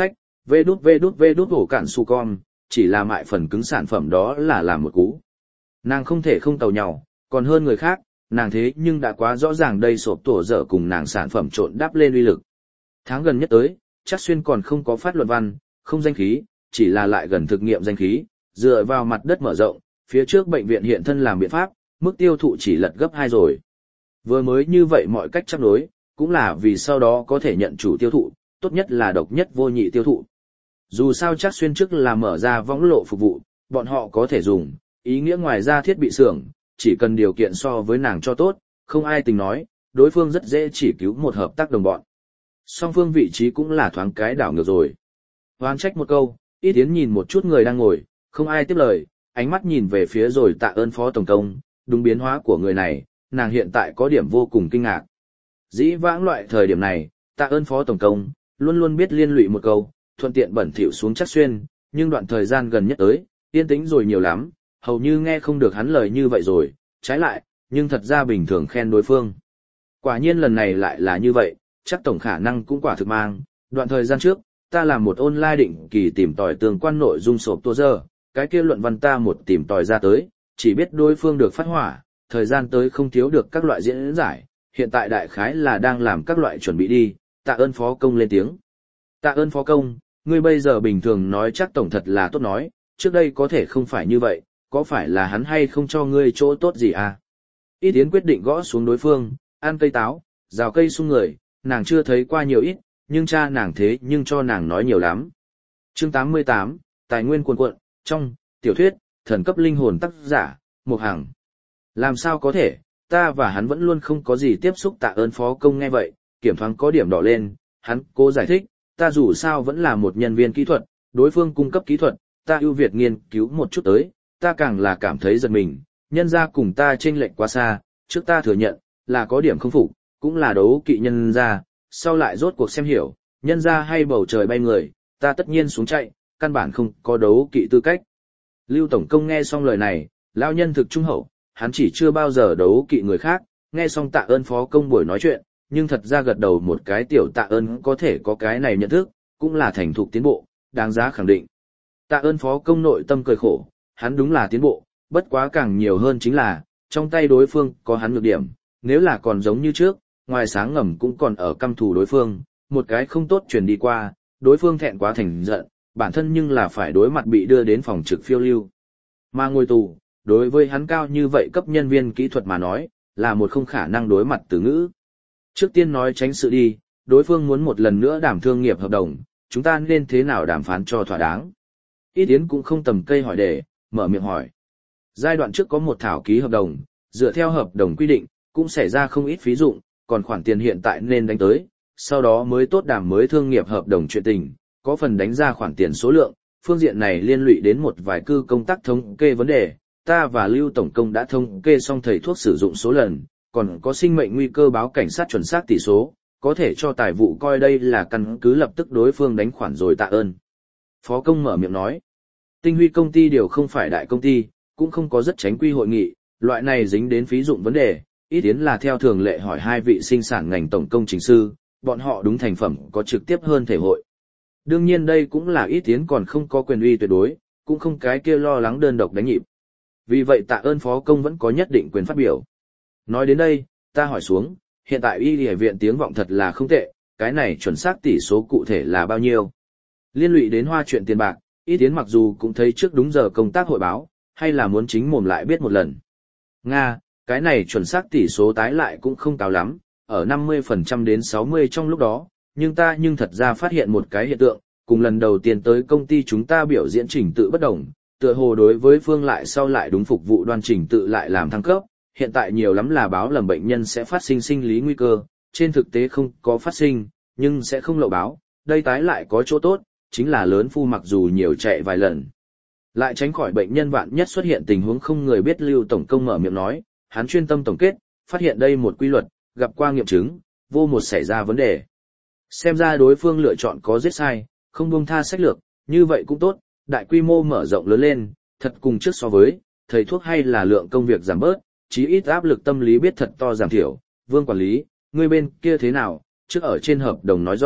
vê đút hổ cản su con, chỉ là mại phần cứng sản phẩm đó là làm một cú. Nàng không thể không tàu nhau, còn hơn người khác, nàng thế nhưng đã quá rõ ràng đây sộp tổ dở cùng nàng sản phẩm trộn đắp lên uy lực. Tháng gần nhất tới, chắc xuyên còn không có phát luận văn, không danh khí, chỉ là lại gần thực nghiệm danh khí, dựa vào mặt đất mở rộng, phía trước bệnh viện hiện thân làm biện pháp, mức tiêu thụ chỉ lật gấp 2 rồi. Vừa mới như vậy mọi cách chấp đối, cũng là vì sau đó có thể nhận chủ tiêu thụ, tốt nhất là độc nhất vô nhị tiêu thụ. Dù sao chắc xuyên trước là mở ra võng lộ phục vụ, bọn họ có thể dùng, ý nghĩa ngoài ra thiết bị xưởng, chỉ cần điều kiện so với nàng cho tốt, không ai tình nói, đối phương rất dễ chỉ cứu một hợp tác đồng bọn. Song phương vị trí cũng là thoáng cái đảo ngược rồi. Hoán trách một câu, Ý Tiến nhìn một chút người đang ngồi, không ai tiếp lời, ánh mắt nhìn về phía rồi tạ ơn phó tổng công, đúng biến hóa của người này, nàng hiện tại có điểm vô cùng kinh ngạc. Dĩ vãng loại thời điểm này, tạ ơn phó tổng công, luôn luôn biết liên lụy một câu, thuận tiện bẩn thỉu xuống chắc xuyên, nhưng đoạn thời gian gần nhất tới, yên tĩnh rồi nhiều lắm, hầu như nghe không được hắn lời như vậy rồi, trái lại, nhưng thật ra bình thường khen đối phương. Quả nhiên lần này lại là như vậy, chắc tổng khả năng cũng quả thực mang, đoạn thời gian trước, ta làm một online định kỳ tìm tòi tương quan nội dung sộp tua giờ, cái kia luận văn ta một tìm tòi ra tới, chỉ biết đối phương được phát hỏa, thời gian tới không thiếu được các loại diễn giải, hiện tại đại khái là đang làm các loại chuẩn bị đi, tạ ơn phó công lên tiếng. Tạ ơn phó công, ngươi bây giờ bình thường nói chắc tổng thật là tốt nói, trước đây có thể không phải như vậy, có phải là hắn hay không cho ngươi chỗ tốt gì à? Ý Tiến quyết định gõ xuống đối phương, ăn cây táo, rào cây sung người, nàng chưa thấy qua nhiều ít, nhưng cha nàng thế nhưng cho nàng nói nhiều lắm. Chương 88, Tài nguyên cuồn cuộn, trong, tiểu thuyết, thần cấp linh hồn tác giả, Mục Hằng. Làm sao có thể, ta và hắn vẫn luôn không có gì tiếp xúc. Tạ ơn phó công nghe vậy, kiểm thoáng có điểm đỏ lên, hắn cố giải thích, ta dù sao vẫn là một nhân viên kỹ thuật, đối phương cung cấp kỹ thuật, ta ưu việt nghiên cứu một chút tới, ta càng là cảm thấy giật mình, nhân ra cùng ta chênh lệch quá xa, trước ta thừa nhận, là có điểm không phục, cũng là đấu kỵ nhân ra, sau lại rốt cuộc xem hiểu, nhân ra hay bầu trời bay người, ta tất nhiên xuống chạy, căn bản không có đấu kỵ tư cách. Lưu Tổng Công nghe xong lời này, lao nhân thực trung hậu, hắn chỉ chưa bao giờ đấu kỵ người khác, nghe xong tạ ơn phó công buổi nói chuyện, nhưng thật ra gật đầu một cái tiểu tạ ơn có thể có cái này nhận thức, cũng là thành thục tiến bộ, đáng giá khẳng định. Tạ ơn phó công nội tâm cười khổ, hắn đúng là tiến bộ, bất quá càng nhiều hơn chính là, trong tay đối phương có hắn nhược điểm, nếu là còn giống như trước, ngoài sáng ngầm cũng còn ở căm thù đối phương, một cái không tốt truyền đi qua, đối phương thẹn quá thành giận, bản thân nhưng là phải đối mặt bị đưa đến phòng trực phiêu lưu. Mà ngồi tù, đối với hắn cao như vậy cấp nhân viên kỹ thuật mà nói, là một không khả năng đối mặt từ ngữ. Trước tiên nói tránh sự đi, đối phương muốn một lần nữa đàm thương nghiệp hợp đồng, chúng ta nên thế nào đàm phán cho thỏa đáng. Ý Tiến cũng không tầm cây hỏi đề, mở miệng hỏi. Giai đoạn trước có một thảo ký hợp đồng, dựa theo hợp đồng quy định, cũng xảy ra không ít phí dụng, còn khoản tiền hiện tại nên đánh tới, sau đó mới tốt đàm mới thương nghiệp hợp đồng chuyện tình, có phần đánh ra khoản tiền số lượng, phương diện này liên lụy đến một vài cư công tác thống kê vấn đề, ta và Lưu Tổng Công đã thống kê xong thầy thuốc sử dụng số lần, còn có sinh mệnh nguy cơ báo cảnh sát chuẩn xác tỷ số, có thể cho tài vụ coi đây là căn cứ lập tức đối phương đánh khoản rồi tạ ơn. Phó công mở miệng nói, Tinh Huy công ty đều không phải đại công ty, cũng không có rất tránh quy hội nghị, loại này dính đến phí dụng vấn đề, Ý Tiến là theo thường lệ hỏi hai vị sinh sản ngành tổng công trình sư, bọn họ đúng thành phẩm có trực tiếp hơn thể hội. Đương nhiên đây cũng là Ý Tiến còn không có quyền uy tuyệt đối, cũng không cái kia lo lắng đơn độc đánh nhịp. Vì vậy tạ ơn phó công vẫn có nhất định quyền phát biểu. Nói đến đây, ta hỏi xuống, hiện tại y y viện tiếng vọng thật là không tệ, cái này chuẩn xác tỷ số cụ thể là bao nhiêu? Liên lụy đến hoa chuyện tiền bạc, Ý Tiến mặc dù cũng thấy trước đúng giờ công tác hội báo, hay là muốn chính mồm lại biết một lần. Nga, cái này chuẩn xác tỷ số tái lại cũng không cao lắm, ở 50% đến 60% trong lúc đó, nhưng ta nhưng thật ra phát hiện một cái hiện tượng, cùng lần đầu tiên tới công ty chúng ta biểu diễn trình tự bất đồng, tựa hồ đối với phương lại sau lại đúng phục vụ đoan trình tự lại làm thăng cấp, hiện tại nhiều lắm là báo lầm bệnh nhân sẽ phát sinh sinh lý nguy cơ, trên thực tế không có phát sinh, nhưng sẽ không lộ báo, đây tái lại có chỗ tốt, chính là lớn phu mặc dù nhiều chạy vài lần. Lại tránh khỏi bệnh nhân vạn nhất xuất hiện tình huống không người biết. Lưu Tổng Công mở miệng nói, hắn chuyên tâm tổng kết, phát hiện đây một quy luật, gặp qua nghiệm chứng, vô một xảy ra vấn đề. Xem ra đối phương lựa chọn có giết sai, không buông tha sách lược, như vậy cũng tốt, đại quy mô mở rộng lớn lên, thật cùng trước so với, thầy thuốc hay là lượng công việc giảm bớt, chí ít áp lực tâm lý biết thật to giảm thiểu. Vương quản lý, người bên kia thế nào, trước ở trên hợp đồng nói rõ,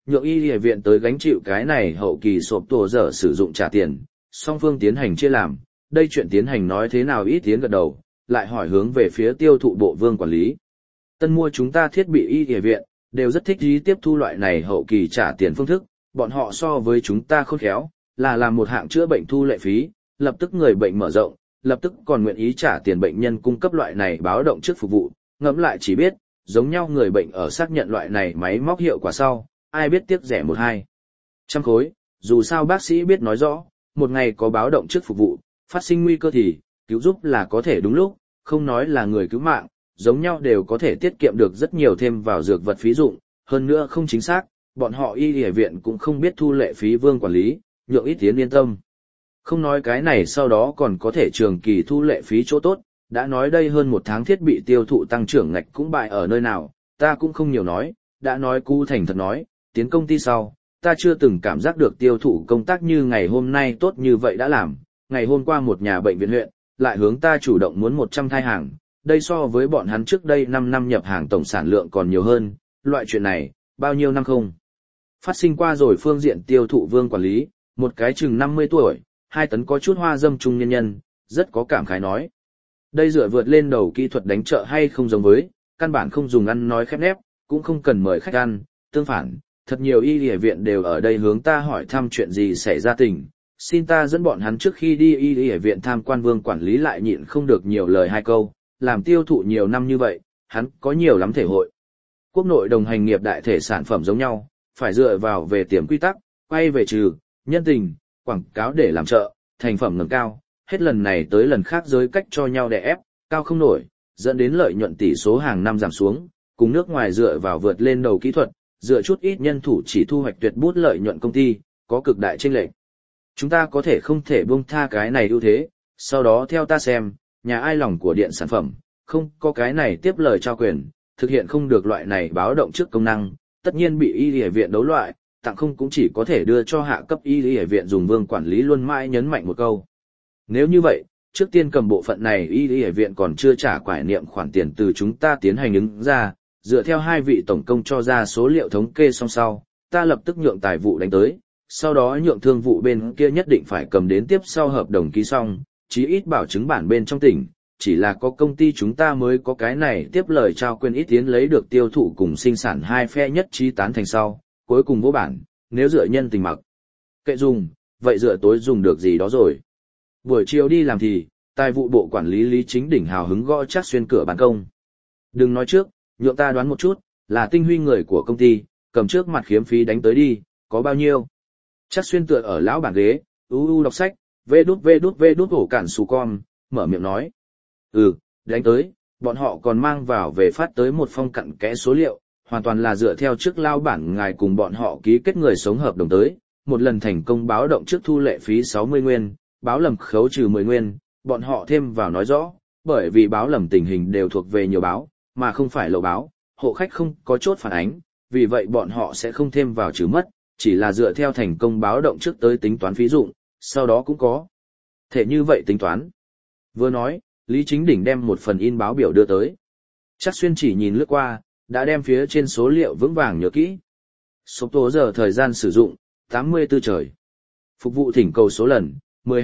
nhượng y y viện tới gánh chịu cái này hậu kỳ sộp tổ dở sử dụng trả tiền, song phương tiến hành chia làm, đây chuyện tiến hành nói thế nào ít tiến gật đầu, lại hỏi hướng về phía tiêu thụ bộ Vương quản lý. Tân mua chúng ta thiết bị y y viện, đều rất thích ý tiếp thu loại này hậu kỳ trả tiền phương thức, bọn họ so với chúng ta khôn khéo, là làm một hạng chữa bệnh thu lệ phí, lập tức người bệnh mở rộng, lập tức còn nguyện ý trả tiền bệnh nhân cung cấp loại này báo động trước phục vụ, ngẫm lại chỉ biết, giống nhau người bệnh ở xác nhận loại này máy móc hiệu quả sau, ai biết tiếc rẻ 1-200 khối, dù sao bác sĩ biết nói rõ, một ngày có báo động trước phục vụ, phát sinh nguy cơ thì, cứu giúp là có thể đúng lúc, không nói là người cứu mạng, giống nhau đều có thể tiết kiệm được rất nhiều thêm vào dược vật phí dụng, hơn nữa không chính xác, bọn họ y y viện cũng không biết thu lệ phí Vương quản lý, nhượng ít tiến yên tâm. Không nói cái này sau đó còn có thể trường kỳ thu lệ phí chỗ tốt, đã nói đây hơn một tháng thiết bị tiêu thụ tăng trưởng ngạch cũng bại ở nơi nào, ta cũng không nhiều nói, đã nói cú thành thật nói, tiến công ty sau, ta chưa từng cảm giác được tiêu thụ công tác như ngày hôm nay tốt như vậy đã làm, ngày hôm qua một nhà bệnh viện huyện, lại hướng ta chủ động muốn 100 thai hàng, đây so với bọn hắn trước đây 5 năm nhập hàng tổng sản lượng còn nhiều hơn, loại chuyện này, bao nhiêu năm không? Phát sinh qua rồi phương diện tiêu thụ Vương quản lý, một cái chừng 50 tuổi, 2 tấn có chút hoa dâm trung nhân nhân, rất có cảm khái nói. Đây dựa vượt lên đầu kỹ thuật đánh chợ hay không giống với, căn bản không dùng ăn nói khép nép, cũng không cần mời khách ăn, tương phản, thật nhiều y y viện đều ở đây hướng ta hỏi thăm chuyện gì xảy ra tình, xin ta dẫn bọn hắn trước khi đi y y viện tham quan Vương quản lý lại nhịn không được nhiều lời hai câu, làm tiêu thụ nhiều năm như vậy, hắn có nhiều lắm thể hội. Quốc nội đồng hành nghiệp đại thể sản phẩm giống nhau, phải dựa vào về tiềm quy tắc, quay về trừ, nhân tình, quảng cáo để làm chợ, thành phẩm ngẩng cao, hết lần này tới lần khác giới cách cho nhau đè ép, cao không nổi, dẫn đến lợi nhuận tỷ số hàng năm giảm xuống, cùng nước ngoài dựa vào vượt lên đầu kỹ thuật, dựa chút ít nhân thủ chỉ thu hoạch tuyệt bút lợi nhuận công ty, có cực đại chênh lệch. Chúng ta có thể không thể buông tha cái này ưu thế, sau đó theo ta xem, nhà ai lòng của điện sản phẩm, không có cái này tiếp lời trao quyền, thực hiện không được loại này báo động trước công năng, tất nhiên bị y y viện đấu loại, tặng không cũng chỉ có thể đưa cho hạ cấp y y viện dùng Vương quản lý luôn mãi nhấn mạnh một câu. Nếu như vậy, trước tiên cầm bộ phận này y y viện còn chưa trả quải niệm khoản tiền từ chúng ta tiến hành ứng ra, dựa theo 2 vị tổng công cho ra số liệu thống kê xong sau, ta lập tức nhượng tài vụ đánh tới, sau đó nhượng thương vụ bên kia nhất định phải cầm đến tiếp sau hợp đồng ký xong, chí ít bảo chứng bản bên trong tỉnh, chỉ là có công ty chúng ta mới có cái này tiếp lời trao quyền ít tiến lấy được tiêu thụ cùng sinh sản hai phe nhất trí tán thành sau, cuối cùng vô bản, nếu dựa nhân tình mặc kệ dùng, vậy dựa tối dùng được gì đó rồi. Buổi chiều đi làm thì, tài vụ bộ quản lý Lý Chính Đỉnh hào hứng gõ Trác Xuyên cửa ban công. Đừng nói trước, nhượng ta đoán một chút, là tinh huy người của công ty, cầm trước mặt khiếm phí đánh tới đi, có bao nhiêu? Trác Xuyên tựa ở lão bảng ghế, đọc sách, vê đút hổ cản xù con, mở miệng nói. Đánh tới, bọn họ còn mang vào về phát tới một phong cặn kẽ số liệu, hoàn toàn là dựa theo trước lao bản ngài cùng bọn họ ký kết người sống hợp đồng tới, một lần thành công báo động trước thu lệ phí 60 nguyên, báo lầm khấu trừ 10 nguyên, bọn họ thêm vào nói rõ, bởi vì báo lầm tình hình đều thuộc về nhiều báo, mà không phải lậu báo, hộ khách không có chốt phản ánh, vì vậy bọn họ sẽ không thêm vào trừ mất, chỉ là dựa theo thành công báo động trước tới tính toán phí dụng, sau đó cũng có thể như vậy tính toán. Vừa nói, Lý Chính Đỉnh đem một phần in báo biểu đưa tới. Trác Xuyên chỉ nhìn lướt qua, đã đem phía trên số liệu vững vàng nhớ kỹ. Số tố giờ thời gian sử dụng, 84 trời. Phục vụ thỉnh cầu số lần,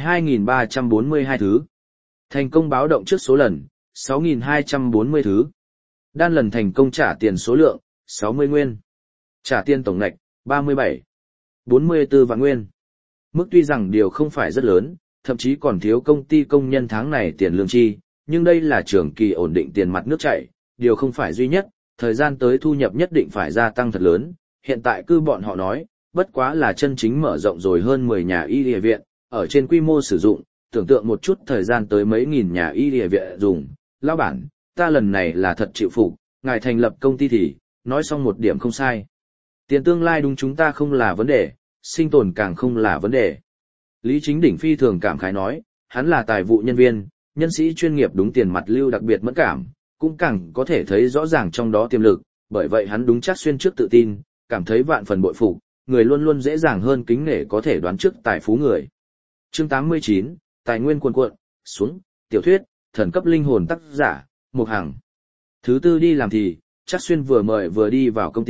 12.342 thứ. Thành công báo động trước số lần, 6.240 thứ. Đan lần thành công trả tiền số lượng, 60 nguyên. Trả tiền tổng ngạch, 44 vạn nguyên. Mức tuy rằng điều không phải rất lớn, thậm chí còn thiếu công ty công nhân tháng này tiền lương chi, nhưng đây là trường kỳ ổn định tiền mặt nước chảy, điều không phải duy nhất, thời gian tới thu nhập nhất định phải gia tăng thật lớn, hiện tại cứ bọn họ nói, bất quá là chân chính mở rộng rồi hơn 10 nhà y y viện, ở trên quy mô sử dụng, tưởng tượng một chút thời gian tới mấy nghìn nhà y y viện dùng, lão bản, ta lần này là thật chịu phục, ngài thành lập công ty thì, nói xong một điểm không sai. Tiền tương lai đúng chúng ta không là vấn đề, sinh tồn càng không là vấn đề. Lý Chính Đỉnh phi thường cảm khái nói, hắn là tài vụ nhân viên, nhân sĩ chuyên nghiệp đúng tiền mặt lưu đặc biệt mẫn cảm, cũng càng có thể thấy rõ ràng trong đó tiềm lực, bởi vậy hắn đúng Trác Xuyên trước tự tin, cảm thấy vạn phần bội phục, người luôn luôn dễ dàng hơn kính nể có thể đoán trước tài phú người. Chương 89, Tài nguyên cuồn cuộn, xuống, tiểu thuyết, thần cấp linh hồn tác giả, Mục Hằng. Thứ tư đi làm thì, Trác Xuyên vừa mời vừa đi vào công ty,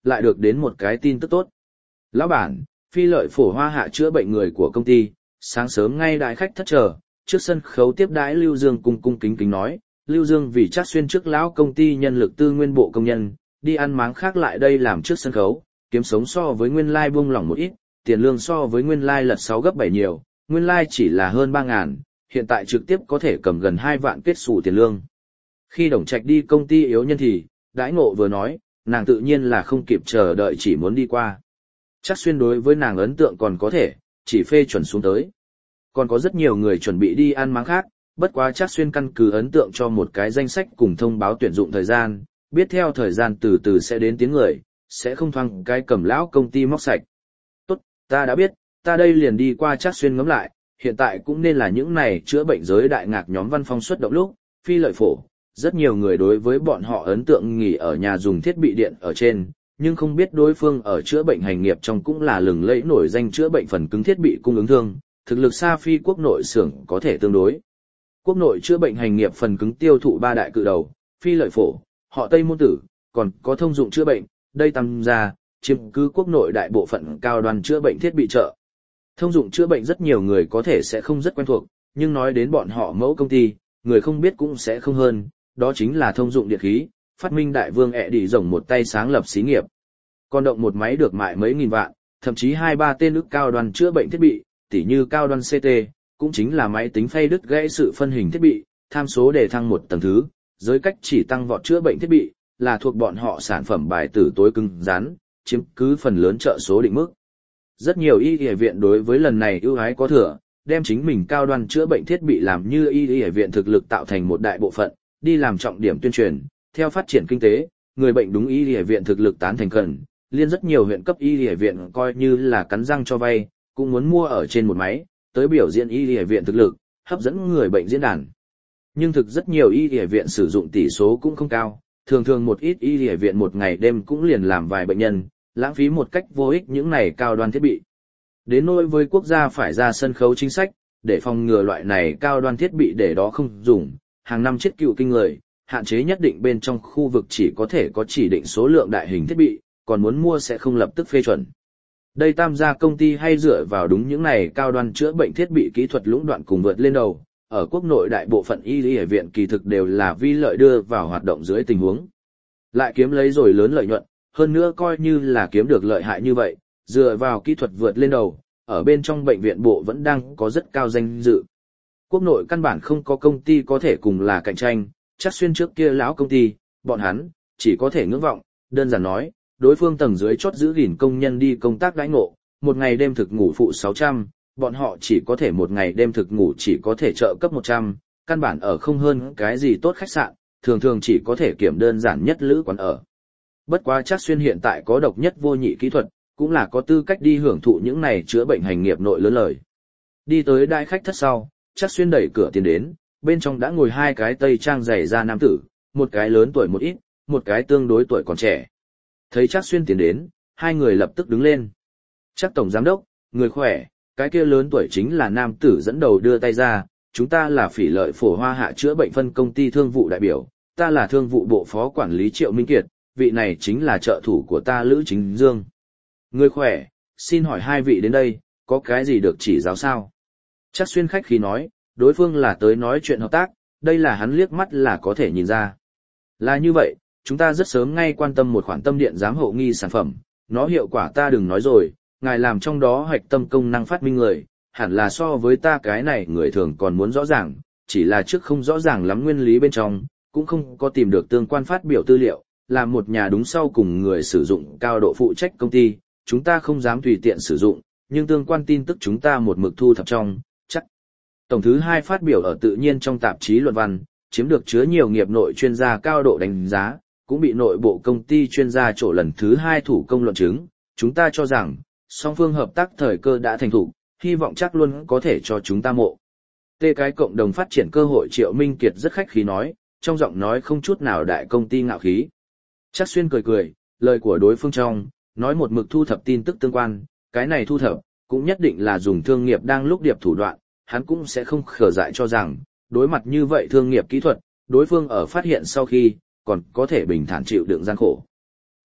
lại được đến một cái tin tức tốt. Lão bản, Phi Lợi Phổ Hoa Hạ chữa bệnh người của công ty, sáng sớm ngay đại khách thất chờ, trước sân khấu tiếp đãi Lưu Dương cung kính kính nói, Lưu Dương vì Trác Xuyên trước lão công ty nhân lực tư nguyên bộ công nhân, đi ăn máng khác lại đây làm trước sân khấu, kiếm sống so với nguyên lai buông lỏng một ít, tiền lương so với nguyên lai lật 6 gấp 7 nhiều, nguyên lai chỉ là hơn 3.000, hiện tại trực tiếp có thể cầm gần 2 vạn kết xù tiền lương. Khi Đồng Trạch đi công ty yếu nhân thì, đãi ngộ vừa nói, nàng tự nhiên là không kịp chờ đợi chỉ muốn đi qua. Trác Xuyên đối với nàng ấn tượng còn có thể, chỉ phê chuẩn xuống tới. Còn có rất nhiều người chuẩn bị đi ăn máng khác, bất quá Trác Xuyên căn cứ ấn tượng cho một cái danh sách cùng thông báo tuyển dụng thời gian, biết theo thời gian từ từ sẽ đến tiếng người, sẽ không thoáng cái cầm lão công ty móc sạch. Tốt, ta đã biết, ta đây liền đi qua. Trác Xuyên ngẫm lại, hiện tại cũng nên là những này chữa bệnh giới đại ngạc nhóm văn phong xuất động lúc, Phi Lợi Phổ, rất nhiều người đối với bọn họ ấn tượng nghỉ ở nhà dùng thiết bị điện ở trên, nhưng không biết đối phương ở chữa bệnh hành nghiệp trong cũng là lừng lẫy nổi danh chữa bệnh phần cứng thiết bị cung ứng thương, thực lực xa phi quốc nội xưởng có thể tương đối. Quốc nội chữa bệnh hành nghiệp phần cứng tiêu thụ 3 đại cự đầu, Phi Lợi Phổ, họ Tây Môn Tử, còn có Thông dụng chữa bệnh, đây tăng ra, chiếm cứ quốc nội đại bộ phận cao đoan chữa bệnh thiết bị chợ. Thông dụng chữa bệnh rất nhiều người có thể sẽ không rất quen thuộc, nhưng nói đến bọn họ mẫu công ty, người không biết cũng sẽ không hơn, đó chính là Thông dụng điện khí, phát minh đại vương ẹ đi rồng một tay sáng lập xí nghiệp. Còn động một máy được mại mấy nghìn vạn, thậm chí 2-3 tên ức cao đoan chữa bệnh thiết bị, tỉ như cao đoan CT, cũng chính là máy tính phay đứt gãy sự phân hình thiết bị, tham số để thăng một tầng thứ, giới cách chỉ tăng vọt chữa bệnh thiết bị, là thuộc bọn họ sản phẩm bài tử tối cứng rắn, chiếm cứ phần lớn trợ số định mức. Rất nhiều y y viện đối với lần này ưu ái có thừa, đem chính mình cao đoan chữa bệnh thiết bị làm như y y viện thực lực tạo thành một đại bộ phận, đi làm trọng điểm tuyên truyền, theo phát triển kinh tế, người bệnh đúng y y viện thực lực tán thành cần, liên rất nhiều huyện cấp y y viện coi như là cắn răng cho vay, cũng muốn mua ở trên một máy, tới biểu diễn y y viện thực lực, hấp dẫn người bệnh diễn đàn. Nhưng thực rất nhiều y y viện sử dụng tỷ số cũng không cao, thường thường một ít y y viện một ngày đêm cũng liền làm vài bệnh nhân, lãng phí một cách vô ích những này cao đoan thiết bị. Đến nỗi với quốc gia phải ra sân khấu chính sách, để phòng ngừa loại này cao đoan thiết bị để đó không dùng, hàng năm chết cựu kinh người, hạn chế nhất định bên trong khu vực chỉ có thể có chỉ định số lượng đại hình thiết bị, còn muốn mua sẽ không lập tức phê chuẩn. Đây tam gia công ty hay dựa vào đúng những này cao đoan chữa bệnh thiết bị kỹ thuật lũng đoạn cùng vượt lên đầu, ở quốc nội đại bộ phận y y viện kỳ thực đều là vi lợi đưa vào hoạt động dưới tình huống. Lại kiếm lấy rồi lớn lợi nhuận, hơn nữa coi như là kiếm được lợi hại như vậy, dựa vào kỹ thuật vượt lên đầu, ở bên trong bệnh viện bộ vẫn đang có rất cao danh dự. Quốc nội căn bản không có công ty có thể cùng là cạnh tranh, Trác Xuyên trước kia lão công ty, bọn hắn chỉ có thể ngưỡng vọng, đơn giản nói, đối phương tầng dưới chót giữ gìn công nhân đi công tác đãi ngộ, một ngày đêm thực ngủ phụ 600, bọn họ chỉ có thể một ngày đêm thực ngủ chỉ có thể trợ cấp 100, căn bản ở không hơn cái gì tốt khách sạn, thường thường chỉ có thể kiểm đơn giản nhất lữ quán ở. Bất quá Trác Xuyên hiện tại có độc nhất vô nhị kỹ thuật, cũng là có tư cách đi hưởng thụ những này chữa bệnh hành nghiệp nội lớn lời. Đi tới đại khách thất sau, Trác Xuyên đẩy cửa tiến đến, bên trong đã ngồi 2 cái tây trang dày da nam tử, một cái lớn tuổi một ít, một cái tương đối tuổi còn trẻ. Thấy Trác Xuyên tiến đến, 2 người lập tức đứng lên. Trác tổng giám đốc, người khỏe, cái kia lớn tuổi chính là nam tử dẫn đầu đưa tay ra, chúng ta là Phỉ Lợi Phổ Hoa Hạ chữa bệnh phân công ty thương vụ đại biểu, ta là thương vụ bộ phó quản lý Triệu Minh Kiệt, vị này chính là trợ thủ của ta Lữ Chính Dương. Người khỏe, xin hỏi 2 vị đến đây, có cái gì được chỉ giáo sao? Trác Xuyên khách khí nói, đối phương là tới nói chuyện hợp tác, đây là hắn liếc mắt là có thể nhìn ra. Là như vậy, chúng ta rất sớm ngay quan tâm một khoản tâm điện giám hộ nghi sản phẩm, nó hiệu quả ta đừng nói rồi, ngài làm trong đó hoạch tâm công năng phát minh người, hẳn là so với ta cái này người thường còn muốn rõ ràng, chỉ là trước không rõ ràng lắm nguyên lý bên trong, cũng không có tìm được tương quan phát biểu tư liệu, là một nhà đúng sau cùng người sử dụng cao độ phụ trách công ty, chúng ta không dám tùy tiện sử dụng, nhưng tương quan tin tức chúng ta một mực thu thập trong, chắc. Tổng thứ 2 phát biểu ở tự nhiên trong tạp chí luận văn, chiếm được chứa nhiều nghiệp nội chuyên gia cao độ đánh giá, cũng bị nội bộ công ty chuyên gia trổ lần thứ 2 thủ công luận chứng, chúng ta cho rằng, song phương hợp tác thời cơ đã thành thủ, hy vọng chắc luôn có thể cho chúng ta mộ. Tê cái cộng đồng phát triển cơ hội Triệu Minh Kiệt rất khách khí nói, trong giọng nói không chút nào đại công ty ngạo khí. Trác Xuyên cười cười, lời của đối phương trong, nói một mực thu thập tin tức tương quan, cái này thu thập, cũng nhất định là dùng thương nghiệp đang lúc điệp thủ đoạn, hắn cũng sẽ không khờ dại cho rằng, đối mặt như vậy thương nghiệp kỹ thuật, đối phương ở phát hiện sau khi, còn có thể bình thản chịu đựng gian khổ.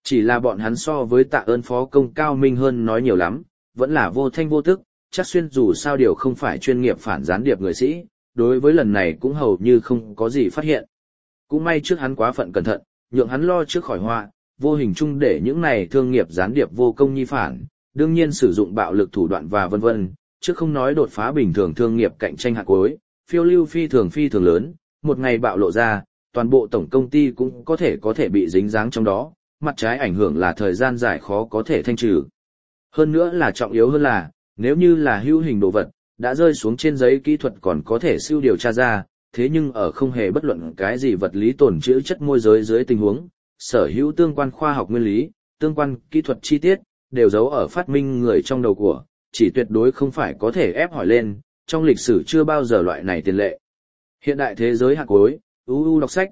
Chỉ là bọn hắn so với Tạ Ơn phó công cao minh hơn nói nhiều lắm, vẫn là vô thanh vô tức, Trác Xuyên dù sao điều không phải chuyên nghiệp phản gián điệp người sĩ, đối với lần này cũng hầu như không có gì phát hiện. Cũng may trước hắn quá phận cẩn thận, nhượng hắn lo trước khỏi họa, vô hình chung để những này thương nghiệp gián điệp vô công nhi phản, đương nhiên sử dụng bạo lực thủ đoạn và vân vân, chứ không nói đột phá bình thường thương nghiệp cạnh tranh hạt cuối, phiêu lưu phi thường lớn, một ngày bạo lộ ra, toàn bộ tổng công ty cũng có thể bị dính dáng trong đó, mặt trái ảnh hưởng là thời gian dài khó có thể thanh trừ. Hơn nữa là trọng yếu hơn là, nếu như là hữu hình đồ vật, đã rơi xuống trên giấy kỹ thuật còn có thể siêu điều tra ra, thế nhưng ở không hề bất luận cái gì vật lý tồn trữ chất môi giới dưới tình huống, sở hữu tương quan khoa học nguyên lý, tương quan kỹ thuật chi tiết, đều giấu ở phát minh người trong đầu của, chỉ tuyệt đối không phải có thể ép hỏi lên, trong lịch sử chưa bao giờ loại này tiền lệ. Hiện đại thế giới hạt cuối, đọc sách,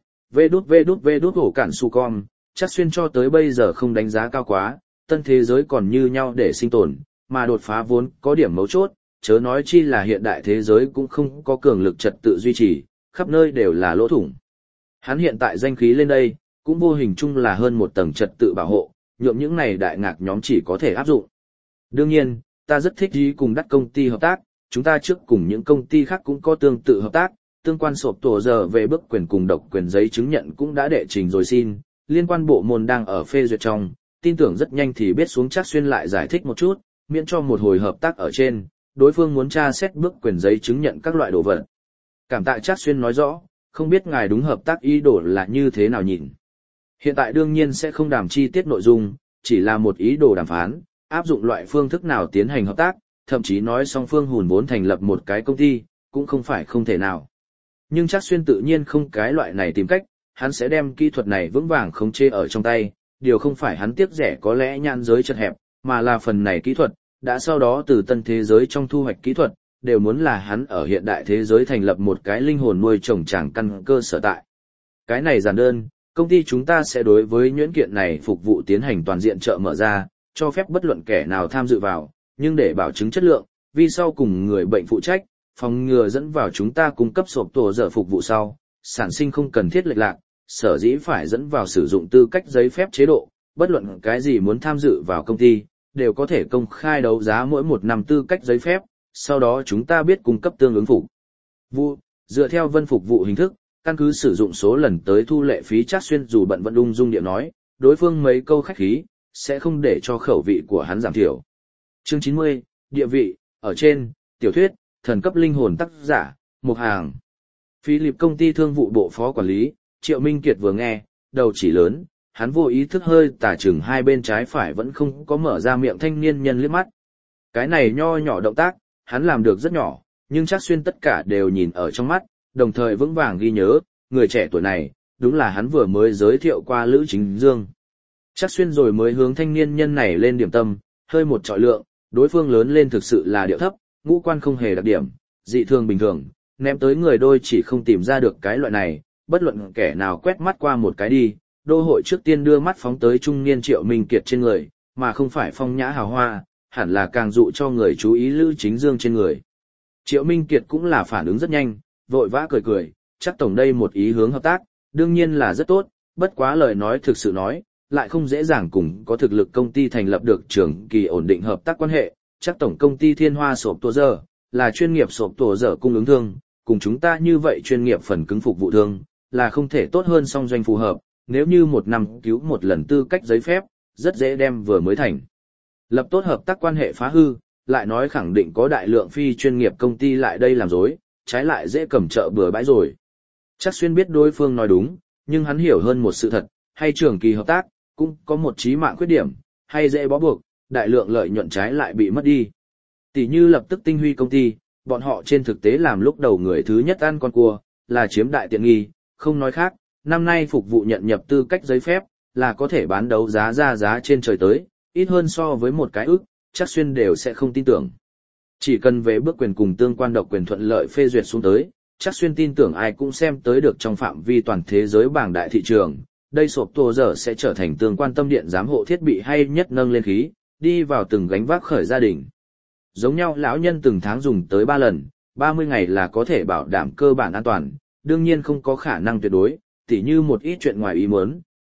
hổ cản su con, Trác Xuyên cho tới bây giờ không đánh giá cao quá, tân thế giới còn như nhau để sinh tồn, mà đột phá vốn có điểm mấu chốt, chớ nói chi là hiện đại thế giới cũng không có cường lực trật tự duy trì, khắp nơi đều là lỗ thủng. Hắn hiện tại danh khí lên đây, cũng vô hình chung là hơn một tầng trật tự bảo hộ, nhượng những này đại ngạc nhóm chỉ có thể áp dụng. Đương nhiên, ta rất thích ý cùng đắt công ty hợp tác, chúng ta trước cùng những công ty khác cũng có tương tự hợp tác, tương quan sộp tổ giờ về bước quyền cùng độc quyền giấy chứng nhận cũng đã đệ trình rồi xin, liên quan bộ môn đang ở phê duyệt trong, tin tưởng rất nhanh thì biết xuống Trác Xuyên lại giải thích một chút, miễn cho một hồi hợp tác ở trên, đối phương muốn tra xét bước quyền giấy chứng nhận các loại đồ vật. Cảm tạ Trác Xuyên nói rõ, không biết ngài đúng hợp tác ý đồ là như thế nào nhìn. Hiện tại đương nhiên sẽ không đàm chi tiết nội dung, chỉ là một ý đồ đàm phán, áp dụng loại phương thức nào tiến hành hợp tác, thậm chí nói song phương hùn vốn thành lập một cái công ty, cũng không phải không thể nào. Nhưng Trác Xuyên tự nhiên không cái loại này tìm cách, hắn sẽ đem kỹ thuật này vững vàng khống chế ở trong tay, điều không phải hắn tiếc rẻ có lẽ nhãn giới chật hẹp, mà là phần này kỹ thuật, đã sau đó từ tân thế giới trong thu hoạch kỹ thuật, đều muốn là hắn ở hiện đại thế giới thành lập một cái linh hồn nuôi trồng tràng căn cơ sở tại. Cái này giản đơn, công ty chúng ta sẽ đối với nhuyễn kiện này phục vụ tiến hành toàn diện chợ mở ra, cho phép bất luận kẻ nào tham dự vào, nhưng để bảo chứng chất lượng, vì sau cùng người bệnh phụ trách, phòng ngừa dẫn vào chúng ta cung cấp sộp tổ giờ phục vụ sau, sản sinh không cần thiết lệch lạc, sở dĩ phải dẫn vào sử dụng tư cách giấy phép chế độ, bất luận cái gì muốn tham dự vào công ty, đều có thể công khai đấu giá mỗi một năm tư cách giấy phép, sau đó chúng ta biết cung cấp tương ứng phục vụ, dựa theo vân phục vụ hình thức, căn cứ sử dụng số lần tới thu lệ phí. Trác Xuyên dù bận vận ung dung điệu nói, đối phương mấy câu khách khí, sẽ không để cho khẩu vị của hắn giảm thiểu. Chương 90, địa vị, ở trên, tiểu thuyết, thần cấp linh hồn tác giả, Mục Hàng. Philip công ty thương vụ bộ phó quản lý, Triệu Minh Kiệt vừa nghe, đầu chỉ lớn, hắn vô ý thức hơi tả chừng hai bên trái phải vẫn không có mở ra miệng thanh niên nhân liếc mắt. Cái này nho nhỏ động tác, hắn làm được rất nhỏ, nhưng Trác Xuyên tất cả đều nhìn ở trong mắt, đồng thời vững vàng ghi nhớ, người trẻ tuổi này, đúng là hắn vừa mới giới thiệu qua Lữ Chính Dương. Trác Xuyên rồi mới hướng thanh niên nhân này lên điểm tâm, hơi một trọi lượng, đối phương lớn lên thực sự là điệu thấp, ngũ quan không hề đặc điểm, dị thường bình thường, ném tới người đôi chỉ không tìm ra được cái loại này, bất luận kẻ nào quét mắt qua một cái đi, đô hội trước tiên đưa mắt phóng tới trung niên Triệu Minh Kiệt trên người, mà không phải phong nhã hào hoa, hẳn là càng dụ cho người chú ý Lữ Chính Dương trên người. Triệu Minh Kiệt cũng là phản ứng rất nhanh, vội vã cười, chắc tổng đây một ý hướng hợp tác, đương nhiên là rất tốt, bất quá lời nói thực sự nói, lại không dễ dàng cùng có thực lực công ty thành lập được trường kỳ ổn định hợp tác quan hệ, chắc tổng công ty Thiên Hoa Sộp Tổ Giờ, là chuyên nghiệp sộp tổ giờ cung ứng thương, cùng chúng ta như vậy chuyên nghiệp phần cứng phục vụ thương, là không thể tốt hơn song doanh phù hợp, nếu như một năm cứu một lần tư cách giấy phép, rất dễ đem vừa mới thành. Lập tốt hợp tác quan hệ phá hư, lại nói khẳng định có đại lượng phi chuyên nghiệp công ty lại đây làm dối, trái lại dễ cầm chợ bừa bãi rồi. Trác Xuyên biết đối phương nói đúng, nhưng hắn hiểu hơn một sự thật, hay trường kỳ hợp tác, cũng có một chí mạng khuyết điểm, hay dễ bó buộc, đại lượng lợi nhuận trái lại bị mất đi. Tỷ như lập tức tinh huy công ty, bọn họ trên thực tế làm lúc đầu người thứ nhất ăn con cua, là chiếm đại tiện nghi, không nói khác, năm nay phục vụ nhận nhập tư cách giấy phép, là có thể bán đấu giá ra giá trên trời tới, ít hơn so với một cái ức, Trác Xuyên đều sẽ không tin tưởng. Chỉ cần về bước quyền cùng tương quan độc quyền thuận lợi phê duyệt xuống tới, Trác Xuyên tin tưởng ai cũng xem tới được trong phạm vi toàn thế giới bảng đại thị trường, đây sộp tổ giờ sẽ trở thành tương quan tâm điện giám hộ thiết bị hay nhất nâng lên khí, đi vào từng gánh vác khởi gia đình. Giống nhau lão nhân từng tháng dùng tới 3 lần, 30 ngày là có thể bảo đảm cơ bản an toàn, đương nhiên không có khả năng tuyệt đối, tỉ như một ít chuyện ngoài ý muốn,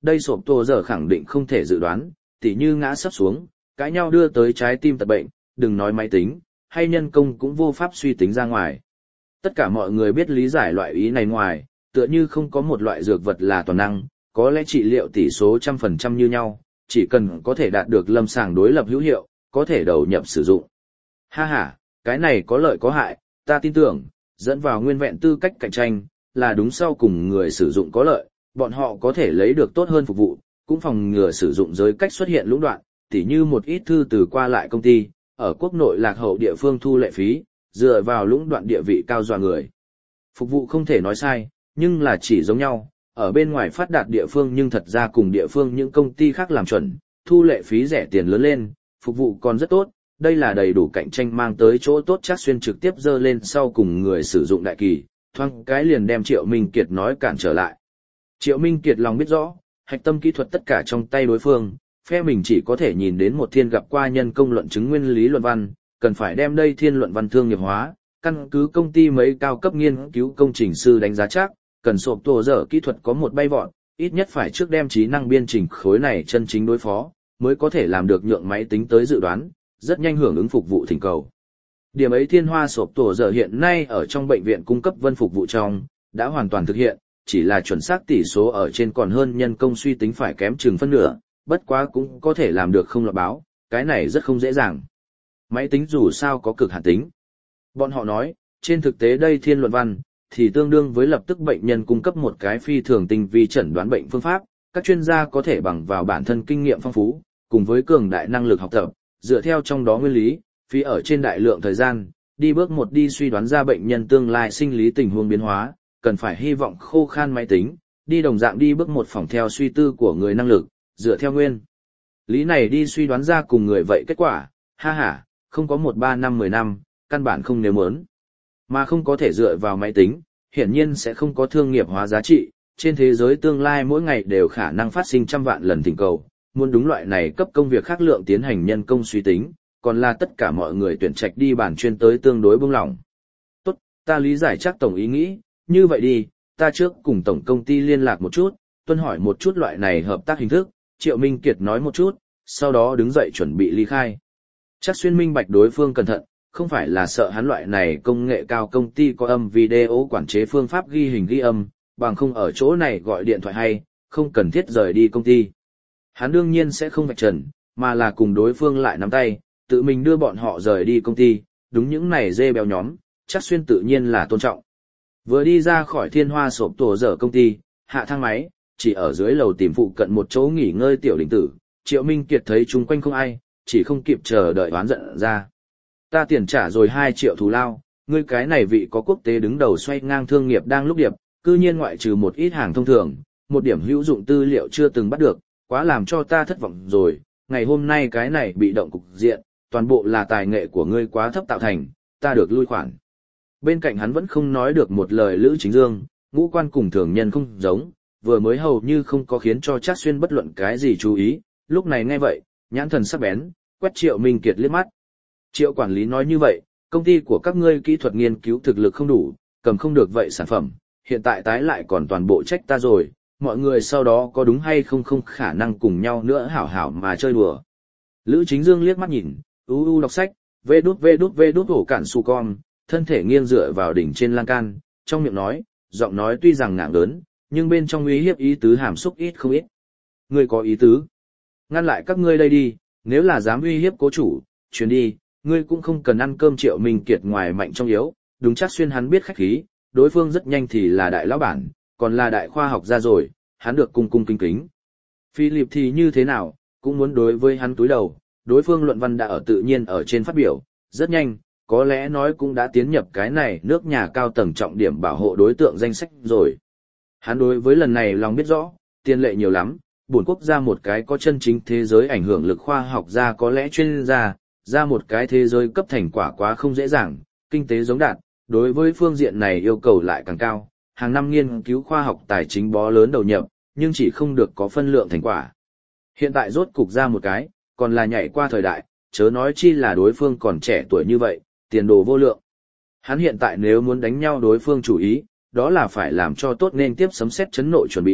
đây sộp tổ giờ khẳng định không thể dự đoán, tỉ như ngã sắp xuống, cãi nhau đưa tới trái tim tật bệnh, đừng nói máy tính, hay nhân công cũng vô pháp suy tính ra ngoài. Tất cả mọi người biết lý giải loại ý này ngoài, tựa như không có một loại dược vật là toàn năng, có lẽ trị liệu tỷ số 100% như nhau, chỉ cần có thể đạt được lâm sàng đối lập hữu hiệu, có thể đầu nhập sử dụng. Ha ha, cái này có lợi có hại, ta tin tưởng, dẫn vào nguyên vẹn tư cách cạnh tranh, là đúng sau cùng người sử dụng có lợi, bọn họ có thể lấy được tốt hơn phục vụ, cũng phòng ngừa sử dụng giới cách xuất hiện lũng đoạn, tỉ như một ít thư từ qua lại công ty, ở quốc nội lạc hậu địa phương thu lệ phí, dựa vào lũng đoạn địa vị cao dọa người. Phục vụ không thể nói sai, nhưng là chỉ giống nhau, ở bên ngoài phát đạt địa phương nhưng thật ra cùng địa phương những công ty khác làm chuẩn, thu lệ phí rẻ tiền lớn lên, phục vụ còn rất tốt, đây là đầy đủ cạnh tranh mang tới chỗ tốt. Chắc xuyên trực tiếp dơ lên sau cùng người sử dụng đại kỳ, thoáng cái liền đem Triệu Minh Kiệt nói cản trở lại. Triệu Minh Kiệt lòng biết rõ, hạch tâm kỹ thuật tất cả trong tay đối phương, phe mình chỉ có thể nhìn đến một thiên gặp qua nhân công luận chứng nguyên lý luận văn, cần phải đem đây thiên luận văn thương nghiệp hóa, căn cứ công ty mấy cao cấp nghiên cứu công trình sư đánh giá chắc, cần sộp tổ dở kỹ thuật có một bay vọt, ít nhất phải trước đem trí năng biên chỉnh khối này chân chính đối phó, mới có thể làm được nhượng máy tính tới dự đoán, rất nhanh hưởng ứng phục vụ thỉnh cầu. Điểm ấy Thiên Hoa sộp tổ dở hiện nay ở trong bệnh viện cung cấp vân phục vụ trong, đã hoàn toàn thực hiện, chỉ là chuẩn xác tỷ số ở trên còn hơn nhân công suy tính phải kém chừng phân nửa, bất quá cũng có thể làm được không lọt báo, cái này rất không dễ dàng. Máy tính dù sao có cực hạn tính. Bọn họ nói, trên thực tế đây thiên luận văn, thì tương đương với lập tức bệnh nhân cung cấp một cái phi thường tinh vi chẩn đoán bệnh phương pháp, các chuyên gia có thể bằng vào bản thân kinh nghiệm phong phú, cùng với cường đại năng lực học tập, dựa theo trong đó nguyên lý, phí ở trên đại lượng thời gian, đi bước một đi suy đoán ra bệnh nhân tương lai sinh lý tình huống biến hóa, cần phải hy vọng khô khan máy tính, đi đồng dạng đi bước một phỏng theo suy tư của người năng lực, dựa theo nguyên lý này đi suy đoán ra cùng người vậy kết quả, ha ha, không có 1 3 năm 10 năm, căn bản không nếu muốn. Mà không có thể dựa vào máy tính, hiển nhiên sẽ không có thương nghiệp hóa giá trị, trên thế giới tương lai mỗi ngày đều khả năng phát sinh trăm vạn lần thỉnh cầu, muốn đúng loại này cấp công việc khác lượng tiến hành nhân công suy tính, còn là tất cả mọi người tuyển trạch đi bản chuyên tới tương đối buông lỏng. Tốt, ta lý giải chắc tổng ý nghĩ, như vậy đi, ta trước cùng tổng công ty liên lạc một chút, tuân hỏi một chút loại này hợp tác hình thức, Triệu Minh Kiệt nói một chút, sau đó đứng dậy chuẩn bị ly khai. Chắc xuyên minh bạch đối phương cẩn thận, không phải là sợ hắn loại này công nghệ cao công ty có âm video quản chế phương pháp ghi hình ghi âm, bằng không ở chỗ này gọi điện thoại hay, không cần thiết rời đi công ty. Hắn đương nhiên sẽ không vạch trần, mà là cùng đối phương lại nắm tay, tự mình đưa bọn họ rời đi công ty, đúng những này dê béo nhóm, Chắc xuyên tự nhiên là tôn trọng. Vừa đi ra khỏi Thiên Hoa sộp tổ dở công ty, hạ thang máy, chỉ ở dưới lầu tìm phụ cận một chỗ nghỉ ngơi tiểu đình tử, Triệu Minh Kiệt thấy chung quanh không ai, chỉ không kịp chờ đợi oán giận ra. Ta tiền trả rồi 2 triệu thù lao, ngươi cái này vị có quốc tế đứng đầu xoay ngang thương nghiệp đang lúc điệp, cư nhiên ngoại trừ một ít hàng thông thường, một điểm hữu dụng tư liệu chưa từng bắt được, quá làm cho ta thất vọng rồi, ngày hôm nay cái này bị động cục diện, toàn bộ là tài nghệ của ngươi quá thấp tạo thành, ta được lui khoản. Bên cạnh hắn vẫn không nói được một lời Lữ Chính Dương, ngũ quan cùng thường nhân không giống, vừa mới hầu như không có khiến cho Trác Xuyên bất luận cái gì chú ý, lúc này nghe vậy, nhãn thần sắc bén, quét Triệu Minh Kiệt liếc mắt. Triệu quản lý nói như vậy, công ty của các ngươi kỹ thuật nghiên cứu thực lực không đủ, cầm không được vậy sản phẩm, hiện tại tái lại còn toàn bộ trách ta rồi, mọi người sau đó có đúng hay không không khả năng cùng nhau nữa hảo hảo mà chơi đùa. Lữ Chính Dương liếc mắt nhìn, đọc sách, vê đút hổ cản su con, thân thể nghiêng dựa vào đỉnh trên lan can, trong miệng nói, giọng nói tuy rằng ngạng lớn, nhưng bên trong uy hiếp ý tứ hàm xúc ít không ít. Ngươi có ý tứ? Ngăn lại các ngươi đây đi, nếu là dám uy hiếp cố chủ, chuyến đi, ngươi cũng không cần ăn cơm. Triệu Minh Kiệt ngoài mạnh trong yếu, đúng chắc xuyên hắn biết khách khí, đối phương rất nhanh thì là đại lão bản, còn là đại khoa học gia rồi, hắn được cung cung kính kính. Philip thì như thế nào, cũng muốn đối với hắn túi đầu, đối phương luận văn đã ở tự nhiên ở trên phát biểu, rất nhanh, có lẽ nói cũng đã tiến nhập cái này nước nhà cao tầng trọng điểm bảo hộ đối tượng danh sách rồi. Hắn đối với lần này lòng biết rõ, tiền lệ nhiều lắm, bổn quốc gia một cái có chân chính thế giới ảnh hưởng lực khoa học gia có lẽ chuyên gia, ra một cái thế giới cấp thành quả quá không dễ dàng, kinh tế giống đạt, đối với phương diện này yêu cầu lại càng cao, hàng năm nghiên cứu khoa học tài chính bó lớn đầu nhập, nhưng chỉ không được có phân lượng thành quả. Hiện tại rốt cục ra một cái, còn là nhảy qua thời đại, chớ nói chi là đối phương còn trẻ tuổi như vậy, tiền đồ vô lượng. Hắn hiện tại nếu muốn đánh nhau đối phương chủ ý, đó là phải làm cho tốt nên tiếp sấm sét chấn nội chuẩn bị,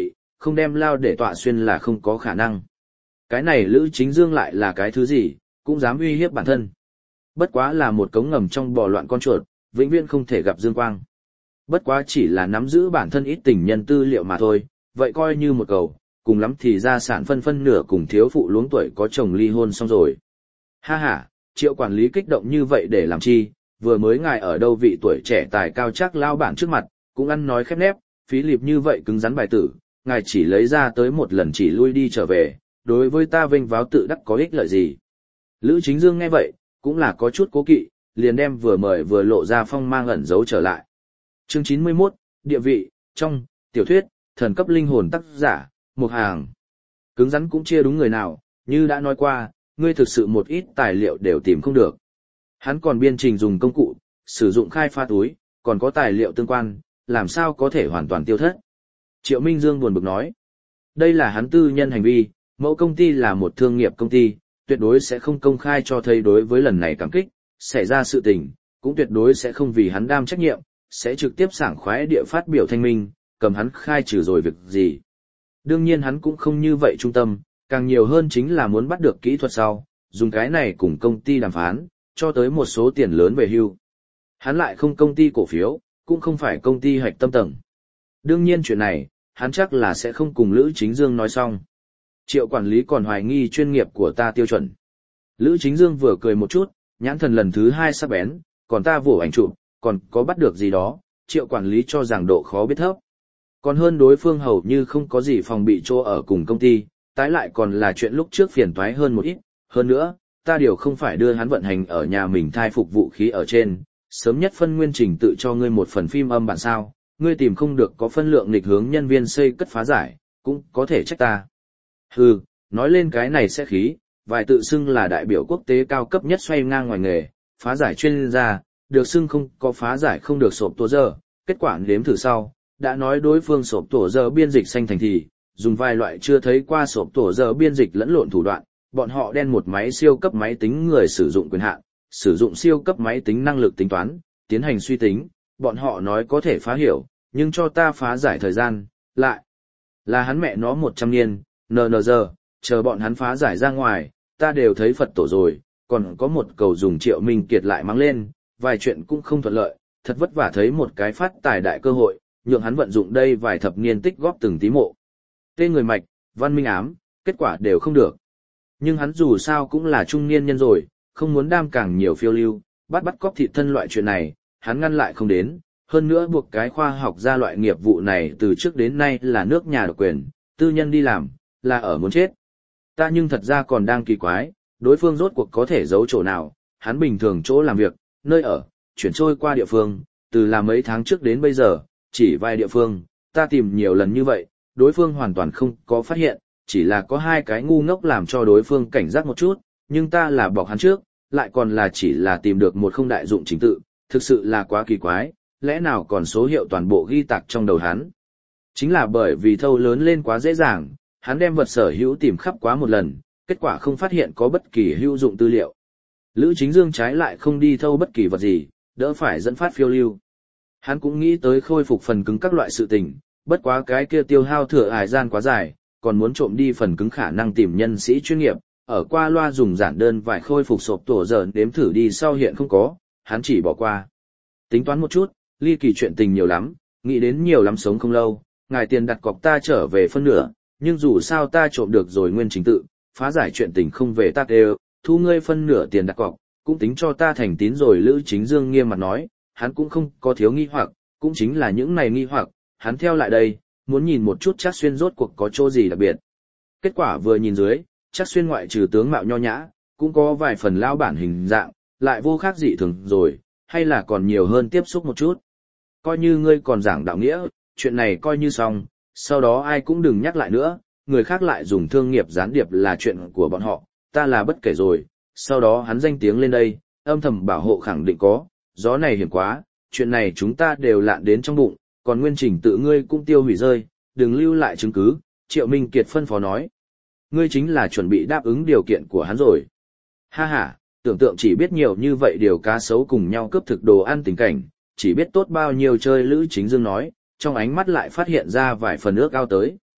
không đem lao để tọa xuyên là không có khả năng. Cái này Lữ Chính Dương lại là cái thứ gì, cũng dám uy hiếp bản thân. Bất quá là một cống ngầm trong bò loạn con chuột, vĩnh viễn không thể gặp dương quang. Bất quá chỉ là nắm giữ bản thân ít tình nhân tư liệu mà thôi, vậy coi như một cầu, cùng lắm thì gia sản phân phân nửa cùng thiếu phụ luống tuổi có chồng ly hôn xong rồi. Ha ha, Triệu quản lý kích động như vậy để làm chi, vừa mới ngài ở đâu vị tuổi trẻ tài cao chắc lao bản trước mặt, cũng ăn nói khép nép, phí liệp như vậy cứng rắn bài tử, ngài chỉ lấy ra tới một lần chỉ lui đi trở về, đối với ta vênh váo tự đắc có ích lợi gì. Lữ Chính Dương nghe vậy, cũng là có chút cố kỵ, liền đem vừa mời vừa lộ ra phong mang ẩn giấu trở lại. Chương 91, địa vị, trong, tiểu thuyết, thần cấp linh hồn tác giả, Mục Hàng. Cứng rắn cũng chia đúng người nào, như đã nói qua, ngươi thực sự một ít tài liệu đều tìm không được. Hắn còn biên trình dùng công cụ, sử dụng khai pha túi, còn có tài liệu tương quan, làm sao có thể hoàn toàn tiêu thất. Triệu Minh Dương buồn bực nói, đây là hắn tư nhân hành vi, mẫu công ty là một thương nghiệp công ty, tuyệt đối sẽ không công khai cho thấy đối với lần này cảm kích, xảy ra sự tình, cũng tuyệt đối sẽ không vì hắn đam trách nhiệm, sẽ trực tiếp sảng khoái địa phát biểu thanh minh, cầm hắn khai trừ rồi việc gì. Đương nhiên hắn cũng không như vậy trung tâm, càng nhiều hơn chính là muốn bắt được kỹ thuật sau, dùng cái này cùng công ty đàm phán, cho tới một số tiền lớn về hưu. Hắn lại không công ty cổ phiếu, cũng không phải công ty hạch tâm tầng. Đương nhiên chuyện này, hắn chắc là sẽ không cùng Lữ Chính Dương nói xong. Triệu quản lý còn hoài nghi chuyên nghiệp của ta tiêu chuẩn. Lữ Chính Dương vừa cười một chút, nhãn thần lần thứ 2 sắc bén, còn ta vỗ ảnh chụp, còn có bắt được gì đó, Triệu quản lý cho rằng độ khó biết thấp. Còn hơn đối phương hầu như không có gì phòng bị chỗ ở cùng công ty, tái lại còn là chuyện lúc trước phiền toái hơn một ít, hơn nữa, ta điều không phải đưa hắn vận hành ở nhà mình thai phục vũ khí ở trên, sớm nhất phân nguyên trình tự cho ngươi một phần phim âm bản sao, ngươi tìm không được có phân lượng nghịch hướng nhân viên xây cất phá giải, cũng có thể trách ta. Hừ, nói lên cái này sẽ khí, vài tự xưng là đại biểu quốc tế cao cấp nhất xoay ngang ngoài nghề, phá giải chuyên gia, được xưng không có phá giải không được sộp tổ giờ, kết quả nếm thử sau, đã nói đối phương sộp tổ giờ biên dịch xanh thành thì, dùng vài loại chưa thấy qua sộp tổ giờ biên dịch lẫn lộn thủ đoạn, bọn họ đen một máy siêu cấp máy tính người sử dụng quyền hạn, sử dụng siêu cấp máy tính năng lực tính toán, tiến hành suy tính, bọn họ nói có thể phá hiểu, nhưng cho ta phá giải thời gian, lại là hắn mẹ nó 100 niên, NNZ, chờ bọn hắn phá giải ra ngoài, ta đều thấy Phật tổ rồi, còn có một cầu dùng Triệu Minh Kiệt lại mắng lên, vài chuyện cũng không thuận lợi, thật vất vả thấy một cái phát tài đại cơ hội, nhượng hắn vận dụng đây vài thập niên tích góp từng tí mộ. Tên người mạch, văn minh ám, kết quả đều không được. Nhưng hắn dù sao cũng là trung niên nhân rồi, không muốn đam càng nhiều phiêu lưu, bắt cóc thịt thân loại chuyện này, hắn ngăn lại không đến, hơn nữa buộc cái khoa học ra loại nghiệp vụ này từ trước đến nay là nước nhà độc quyền, tư nhân đi làm, là ở muốn chết. Ta nhưng thật ra còn đang kỳ quái, đối phương rốt cuộc có thể giấu chỗ nào, hắn bình thường chỗ làm việc, nơi ở, chuyển trôi qua địa phương, từ là mấy tháng trước đến bây giờ, chỉ vài địa phương, ta tìm nhiều lần như vậy, đối phương hoàn toàn không có phát hiện, chỉ là có hai cái ngu ngốc làm cho đối phương cảnh giác một chút, nhưng ta là bọc hắn trước, lại còn là chỉ là tìm được một không đại dụng chính tự, thực sự là quá kỳ quái, lẽ nào còn số hiệu toàn bộ ghi tạc trong đầu hắn. Chính là bởi vì thâu lớn lên quá dễ dàng, hắn đem vật sở hữu tìm khắp quá một lần, kết quả không phát hiện có bất kỳ hữu dụng tư liệu. Lữ Chính Dương trái lại không đi thâu bất kỳ vật gì, đỡ phải dẫn phát phiêu lưu. Hắn cũng nghĩ tới khôi phục phần cứng các loại sự tình, bất quá cái kia tiêu hao thừa hải gian quá dài, còn muốn trộm đi phần cứng khả năng tìm nhân sĩ chuyên nghiệp, ở qua loa dùng giản đơn vài khôi phục sộp tổ giờ đếm thử đi sau hiện không có, hắn chỉ bỏ qua. Tính toán một chút, ly kỳ chuyện tình nhiều lắm, nghĩ đến nhiều lắm sống không lâu, ngài tiền đặt cọc ta trở về phân nửa, nhưng dù sao ta trộm được rồi nguyên chính tự, phá giải chuyện tình không về ta đều, thu ngươi phân nửa tiền đặt cọc, cũng tính cho ta thành tín rồi. Lữ Chính Dương nghiêm mặt nói, hắn cũng không có thiếu nghi hoặc, cũng chính là những này nghi hoặc, hắn theo lại đây, muốn nhìn một chút Trác Xuyên rốt cuộc có chỗ gì đặc biệt. Kết quả vừa nhìn dưới, Trác Xuyên ngoại trừ tướng mạo nho nhã, cũng có vài phần lao bản hình dạng, lại vô khác dị thường rồi, hay là còn nhiều hơn tiếp xúc một chút. Coi như ngươi còn giảng đạo nghĩa, chuyện này coi như xong, sau đó ai cũng đừng nhắc lại nữa, người khác lại dùng thương nghiệp gián điệp là chuyện của bọn họ, ta là bất kể rồi. Sau đó hắn danh tiếng lên đây, âm thầm bảo hộ khẳng định có, gió này hiểm quá, chuyện này chúng ta đều lạn đến trong bụng, còn nguyên trình tự ngươi cũng tiêu hủy rơi, đừng lưu lại chứng cứ. Triệu Minh Kiệt phân phó nói, ngươi chính là chuẩn bị đáp ứng điều kiện của hắn rồi. Ha ha, tưởng tượng chỉ biết nhiều như vậy điều cá sấu cùng nhau cướp thực đồ ăn tình cảnh, chỉ biết tốt bao nhiêu chơi. Lữ Chính Dương nói, trong ánh mắt lại phát hiện ra vài phần ước ao tới.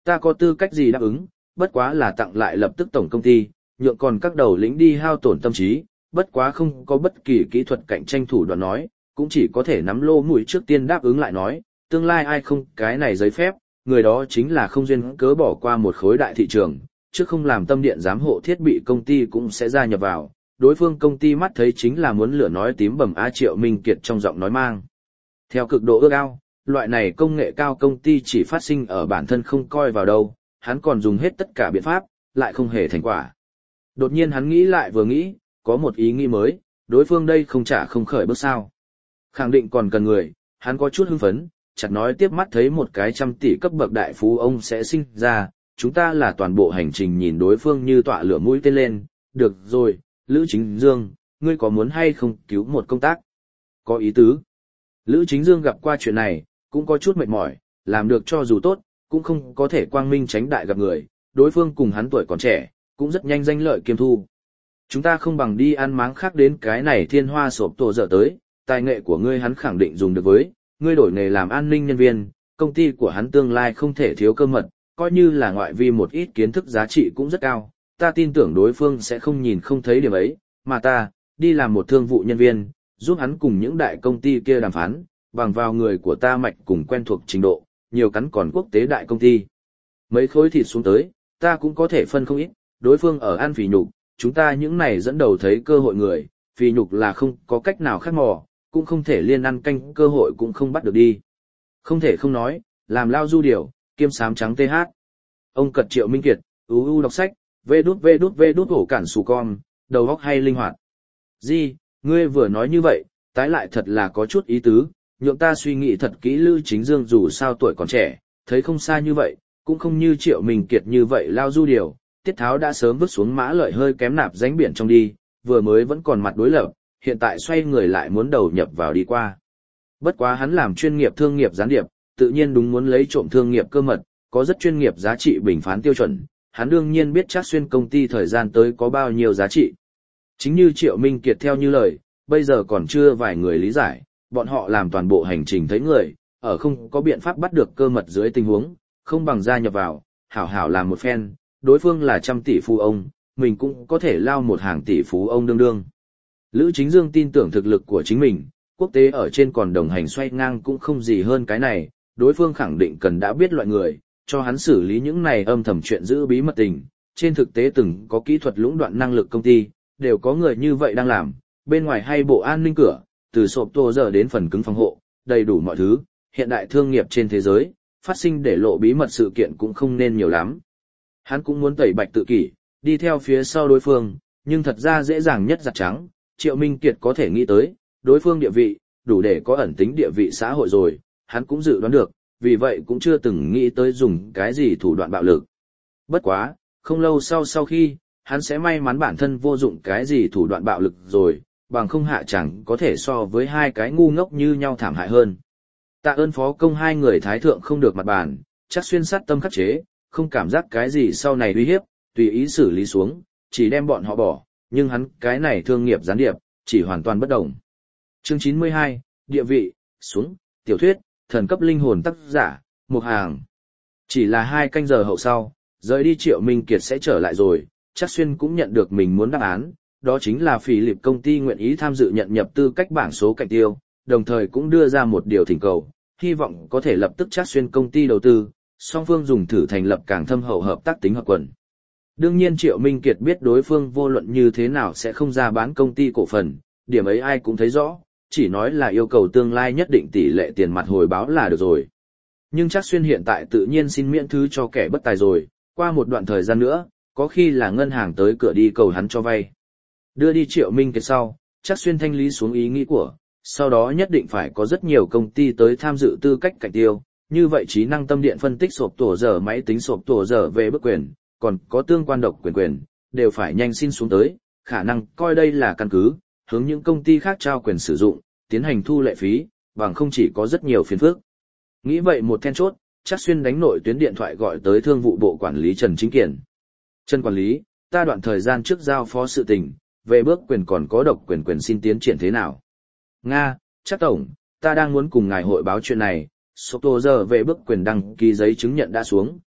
Ta có tư cách gì đáp ứng, bất quá là tặng lại lập tức tổng công ty, nhượng còn các đầu lĩnh đi hao tổn tâm trí, bất quá không có bất kỳ kỹ thuật cạnh tranh thủ đoạn nói, cũng chỉ có thể nắm lô mũi trước tiên đáp ứng lại nói, tương lai ai không cái này giấy phép, người đó chính là không duyên cớ bỏ qua một khối đại thị trường, chứ không làm tâm điện giám hộ thiết bị công ty cũng sẽ gia nhập vào. Đối phương công ty mắt thấy chính là muốn lửa nói tím bầm A Triệu Minh Kiệt trong giọng nói mang. Theo cực độ ước ao, loại này công nghệ cao công ty chỉ phát sinh ở bản thân không coi vào đâu, hắn còn dùng hết tất cả biện pháp, lại không hề thành quả. Đột nhiên hắn nghĩ lại vừa nghĩ, có một ý nghĩ mới, đối phương đây không trả không khởi bước sao. Khẳng định còn cần người, hắn có chút hưng phấn, chặt nói tiếp mắt thấy một cái 100 tỷ cấp bậc đại phú ông sẽ sinh ra, chúng ta là toàn bộ hành trình nhìn đối phương như tọa lửa mũi tên lên, được rồi, Lữ Chính Dương, ngươi có muốn hay không cứu một công tác? Có ý tứ. Lữ Chính Dương gặp qua chuyện này, cũng có chút mệt mỏi, làm được cho dù tốt, cũng không có thể quang minh tránh đại gặp người, đối phương cùng hắn tuổi còn trẻ, cũng rất nhanh danh lợi kiêm thu. Chúng ta không bằng đi ăn máng khác đến cái này thiên hoa sộp tổ dở tới, tài nghệ của ngươi hắn khẳng định dùng được với, ngươi đổi nghề làm an ninh nhân viên, công ty của hắn tương lai không thể thiếu cơ mật, coi như là ngoại vi một ít kiến thức giá trị cũng rất cao, ta tin tưởng đối phương sẽ không nhìn không thấy điểm ấy, mà ta, đi làm một thương vụ nhân viên, giúp hắn cùng những đại công ty kia đàm phán, bằng vào người của ta mạch cùng quen thuộc trình độ, nhiều cắn còn quốc tế đại công ty. Mấy khối thịt xuống tới, ta cũng có thể phân không ít, đối phương ở ăn phỉ nhục, chúng ta những này dẫn đầu thấy cơ hội người, phỉ nhục là không có cách nào khác mò, cũng không thể liên ăn canh cơ hội cũng không bắt được đi. Không thể không nói, làm lao du điều, kiêm sám trắng TH. Ông cật Triệu Minh Kiệt, đọc sách, vê đút hổ cản sù con, đầu óc hay linh hoạt. Di, ngươi vừa nói như vậy, tái lại thật là có chút ý tứ, nhượng ta suy nghĩ thật kỹ. Lữ Chính Dương dù sao tuổi còn trẻ, thấy không xa như vậy, cũng không như Triệu Minh Kiệt như vậy lao du điều, Tiết Tháo đã sớm vứt xuống Mã Lợi hơi kém nạp rãnh biển trong đi, vừa mới vẫn còn mặt đối lập, hiện tại xoay người lại muốn đầu nhập vào đi qua. Bất quá hắn làm chuyên nghiệp thương nghiệp gián điệp, tự nhiên đúng muốn lấy trộm thương nghiệp cơ mật, có rất chuyên nghiệp giá trị bình phán tiêu chuẩn, hắn đương nhiên biết Trác Xuyên công ty thời gian tới có bao nhiêu giá trị. Chính như Triệu Minh Kiệt theo như lời, bây giờ còn chưa vài người lý giải, bọn họ làm toàn bộ hành trình thấy người, ở không có biện pháp bắt được cơ mật dưới tình huống, không bằng gia nhập vào, hảo hảo làm một phen, đối phương là 100 tỷ phú ông, mình cũng có thể lao một hàng tỷ phú ông đương đương. Lữ Chính Dương tin tưởng thực lực của chính mình, quốc tế ở trên còn đồng hành xoay ngang cũng không gì hơn cái này, đối phương khẳng định cần đã biết loại người, cho hắn xử lý những này âm thầm chuyện giữ bí mật tình, trên thực tế từng có kỹ thuật lũng đoạn năng lực công ty, đều có người như vậy đang làm, bên ngoài hay bộ an ninh cửa, từ sộp tô giờ đến phần cứng phòng hộ, đầy đủ mọi thứ, hiện đại thương nghiệp trên thế giới, phát sinh để lộ bí mật sự kiện cũng không nên nhiều lắm. Hắn cũng muốn tẩy bạch tự kỷ, đi theo phía sau đối phương, nhưng thật ra dễ dàng nhất giặt trắng, Triệu Minh Kiệt có thể nghĩ tới, đối phương địa vị, đủ để có ẩn tính địa vị xã hội rồi, hắn cũng dự đoán được, vì vậy cũng chưa từng nghĩ tới dùng cái gì thủ đoạn bạo lực. Bất quá, không lâu sau khi, hắn sẽ may mắn bản thân vô dụng cái gì thủ đoạn bạo lực rồi, bằng không hạ chẳng có thể so với hai cái ngu ngốc như nhau thảm hại hơn. Tạ ơn phó công hai người thái thượng không được mặt bàn, chắc xuyên sát tâm khắc chế, không cảm giác cái gì sau này uy hiếp, tùy ý xử lý xuống, chỉ đem bọn họ bỏ, nhưng hắn cái này thương nghiệp gián điệp, chỉ hoàn toàn bất đồng. Chương 92, địa vị, xuống, tiểu thuyết, thần cấp linh hồn tác giả, Mục Hàng. Chỉ là 2 canh giờ hậu sau, rời đi Triệu Minh Kiệt sẽ trở lại rồi, chắc xuyên cũng nhận được mình muốn đáp án, đó chính là Phỉ Lịp công ty nguyện ý tham dự nhận nhập tư cách bảng số cạnh tiêu, đồng thời cũng đưa ra một điều thỉnh cầu, hy vọng có thể lập tức chắc xuyên công ty đầu tư, song phương dùng thử thành lập càng thâm hậu hợp tác tính hợp quần. Đương nhiên Triệu Minh Kiệt biết đối phương vô luận như thế nào sẽ không ra bán công ty cổ phần, điểm ấy ai cũng thấy rõ, chỉ nói là yêu cầu tương lai nhất định tỷ lệ tiền mặt hồi báo là được rồi. Nhưng chắc xuyên hiện tại tự nhiên xin miễn thứ cho kẻ bất tài rồi, qua một đoạn thời gian nữa, có khi là ngân hàng tới cửa đi cầu hắn cho vay. Đưa đi Triệu Minh Kiệt sau, chắc xuyên thanh lý xuống ý nghĩ của, sau đó nhất định phải có rất nhiều công ty tới tham dự tư cách cạnh tiêu, như vậy trí năng tâm điện phân tích sộp tổ giờ máy tính sộp tổ giờ về bức quyền, còn có tương quan độc quyền, đều phải nhanh xin xuống tới, khả năng coi đây là căn cứ, hướng những công ty khác trao quyền sử dụng, tiến hành thu lệ phí, bằng không chỉ có rất nhiều phiền phức. Nghĩ vậy một then chốt, chắc xuyên đánh nội tuyến điện thoại gọi tới thương vụ bộ quản lý Trần Chính Kiển. Trần quản lý, ta đoạn thời gian trước giao phó sự tình, về bước quyền còn có độc quyền xin tiến triển thế nào? Nga, chắc tổng, ta đang muốn cùng ngài hội báo chuyện này, số tô giờ về bước quyền đăng ký giấy chứng nhận đã xuống,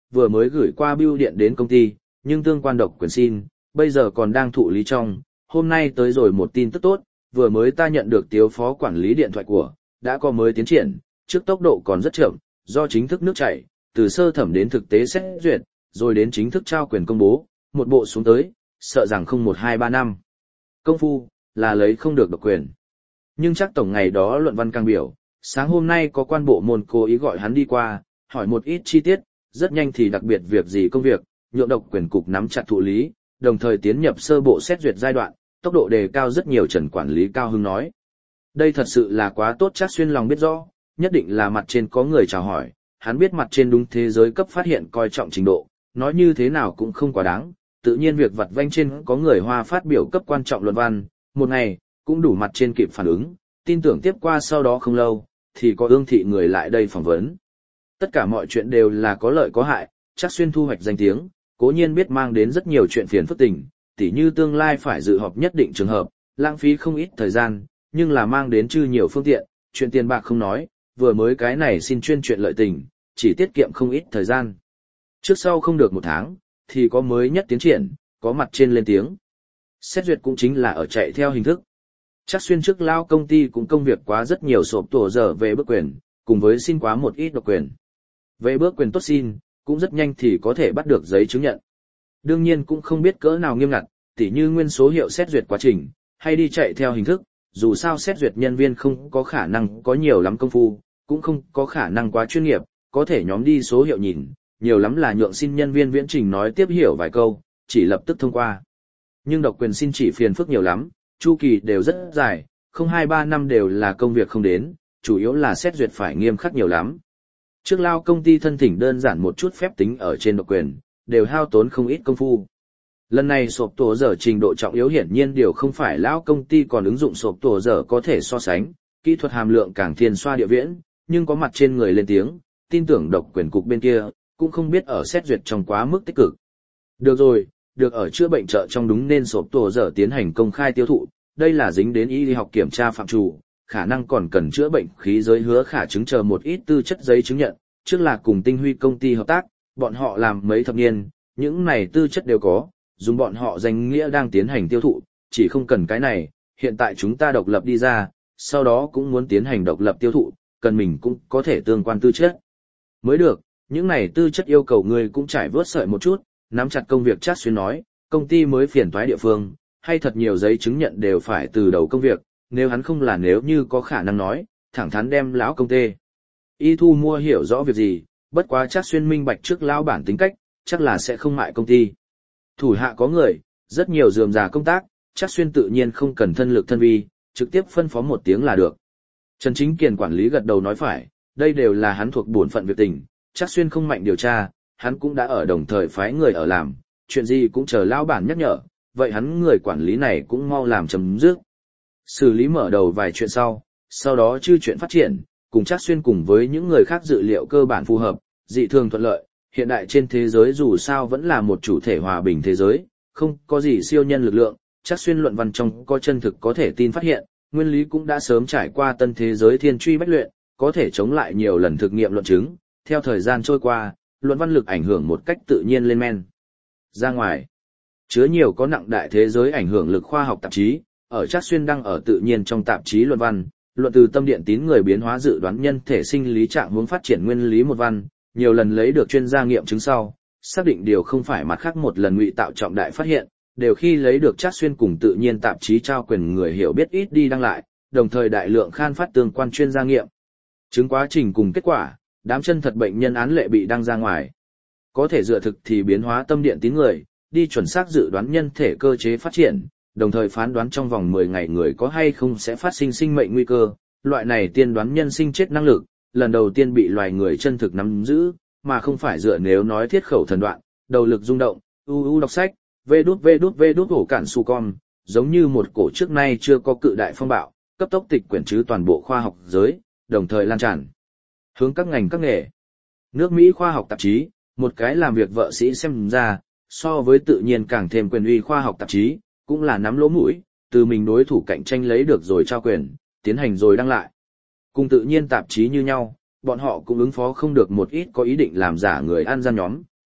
vừa mới gửi qua bưu điện đến công ty, nhưng tương quan độc quyền xin, bây giờ còn đang thụ lý trong, hôm nay tới rồi một tin tức tốt, vừa mới ta nhận được tiếu phó quản lý điện thoại của, đã có mới tiến triển, trước tốc độ còn rất chậm, do chính thức nước chảy, từ sơ thẩm đến thực tế xét duyệt, rồi đến chính thức trao quyền công bố, một bộ xuống tới, sợ rằng không 1-2-3 năm. Công phu, là lấy không được độc quyền. Nhưng chắc tổng ngày đó luận văn càng biểu, sáng hôm nay có quan bộ môn cố ý gọi hắn đi qua, hỏi một ít chi tiết, rất nhanh thì đặc biệt việc gì công việc, nhượng độc quyền cục nắm chặt thụ lý, đồng thời tiến nhập sơ bộ xét duyệt giai đoạn, tốc độ đề cao rất nhiều. Trần quản lý Cao Hưng nói. Đây thật sự là quá tốt. Trác Xuyên lòng biết rõ, nhất định là mặt trên có người chào hỏi, hắn biết mặt trên đúng thế giới cấp phát hiện coi trọng trình độ, nói như thế nào cũng không quá đáng, tự nhiên việc vặt vanh trên có người Hoa phát biểu cấp quan trọng luận văn, một ngày, cũng đủ mặt trên kịp phản ứng, tin tưởng tiếp qua sau đó không lâu, thì có Ương thị người lại đây phỏng vấn. Tất cả mọi chuyện đều là có lợi có hại, Trác Xuyên thu hoạch danh tiếng, cố nhiên biết mang đến rất nhiều chuyện phiền phức tình, tỉ như tương lai phải dự họp nhất định trường hợp, lãng phí không ít thời gian, nhưng là mang đến chư nhiều phương tiện, chuyện tiền bạc không nói, vừa mới cái này xin chuyên chuyện lợi tình, chỉ tiết kiệm không ít thời gian. Trước sau không được một tháng, thì có mới nhất tiến triển, có mặt trên lên tiếng. Xét duyệt cũng chính là ở chạy theo hình thức. Trác Xuyên trước lao công ty cũng công việc quá rất nhiều sộp tổ giờ về bước quyền, cùng với xin quá một ít độc quyền. Về bước quyền tốt xin, cũng rất nhanh thì có thể bắt được giấy chứng nhận. Đương nhiên cũng không biết cỡ nào nghiêm ngặt, tỉ như nguyên số hiệu xét duyệt quá trình, hay đi chạy theo hình thức, dù sao xét duyệt nhân viên không có khả năng có nhiều lắm công phu, cũng không có khả năng quá chuyên nghiệp, có thể nhóm đi số hiệu nhìn, nhiều lắm là nhượng xin nhân viên viễn trình nói tiếp hiểu vài câu, chỉ lập tức thông qua. Nhưng độc quyền xin chỉ phiền phức nhiều lắm, chu kỳ đều rất dài, không 2-3 năm đều là công việc không đến, chủ yếu là xét duyệt phải nghiêm khắc nhiều lắm. Trước lao công ty thân thỉnh đơn giản một chút phép tính ở trên độc quyền, đều hao tốn không ít công phu. Lần này sộp tổ giờ trình độ trọng yếu hiển nhiên điều không phải lão công ty còn ứng dụng sộp tổ giờ có thể so sánh, kỹ thuật hàm lượng càng thiên xoa địa viễn, nhưng có mặt trên người lên tiếng, tin tưởng độc quyền cục bên kia, cũng không biết ở xét duyệt trong quá mức tích cực. Được rồi, được ở chữa bệnh chợ trong đúng nên sộp tổ giờ tiến hành công khai tiêu thụ, đây là dính đến y học kiểm tra phạm trù, khả năng còn cần chữa bệnh khí giới hứa khả chứng chờ một ít tư chất giấy chứng nhận, trước là cùng Tinh Huy công ty hợp tác, bọn họ làm mấy thập niên, những này tư chất đều có, dùng bọn họ danh nghĩa đang tiến hành tiêu thụ, chỉ không cần cái này, hiện tại chúng ta độc lập đi ra, sau đó cũng muốn tiến hành độc lập tiêu thụ, cần mình cũng có thể tương quan tư chất. Mới được, những này tư chất yêu cầu người cũng trải vớt sợi một chút, nắm chặt công việc. Trác Xuyên nói, công ty mới phiền toái địa phương, hay thật nhiều giấy chứng nhận đều phải từ đầu công việc, nếu hắn không là nếu như có khả năng nói, thẳng thắn đem lão công tê. Y thu mua hiểu rõ việc gì, bất quá Trác Xuyên minh bạch trước lão bản tính cách, chắc là sẽ không mại công ty. Thủ hạ có người, rất nhiều rườm rà công tác, Trác Xuyên tự nhiên không cần thân lực thân vi, trực tiếp phân phó một tiếng là được. Trần Chính Kiền quản lý gật đầu nói phải, đây đều là hắn thuộc bổn phận việc tình, Trác Xuyên không mạnh điều tra, hắn cũng đã ở đồng thời phái người ở làm, chuyện gì cũng chờ lão bản nhắc nhở, vậy hắn người quản lý này cũng mau làm chấm dứt. Xử lý mở đầu vài chuyện sau đó chư chuyện phát triển, cùng Trác Xuyên cùng với những người khác dự liệu cơ bản phù hợp, dị thường thuận lợi, hiện đại trên thế giới dù sao vẫn là một chủ thể hòa bình thế giới, không có gì siêu nhân lực lượng, Trác Xuyên luận văn trong có chân thực có thể tin phát hiện, nguyên lý cũng đã sớm trải qua tân thế giới thiên truy bách luyện, có thể chống lại nhiều lần thực nghiệm luận chứng, theo thời gian trôi qua, luận văn lực ảnh hưởng một cách tự nhiên lên men. Ra ngoài, chứa nhiều có nặng đại thế giới ảnh hưởng lực khoa học tạp chí, ở Trác Xuyên đăng ở tự nhiên trong tạp chí luận văn, luận từ tâm điện tín người biến hóa dự đoán nhân thể sinh lý trạng hướng phát triển nguyên lý một văn, nhiều lần lấy được chuyên gia nghiệm chứng sau, xác định điều không phải mặt khác một lần ngụy tạo trọng đại phát hiện, đều khi lấy được Trác Xuyên cùng tự nhiên tạp chí trao quyền người hiểu biết ít đi đăng lại, đồng thời đại lượng khan phát tương quan chuyên gia nghiệm chứng quá trình cùng kết quả, đám chân thật bệnh nhân án lệ bị đăng ra ngoài. Có thể dựa thực thì biến hóa tâm điện tín người, đi chuẩn xác dự đoán nhân thể cơ chế phát triển, đồng thời phán đoán trong vòng 10 ngày người có hay không sẽ phát sinh sinh mệnh nguy cơ, loại này tiên đoán nhân sinh chết năng lực, lần đầu tiên bị loài người chân thực nắm giữ, mà không phải dựa nếu nói thiết khẩu thần đoạn, đầu lực rung động, đọc sách, vê đút hổ cản su con, giống như một cổ trước nay chưa có cự đại phong bạo, cấp tốc tịch quyển chứ toàn bộ khoa học giới, đồng thời lan tràn hướng các ngành các nghề. Nước Mỹ khoa học tạp chí, một cái làm việc vợ sĩ xem ra, so với tự nhiên càng thêm quyền uy khoa học tạp chí, cũng là nắm lỗ mũi, từ mình đối thủ cạnh tranh lấy được rồi trao quyền, tiến hành rồi đăng lại. Cùng tự nhiên tạp chí như nhau, bọn họ cũng ứng phó không được một ít có ý định làm giả người ăn gian nhóm,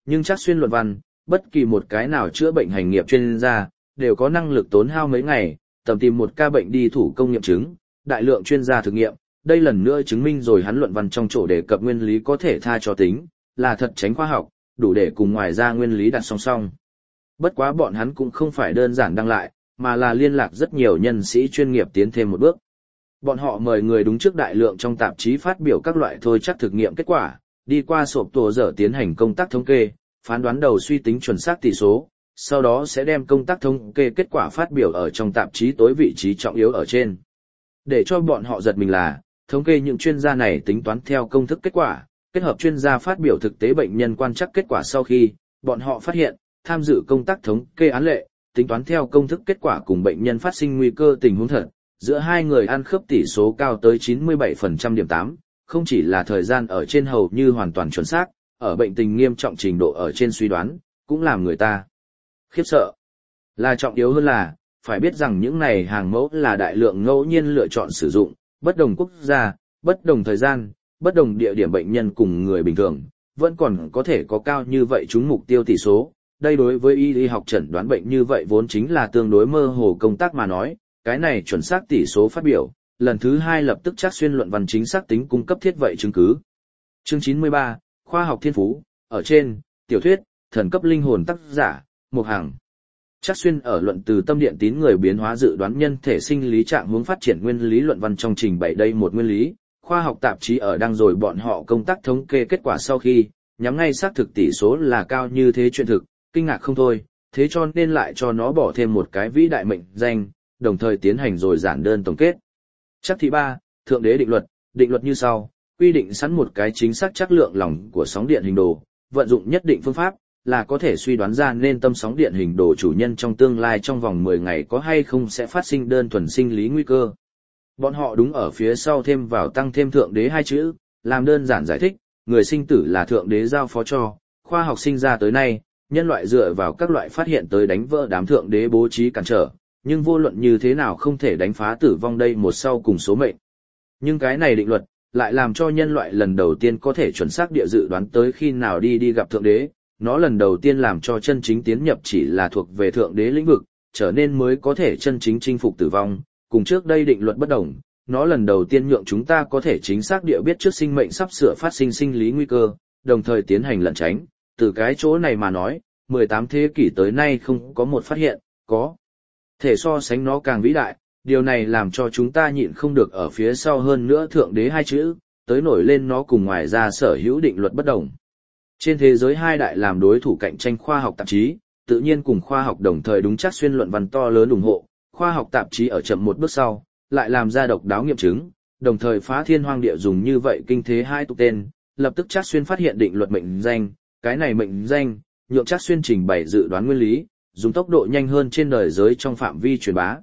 nhưng Trác Xuyên luận văn, bất kỳ một cái nào chữa bệnh hành nghiệp chuyên gia, đều có năng lực tốn hao mấy ngày, tầm tìm một ca bệnh đi thủ công nghiệm chứng, đại lượng chuyên gia thực nghiệm, đây lần nữa chứng minh rồi hắn luận văn trong chỗ đề cập nguyên lý có thể tha cho tính, là thật tránh khoa học, đủ để cùng ngoài ra nguyên lý đặt song song. Bất quá bọn hắn cũng không phải đơn giản đăng lại, mà là liên lạc rất nhiều nhân sĩ chuyên nghiệp tiến thêm một bước. Bọn họ mời người đúng trước đại lượng trong tạp chí phát biểu các loại thôi chắc thực nghiệm kết quả, đi qua sộp tổ dở tiến hành công tác thống kê, phán đoán đầu suy tính chuẩn xác tỷ số, sau đó sẽ đem công tác thống kê kết quả phát biểu ở trong tạp chí tối vị trí trọng yếu ở trên. Để cho bọn họ giật mình là, thống kê những chuyên gia này tính toán theo công thức kết quả, kết hợp chuyên gia phát biểu thực tế bệnh nhân quan trắc kết quả sau khi, bọn họ phát hiện, tham dự công tác thống kê án lệ, tính toán theo công thức kết quả cùng bệnh nhân phát sinh nguy cơ tình huống thật, giữa hai người ăn khớp tỷ số cao tới 97% điểm 8, không chỉ là thời gian ở trên hầu như hoàn toàn chuẩn xác, ở bệnh tình nghiêm trọng trình độ ở trên suy đoán, cũng làm người ta khiếp sợ. Là trọng yếu hơn là, phải biết rằng những này hàng mẫu là đại lượng ngẫu nhiên lựa chọn sử dụng, bất đồng quốc gia, bất đồng thời gian, bất đồng địa điểm bệnh nhân cùng người bình thường, vẫn còn có thể có cao như vậy trúng mục tiêu tỷ số. Đây đối với y học chẩn đoán bệnh như vậy vốn chính là tương đối mơ hồ công tác mà nói, cái này chuẩn xác tỷ số phát biểu, lần thứ hai lập tức Trác Xuyên luận văn chính xác tính cung cấp thiết vậy chứng cứ. Chương 93, Khoa học thiên phú, ở trên, tiểu thuyết, thần cấp linh hồn tác giả, Mục Hằng. Trác Xuyên ở luận từ tâm điện tín người biến hóa dự đoán nhân thể sinh lý trạng hướng phát triển nguyên lý luận văn trong trình bày đây một nguyên lý, khoa học tạp chí ở đăng rồi bọn họ công tác thống kê kết quả sau khi, nhắm ngay xác thực tỷ số là cao như thế chuyện thực, kinh ngạc không thôi, thế cho nên lại cho nó bỏ thêm một cái vĩ đại mệnh danh, đồng thời tiến hành rồi giản đơn tổng kết. Chắc thị 3, Thượng đế định luật như sau, quy định sẵn một cái chính xác chất lượng lỏng của sóng điện hình đồ, vận dụng nhất định phương pháp, là có thể suy đoán ra nên tâm sóng điện hình đồ chủ nhân trong tương lai trong vòng 10 ngày có hay không sẽ phát sinh đơn thuần sinh lý nguy cơ. Bọn họ đúng ở phía sau thêm vào tăng thêm thượng đế hai chữ, làm đơn giản giải thích, người sinh tử là thượng đế giao phó cho, khoa học sinh ra tới nay, nhân loại dựa vào các loại phát hiện tới đánh vỡ đám thượng đế bố trí cản trở, nhưng vô luận như thế nào không thể đánh phá tử vong đây một sau cùng số mệnh. Nhưng cái này định luật, lại làm cho nhân loại lần đầu tiên có thể chuẩn xác địa dự đoán tới khi nào đi gặp thượng đế, nó lần đầu tiên làm cho chân chính tiến nhập chỉ là thuộc về thượng đế lĩnh vực, trở nên mới có thể chân chính chinh phục tử vong, cùng trước đây định luật bất đồng, nó lần đầu tiên nhượng chúng ta có thể chính xác địa biết trước sinh mệnh sắp sửa phát sinh sinh lý nguy cơ, đồng thời tiến hành lẩn tránh, từ cái chỗ này mà nói, 18 thế kỷ tới nay không có một phát hiện, có thể so sánh nó càng vĩ đại, điều này làm cho chúng ta nhịn không được ở phía sau hơn nữa thượng đế hai chữ, tới nổi lên nó cùng ngoài ra sở hữu định luật bất đồng. Trên thế giới hai đại làm đối thủ cạnh tranh khoa học tạp chí, tự nhiên cùng khoa học đồng thời đúng Trác Xuyên luận văn to lớn ủng hộ, khoa học tạp chí ở chậm một bước sau, lại làm ra độc đáo nghiệm chứng, đồng thời phá thiên hoang địa dùng như vậy kinh thế hai tục tên, lập tức Trác Xuyên phát hiện định luật mệnh danh, cái này mệnh danh, nhượng Trác Xuyên trình bày dự đoán nguyên lý, dùng tốc độ nhanh hơn trên đời giới trong phạm vi truyền bá.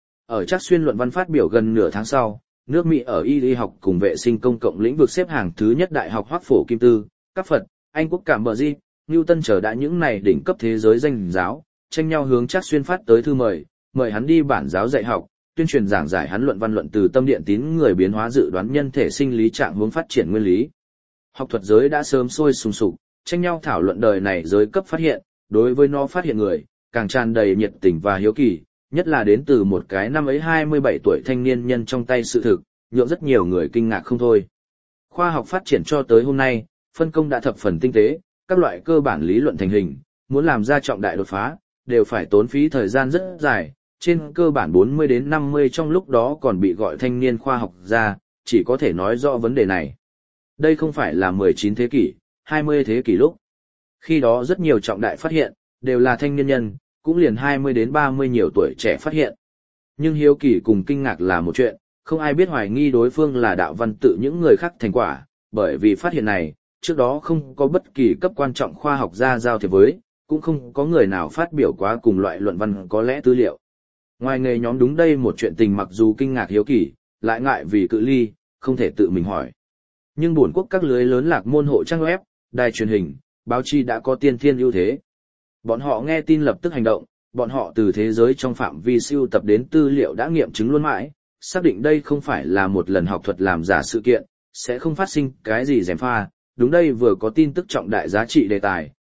Ở Trác Xuyên luận văn phát biểu gần nửa tháng sau, nước Mỹ ở y học cùng vệ sinh công cộng lĩnh vực xếp hàng thứ nhất đại học Hoắc Phổ Kim Tư, các Phật, Anh quốc Cảm Bờ Di, Newton chờ đã những này đỉnh cấp thế giới danh giáo, tranh nhau hướng Trác Xuyên phát tới thư mời hắn đi bản giáo dạy học, tuyên truyền giảng giải hắn luận văn luận từ tâm điện tín người biến hóa dự đoán nhân thể sinh lý trạng hướng phát triển nguyên lý. Học thuật giới đã sớm sôi sùng sục, tranh nhau thảo luận đời này giới cấp phát hiện, đối với nó phát hiện người, càng tràn đầy nhiệt tình và hiếu kỳ, nhất là đến từ một cái năm ấy 27 tuổi thanh niên nhân trong tay sự thực, nhượng rất nhiều người kinh ngạc không thôi. Khoa học phát triển cho tới hôm nay, phân công đã thập phần tinh tế, các loại cơ bản lý luận thành hình, muốn làm ra trọng đại đột phá, đều phải tốn phí thời gian rất dài, trên cơ bản 40 đến 50 trong lúc đó còn bị gọi thanh niên khoa học gia, chỉ có thể nói rõ vấn đề này. Đây không phải là 19 thế kỷ, 20 thế kỷ lúc. Khi đó rất nhiều trọng đại phát hiện, đều là thanh niên nhân, cũng liền 20 đến 30 nhiều tuổi trẻ phát hiện. Nhưng hiếu kỳ cùng kinh ngạc là một chuyện, không ai biết hoài nghi đối phương là đạo văn tự những người khác thành quả, bởi vì phát hiện này, trước đó không có bất kỳ cấp quan trọng khoa học gia giao thiệp với, cũng không có người nào phát biểu quá cùng loại luận văn có lẽ tư liệu. Ngoài nghề nhóm đúng đây một chuyện tình mặc dù kinh ngạc hiếu kỳ, lại ngại vì cự ly, không thể tự mình hỏi. Nhưng buồn quốc các lưới lớn lạc môn hộ trang web, đài truyền hình, báo chí đã có tiên thiên ưu thế. Bọn họ nghe tin lập tức hành động, bọn họ từ thế giới trong phạm vi siêu tập đến tư liệu đã nghiệm chứng luôn mãi, xác định đây không phải là một lần học thuật làm giả sự kiện, sẽ không phát sinh cái gì gièm pha. Đúng đây vừa có tin tức trọng đại giá trị đề tài,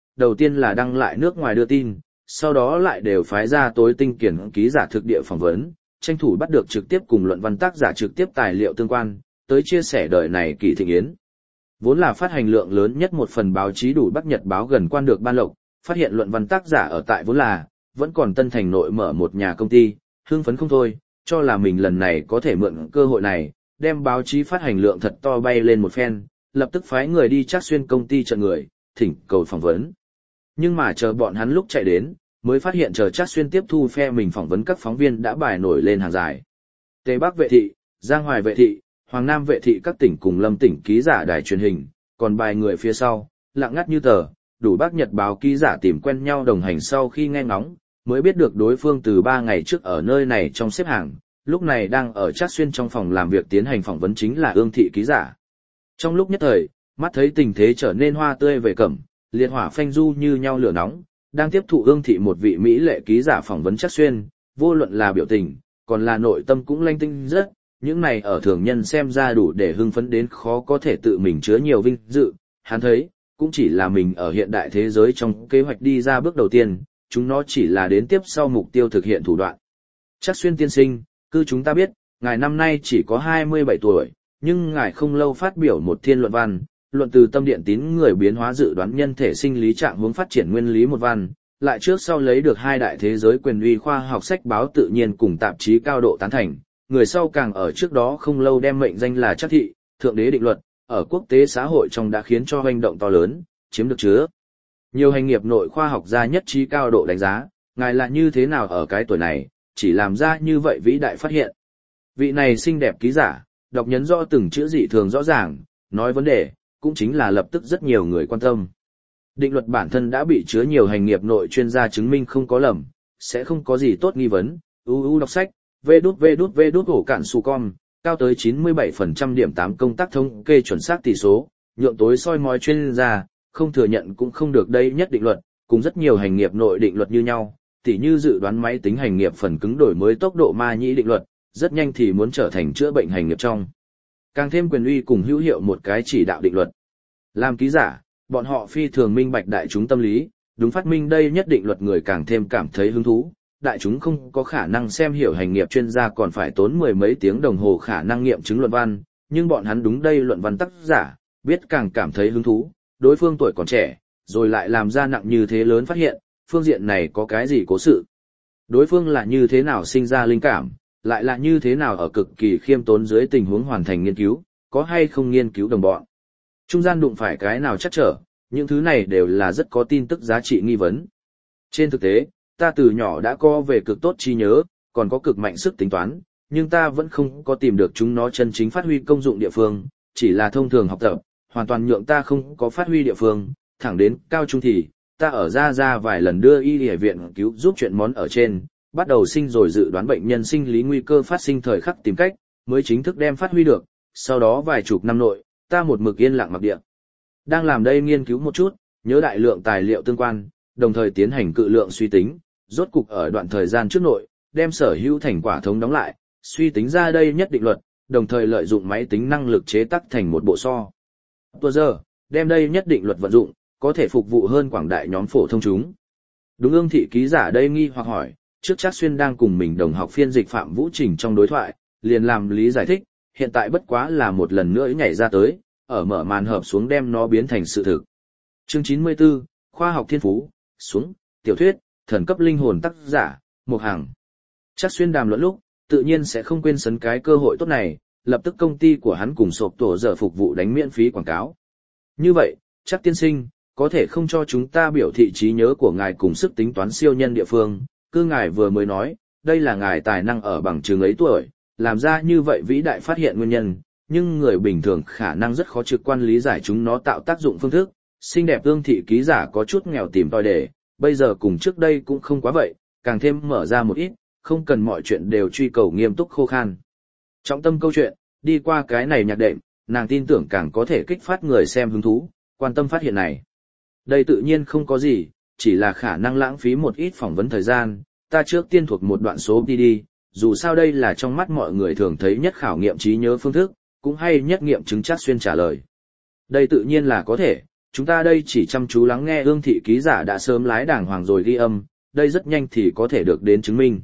đầu tiên là đăng lại nước ngoài đưa tin, sau đó lại đều phái ra tối tinh kiển ký giả thực địa phỏng vấn, tranh thủ bắt được trực tiếp cùng luận văn tác giả trực tiếp tài liệu tương quan, tới chia sẻ đời này kỳ thịnh yến. Vốn là phát hành lượng lớn nhất một phần báo chí Đủ Bắc Nhật báo gần quan được ban lộc, phát hiện luận văn tác giả ở tại vốn là, vẫn còn Tân Thành nội mở một nhà công ty, hưng phấn không thôi, cho là mình lần này có thể mượn cơ hội này, đem báo chí phát hành lượng thật to bay lên một phen, lập tức phái người đi Trác Xuyên công ty chợ người, thỉnh cầu phỏng vấn. Nhưng mà chờ bọn hắn lúc chạy đến, mới phát hiện chờ Trác Xuyên tiếp thu phe mình phỏng vấn các phóng viên đã bài nổi lên hàng dài. Tây Bắc vệ thị, Giang Hoài vệ thị, Hoàng Nam vệ thị các tỉnh cùng Lâm tỉnh ký giả đài truyền hình, còn bài người phía sau, lặng ngắt như tờ, Đủ Bắc Nhật báo ký giả tìm quen nhau đồng hành sau khi nghe ngóng, mới biết được đối phương từ 3 ngày trước ở nơi này trong xếp hàng, lúc này đang ở Trác Xuyên trong phòng làm việc tiến hành phỏng vấn chính là Ương thị ký giả. Trong lúc nhất thời, mắt thấy tình thế trở nên hoa tươi về cẩm, liệt hỏa phanh du như nhau lửa nóng, đang tiếp thụ Ương thị một vị mỹ lệ ký giả phỏng vấn Trác Xuyên, vô luận là biểu tình, còn là nội tâm cũng lanh tinh rất, những này ở thường nhân xem ra đủ để hưng phấn đến khó có thể tự mình chứa nhiều vinh dự, hắn thấy, cũng chỉ là mình ở hiện đại thế giới trong kế hoạch đi ra bước đầu tiên, chúng nó chỉ là đến tiếp sau mục tiêu thực hiện thủ đoạn. Trác Xuyên tiên sinh, cứ chúng ta biết, ngài năm nay chỉ có 27 tuổi, nhưng ngài không lâu phát biểu một thiên luận văn, luận từ tâm điện tín người biến hóa dự đoán nhân thể sinh lý trạng hướng phát triển nguyên lý một văn, lại trước sau lấy được 2 đại thế giới quyền uy khoa học sách báo tự nhiên cùng tạp chí cao độ tán thành, người sau càng ở trước đó không lâu đem mệnh danh là Trác thị, thượng đế định luật, ở quốc tế xã hội trong đã khiến cho hoành động to lớn, chiếm được chứa. Nhiều hành nghiệp nội khoa học gia nhất trí cao độ đánh giá, ngài là như thế nào ở cái tuổi này, chỉ làm ra như vậy vĩ đại phát hiện. Vị này xinh đẹp ký giả, đọc nhấn rõ từng chữ dị thường rõ ràng, nói vấn đề, cũng chính là lập tức rất nhiều người quan tâm. Định luật bản thân đã bị chứa nhiều hành nghiệp nội chuyên gia chứng minh không có lầm, sẽ không có gì tốt nghi vấn, đọc sách, vê đút ổ cạn su con, cao tới 97% điểm 8 công tác thống kê chuẩn xác tỷ số, nhượng tối soi mói chuyên gia, không thừa nhận cũng không được đây nhất định luật, cùng rất nhiều hành nghiệp nội định luật như nhau, tỉ như dự đoán máy tính hành nghiệp phần cứng đổi mới tốc độ ma nhĩ định luật, rất nhanh thì muốn trở thành chữa bệnh hành nghiệp trong. Càng thêm quyền uy cùng hữu hiệu một cái chỉ đạo định luật. Làm ký giả, bọn họ phi thường minh bạch đại chúng tâm lý, đúng phát minh đây nhất định luật người càng thêm cảm thấy hứng thú. Đại chúng không có khả năng xem hiểu hành nghiệp chuyên gia còn phải tốn 10 mấy tiếng đồng hồ khả năng nghiệm chứng luận văn, nhưng bọn hắn đúng đây luận văn tác giả, biết càng cảm thấy hứng thú, đối phương tuổi còn trẻ, rồi lại làm ra nặng như thế lớn phát hiện, phương diện này có cái gì cố sự. Đối phương là như thế nào sinh ra linh cảm, lại là như thế nào ở cực kỳ khiêm tốn dưới tình huống hoàn thành nghiên cứu, có hay không nghiên cứu đồng bọn. Trung gian đụng phải cái nào chắc trở, những thứ này đều là rất có tin tức giá trị nghi vấn. Trên thực tế, ta từ nhỏ đã có về cực tốt trí nhớ, còn có cực mạnh sức tính toán, nhưng ta vẫn không có tìm được chúng nó chân chính phát huy công dụng địa phương, chỉ là thông thường học tập, hoàn toàn nhượng ta không có phát huy địa phương, thẳng đến cao trung thì, ta ở ra vài lần đưa y y viện cứu giúp chuyện món ở trên, bắt đầu sinh rồi dự đoán bệnh nhân sinh lý nguy cơ phát sinh thời khắc tìm cách, mới chính thức đem phát huy được, sau đó vài chục năm nội, ta một mực yên lặng mặc địa. Đang làm đây nghiên cứu một chút, nhớ đại lượng tài liệu tương quan, đồng thời tiến hành cự lượng suy tính, rốt cục ở đoạn thời gian trước nội, đem sở hữu thành quả thống đóng lại, suy tính ra đây nhất định luật, đồng thời lợi dụng máy tính năng lực chế tác thành một bộ so. Tua giờ, đem đây nhất định luật vận dụng, có thể phục vụ hơn quảng đại nhóm phổ thông chúng. Đúng Ương thị ký giả đây nghi hoặc hỏi, trước Trác Xuyên đang cùng mình đồng học phiên dịch Phạm Vũ Trình trong đối thoại, liền làm lý giải thích, hiện tại bất quá là một lần nữa nhảy ra tới, ở mở màn hợp xuống đem nó biến thành sự thực. Chương 94, Khoa học thiên phú, xuống, tiểu thuyết, thần cấp linh hồn tác giả, Mục Hằng. Trác Xuyên đàm luận lúc, tự nhiên sẽ không quên sấn cái cơ hội tốt này, lập tức công ty của hắn cùng sộp tổ giờ phục vụ đánh miễn phí quảng cáo. Như vậy, Trác tiên sinh, có thể không cho chúng ta biểu thị trí nhớ của ngài cùng sức tính toán siêu nhân địa phương, cứ ngài vừa mới nói, đây là ngài tài năng ở bằng chứng ấy tuổi, làm ra như vậy vĩ đại phát hiện nguyên nhân, nhưng người bình thường khả năng rất khó trực quan lý giải chúng nó tạo tác dụng phương thức. Xinh đẹp Ương thị ký giả có chút nghèo tìm tòi để, bây giờ cùng trước đây cũng không quá vậy, càng thêm mở ra một ít, không cần mọi chuyện đều truy cầu nghiêm túc khô khan. Trọng tâm câu chuyện, đi qua cái này nhạc đệm, nàng tin tưởng càng có thể kích phát người xem hứng thú, quan tâm phát hiện này. Đây tự nhiên không có gì, chỉ là khả năng lãng phí một ít phỏng vấn thời gian, ta trước tiên thuộc một đoạn số đi, dù sao đây là trong mắt mọi người thường thấy nhất khảo nghiệm trí nhớ phương thức, cũng hay nhất nghiệm chứng Trác Xuyên trả lời. Đây tự nhiên là có thể, chúng ta đây chỉ chăm chú lắng nghe Ương thị ký giả đã sớm lái đàng hoàng rồi ghi âm, đây rất nhanh thì có thể được đến chứng minh.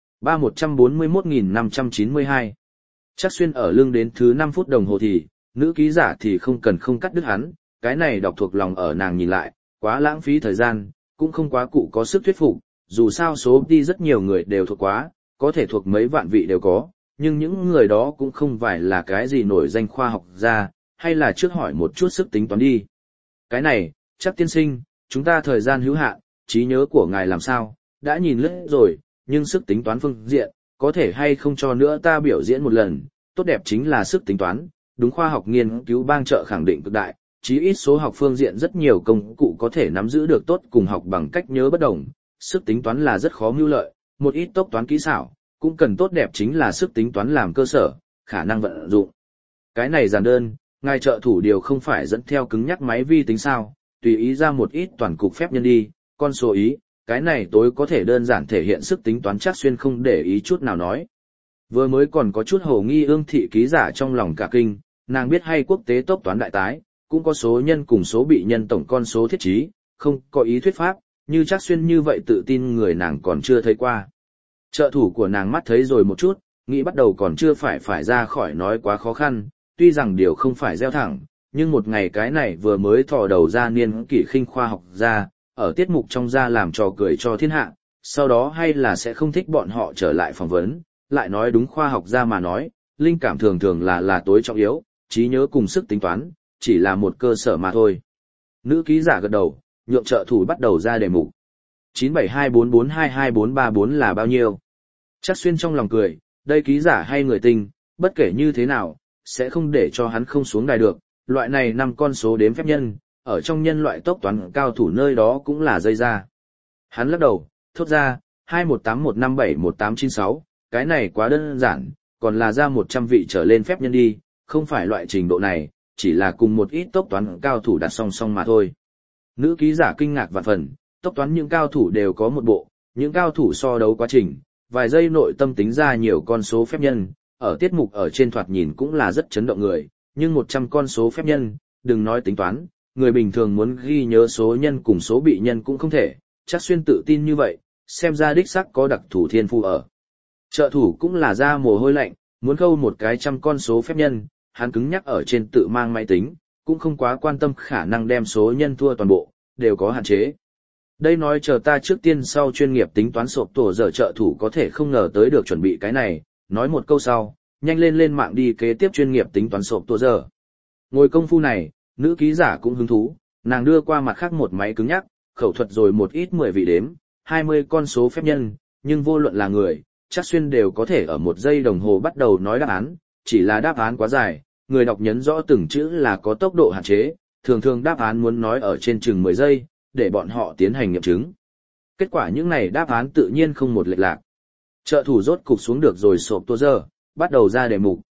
3141592 Chắc xuyên ở lưng đến thứ 5 phút đồng hồ thì, nữ ký giả thì không cắt đứt hắn, cái này đọc thuộc lòng ở nàng nhìn lại, quá lãng phí thời gian, cũng không quá cụ có sức thuyết phục, dù sao số đi rất nhiều người đều thuộc quá, có thể thuộc mấy vạn vị đều có, nhưng những người đó cũng không phải là cái gì nổi danh khoa học gia, hay là trước hỏi một chút sức tính toán đi. Cái này, chắc tiên sinh, chúng ta thời gian hữu hạn, trí nhớ của ngài làm sao, đã nhìn lướt rồi, nhưng sức tính toán phương diện, có thể hay không cho nữa ta biểu diễn một lần, tốt đẹp chính là sức tính toán, đúng khoa học nghiên cứu bang trợ khẳng định cực đại, chí ít số học phương diện rất nhiều công cụ có thể nắm giữ được tốt cùng học bằng cách nhớ bất đồng, sức tính toán là rất khó mưu lợi, một ít tốc toán kỹ xảo, cũng cần tốt đẹp chính là sức tính toán làm cơ sở, khả năng vận dụng. Cái này giản đơn, ngài trợ thủ điều không phải dẫn theo cứng nhắc máy vi tính sao, tùy ý ra một ít toàn cục phép nhân đi, con số ý, cái này tối có thể đơn giản thể hiện sức tính toán. Trác Xuyên không để ý chút nào nói. Vừa mới còn có chút hồ nghi Ương thị ký giả trong lòng cả kinh, nàng biết hay quốc tế tốc toán đại tái, cũng có số nhân cùng số bị nhân tổng con số thiết trí, không có ý thuyết pháp, như Trác Xuyên như vậy tự tin người nàng còn chưa thấy qua. Trợ thủ của nàng mắt thấy rồi một chút, nghĩ bắt đầu còn chưa phải ra khỏi nói quá khó khăn, tuy rằng điều không phải gieo thẳng, nhưng một ngày cái này vừa mới thò đầu ra niên kỷ khinh khoa học ra, ở tiết mục trong ra làm trò cười cho thiên hạ, sau đó hay là sẽ không thích bọn họ trở lại phỏng vấn, lại nói đúng khoa học ra mà nói, linh cảm thường thường là tối trọng yếu, trí nhớ cùng sức tính toán, chỉ là một cơ sở mà thôi. Nữ ký giả gật đầu, nhượng trợ thủ bắt đầu ra đề mục. 972442244 là bao nhiêu? Trác Xuyên trong lòng cười, đây ký giả hay người tinh, bất kể như thế nào, sẽ không để cho hắn không xuống đài được, loại này 5 con số đếm phép nhân, ở trong nhân loại tốc toán cao thủ nơi đó cũng là dây ra. Hắn lắc đầu, thốt ra, 2181571896, cái này quá đơn giản, còn là ra 100 vị trở lên phép nhân đi, không phải loại trình độ này, chỉ là cùng một ít tốc toán cao thủ đặt song song mà thôi. Nữ ký giả kinh ngạc vạn phần, tốc toán những cao thủ đều có một bộ, những cao thủ so đấu quá trình, vài giây nội tâm tính ra nhiều con số phép nhân, ở tiết mục ở trên thoạt nhìn cũng là rất chấn động người, nhưng 100 con số phép nhân, đừng nói tính toán, người bình thường muốn ghi nhớ số nhân cùng số bị nhân cũng không thể, Trác Xuyên tự tin như vậy, xem ra đích xác có đặc thủ thiên phu ở. Trợ thủ cũng là ra mồ hôi lạnh, muốn khâu một cái trăm con số phép nhân, hắn cứng nhắc ở trên tự mang máy tính, cũng không quá quan tâm khả năng đem số nhân thua toàn bộ, đều có hạn chế. Đây nói chờ ta trước tiên sau chuyên nghiệp tính toán sộp tổ giờ trợ thủ có thể không ngờ tới được chuẩn bị cái này, nói một câu sau, nhanh lên mạng đi kế tiếp chuyên nghiệp tính toán sộp tổ giờ. Ngồi công phu này, nữ ký giả cũng hứng thú, nàng đưa qua mặt khác một máy cứng nhắc, khẩu thuật rồi một ít 10 vị đếm, 20 con số phép nhân, nhưng vô luận là người, Trác Xuyên đều có thể ở 1 giây đồng hồ bắt đầu nói đáp án, chỉ là đáp án quá dài, người đọc nhấn rõ từng chữ là có tốc độ hạn chế, thường đáp án muốn nói ở trên chừng 10 giây, để bọn họ tiến hành nghiệm chứng. Kết quả những này đáp án tự nhiên không một lệch lạc. Trợ thủ rốt cục xuống được rồi sộp tô giờ, bắt đầu ra đề mục,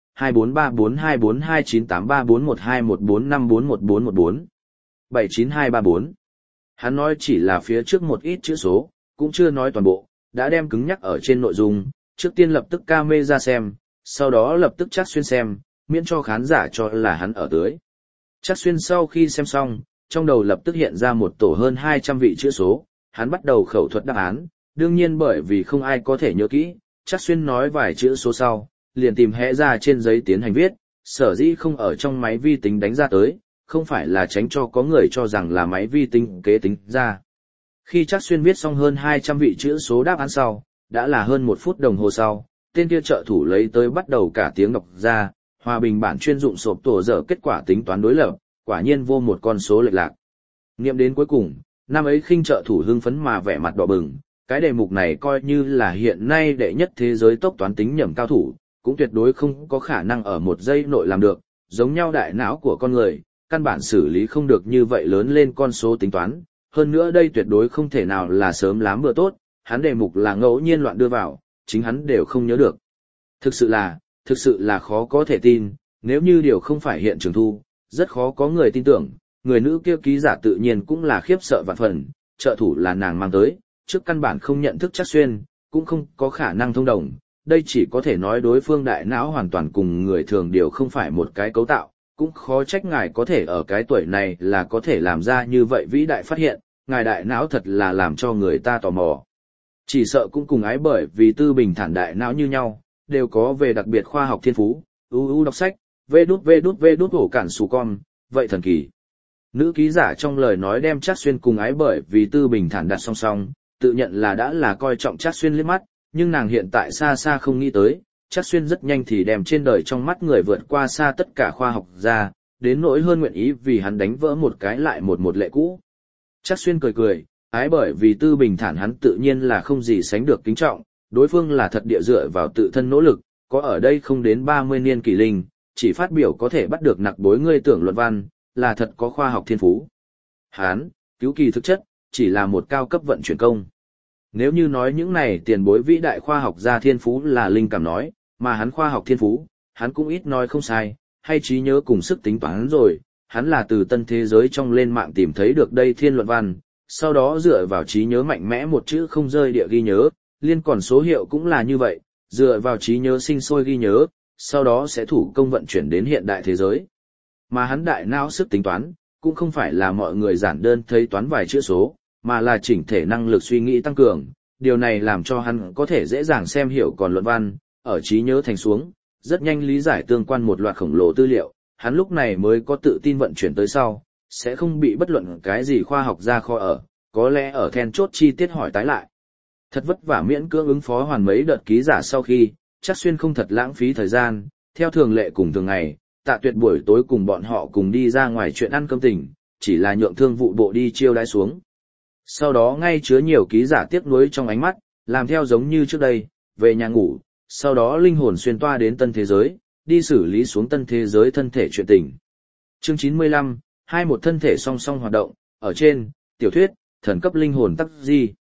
24342429834121454144. 79234. Hắn nói chỉ là phía trước một ít chữ số, cũng chưa nói toàn bộ, đã đem cứng nhắc ở trên nội dung, trước tiên lập tức camera xem, sau đó lập tức Trác Xuyên xem, miễn cho khán giả cho là hắn ở dưới. Trác Xuyên sau khi xem xong, trong đầu lập tức hiện ra một tổ hơn 200 vị chữ số, hắn bắt đầu khẩu thuật đáp án, đương nhiên bởi vì không ai có thể nhớ kỹ, Trác Xuyên nói vài chữ số sau, liền tìm hẽ ra trên giấy tiến hành viết, sở dĩ không ở trong máy vi tính đánh ra tới, không phải là tránh cho có người cho rằng là máy vi tính kế tính ra. Khi Trác Xuyên viết xong hơn 200 vị chữ số đáp án sau, đã là hơn 1 phút đồng hồ sau, tên kia trợ thủ lấy tới bắt đầu cả tiếng đọc ra, hòa bình bản chuyên dụng sộp tổ dở kết quả tính toán đối lập, quả nhiên vô một con số lệch lạc. Nghiệm đến cuối cùng, năm ấy khinh trợ thủ hưng phấn mà vẻ mặt đỏ bừng, cái đề mục này coi như là hiện nay đệ nhất thế giới tốc toán tính nhẩm cao thủ, cũng tuyệt đối không có khả năng ở 1 giây nội làm được, giống nhau đại não của con người, căn bản xử lý không được như vậy lớn lên con số tính toán, hơn nữa đây tuyệt đối không thể nào là sớm lắm bữa tốt, hắn đề mục là ngẫu nhiên loạn đưa vào, chính hắn đều không nhớ được. Thực sự là khó có thể tin, nếu như điều không phải hiện trường thu, rất khó có người tin tưởng, người nữ kia ký giả tự nhiên cũng là khiếp sợ vạn phần, trợ thủ là nàng mang tới, trước căn bản không nhận thức Trác Xuyên, cũng không có khả năng thông đồng, đây chỉ có thể nói đối phương đại não hoàn toàn cùng người thường đều không phải một cái cấu tạo, cũng khó trách ngài có thể ở cái tuổi này là có thể làm ra như vậy vĩ đại phát hiện, ngài đại não thật là làm cho người ta tò mò. Chỉ sợ cũng cùng ái bởi vì Tư Bình Thản đại não như nhau, đều có về đặc biệt khoa học thiên phú, đọc sách, vê đút hổ cản xù con, vậy thần kỳ. Nữ ký giả trong lời nói đem Trác Xuyên cùng ái bởi vì Tư Bình Thản đặt song song, tự nhận là đã là coi trọng Trác Xuyên liếc mắt, nhưng nàng hiện tại xa xa không nghĩ tới, Trác Xuyên rất nhanh thì đem trên đời trong mắt người vượt qua xa tất cả khoa học gia, đến nỗi hơn nguyện ý vì hắn đánh vỡ một cái lại một lệ cũ. Trác Xuyên cười cười, ái bởi vì Tư Bình Thản hắn tự nhiên là không gì sánh được kính trọng, đối phương là thật địa dựa vào tự thân nỗ lực, có ở đây không đến 30 niên kỷ linh, chỉ phát biểu có thể bắt được nặc bối ngươi tưởng luận văn, là thật có khoa học thiên phú. Hắn, cứu kỳ thực chất, chỉ là một cao cấp vận chuyển công. Nếu như nói những này tiền bối vĩ đại khoa học gia thiên phú là linh cảm nói, mà hắn khoa học thiên phú, hắn cũng ít nói không sai, hay trí nhớ cùng sức tính toán rồi, hắn là từ tân thế giới trong lên mạng tìm thấy được đây thiên luận văn, sau đó dựa vào trí nhớ mạnh mẽ một chữ không rơi địa ghi nhớ, liên còn số hiệu cũng là như vậy, dựa vào trí nhớ sinh sôi ghi nhớ, sau đó sẽ thủ công vận chuyển đến hiện đại thế giới. Mà hắn đại não sức tính toán, cũng không phải là mọi người giản đơn thấy toán vài chữ số, mà là chỉnh thể năng lực suy nghĩ tăng cường, điều này làm cho hắn có thể dễ dàng xem hiểu còn luận văn, ở trí nhớ thành xuống, rất nhanh lý giải tương quan một loạt khổng lồ tư liệu, hắn lúc này mới có tự tin vận chuyển tới sau, sẽ không bị bất luận cái gì khoa học gia kho ở, có lẽ ở then chốt chi tiết hỏi tái lại. Thật vất vả miễn cưỡng ứng phó hoàn mấy đợt ký giả sau khi, Trác Xuyên không thật lãng phí thời gian, theo thường lệ cùng thường ngày, Tạ Tuyệt buổi tối cùng bọn họ cùng đi ra ngoài chuyện ăn cơm tỉnh, chỉ là nhượng thương vụ bộ đi chiêu đãi xuống. Sau đó ngay chứa nhiều ký giả tiếc nuối trong ánh mắt, làm theo giống như trước đây, về nhà ngủ, sau đó linh hồn xuyên toa đến tân thế giới, đi xử lý xuống tân thế giới thân thể chuyện tình. Chương 95, một thân thể song song hoạt động, ở trên, tiểu thuyết, thần cấp linh hồn tắc di.